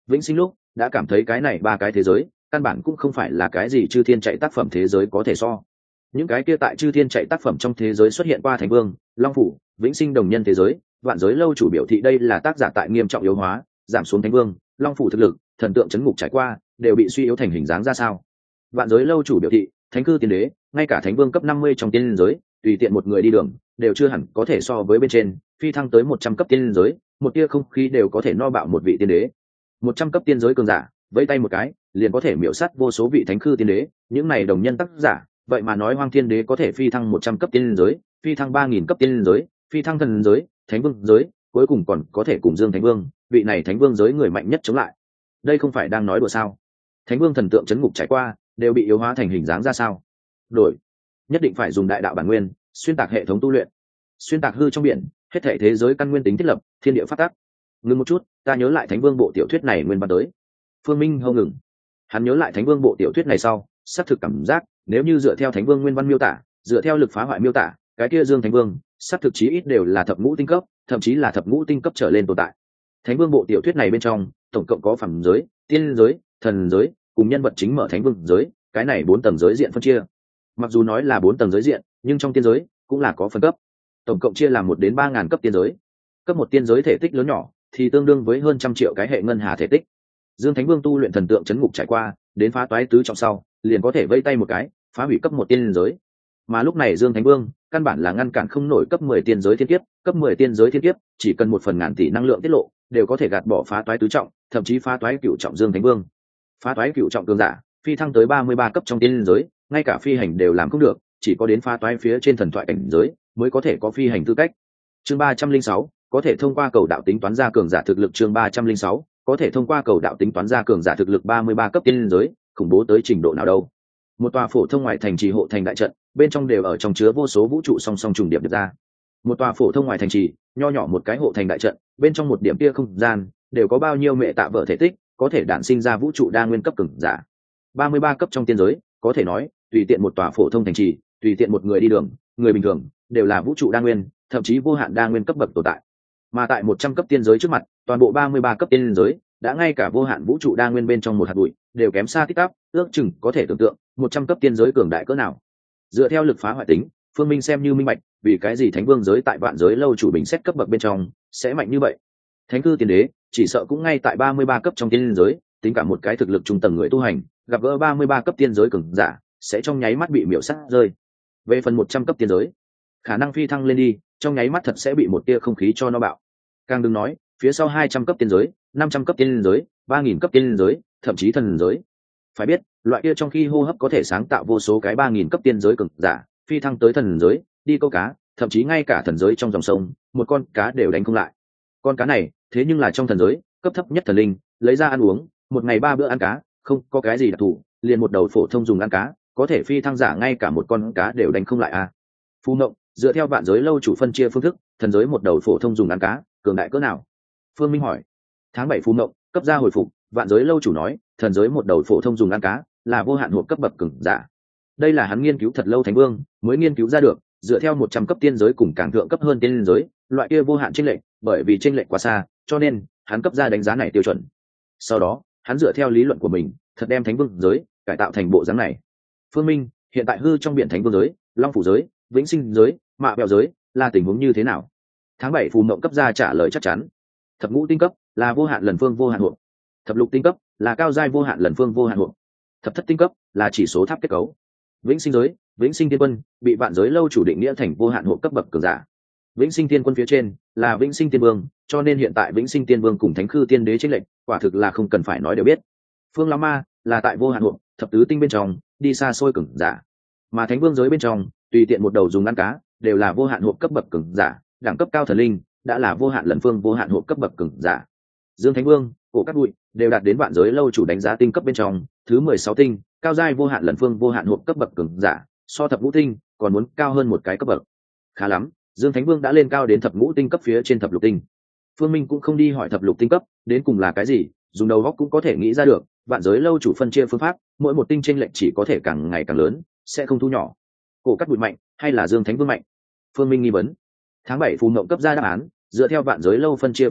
vĩnh sinh lúc đã cảm thấy cái này ba cái thế giới căn bản cũng không phải là cái gì chư thiên chạy tác phẩm thế giới có thể so. Những cái kia tại chư thiên chạy tác phẩm trong thế giới xuất hiện qua thành vương, long phủ, vĩnh sinh đồng nhân thế giới, vạn giới lâu chủ biểu thị đây là tác giả tại nghiêm trọng yếu hóa, giảm xuống thánh vương, long phủ thực lực, thần tượng chấn ngục trải qua đều bị suy yếu thành hình dáng ra sao. Vạn giới lâu chủ biểu thị thánh cư tiên đế, ngay cả thánh vương cấp năm mươi trong tiên giới, tùy tiện một người đi đường đều chưa hẳn có thể so với bên trên, phi thăng tới một trăm cấp tiên giới, một tia không khí đều có thể no bạo một vị tiên đế. Một trăm cấp tiên giới cường giả, vẫy tay một cái, liền có thể miểu sát vô số vị thánh cư tiên đế, những này đồng nhân tác giả, vậy mà nói Hoang Thiên Đế có thể phi thăng một trăm cấp tiên giới, phi thăng ba nghìn cấp tiên giới, phi thăng thần giới, thánh vương giới, cuối cùng còn có thể cùng Dương Thánh Vương, vị này thánh vương giới người mạnh nhất chống lại. Đây không phải đang nói đùa sao? Thánh vương thần tượng chấn ngục trải qua, đều bị yếu hóa thành hình dáng ra sao? Đổi, nhất định phải dùng đại đạo bản nguyên, xuyên tạc hệ thống tu luyện, xuyên tạc hư trong biển, hết thảy thế giới căn nguyên tính thiết lập, thiên địa phát tác. Ngưng một chút, ta nhớ lại Thánh Vương bộ tiểu thuyết này nguyên văn tới. Phương Minh hô ngừng. Hắn nhớ lại Thánh Vương bộ tiểu thuyết này sau, xác thực cảm giác, nếu như dựa theo Thánh Vương nguyên văn miêu tả, dựa theo lực phá hoại miêu tả, cái kia Dương Thánh Vương, xác thực chí ít đều là thập ngũ tinh cấp, thậm chí là thập ngũ tinh cấp trở lên tồn tại. Thánh Vương bộ tiểu thuyết này bên trong, tổng cộng có phàm giới, tiên giới, thần giới, cùng nhân vật chính mở Thánh Vương giới, cái này bốn tầng giới diện phân chia. Mặc dù nói là bốn tầng giới diện, nhưng trong tiên giới cũng là có phân cấp. Tổng cộng chia làm một đến ba ngàn cấp tiên giới. Cấp một tiên giới thể tích lớn nhỏ thì tương đương với hơn trăm triệu cái hệ ngân hà thể tích. Dương Thánh Vương tu luyện thần tượng chấn ngục trải qua, đến phá toái tứ trọng sau, liền có thể vây tay một cái, phá hủy cấp một tiên giới. Mà lúc này Dương Thánh Vương, căn bản là ngăn cản không nổi cấp mười tiên giới thiên kiếp, cấp mười tiên giới thiên kiếp, chỉ cần một phần ngàn tỷ năng lượng tiết lộ, đều có thể gạt bỏ phá toái tứ trọng, thậm chí phá toái cửu trọng Dương Thánh Vương. Phá toái cửu trọng cường giả, phi thăng tới ba mươi ba cấp trong tiên giới, ngay cả phi hành đều làm không được, chỉ có đến phá toái phía trên thần thoại cảnh giới mới có thể có phi hành tư cách. Chương ba trăm linh sáu, có thể thông qua cầu đạo tính toán ra cường giả thực lực. Chương ba trăm linh sáu, có thể thông qua cầu đạo tính toán ra cường giả thực lực ba mươi ba cấp tiên giới, khủng bố tới trình độ nào đâu. Một tòa phổ thông ngoại thành trì hộ thành đại trận, bên trong đều ở trong chứa vô số vũ trụ song song trùng điệp được ra. Một tòa phổ thông ngoại thành trì, nho nhỏ một cái hộ thành đại trận, bên trong một điểm kia không gian, đều có bao nhiêu mẹ tạ vỡ thể tích, có thể đản sinh ra vũ trụ đa nguyên cấp cường giả. ba mươi ba cấp trong tiên giới, có thể nói, tùy tiện một tòa phổ thông thành trì, tùy tiện một người đi đường, người bình thường đều là vũ trụ đa nguyên, thậm chí vô hạn đa nguyên cấp bậc tồn tại. Mà tại một trăm cấp tiên giới trước mặt, toàn bộ ba mươi ba cấp tiên giới đã ngay cả vô hạn vũ trụ đa nguyên bên trong một hạt bụi đều kém xa tít tắp, ước chừng có thể tưởng tượng một trăm cấp tiên giới cường đại cỡ nào. Dựa theo lực phá hoại tính, Phương Minh xem như minh bạch, vì cái gì Thánh Vương giới tại vạn giới lâu chủ bình xét cấp bậc bên trong sẽ mạnh như vậy. Thánh cư tiên đế chỉ sợ cũng ngay tại ba mươi ba cấp trong tiên giới, tính cả một cái thực lực trung tầng người tu hành, gặp gỡ ba mươi ba cấp tiên giới cường giả, sẽ trong nháy mắt bị miểu sát rơi. Về phần một trăm cấp tiên giới, khả năng phi thăng lên đi, trong nháy mắt thật sẽ bị một tia không khí cho nó bạo. Càng đừng nói, phía sau hai trăm cấp tiên giới, năm trăm cấp tiên giới, ba nghìn cấp tiên giới, thậm chí thần giới. Phải biết, loại kia trong khi hô hấp có thể sáng tạo vô số cái ba nghìn cấp tiên giới cường giả, phi thăng tới thần giới, đi câu cá, thậm chí ngay cả thần giới trong dòng sông, một con cá đều đánh không lại. Con cá này, thế nhưng là trong thần giới, cấp thấp nhất thần linh, lấy ra ăn uống, một ngày ba bữa ăn cá, không có cái gì đặc thù, liền một đầu phổ thông dùng ăn cá, có thể phi thăng giả ngay cả một con cá đều đánh không lại à. Phù Ngộng, dựa theo vạn giới lâu chủ phân chia phương thức, thần giới một đầu phổ thông dùng ăn cá, cường đại cỡ nào? Phương Minh hỏi. Tháng bảy Phù Ngộng, cấp ra hồi phục, vạn giới lâu chủ nói, thần giới một đầu phổ thông dùng ăn cá, là vô hạn hộp cấp bậc cường giả. Đây là hắn nghiên cứu thật lâu Thánh Vương, mới nghiên cứu ra được, dựa theo một trăm cấp tiên giới cùng càng thượng cấp hơn tiên giới, loại kia vô hạn chênh lệch, bởi vì chênh lệch quá xa, cho nên hắn cấp ra đánh giá này tiêu chuẩn. Sau đó, hắn dựa theo lý luận của mình, thật đem Thánh Vương giới cải tạo thành bộ dáng này. Phương Minh, hiện tại hư trong biển Thánh Vương giới, Long phủ giới, Vĩnh sinh giới, Mạ Bèo giới, là tình huống như thế nào? Tháng bảy Phù Mộng cấp ra trả lời chắc chắn. Thập ngũ tinh cấp là vô hạn lần phương vô hạn hộp. Thập lục tinh cấp là cao giai vô hạn lần phương vô hạn hộp. Thập thất tinh cấp là chỉ số tháp kết cấu. Vĩnh sinh giới, Vĩnh sinh tiên quân bị vạn giới lâu chủ định nghĩa thành vô hạn hộp cấp bậc cường giả. Vĩnh sinh tiên quân phía trên là Vĩnh sinh tiên vương, cho nên hiện tại Vĩnh sinh tiên vương cùng Thánh khư tiên đế chênh lệch, quả thực là không cần phải nói đều biết. Phương Lão Ma là tại vô hạn hộp, thập tứ tinh bên trong, đi xa xôi cường giả. Mà Thánh Vương giới bên trong, tùy tiện một đầu dùng ăn cá, đều là vô hạn hộp cấp bậc cường giả, đẳng cấp cao thần linh, đã là vô hạn lần phương vô hạn hộp cấp bậc cường giả. Dương Thánh Vương, Cổ Cát Bụi đều đạt đến vạn giới lâu chủ đánh giá tinh cấp bên trong, thứ mười sáu tinh, cao giai vô hạn lần phương vô hạn hộp cấp bậc cường giả, so thập ngũ tinh còn muốn cao hơn một cái cấp bậc. Khá lắm, Dương Thánh Vương đã lên cao đến thập ngũ tinh cấp phía trên thập lục tinh. Phương Minh cũng không đi hỏi thập lục tinh cấp đến cùng là cái gì, dùng đầu óc cũng có thể nghĩ ra được, vạn giới lâu chủ phân chia phương pháp, mỗi một tinh chênh lệch chỉ có thể càng ngày càng lớn, sẽ không thu nhỏ. Cổ Cát Bụi mạnh hay là Dương Thánh Vương mạnh? Phương Minh nghi vấn. Tháng bảy Phù Ngộng cấp ra đáp án, dựa theo vạn giới lâu phân chia phương pháp,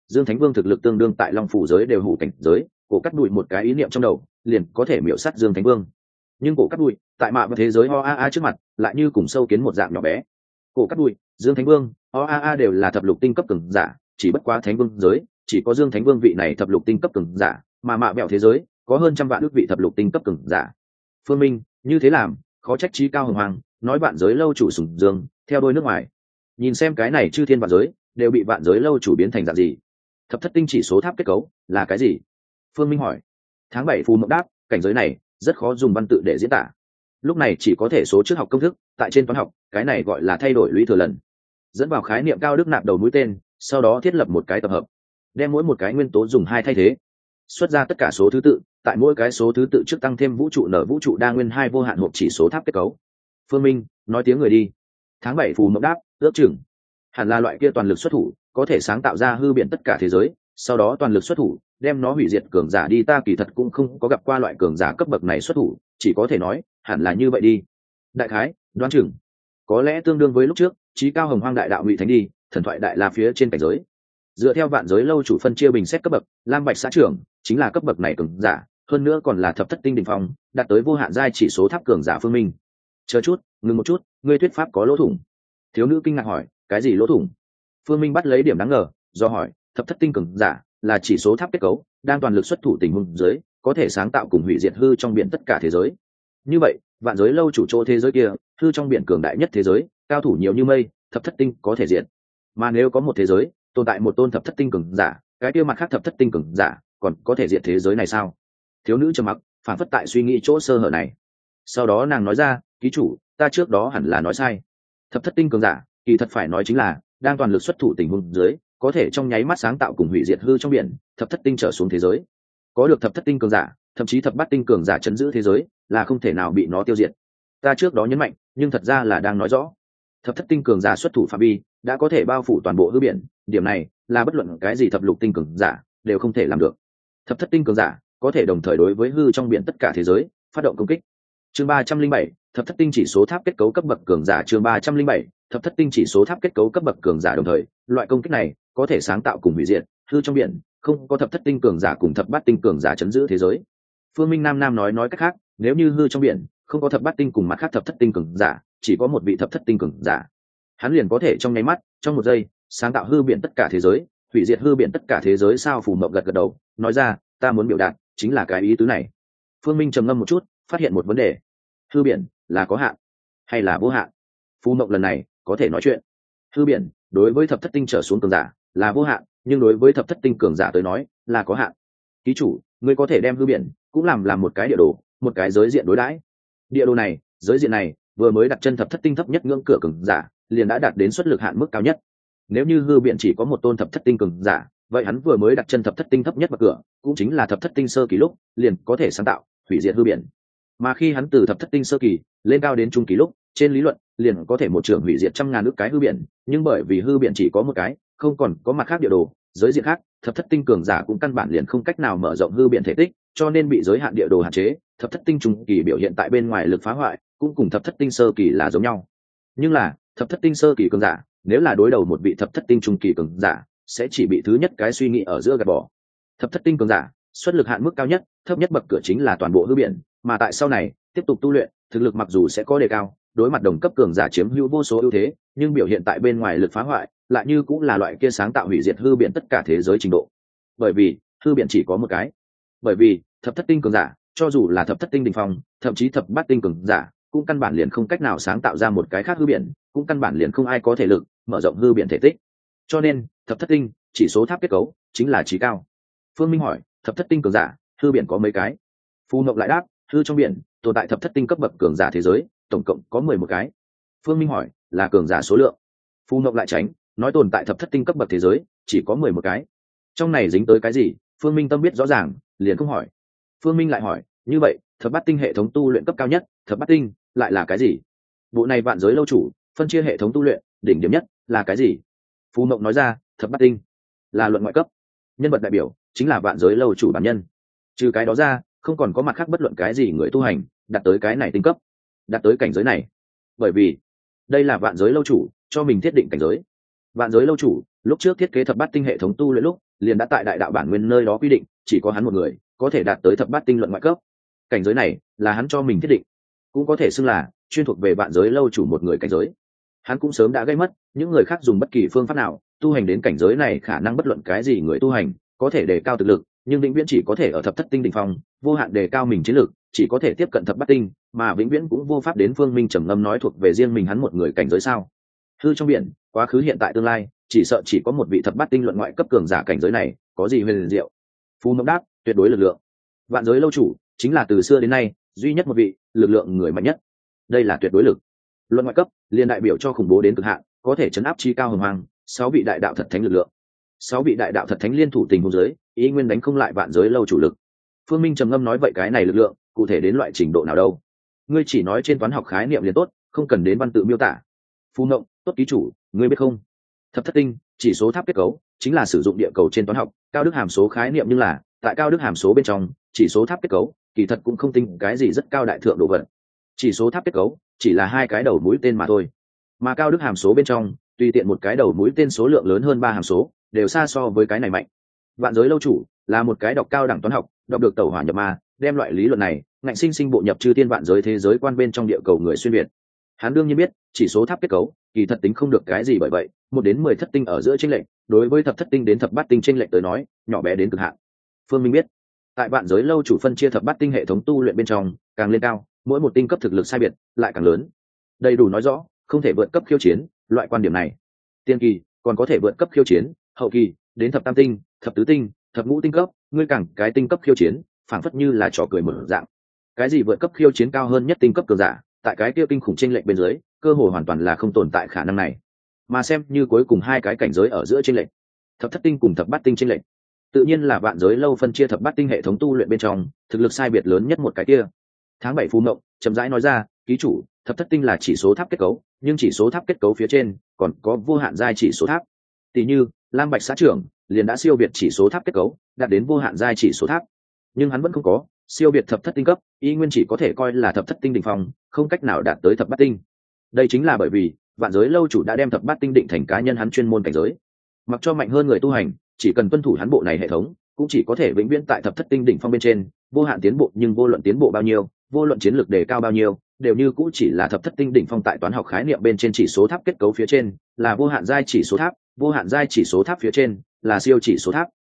Dương Thánh Vương thực lực tương đương tại Long Phủ giới đều hủ cảnh giới, cổ cắt đùi một cái ý niệm trong đầu liền có thể miểu sát Dương Thánh Vương. Nhưng cổ cắt đùi tại mạ và thế giới ho a a trước mặt lại như cùng sâu kiến một dạng nhỏ bé. Cổ cắt đùi, Dương Thánh Vương, ho a a đều là thập lục tinh cấp cường giả, chỉ bất quá Thánh Vương giới chỉ có Dương Thánh Vương vị này thập lục tinh cấp cường giả, mà mạ bẹo thế giới có hơn trăm vạn ước vị thập lục tinh cấp cường giả. Phương Minh như thế làm khó trách trí cao hồng hoàng nói vạn giới lâu chủ sùng dương theo đôi nước ngoài. Nhìn xem cái này chư thiên vạn giới đều bị vạn giới lâu chủ biến thành dạng gì. Thập thất tinh chỉ số tháp kết cấu là cái gì? Phương Minh hỏi. Tháng bảy phù mộng đáp, cảnh giới này rất khó dùng văn tự để diễn tả, lúc này chỉ có thể số trước học công thức. Tại trên toán học cái này gọi là thay đổi lũy thừa lần, dẫn vào khái niệm cao đức nạp đầu mũi tên, sau đó thiết lập một cái tập hợp, đem mỗi một cái nguyên tố dùng hai thay thế, xuất ra tất cả số thứ tự, tại mỗi cái số thứ tự trước tăng thêm vũ trụ nở vũ trụ đa nguyên hai vô hạn hộp chỉ số tháp kết cấu. Phương Minh nói tiếng người đi. Tháng bảy phù mộng đáp, ước chừng hẳn là loại kia toàn lực xuất thủ có thể sáng tạo ra hư biện tất cả thế giới, sau đó toàn lực xuất thủ đem nó hủy diệt cường giả đi. Ta kỳ thật cũng không có gặp qua loại cường giả cấp bậc này xuất thủ, chỉ có thể nói hẳn là như vậy đi. Đại khái đoán chừng có lẽ tương đương với lúc trước trí cao hồng hoang đại đạo ngụy thánh đi thần thoại đại la phía trên cảnh giới. Dựa theo vạn giới lâu chủ phân chia bình xét cấp bậc, lam bạch xã trưởng chính là cấp bậc này cường giả, hơn nữa còn là thập thất tinh đỉnh phong, đạt tới vô hạn giai chỉ số tháp cường giả. Phương Minh chờ chút, ngừng một chút, ngươi thuyết pháp có lỗ thủng. Thiếu nữ kinh ngạc hỏi, cái gì lỗ thủng? Phương Minh bắt lấy điểm đáng ngờ do hỏi, thập thất tinh cường giả là chỉ số tháp kết cấu đang toàn lực xuất thủ tình huống dưới có thể sáng tạo cùng hủy diệt hư trong biển tất cả thế giới. Như vậy vạn giới lâu chủ chỗ thế giới kia hư trong biển cường đại nhất thế giới, cao thủ nhiều như mây, thập thất tinh có thể diệt. Mà nếu có một thế giới tồn tại một tôn thập thất tinh cường giả, cái kia mặt khác thập thất tinh cường giả còn có thể diệt thế giới này sao? Thiếu nữ trầm mặc, phản phất tại suy nghĩ chỗ sơ hở này. Sau đó nàng nói ra, ký chủ, ta trước đó hẳn là nói sai. Thập thất tinh cường giả kỳ thật phải nói chính là đang toàn lực xuất thủ tình huống dưới có thể trong nháy mắt sáng tạo cùng hủy diệt hư trong biển thập thất tinh trở xuống thế giới. Có được thập thất tinh cường giả, thậm chí thập bát tinh cường giả chấn giữ thế giới là không thể nào bị nó tiêu diệt. Ta trước đó nhấn mạnh, nhưng thật ra là đang nói rõ thập thất tinh cường giả xuất thủ phạm vi đã có thể bao phủ toàn bộ hư biển, điểm này là bất luận cái gì thập lục tinh cường giả đều không thể làm được. Thập thất tinh cường giả có thể đồng thời đối với hư trong biển tất cả thế giới phát động công kích. Chương ba trăm linh bảy, thập thất tinh chỉ số tháp kết cấu cấp bậc cường giả. Chương ba trăm linh bảy, thập thất tinh chỉ số tháp kết cấu cấp bậc cường giả. Đồng thời loại công kích này có thể sáng tạo cùng hủy diệt hư trong biển, không có thập thất tinh cường giả cùng thập bát tinh cường giả chấn giữ thế giới. Phương Minh nam nam nói nói cách khác, nếu như hư trong biển không có thập bát tinh cùng mặt khác thập thất tinh cường giả, chỉ có một vị thập thất tinh cường giả, hắn liền có thể trong nháy mắt, trong một giây sáng tạo hư biển tất cả thế giới, hủy diệt hư biển tất cả thế giới. Sao? Phù Mộng gật gật đầu nói ra, ta muốn biểu đạt chính là cái ý tứ này. Phương Minh trầm ngâm một chút, phát hiện một vấn đề. Hư biển là có hạn hay là vô hạn? Phù Mộng lần này có thể nói chuyện. Hư biển đối với thập thất tinh trở xuống cường giả là vô hạn, nhưng đối với thập thất tinh cường giả tới nói là có hạn. Ký chủ, ngươi có thể đem hư biển cũng làm làm một cái địa đồ, một cái giới diện đối đãi. Địa đồ này, giới diện này vừa mới đặt chân thập thất tinh thấp nhất ngưỡng cửa cường giả liền đã đạt đến xuất lực hạn mức cao nhất. Nếu như hư biển chỉ có một tôn thập thất tinh cường giả, vậy hắn vừa mới đặt chân thập thất tinh thấp nhất bậc cửa, cũng chính là thập thất tinh sơ kỳ lúc, liền có thể sáng tạo hủy diệt hư biển. Mà khi hắn từ thập thất tinh sơ kỳ lên cao đến trung kỳ lúc, trên lý luận liền có thể một trường hủy diệt trăm ngàn ước cái hư biển. Nhưng bởi vì hư biển chỉ có một cái, không còn có mặt khác địa đồ, giới diện khác, thập thất tinh cường giả cũng căn bản liền không cách nào mở rộng hư biển thể tích, cho nên bị giới hạn địa đồ hạn chế. Thập thất tinh trung kỳ biểu hiện tại bên ngoài lực phá hoại cũng cùng thập thất tinh sơ kỳ là giống nhau. Nhưng là thập thất tinh sơ kỳ cường giả nếu là đối đầu một vị thập thất tinh trung kỳ cường giả, sẽ chỉ bị thứ nhất cái suy nghĩ ở giữa gạt bỏ. Thập thất tinh cường giả xuất lực hạn mức cao nhất, thấp nhất bậc cửa chính là toàn bộ hư biển, mà tại sau này tiếp tục tu luyện, thực lực mặc dù sẽ có đề cao, đối mặt đồng cấp cường giả chiếm hữu vô số ưu thế, nhưng biểu hiện tại bên ngoài lực phá hoại lại như cũng là loại kia sáng tạo hủy diệt hư biển tất cả thế giới trình độ. Bởi vì hư biển chỉ có một cái, bởi vì thập thất tinh cường giả cho dù là thập thất tinh đỉnh phong, thậm chí thập bát tinh cường giả cũng căn bản liền không cách nào sáng tạo ra một cái khác hư biển, cũng căn bản liền không ai có thể lực mở rộng hư biển thể tích. Cho nên thập thất tinh chỉ số tháp kết cấu chính là trí cao. Phương Minh hỏi, thập thất tinh cường giả hư biển có mấy cái? Phù Mộng lại đáp, hư trong biển tồn tại thập thất tinh cấp bậc cường giả thế giới tổng cộng có mười một cái. Phương Minh hỏi, là cường giả số lượng? Phù Mộng lại tránh, nói tồn tại thập thất tinh cấp bậc thế giới chỉ có mười một cái. Trong này dính tới cái gì? Phương Minh tâm biết rõ ràng, liền không hỏi. Phương Minh lại hỏi, như vậy thập bát tinh hệ thống tu luyện cấp cao nhất, thập bát tinh lại là cái gì? Bộ này vạn giới lâu chủ phân chia hệ thống tu luyện đỉnh điểm nhất là cái gì? Phù Mộng nói ra, thập bát tinh là luận ngoại cấp, nhân vật đại biểu chính là vạn giới lâu chủ bản nhân. Trừ cái đó ra, không còn có mặt khác bất luận cái gì người tu hành đạt tới cái này tinh cấp, đạt tới cảnh giới này. Bởi vì đây là vạn giới lâu chủ cho mình thiết định cảnh giới. Vạn giới lâu chủ lúc trước thiết kế thập bát tinh hệ thống tu luyện lúc, liền đã tại đại đạo bản nguyên nơi đó quy định chỉ có hắn một người có thể đạt tới thập bát tinh luận ngoại cấp. Cảnh giới này là hắn cho mình thiết định, cũng có thể xưng là chuyên thuộc về vạn giới lâu chủ một người cảnh giới. Hắn cũng sớm đã gây mất những người khác dùng bất kỳ phương pháp nào tu hành đến cảnh giới này khả năng bất luận cái gì người tu hành có thể đề cao thực lực, nhưng vĩnh viễn chỉ có thể ở thập thất tinh đỉnh phong, vô hạn đề cao mình chiến lực, chỉ có thể tiếp cận thập bát tinh, mà vĩnh viễn cũng vô pháp đến Phương Minh trầm ngâm nói thuộc về riêng mình hắn một người cảnh giới sao? Hư trong biển, quá khứ hiện tại tương lai, chỉ sợ chỉ có một vị thập bát tinh luận ngoại cấp cường giả cảnh giới này, có gì huyền diệu? Phù Mộng đáp, tuyệt đối lực lượng. Vạn giới lâu chủ chính là từ xưa đến nay duy nhất một vị lực lượng người mạnh nhất. Đây là tuyệt đối lực. Luận ngoại cấp liên đại biểu cho khủng bố đến cực hạn, có thể chấn áp chi cao hùng hoàng, sáu vị đại đạo thật thánh lực lượng. Sáu vị đại đạo thật thánh liên thủ tình huống dưới, ý nguyên đánh không lại vạn giới lâu chủ lực. Phương Minh trầm ngâm nói vậy cái này lực lượng cụ thể đến loại trình độ nào đâu? Ngươi chỉ nói trên toán học khái niệm liền tốt, không cần đến văn tự miêu tả. Phù Mộng, tốt ký chủ, ngươi biết không? Thập thất tinh chỉ số tháp kết cấu chính là sử dụng địa cầu trên toán học cao đức hàm số khái niệm, nhưng là tại cao đức hàm số bên trong chỉ số tháp kết cấu kỳ thật cũng không tinh cái gì rất cao đại thượng đồ vật. Chỉ số tháp kết cấu chỉ là hai cái đầu mũi tên mà thôi, mà cao đức hàm số bên trong tùy tiện một cái đầu mũi tên số lượng lớn hơn ba hàm số đều xa so với cái này mạnh. Vạn giới lâu chủ là một cái đọc cao đẳng toán học, đọc được tẩu hỏa nhập ma, đem loại lý luận này ngạnh sinh sinh bộ nhập chư thiên vạn giới thế giới quan bên trong địa cầu người xuyên việt. Hắn đương nhiên biết chỉ số tháp kết cấu kỳ thật tính không được cái gì, bởi vậy một đến mười thất tinh ở giữa chênh lệch đối với thập thất tinh đến thập bát tinh chênh lệch tới nói nhỏ bé đến cực hạn. Phương Minh biết tại vạn giới lâu chủ phân chia thập bát tinh hệ thống tu luyện bên trong, càng lên cao mỗi một tinh cấp thực lực sai biệt lại càng lớn, đầy đủ nói rõ không thể vượt cấp khiêu chiến. Loại quan điểm này tiên kỳ còn có thể vượt cấp khiêu chiến, hậu kỳ đến thập tam tinh, thập tứ tinh, thập ngũ tinh cấp, ngươi càng cái tinh cấp khiêu chiến phảng phất như là trò cười mở dạng. Cái gì vượt cấp khiêu chiến cao hơn nhất tinh cấp cường giả, tại cái kia kinh khủng chênh lệch bên dưới cơ hội hoàn toàn là không tồn tại khả năng này. Mà xem như cuối cùng hai cái cảnh giới ở giữa chênh lệch, thập thất tinh cùng thập bát tinh chênh lệch, tự nhiên là vạn giới lâu phân chia thập bát tinh hệ thống tu luyện bên trong thực lực sai biệt lớn nhất một cái kia. Tháng bảy Phù Mộng chậm rãi nói ra, ký chủ, thập thất tinh là chỉ số tháp kết cấu, nhưng chỉ số tháp kết cấu phía trên còn có vô hạn giai chỉ số tháp. Tỷ như Lam Bạch xã trưởng liền đã siêu việt chỉ số tháp kết cấu, đạt đến vô hạn giai chỉ số tháp, nhưng hắn vẫn không có siêu việt thập thất tinh cấp, y nguyên chỉ có thể coi là thập thất tinh đỉnh phong, không cách nào đạt tới thập bát tinh. Đây chính là bởi vì vạn giới lâu chủ đã đem thập bát tinh định thành cá nhân hắn chuyên môn cảnh giới, mặc cho mạnh hơn người tu hành chỉ cần tuân thủ hắn bộ này hệ thống cũng chỉ có thể vĩnh viễn tại thập thất tinh đỉnh phong bên trên vô hạn tiến bộ, nhưng vô luận tiến bộ bao nhiêu, vô luận chiến lược đề cao bao nhiêu, đều như cũng chỉ là thập thất tinh đỉnh phong. Tại toán học khái niệm bên trên chỉ số tháp kết cấu phía trên là vô hạn giai chỉ số tháp, vô hạn giai chỉ số tháp phía trên là siêu chỉ số tháp.